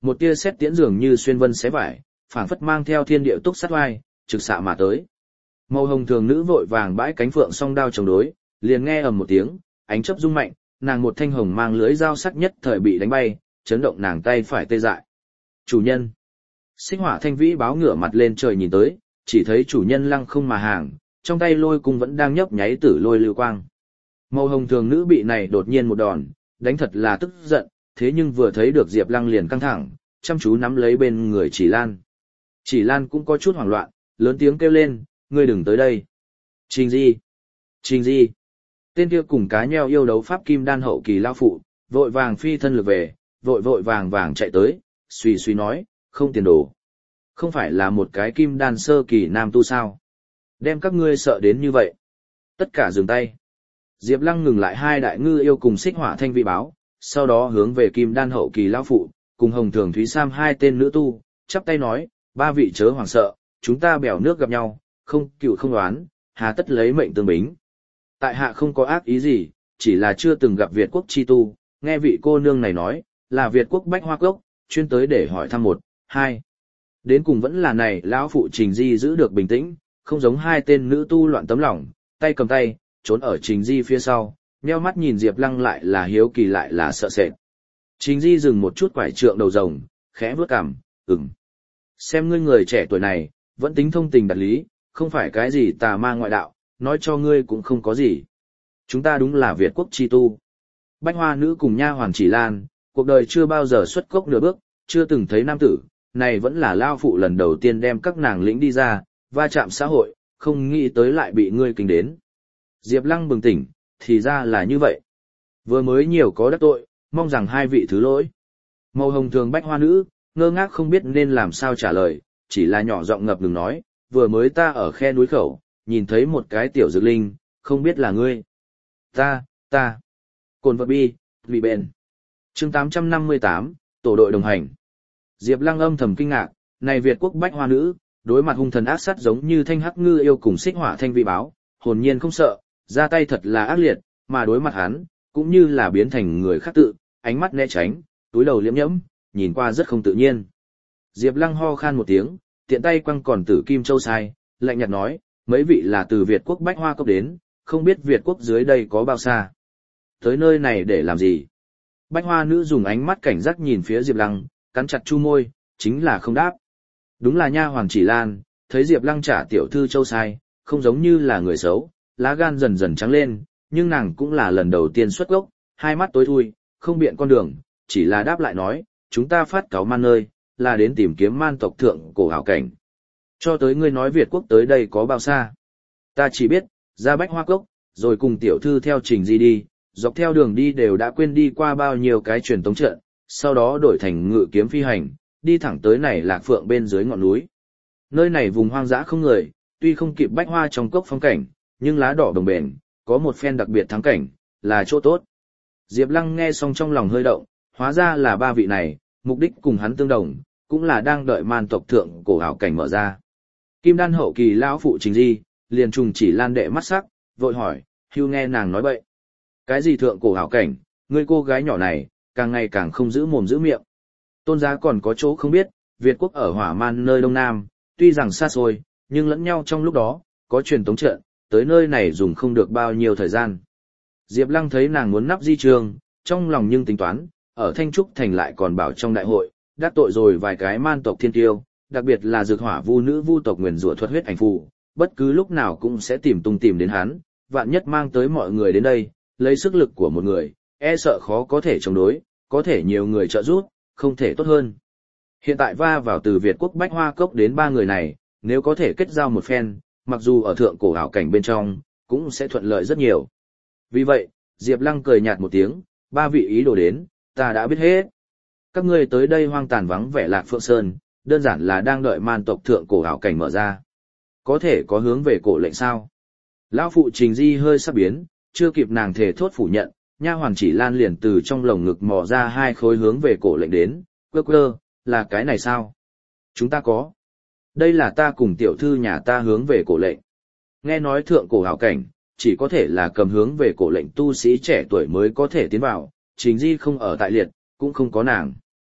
Một tia sét tiễn dường như xuyên vân xé vải, phảng phất mang theo thiên địa túc sát oai, trực xạ mà tới. Màu hồng thường nữ vội vàng bãi cánh phượng song đao chống đối, liền nghe ầm một tiếng, ánh chớp rung mạnh, nàng một thanh hồng mang lưới dao sắc nhất thời bị đánh bay, chấn động nàng tay phải tê dại. Chủ nhân. Xích Hỏa Thanh Vĩ báo ngửa mặt lên trời nhìn tới, chỉ thấy chủ nhân lăng không mà hàng, trong tay lôi cung vẫn đang nhấp nháy tử lôi lưu quang. Màu hồng thường nữ bị này đột nhiên một đòn, đánh thật là tức giận, thế nhưng vừa thấy được Diệp Lăng liền căng thẳng, chăm chú nắm lấy bên người Chỉ Lan. Chỉ Lan cũng có chút hoảng loạn, lớn tiếng kêu lên, ngươi đừng tới đây. Trình Di! Trình Di! Tên kia cùng cá nheo yêu đấu pháp kim đan hậu kỳ lao phụ, vội vàng phi thân lực về, vội vội vàng vàng chạy tới, suy suy nói, không tiền đồ. Không phải là một cái kim đan sơ kỳ nam tu sao? Đem các ngươi sợ đến như vậy. Tất cả dừng tay. Diệp Lăng ngừng lại hai đại ngư yêu cùng Xích Hỏa Thanh Vĩ báo, sau đó hướng về kim đan hậu kỳ lão phụ, cùng Hồng Thường Thúy Sam hai tên nữ tu, chắp tay nói, ba vị chớ hoảng sợ, chúng ta bèo nước gặp nhau, không cựu không đoán, hà tất lấy mệnh tương bính. Tại hạ không có ác ý gì, chỉ là chưa từng gặp Việt quốc chi tu, nghe vị cô nương này nói, là Việt quốc bách hoa cốc, chuyên tới để hỏi thăm một, hai. Đến cùng vẫn là này lão phụ Trình Di giữ được bình tĩnh, không giống hai tên nữ tu loạn tấm lòng, tay cầm tay, trốn ở Trình Di phía sau, nheo mắt nhìn Diệp Lăng lại là hiếu kỳ lại là sợ sệt. Trình Di dừng một chút quải trượng đầu rồng, khẽ vướt cằm, ừm. Xem ngươi người trẻ tuổi này, vẫn tính thông tình đạt lý, không phải cái gì tà ma ngoại đạo, nói cho ngươi cũng không có gì. Chúng ta đúng là Việt quốc chi tu. Bách hoa nữ cùng nha hoàn Chỉ Lan, cuộc đời chưa bao giờ xuất cốc nửa bước, chưa từng thấy nam tử, này vẫn là lao phụ lần đầu tiên đem các nàng lĩnh đi ra, va chạm xã hội, không nghĩ tới lại bị ngươi kinh đến. Diệp Lăng bừng tỉnh, thì ra là như vậy. Vừa mới nhiều có đắc tội, mong rằng hai vị thứ lỗi. Màu hồng thường bách hoa nữ, ngơ ngác không biết nên làm sao trả lời, chỉ là nhỏ giọng ngập ngừng nói, vừa mới ta ở khe núi khẩu, nhìn thấy một cái tiểu dược linh, không biết là ngươi. Ta, ta. Cồn vật bi, vị bền. Chương tám trăm năm mươi tám, tổ đội đồng hành. Diệp Lăng âm thầm kinh ngạc, này Việt quốc bách hoa nữ, đối mặt hung thần ác sát giống như thanh hắc ngư yêu cùng Xích Hỏa Thanh Vĩ báo, hồn nhiên không sợ, ra tay thật là ác liệt, mà đối mặt hắn, cũng như là biến thành người khác tự, ánh mắt né tránh, túi đầu liễm nhẫm, nhìn qua rất không tự nhiên. Diệp Lăng ho khan một tiếng, tiện tay quăng còn tử kim châu sai, lạnh nhạt nói, mấy vị là từ Việt quốc bách hoa cốc đến, không biết Việt quốc dưới đây có bao xa. Tới nơi này để làm gì? Bách hoa nữ dùng ánh mắt cảnh giác nhìn phía Diệp Lăng, cắn chặt chu môi, chính là không đáp. Đúng là nha hoàn Chỉ Lan, thấy Diệp Lăng trả tiểu thư châu sai, không giống như là người xấu, lá gan dần dần trắng lên, nhưng nàng cũng là lần đầu tiên xuất gốc, hai mắt tối thui, không biện con đường, chỉ là đáp lại nói, chúng ta phát cáo man nơi, là đến tìm kiếm man tộc thượng cổ hảo cảnh. Cho tới ngươi nói Việt quốc tới đây có bao xa? Ta chỉ biết, ra bách hoa cốc, rồi cùng tiểu thư theo Trình Di đi, dọc theo đường đi đều đã quên đi qua bao nhiêu cái truyền tống trận, sau đó đổi thành ngự kiếm phi hành, đi thẳng tới này Lạc Phượng bên dưới ngọn núi. Nơi này vùng hoang dã không người, tuy không kịp bách hoa trong cốc phong cảnh, nhưng lá đỏ đồng bền, có một phen đặc biệt thắng cảnh, là chỗ tốt. Diệp Lăng nghe xong trong lòng hơi động, hóa ra là ba vị này, mục đích cùng hắn tương đồng, cũng là đang đợi man tộc thượng cổ hảo cảnh mở ra. Kim đan hậu kỳ lão phụ Trình Di, liền trùng Chỉ Lan đệ mắt sắc, vội hỏi, hưu nghe nàng nói bậy. Cái gì thượng cổ hảo cảnh, ngươi cô gái nhỏ này, càng ngày càng không giữ mồm giữ miệng. Tôn giá còn có chỗ không biết, Việt quốc ở Hỏa Man nơi đông nam, tuy rằng xa xôi, nhưng lẫn nhau trong lúc đó, có truyền tống trận, tới nơi này dùng không được bao nhiêu thời gian. Diệp Lăng thấy nàng muốn nắp di trường, trong lòng nhưng tính toán, ở Thanh Trúc Thành lại còn bảo trong đại hội, đắc tội rồi vài cái man tộc thiên tiêu, đặc biệt là Dược Hỏa Vu nữ vu tộc nguyền rủa thuật huyết ảnh phù, bất cứ lúc nào cũng sẽ tìm tung tìm đến hắn, vạn nhất mang tới mọi người đến đây, lấy sức lực của một người, e sợ khó có thể chống đối, có thể nhiều người trợ giúp, không thể tốt hơn. Hiện tại va vào từ Việt quốc bách hoa cốc đến ba người này, nếu có thể kết giao một phen, mặc dù ở thượng cổ ảo cảnh bên trong, cũng sẽ thuận lợi rất nhiều. Vì vậy, Diệp Lăng cười nhạt một tiếng, ba vị ý đồ đến, ta đã biết hết. Các ngươi tới đây hoang tàn vắng vẻ Lạc Phượng Sơn, đơn giản là đang đợi man tộc thượng cổ ảo cảnh mở ra. Có thể có hướng về cổ lệnh sao? Lão phụ Trình Di hơi sắp biến, chưa kịp nàng thể thốt phủ nhận, nha hoàn Chỉ Lan liền từ trong lồng ngực mò ra hai khối hướng về cổ lệnh đến, quơ quơ, là cái này sao? Chúng ta có. Đây là ta cùng tiểu thư nhà ta hướng về cổ lệnh. Nghe nói thượng cổ hảo cảnh, chỉ có thể là cầm hướng về cổ lệnh tu sĩ trẻ tuổi mới có thể tiến vào, Trình Di không ở tại liệt, cũng không có nàng.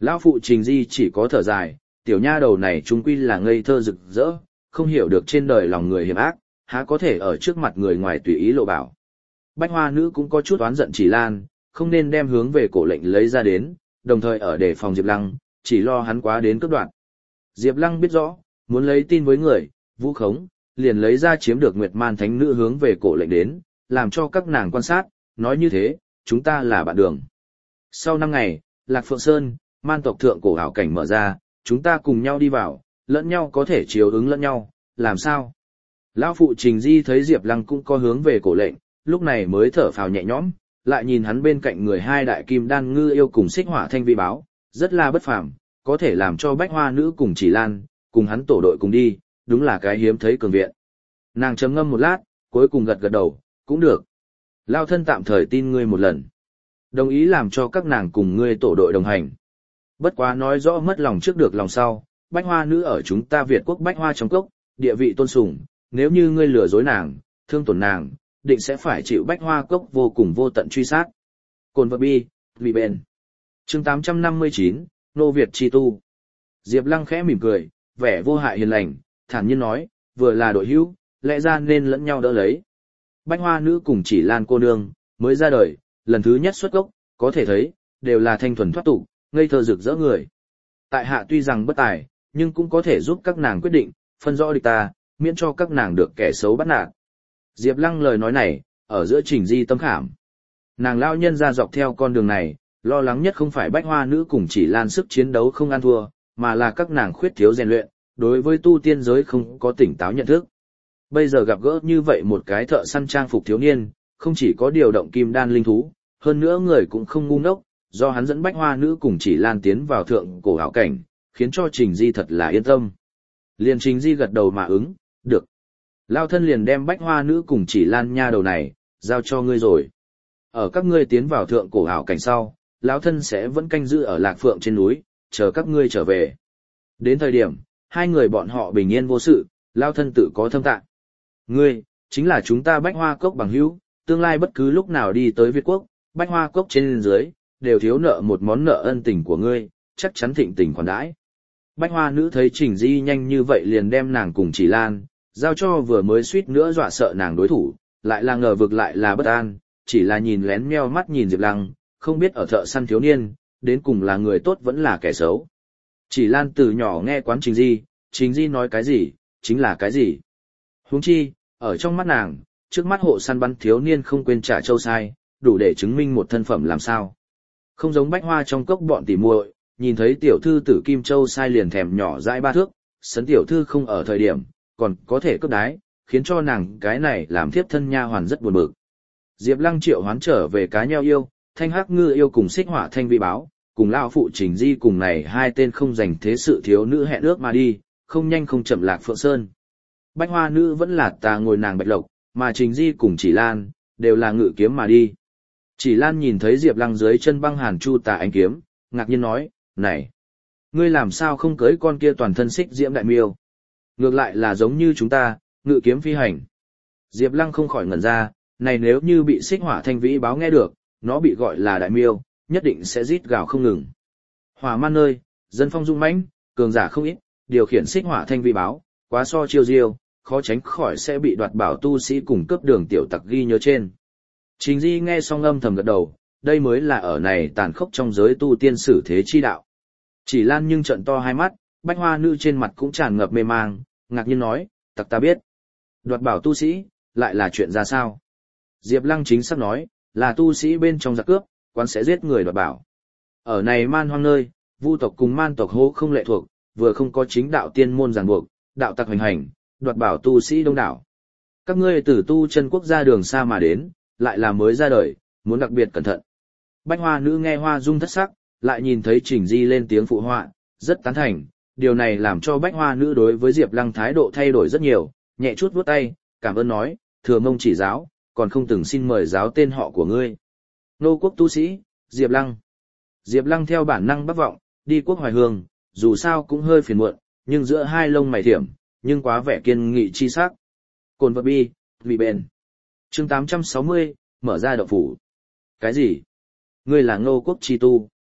Lão phụ Trình Di chỉ có thở dài, tiểu nha đầu này trung quy là ngây thơ rực rỡ, không hiểu được trên đời lòng người hiểm ác, há có thể ở trước mặt người ngoài tùy ý lộ bảo. Bách hoa nữ cũng có chút oán giận Chỉ Lan, không nên đem hướng về cổ lệnh lấy ra đến, đồng thời ở đề phòng Diệp Lăng, chỉ lo hắn quá đến cướp đoạt. Diệp Lăng biết rõ, muốn lấy tin với người, vu khống, liền lấy ra chiếm được Nguyệt Man Thánh Nữ hướng về cổ lệnh đến, làm cho các nàng quan sát, nói như thế, chúng ta là bạn đường. Sau năm ngày, Lạc Phượng Sơn, man tộc thượng cổ hảo cảnh mở ra, chúng ta cùng nhau đi vào, lẫn nhau có thể chiếu ứng lẫn nhau, làm sao? Lão phụ Trình Di thấy Diệp Lăng cũng có hướng về cổ lệnh, lúc này mới thở phào nhẹ nhõm, lại nhìn hắn bên cạnh người hai đại kim đan ngư yêu cùng xích hỏa thanh vi báo, rất là bất phàm, có thể làm cho bách hoa nữ cùng Chỉ Lan, cùng hắn tổ đội cùng đi, đúng là cái hiếm thấy cường viện. Nàng trầm ngâm một lát, cuối cùng gật gật đầu, cũng được. Lao thân tạm thời tin ngươi một lần. Đồng ý làm cho các nàng cùng ngươi tổ đội đồng hành. Bất quá nói rõ mất lòng trước được lòng sau, bách hoa nữ ở chúng ta Việt quốc bách hoa trong cốc, địa vị tôn sùng, nếu như ngươi lừa dối nàng, thương tổn nàng, định sẽ phải chịu bách hoa cốc vô cùng vô tận truy sát. Cồn vật bi, vì bền. Chương tám trăm năm mươi chín, Nô Việt chi tu. Diệp Lăng khẽ mỉm cười, vẻ vô hại hiền lành, thản nhiên nói, vừa là đội hữu, lẽ ra nên lẫn nhau đỡ lấy. Bách hoa nữ cùng Chỉ Lan cô nương, mới ra đời, lần thứ nhất xuất gốc, có thể thấy, đều là thanh thuần thoát tục, ngây thơ rực rỡ người. Tại hạ tuy rằng bất tài, nhưng cũng có thể giúp các nàng quyết định, phân rõ địch ta, miễn cho các nàng được kẻ xấu bắt nạt. Diệp Lăng lời nói này, ở giữa Trình Di tâm khảm. Nàng lao nhân ra dọc theo con đường này, lo lắng nhất không phải bách hoa nữ cùng Chỉ Lan sức chiến đấu không ăn thua, mà là các nàng khuyết thiếu rèn luyện, đối với tu tiên giới không có tỉnh táo nhận thức. Bây giờ gặp gỡ như vậy một cái thợ săn trang phục thiếu niên, không chỉ có điều động kim đan linh thú, hơn nữa người cũng không ngu ngốc, do hắn dẫn bách hoa nữ cùng Chỉ Lan tiến vào thượng cổ hảo cảnh, khiến cho Trình Di thật là yên tâm. Liền Trình Di gật đầu mà ứng, được. Lao thân liền đem bách hoa nữ cùng Chỉ Lan nha đầu này, giao cho ngươi rồi. Ở các ngươi tiến vào thượng cổ hảo cảnh sau, lão thân sẽ vẫn canh giữ ở Lạc Phượng trên núi, chờ các ngươi trở về. Đến thời điểm, hai người bọn họ bình yên vô sự, Lao thân tự có thâm tạng. Ngươi, chính là chúng ta bách hoa cốc bằng hữu, tương lai bất cứ lúc nào đi tới Việt Quốc, bách hoa cốc trên dưới, đều thiếu nợ một món nợ ân tình của ngươi, chắc chắn thịnh tình khoản đãi. Bách hoa nữ thấy Trình Di nhanh như vậy liền đem nàng cùng Chỉ Lan, giao cho vừa mới suýt nữa dọa sợ nàng đối thủ, lại là ngờ vực lại là bất an, chỉ là nhìn lén meo mắt nhìn Diệp Lăng, không biết ở thợ săn thiếu niên, đến cùng là người tốt vẫn là kẻ xấu. Chỉ Lan từ nhỏ nghe quán Trình Di, Trình Di nói cái gì, chính là cái gì. Huống chi, ở trong mắt nàng, trước mắt hộ săn bắn thiếu niên không quên trả châu sai, đủ để chứng minh một thân phẩm làm sao. Không giống bách hoa trong cốc bọn tỉ muội, nhìn thấy tiểu thư tử Kim Châu sai liền thèm nhỏ dãi ba thước, sấn tiểu thư không ở thời điểm, còn có thể cướp đái, khiến cho nàng cái này làm thiếp thân nha hoàn rất buồn bực. Diệp Lăng triệu hoán trở về cá nheo yêu, thanh hắc ngư yêu cùng xích hỏa thanh vi báo, cùng lão phụ Trình Di cùng này hai tên không dành thế sự thiếu nữ hẹn ước mà đi, không nhanh không chậm Lạc Phượng Sơn. Bách hoa nữ vẫn là tà ngồi nàng bạch lộc, mà Trình Di cùng Chỉ Lan, đều là ngự kiếm mà đi. Chỉ Lan nhìn thấy Diệp Lăng dưới chân băng hàn chu tà ánh kiếm, ngạc nhiên nói, này, ngươi làm sao không cưới con kia toàn thân xích diễm đại miêu? Ngược lại là giống như chúng ta, ngự kiếm phi hành. Diệp Lăng không khỏi ngẩn ra, này nếu như bị xích hỏa thanh vĩ báo nghe được, nó bị gọi là đại miêu, nhất định sẽ rít gào không ngừng. Hỏa man nơi, dân phong dung mãnh, cường giả không ít, điều khiển xích hỏa thanh vĩ báo, quá so chiêu diêu, khó tránh khỏi sẽ bị đoạt bảo tu sĩ cùng cướp đường tiểu tặc ghi nhớ trên. Trình Di nghe xong âm thầm gật đầu, đây mới là ở này tàn khốc trong giới tu tiên sử thế chi đạo. Chỉ Lan nhưng trợn to hai mắt, bách hoa nữ trên mặt cũng tràn ngập mê mang, ngạc nhiên nói, tặc ta biết. Đoạt bảo tu sĩ, lại là chuyện ra sao? Diệp Lăng chính xác nói, là tu sĩ bên trong giặc cướp, quán sẽ giết người đoạt bảo. Ở này man hoang nơi, vu tộc cùng man tộc hô không lệ thuộc, vừa không có chính đạo tiên môn ràng buộc, đạo tặc hoành hành, đoạt bảo tu sĩ đông đảo. Các ngươi từ tu chân quốc gia đường xa mà đến, lại là mới ra đời, muốn đặc biệt cẩn thận. Bách hoa nữ nghe hoa dung thất sắc, lại nhìn thấy Trình Di lên tiếng phụ họa, rất tán thành, điều này làm cho bách hoa nữ đối với Diệp Lăng thái độ thay đổi rất nhiều, nhẹ chút vuốt tay, cảm ơn nói, thừa mông chỉ giáo, còn không từng xin mời giáo tên họ của ngươi. Nô quốc tu sĩ, Diệp Lăng. Diệp Lăng theo bản năng bắc vọng, đi quốc hoài hương, dù sao cũng hơi phiền muộn, nhưng giữa hai lông mày thiểm, nhưng quá vẻ kiên nghị chi sắc. Cồn vật bi, vì bền. Chương tám trăm sáu mươi, mở ra động phủ. Cái gì? Ngươi là Ngô quốc chi tu.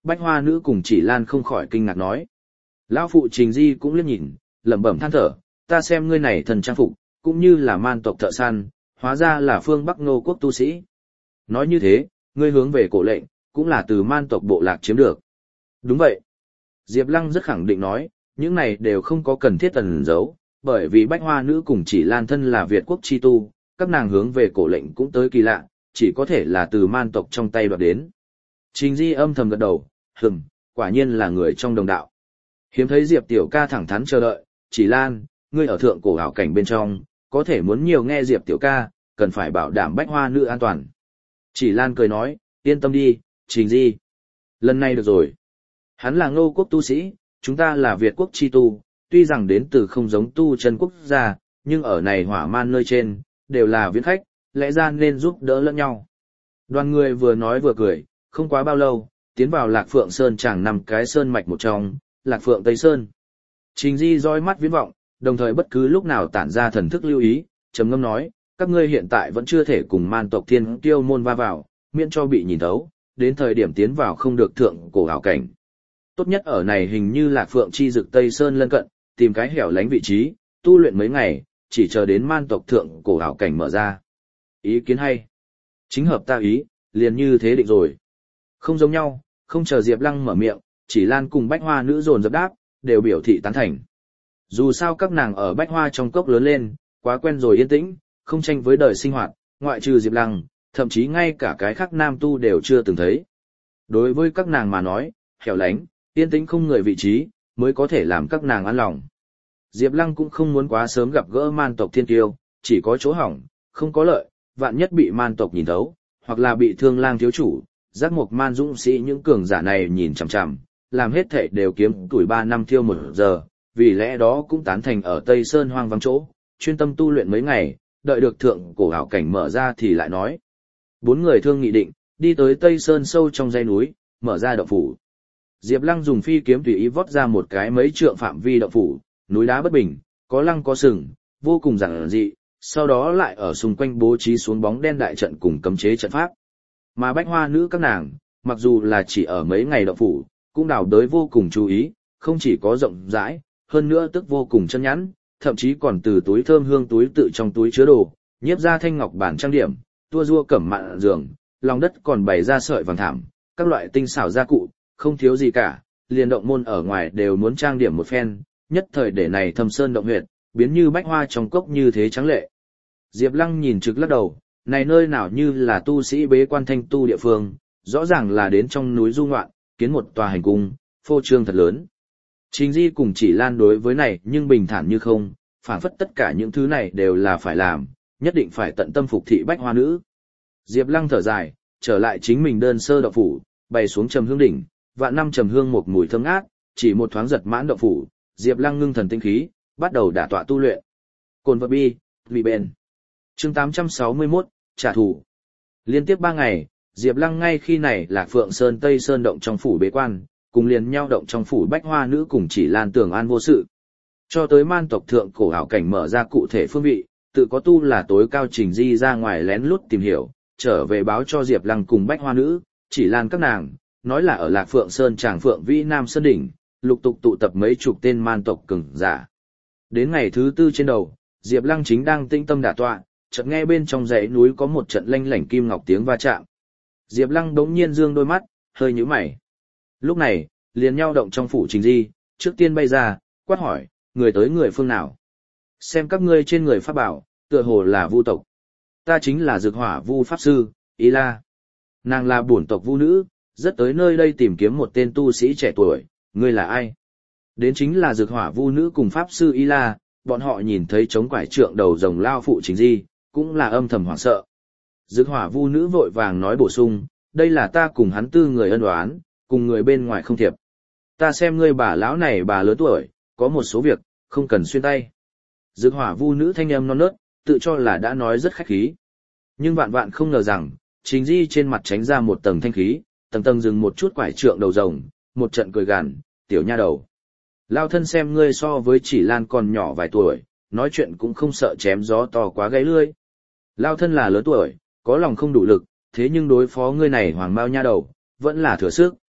Bách Hoa Nữ cùng Chỉ Lan không khỏi kinh ngạc nói. Lão phụ Trình Di cũng liếc nhìn, lẩm bẩm than thở, ta xem ngươi này thần trang phục, cũng như là man tộc thợ săn, hóa ra là phương Bắc Ngô quốc tu sĩ. Nói như thế, ngươi hướng về cổ lệnh, cũng là từ man tộc bộ lạc chiếm được. Đúng vậy. Diệp Lăng rất khẳng định nói, những này đều không có cần thiết ẩn giấu, bởi vì Bách Hoa Nữ cùng Chỉ Lan thân là Việt quốc chi tu, các nàng hướng về cổ lệnh cũng tới kỳ lạ, chỉ có thể là từ man tộc trong tay đoạt đến. Trình Di âm thầm gật đầu, hừm, quả nhiên là người trong đồng đạo. Hiếm thấy Diệp tiểu ca thẳng thắn chờ đợi, Chỉ Lan, ngươi ở thượng cổ ảo cảnh bên trong, có thể muốn nhiều nghe Diệp tiểu ca, cần phải bảo đảm Bách Hoa Nữ an toàn. Chỉ Lan cười nói, yên tâm đi, Trình Di. Lần này được rồi. Hắn là Ngô quốc tu sĩ, chúng ta là Việt quốc chi tu, tuy rằng đến từ không giống tu chân quốc gia, nhưng ở này hỏa man nơi trên, đều là viễn khách, lẽ ra nên giúp đỡ lẫn nhau. Đoàn người vừa nói vừa cười, không quá bao lâu, tiến vào Lạc Phượng Sơn chẳng nằm cái sơn mạch một trong, Lạc Phượng Tây Sơn. Trình Di roi mắt viễn vọng, đồng thời bất cứ lúc nào tản ra thần thức lưu ý, trầm ngâm nói, các ngươi hiện tại vẫn chưa thể cùng man tộc thiên kiêu môn va vào, miễn cho bị nhìn thấu, đến thời điểm tiến vào không được thượng cổ ảo cảnh. Tốt nhất ở này hình như Lạc Phượng chi dực Tây Sơn lân cận, tìm cái hẻo lánh vị trí, tu luyện mấy ngày, chỉ chờ đến man tộc thượng cổ ảo cảnh mở ra. Ý kiến hay. Chính hợp ta ý, liền như thế định rồi. Không giống nhau, không chờ Diệp Lăng mở miệng, Chỉ Lan cùng Bách Hoa Nữ dồn dập đáp, đều biểu thị tán thành. Dù sao các nàng ở Bách Hoa trong cốc lớn lên, quá quen rồi yên tĩnh, không tranh với đời sinh hoạt, ngoại trừ Diệp Lăng, thậm chí ngay cả cái khác nam tu đều chưa từng thấy. Đối với các nàng mà nói, hẻo lánh, yên tĩnh không người vị trí, mới có thể làm các nàng an lòng. Diệp Lăng cũng không muốn quá sớm gặp gỡ man tộc thiên kiêu, chỉ có chỗ hỏng, không có lợi, vạn nhất bị man tộc nhìn thấu, hoặc là bị Thương Lang thiếu chủ, giác mộc man dũng sĩ những cường giả này nhìn chằm chằm, làm hết thảy đều kiếm tuổi ba năm thiêu một giờ, vì lẽ đó cũng tán thành ở Tây Sơn hoang vắng chỗ, chuyên tâm tu luyện mấy ngày, đợi được thượng cổ ảo cảnh mở ra thì lại nói. Bốn người thương nghị định, đi tới Tây Sơn sâu trong dãy núi, mở ra động phủ. Diệp Lăng dùng phi kiếm tùy ý vót ra một cái mấy trượng phạm vi động phủ, núi đá bất bình, có lăng có sừng, vô cùng giản dị, sau đó lại ở xung quanh bố trí xuống bóng đen đại trận cùng cấm chế trận pháp. Mà Bách Hoa Nữ các nàng, mặc dù là chỉ ở mấy ngày động phủ, cũng đào đới vô cùng chú ý, không chỉ có rộng rãi, hơn nữa tức vô cùng chân nhẵn, thậm chí còn từ túi thơm hương túi tự trong túi chứa đồ, nhiếp ra thanh ngọc bản trang điểm, tua rua cẩm mạn giường, lòng đất còn bày ra sợi vàng thảm, các loại tinh xảo gia cụ, không thiếu gì cả, liền động môn ở ngoài đều muốn trang điểm một phen, nhất thời để này thâm sơn động huyệt, biến như bách hoa trong cốc như thế trắng lệ. Diệp Lăng nhìn trực lắc đầu, này nơi nào như là tu sĩ bế quan thanh tu địa phương, rõ ràng là đến trong núi du ngoạn, kiến một tòa hành cung, phô trương thật lớn. Trình Di cùng Chỉ Lan đối với này nhưng bình thản như không, phảng phất tất cả những thứ này đều là phải làm, nhất định phải tận tâm phục thị Bách Hoa Nữ. Diệp Lăng thở dài, trở lại chính mình đơn sơ động phủ, bày xuống trầm hương đỉnh, vạn năm trầm hương một mùi thơm ngát, chỉ một thoáng giật mãn động phủ, Diệp Lăng ngưng thần tinh khí, bắt đầu đả tọa tu luyện. Cồn vật bi, vì bền. Chương tám trăm sáu mươi mốt, trả thù. Liên tiếp ba ngày, Diệp Lăng ngay khi này là Phượng Sơn Tây Sơn động trong phủ bế quan, cùng liền nhau động trong phủ Bách Hoa Nữ cùng Chỉ Lan tưởng an vô sự. Cho tới man tộc thượng cổ ảo cảnh mở ra cụ thể phương vị, tự có tu là tối cao Trình Di ra ngoài lén lút tìm hiểu, trở về báo cho Diệp Lăng cùng Bách Hoa Nữ, Chỉ Lan các nàng, nói là ở Lạc Phượng Sơn Tràng Phượng Vĩ Nam Sơn Đỉnh, lục tục tụ tập mấy chục tên man tộc cường giả. Đến ngày thứ tư trên đầu, Diệp Lăng chính đang tĩnh tâm đả tọa, chợt nghe bên trong dãy núi có một trận lanh lảnh kim ngọc tiếng va chạm. Diệp Lăng đống nhiên dương đôi mắt, hơi nhíu mày. Lúc này, liền nhau động trong phủ Trình Di, trước tiên bay ra, quát hỏi, người tới người phương nào? Xem các ngươi trên người pháp bảo, tựa hồ là vu tộc. Ta chính là Dược Hỏa Vu pháp sư, Ý La. Nàng là bổn tộc vu nữ, rất tới nơi đây tìm kiếm một tên tu sĩ trẻ tuổi, ngươi là ai? Đến chính là Dược Hỏa Vu nữ cùng pháp sư Ý La, bọn họ nhìn thấy chống quải trượng đầu rồng lao phụ Trình Di, cũng là âm thầm hoảng sợ. Dược Hỏa Vu nữ vội vàng nói bổ sung, đây là ta cùng hắn tư người ân oán, cùng người bên ngoài không thiệp. Ta xem ngươi bà lão này bà lớn tuổi, có một số việc, không cần xuyên tay. Dược Hỏa Vu nữ thanh âm non nớt, tự cho là đã nói rất khách khí. Nhưng vạn vạn không ngờ rằng, Trình Di trên mặt tránh ra một tầng thanh khí, tầng tầng dừng một chút quải trượng đầu rồng, một trận cười gằn, tiểu nha đầu. Lao thân xem ngươi so với Chỉ Lan còn nhỏ vài tuổi, nói chuyện cũng không sợ chém gió to quá gáy lưỡi. Lao thân là lớn tuổi, có lòng không đủ lực, thế nhưng đối phó ngươi này hoàng mao nha đầu, vẫn là thừa sức.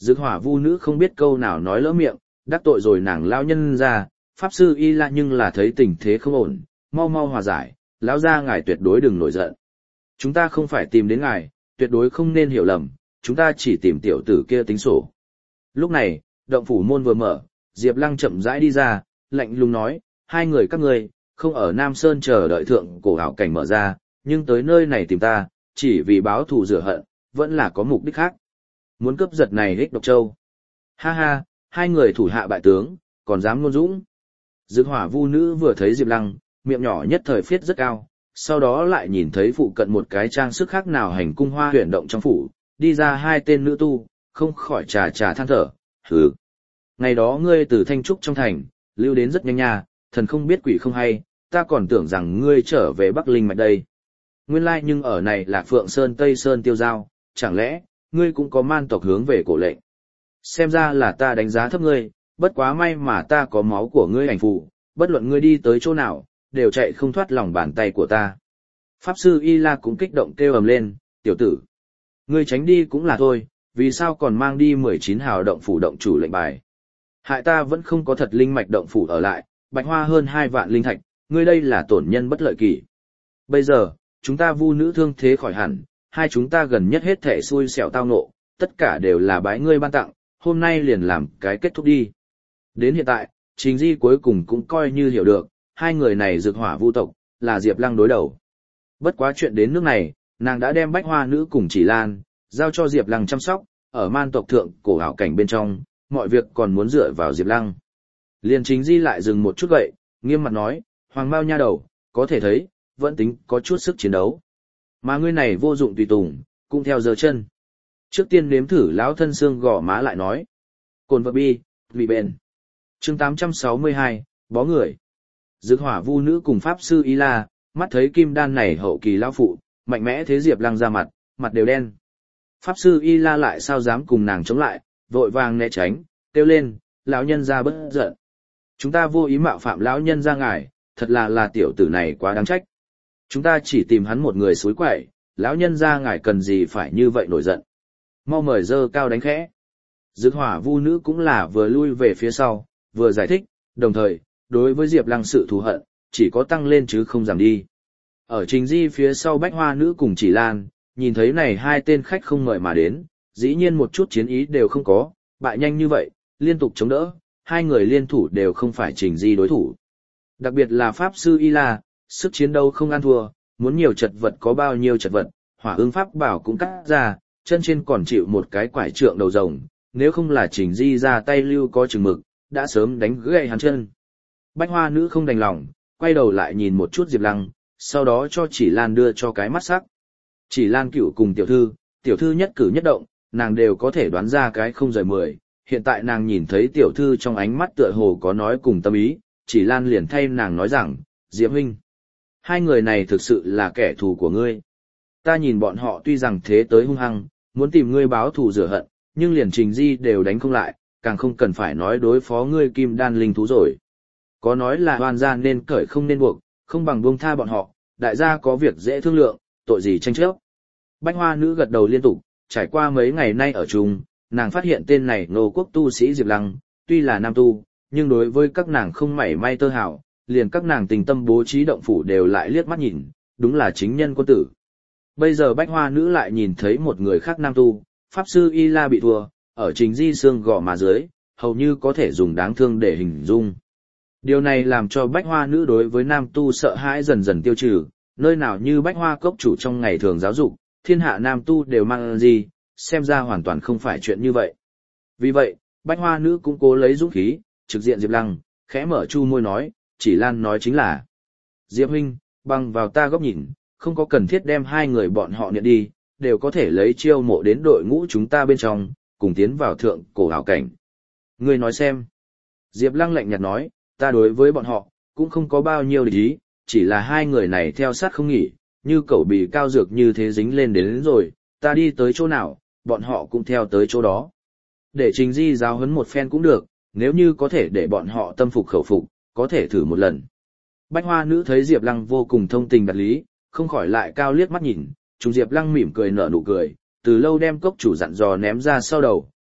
Dực hỏa vu nữ không biết câu nào nói lỡ miệng, đắc tội rồi nàng lão nhân ra, pháp sư y la nhưng là thấy tình thế không ổn, mau mau hòa giải, lão gia ngài tuyệt đối đừng nổi giận. Chúng ta không phải tìm đến ngài, tuyệt đối không nên hiểu lầm, chúng ta chỉ tìm tiểu tử kia tính sổ. Lúc này, động phủ môn vừa mở, Diệp Lăng chậm rãi đi ra, lạnh lùng nói, hai người các ngươi không ở Nam Sơn chờ đợi thượng cổ hảo cảnh mở ra, nhưng tới nơi này tìm ta, chỉ vì báo thù rửa hận, vẫn là có mục đích khác. Muốn cướp giật này Hích Độc Châu. Ha ha, hai người thủ hạ bại tướng, còn dám ngôn dũng. Dực hỏa vu nữ vừa thấy Diệp Lăng, miệng nhỏ nhất thời phiết rất cao, sau đó lại nhìn thấy phụ cận một cái trang sức khác nào hành cung hoa huyền động trong phủ, đi ra hai tên nữ tu, không khỏi trà trà than thở, hừ. Ngày đó ngươi từ Thanh Trúc trong thành, lưu đến rất nhanh nha, thần không biết quỷ không hay, ta còn tưởng rằng ngươi trở về Bắc Linh mạch đây. Nguyên lai nhưng ở này là Phượng Sơn Tây Sơn tiêu giao, chẳng lẽ, ngươi cũng có man tộc hướng về cổ lệnh. Xem ra là ta đánh giá thấp ngươi, bất quá may mà ta có máu của ngươi ảnh phụ, bất luận ngươi đi tới chỗ nào, đều chạy không thoát lòng bàn tay của ta. Pháp sư Y La cũng kích động kêu ầm lên, tiểu tử. Ngươi tránh đi cũng là thôi, vì sao còn mang đi mười chín hào động phủ động chủ lệnh bài. Hại ta vẫn không có thật linh mạch động phủ ở lại, bạch hoa hơn hai vạn linh thạch, ngươi đây là tổn nhân bất lợi kỷ. Bây giờ, chúng ta vu nữ thương thế khỏi hẳn, hai chúng ta gần nhất hết thể xui xẻo tao nộ, tất cả đều là bái ngươi ban tặng, hôm nay liền làm cái kết thúc đi. Đến hiện tại, Trình Di cuối cùng cũng coi như hiểu được, hai người này Dực hỏa vu tộc, là Diệp Lăng đối đầu. Bất quá chuyện đến nước này, nàng đã đem bách hoa nữ cùng Chỉ Lan, giao cho Diệp Lăng chăm sóc, ở man tộc thượng cổ hảo cảnh bên trong, mọi việc còn muốn dựa vào Diệp Lăng. Liền Trình Di lại dừng một chút gậy, nghiêm mặt nói, Hoàng Mao nha đầu, có thể thấy, vẫn tính có chút sức chiến đấu. Mà ngươi này vô dụng tùy tùng, cũng theo giờ chân. Trước tiên nếm thử lão thân xương gò má lại nói. Cồn vật bi, vị bền. Chương tám trăm sáu mươi hai, bó người. Dực hỏa vu nữ cùng pháp sư Y La, mắt thấy kim đan này hậu kỳ lão phụ, mạnh mẽ thế Diệp Lăng ra mặt, mặt đều đen. Pháp sư Y La lại sao dám cùng nàng chống lại, vội vàng né tránh, kêu lên, lão nhân ra bất giận. Chúng ta vô ý mạo phạm lão nhân ra ngài, thật là là tiểu tử này quá đáng trách. Chúng ta chỉ tìm hắn một người xúi quậy, lão nhân ra ngài cần gì phải như vậy nổi giận. Mau mời dơ cao đánh khẽ. Dực hỏa vu nữ cũng là vừa lui về phía sau, vừa giải thích, đồng thời, đối với Diệp Lăng sự thù hận, chỉ có tăng lên chứ không giảm đi. Ở Trình Di phía sau bách hoa nữ cùng Chỉ Lan, nhìn thấy này hai tên khách không mời mà đến, dĩ nhiên một chút chiến ý đều không có, bại nhanh như vậy, liên tục chống đỡ, hai người liên thủ đều không phải Trình Di đối thủ. Đặc biệt là Pháp Sư Y La, sức chiến đấu không ăn thua, muốn nhiều chật vật có bao nhiêu chật vật, hỏa ương pháp bảo cũng cắt ra, chân trên còn chịu một cái quải trượng đầu rồng, nếu không là Trình Di ra tay lưu có chừng mực, đã sớm đánh gãy hắn chân. Bách hoa nữ không đành lòng, quay đầu lại nhìn một chút Diệp Lăng, sau đó cho Chỉ Lan đưa cho cái mắt sắc. Chỉ Lan cựu cùng tiểu thư, tiểu thư nhất cử nhất động, nàng đều có thể đoán ra cái không rời mười, hiện tại nàng nhìn thấy tiểu thư trong ánh mắt tựa hồ có nói cùng tâm ý, Chỉ Lan liền thay nàng nói rằng, Diệp huynh, hai người này thực sự là kẻ thù của ngươi. Ta nhìn bọn họ tuy rằng thế tới hung hăng, muốn tìm ngươi báo thù rửa hận, nhưng liền Trình Di đều đánh không lại, càng không cần phải nói đối phó ngươi kim đan linh thú rồi. Có nói là oan gia nên cởi không nên buộc, không bằng buông tha bọn họ, đại gia có việc dễ thương lượng, tội gì tranh chấp. Bách hoa nữ gật đầu liên tục, trải qua mấy ngày nay ở chung, nàng phát hiện tên này Ngô quốc tu sĩ Diệp Lăng, tuy là nam tu, nhưng đối với các nàng không mảy may tơ hảo, liền các nàng tình tâm bố trí động phủ đều lại liếc mắt nhìn, đúng là chính nhân quân tử. Bây giờ bách hoa nữ lại nhìn thấy một người khác nam tu, Pháp sư Y La bị thua, ở Trình Di xương gò má dưới, hầu như có thể dùng đáng thương để hình dung. Điều này làm cho bách hoa nữ đối với nam tu sợ hãi dần dần tiêu trừ, nơi nào như bách hoa cốc chủ trong ngày thường giáo dục, thiên hạ nam tu đều mang gì, xem ra hoàn toàn không phải chuyện như vậy. Vì vậy, bách hoa nữ cũng cố lấy dũng khí, trực diện Diệp Lăng, khẽ mở chu môi nói, Chỉ Lan nói chính là. Diệp huynh, bằng vào ta góc nhìn, không có cần thiết đem hai người bọn họ nhận đi, đều có thể lấy chiêu mộ đến đội ngũ chúng ta bên trong, cùng tiến vào thượng cổ hảo cảnh. Ngươi nói xem. Diệp Lăng lạnh nhạt nói, ta đối với bọn họ, cũng không có bao nhiêu địch ý, chỉ là hai người này theo sát không nghỉ, như cẩu bì cao dược như thế dính lên đến, đến rồi, ta đi tới chỗ nào, bọn họ cũng theo tới chỗ đó. Để Trình Di giáo huấn một phen cũng được, nếu như có thể để bọn họ tâm phục khẩu phục, có thể thử một lần. Bách hoa nữ thấy Diệp Lăng vô cùng thông tình đạt lý, không khỏi lại cao liếc mắt nhìn, chúng Diệp Lăng mỉm cười nở nụ cười, từ lâu đem cốc chủ dặn dò ném ra sau đầu,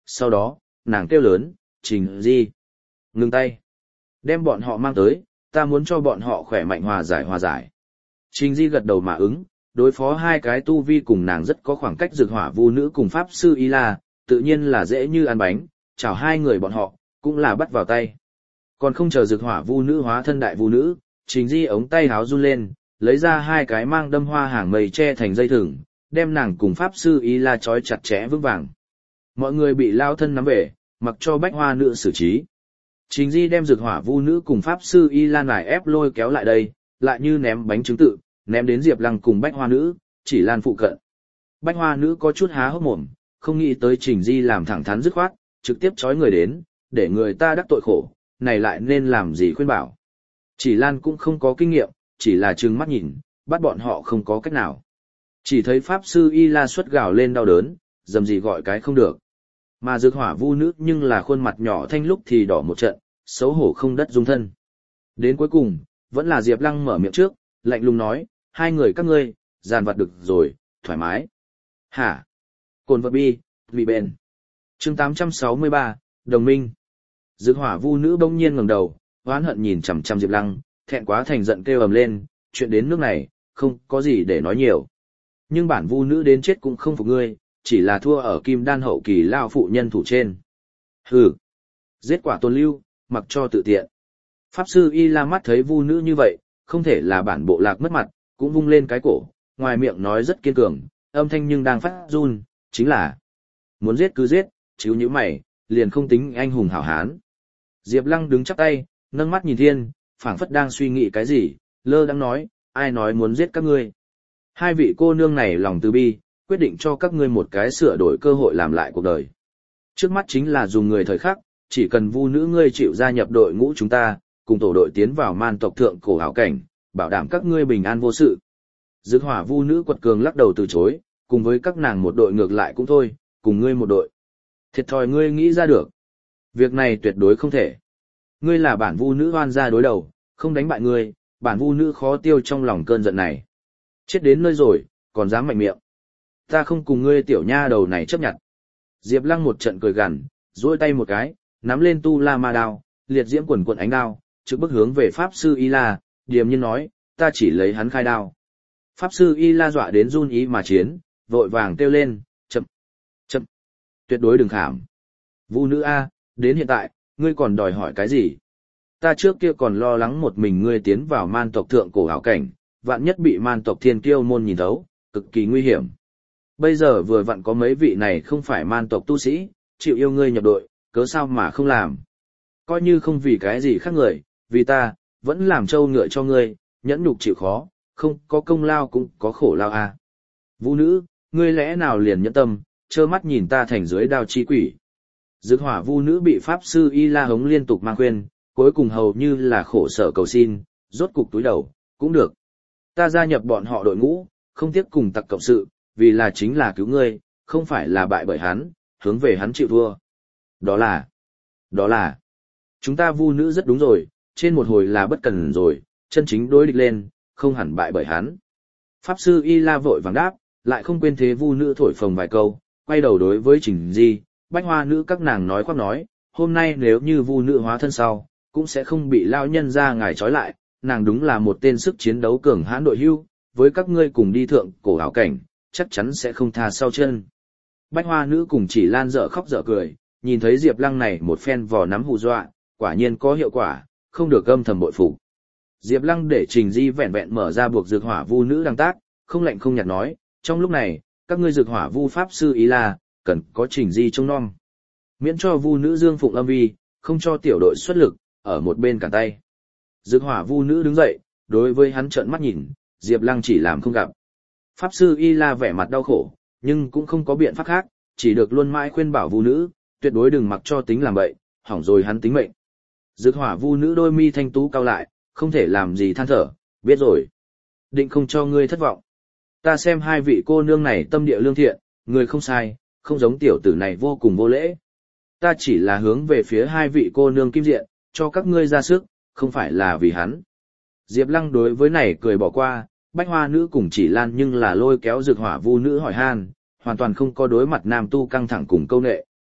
sau đó, nàng kêu lớn, Trình Di. Ngừng tay. Đem bọn họ mang tới, ta muốn cho bọn họ khỏe mạnh hòa giải hòa giải. Trình Di gật đầu mà ứng, đối phó hai cái tu vi cùng nàng rất có khoảng cách dược hỏa vu nữ cùng pháp sư Y La, tự nhiên là dễ như ăn bánh, chào hai người bọn họ, cũng là bắt vào tay. Còn không chờ dược hỏa vu nữ hóa thân đại vu nữ, Trình Di ống tay háo run lên, lấy ra hai cái mang đâm hoa hàng mây che thành dây thừng, đem nàng cùng pháp sư Y La trói chặt chẽ vững vàng. Mọi người bị lao thân nắm về, mặc cho bách hoa nữ xử trí. Trình Di đem dược hỏa vu nữ cùng pháp sư Y La nải ép lôi kéo lại đây, lại như ném bánh trứng tự, ném đến Diệp Lăng cùng bách hoa nữ, chỉ lan phụ cận. Bách hoa nữ có chút há hốc mồm, không nghĩ tới Trình Di làm thẳng thắn dứt khoát, trực tiếp trói người đến, để người ta đắc tội khổ, này lại nên làm gì khuyên bảo. Chỉ lan cũng không có kinh nghiệm, chỉ là trừng mắt nhìn, bắt bọn họ không có cách nào. Chỉ thấy pháp sư Y La xuất gào lên đau đớn, dầm gì gọi cái không được. Mà dược hỏa vu nữ nhưng là khuôn mặt nhỏ thanh lúc thì đỏ một trận, xấu hổ không đất dung thân. Đến cuối cùng, vẫn là Diệp Lăng mở miệng trước, lạnh lùng nói, hai người các ngươi, giàn vặt được rồi, thoải mái. Hả? Cồn vật bi, vì bền. chương tám trăm sáu mươi ba, Đồng minh. Dược hỏa vu nữ bỗng nhiên ngẩng đầu, oán hận nhìn chằm chằm Diệp Lăng, thẹn quá thành giận kêu ầm lên, chuyện đến nước này, không có gì để nói nhiều. Nhưng bản vu nữ đến chết cũng không phục ngươi, chỉ là thua ở kim đan hậu kỳ lao phụ nhân thủ trên. Hừ. Giết quả tôn lưu, mặc cho tự tiện. Pháp sư Y La mắt thấy vu nữ như vậy, không thể là bản bộ lạc mất mặt, cũng vung lên cái cổ, ngoài miệng nói rất kiên cường, âm thanh nhưng đang phát run, chính là muốn giết cứ giết, chíu nhíu mày, liền không tính anh hùng hảo hán. Diệp Lăng đứng chắp tay, nâng mắt nhìn thiên, phảng phất đang suy nghĩ cái gì, lơ đãng nói, ai nói muốn giết các ngươi. Hai vị cô nương này lòng từ bi, quyết định cho các ngươi một cái sửa đổi cơ hội làm lại cuộc đời. Trước mắt chính là dùng người thời khắc, chỉ cần vu nữ ngươi chịu gia nhập đội ngũ chúng ta, cùng tổ đội tiến vào man tộc thượng cổ hảo cảnh, bảo đảm các ngươi bình an vô sự. Dược hỏa vu nữ quật cường lắc đầu từ chối, cùng với các nàng một đội ngược lại cũng thôi, cùng ngươi một đội. Thiệt thòi ngươi nghĩ ra được. Việc này tuyệt đối không thể. Ngươi là bản vu nữ hoan gia đối đầu, không đánh bại ngươi, bản vu nữ khó tiêu trong lòng cơn giận này. Chết đến nơi rồi, còn dám mạnh miệng. Ta không cùng ngươi tiểu nha đầu này chấp nhận. Diệp Lăng một trận cười gằn, duỗi tay một cái, nắm lên tu la ma đao, liệt diễm quần quần ánh đao, trực bức hướng về pháp sư Y La, điềm nhiên nói, ta chỉ lấy hắn khai đao. Pháp sư Y La dọa đến run ý mà chiến, vội vàng kêu lên, chậm, chậm, tuyệt đối đừng khảm. Vu nữ a, đến hiện tại, ngươi còn đòi hỏi cái gì? Ta trước kia còn lo lắng một mình ngươi tiến vào man tộc thượng cổ hảo cảnh, vạn nhất bị man tộc thiên kiêu môn nhìn thấu, cực kỳ nguy hiểm. Bây giờ vừa vặn có mấy vị này không phải man tộc tu sĩ, chịu yêu ngươi nhập đội, cớ sao mà không làm. Coi như không vì cái gì khác người, vì ta, vẫn làm trâu ngựa cho ngươi, nhẫn nhục chịu khó, không có công lao cũng có khổ lao à. Vũ nữ, ngươi lẽ nào liền nhẫn tâm, trơ mắt nhìn ta thành dưới đao chi quỷ. Dược hỏa vu nữ bị pháp sư Y La hống liên tục mang khuyên, cuối cùng hầu như là khổ sở cầu xin, rốt cục túi đầu, cũng được. Ta gia nhập bọn họ đội ngũ, không tiếc cùng tặc cộng sự, vì là chính là cứu ngươi, không phải là bại bởi hắn, hướng về hắn chịu thua. Đó là, đó là, chúng ta vu nữ rất đúng rồi, trên một hồi là bất cần rồi, chân chính đối địch lên, không hẳn bại bởi hắn. Pháp sư Y La vội vàng đáp, lại không quên thế vu nữ thổi phồng vài câu, quay đầu đối với Trình Di, bách hoa nữ các nàng nói khoác nói, hôm nay nếu như vu nữ hóa thân sau, cũng sẽ không bị lao nhân ra ngài trói lại, nàng đúng là một tên sức chiến đấu cường hãn đội hưu, với các ngươi cùng đi thượng cổ ảo cảnh, chắc chắn sẽ không tha sau chân. Bách hoa nữ cùng chỉ lan dở khóc dở cười, nhìn thấy Diệp Lăng này một phen vò nắm hù dọa, quả nhiên có hiệu quả, không được âm thầm bội phục. Diệp Lăng để Trình Di vẹn vẹn mở ra buộc dược hỏa vu nữ đăng tác, không lạnh không nhạt nói, trong lúc này, các ngươi dược hỏa vu pháp sư ý là, cần có Trình Di trông nom. Miễn cho vu nữ dương phụng âm vi, không cho tiểu đội xuất lực, ở một bên cản tay. Dược hỏa vu nữ đứng dậy, đối với hắn trợn mắt nhìn, Diệp Lăng chỉ làm không gặp. Pháp sư Y La vẻ mặt đau khổ, nhưng cũng không có biện pháp khác, chỉ được luôn mãi khuyên bảo vu nữ, tuyệt đối đừng mặc cho tính làm bậy, hỏng rồi hắn tính mệnh. Dược hỏa vu nữ đôi mi thanh tú cao lại, không thể làm gì than thở, biết rồi. Định không cho ngươi thất vọng. Ta xem hai vị cô nương này tâm địa lương thiện, người không sai, không giống tiểu tử này vô cùng vô lễ. Ta chỉ là hướng về phía hai vị cô nương kim diện, cho các ngươi ra sức, không phải là vì hắn. Diệp Lăng đối với này cười bỏ qua, bách hoa nữ cùng chỉ lan nhưng là lôi kéo dược hỏa vu nữ hỏi han, hoàn toàn không có đối mặt nam tu căng thẳng cùng câu nệ.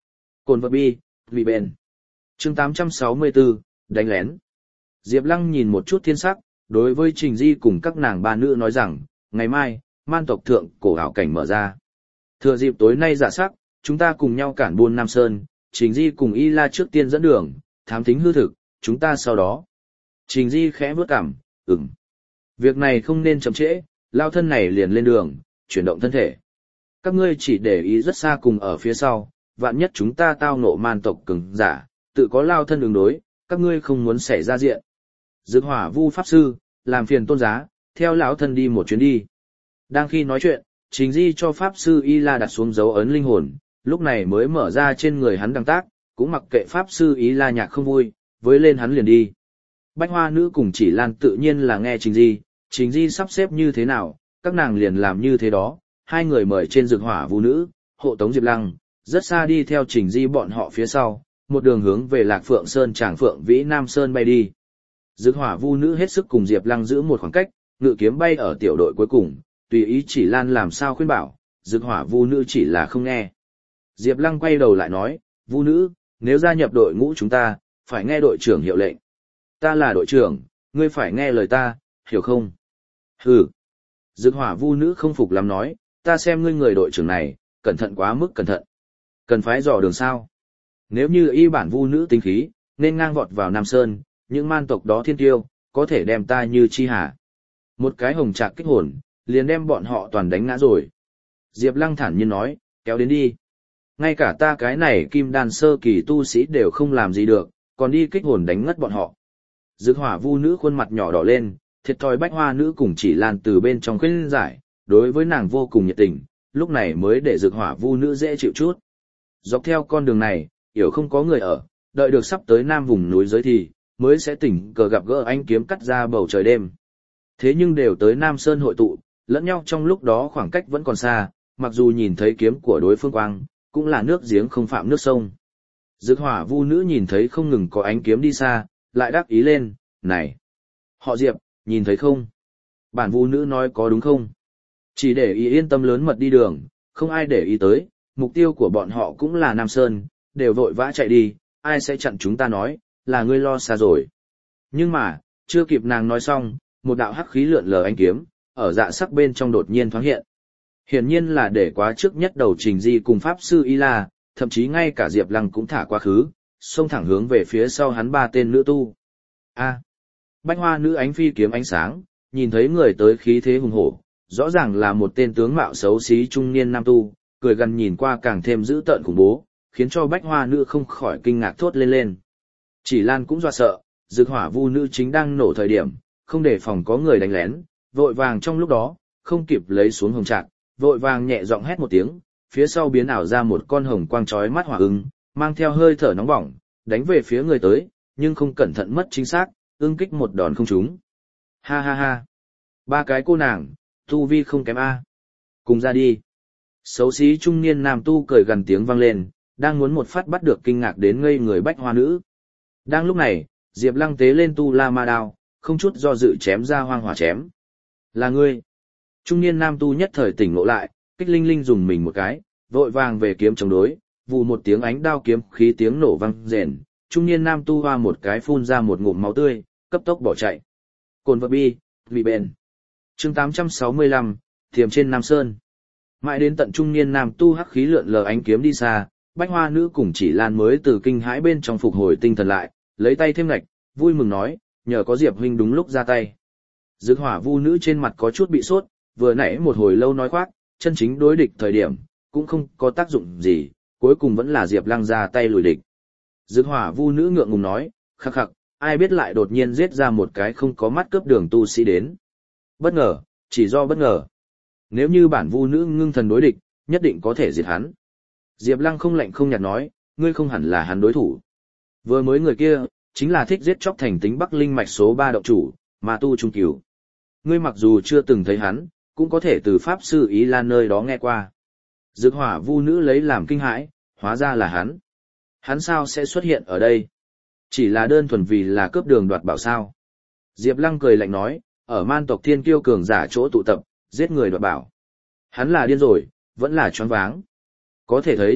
Cồn vật bi, vì bền. Chương tám trăm sáu mươi tư, đánh lén. Diệp Lăng nhìn một chút thiên sắc, đối với Trình Di cùng các nàng ba nữ nói rằng, ngày mai, man tộc thượng cổ ảo cảnh mở ra. Thừa dịp tối nay dạ sắc, chúng ta cùng nhau cản buôn Nam Sơn, Trình Di cùng Y La trước tiên dẫn đường, thám thính hư thực, chúng ta sau đó. Trình Di khẽ bước cằm, ừm. Việc này không nên chậm trễ, lao thân này liền lên đường, chuyển động thân thể. Các ngươi chỉ để ý rất xa cùng ở phía sau, vạn nhất chúng ta tao nộ man tộc cứng giả, tự có lao thân ứng đối, các ngươi không muốn xảy ra diện. Dược Hỏa Vu pháp sư, làm phiền tôn giá, theo lão thân đi một chuyến đi. Đang khi nói chuyện, Trình Di cho pháp sư Y La đặt xuống dấu ấn linh hồn, lúc này mới mở ra trên người hắn đăng tác, cũng mặc kệ pháp sư Y La nhạc không vui, với lên hắn liền đi. Bách Hoa nữ cùng Chỉ Lan tự nhiên là nghe Trình Di, Trình Di sắp xếp như thế nào, các nàng liền làm như thế đó, hai người mời trên Dược Hỏa Vu nữ, hộ tống Diệp Lăng, rất xa đi theo Trình Di bọn họ phía sau, một đường hướng về Lạc Phượng Sơn Tràng Phượng Vĩ Nam Sơn bay đi. Dược Hỏa Vu nữ hết sức cùng Diệp Lăng giữ một khoảng cách, ngự kiếm bay ở tiểu đội cuối cùng, tùy ý Chỉ Lan làm sao khuyên bảo, Dược Hỏa Vu nữ chỉ là không nghe. Diệp Lăng quay đầu lại nói, Vu nữ, nếu gia nhập đội ngũ chúng ta, phải nghe đội trưởng hiệu lệnh. Ta là đội trưởng, ngươi phải nghe lời ta, hiểu không? Hừ. Dược Hỏa Vu nữ không phục lắm nói, ta xem ngươi người đội trưởng này, cẩn thận quá mức cẩn thận. Cần phải dò đường sao? Nếu như y bản Vu nữ tính khí, nên ngang vọt vào Nam Sơn, những man tộc đó thiên tiêu, có thể đem ta như chi hà. Một cái hồng trạc kích hồn, liền đem bọn họ toàn đánh ngã rồi. Diệp Lăng thản nhiên nói, kéo đến đi. Ngay cả ta cái này kim đan sơ kỳ tu sĩ đều không làm gì được, còn đi kích hồn đánh ngất bọn họ. Dược Hỏa Vu nữ khuôn mặt nhỏ đỏ lên, thiệt thòi Bách Hoa nữ cùng Chỉ Lan từ bên trong khuyên giải, đối với nàng vô cùng nhiệt tình, lúc này mới để Dược Hỏa Vu nữ dễ chịu chút. Dọc theo con đường này, hiểu không có người ở, đợi được sắp tới nam vùng núi giới thì, mới sẽ tỉnh cờ gặp gỡ anh kiếm cắt ra bầu trời đêm. Thế nhưng đều tới Nam Sơn hội tụ, lẫn nhau trong lúc đó khoảng cách vẫn còn xa, mặc dù nhìn thấy kiếm của đối phương quang, cũng là nước giếng không phạm nước sông. Dược Hỏa Vu nữ nhìn thấy không ngừng có ánh kiếm đi xa, lại đắc ý lên, này, họ Diệp, nhìn thấy không? Bản Vu nữ nói có đúng không? Chỉ để ý yên tâm lớn mật đi đường, không ai để ý tới, mục tiêu của bọn họ cũng là Nam Sơn, đều vội vã chạy đi, ai sẽ chặn chúng ta nói, là ngươi lo xa rồi. Nhưng mà, chưa kịp nàng nói xong, một đạo hắc khí lượn lờ ánh kiếm, ở dạ sắc bên trong đột nhiên thoáng hiện. Hiển nhiên là để quá trước nhất đầu Trình Di cùng Pháp Sư Y La, thậm chí ngay cả Diệp Lăng cũng thả quá khứ, xông thẳng hướng về phía sau hắn ba tên nữ tu. A. Bách Hoa nữ ánh phi kiếm ánh sáng, nhìn thấy người tới khí thế hùng hổ, rõ ràng là một tên tướng mạo xấu xí trung niên nam tu, cười gần nhìn qua càng thêm dữ tợn khủng bố, khiến cho Bách Hoa nữ không khỏi kinh ngạc thốt lên lên. Chỉ Lan cũng dọa sợ, Dược Hỏa Vu nữ chính đang nổ thời điểm, không để phòng có người đánh lén, vội vàng trong lúc đó, không kịp lấy xuống hồng trạc, vội vàng nhẹ giọng hét một tiếng, phía sau biến ảo ra một con hồng quang chói mắt hỏa ưng, mang theo hơi thở nóng bỏng, đánh về phía người tới, nhưng không cẩn thận mất chính xác, ưng kích một đòn không trúng. Ha ha ha. Ba cái cô nàng, tu vi không kém a. Cùng ra đi. Xấu xí trung niên nam tu cười gần tiếng vang lên, đang muốn một phát bắt được kinh ngạc đến ngây người Bách Hoa nữ. Đang lúc này, Diệp Lăng tế lên tu la ma đao, không chút do dự chém ra hoang hỏa chém. Là ngươi. Trung niên nam tu nhất thời tỉnh ngộ lại, kích linh linh dùng mình một cái, vội vàng về kiếm chống đối, vù một tiếng ánh đao kiếm khí tiếng nổ vang rền, trung niên nam tu hoa một cái phun ra một ngụm máu tươi, cấp tốc bỏ chạy. Cồn vật bi, vì bền. Chương tám trăm sáu mươi lăm, Thiềm trên Nam Sơn. Mãi đến tận trung niên nam tu hắc khí lượn lờ ánh kiếm đi xa, Bách Hoa nữ cùng Chỉ Lan mới từ kinh hãi bên trong phục hồi tinh thần lại, lấy tay thêm ngạch, vui mừng nói, nhờ có Diệp huynh đúng lúc ra tay. Dược Hỏa Vu nữ trên mặt có chút bị sốt, vừa nãy một hồi lâu nói khoác, chân chính đối địch thời điểm, cũng không có tác dụng gì, cuối cùng vẫn là Diệp Lăng ra tay lùi địch. Dược Hỏa Vu nữ ngượng ngùng nói, khắc khắc, ai biết lại đột nhiên giết ra một cái không có mắt cướp đường tu sĩ đến. Bất ngờ, chỉ do bất ngờ. Nếu như bản Vu nữ ngưng thần đối địch, nhất định có thể diệt hắn. Diệp Lăng không lạnh không nhạt nói, ngươi không hẳn là hắn đối thủ. Vừa mới người kia, chính là thích giết chóc thành tính Bắc Linh mạch số ba động chủ, Ma Tu Trung Cửu. Ngươi mặc dù chưa từng thấy hắn, cũng có thể từ Pháp Sư Ý Lan nơi đó nghe qua. Dược Hỏa Vu nữ lấy làm kinh hãi, hóa ra là hắn. Hắn sao sẽ xuất hiện ở đây? Chỉ là đơn thuần vì là cướp đường đoạt bảo sao. Diệp Lăng cười lạnh nói, ở man tộc thiên kiêu cường giả chỗ tụ tập, giết người đoạt bảo. Hắn là điên rồi, vẫn là choáng váng. Có thể thấy,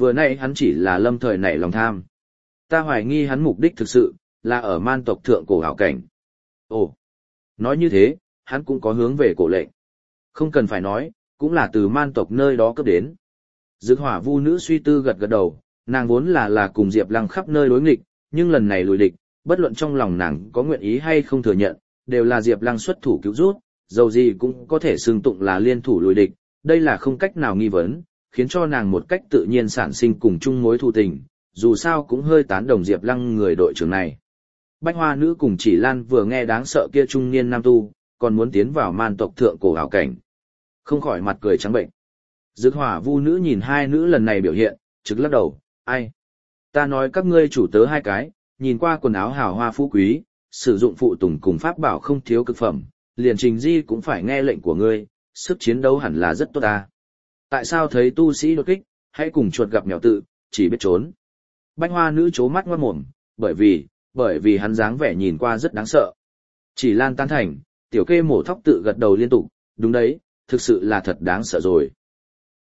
vừa nãy hắn chỉ là lâm thời nảy lòng tham. Ta hoài nghi hắn mục đích thực sự, là ở man tộc thượng cổ hảo cảnh. Ồ, nói như thế, hắn cũng có hướng về cổ lệnh. Không cần phải nói, cũng là từ man tộc nơi đó cấp đến. Dực hỏa vu nữ suy tư gật gật đầu, nàng vốn là là cùng Diệp Lăng khắp nơi đối nghịch, nhưng lần này lùi địch, bất luận trong lòng nàng có nguyện ý hay không thừa nhận, đều là Diệp Lăng xuất thủ cứu rút, dầu gì cũng có thể xưng tụng là liên thủ lùi địch, đây là không cách nào nghi vấn, khiến cho nàng một cách tự nhiên sản sinh cùng chung mối thù tình, dù sao cũng hơi tán đồng Diệp Lăng người đội trưởng này. Bách Hoa nữ cùng Chỉ Lan vừa nghe đáng sợ kia trung niên nam tu, còn muốn tiến vào man tộc thượng cổ ảo cảnh. Không khỏi mặt cười trắng bệnh. Dực hỏa vu nữ nhìn hai nữ lần này biểu hiện, trực lắc đầu, ai? Ta nói các ngươi chủ tớ hai cái, nhìn qua quần áo hào hoa phú quý, sử dụng phụ tùng cùng pháp bảo không thiếu cực phẩm, liền Trình Di cũng phải nghe lệnh của ngươi, sức chiến đấu hẳn là rất tốt ta. Tại sao thấy tu sĩ đột kích, hãy cùng chuột gặp mèo tự, chỉ biết trốn. Bách Hoa nữ chố mắt ngoát mồm, bởi vì, bởi vì hắn dáng vẻ nhìn qua rất đáng sợ. Chỉ Lan tan thành, tiểu kê mổ thóc tự gật đầu liên tục, đúng đấy, thực sự là thật đáng sợ rồi.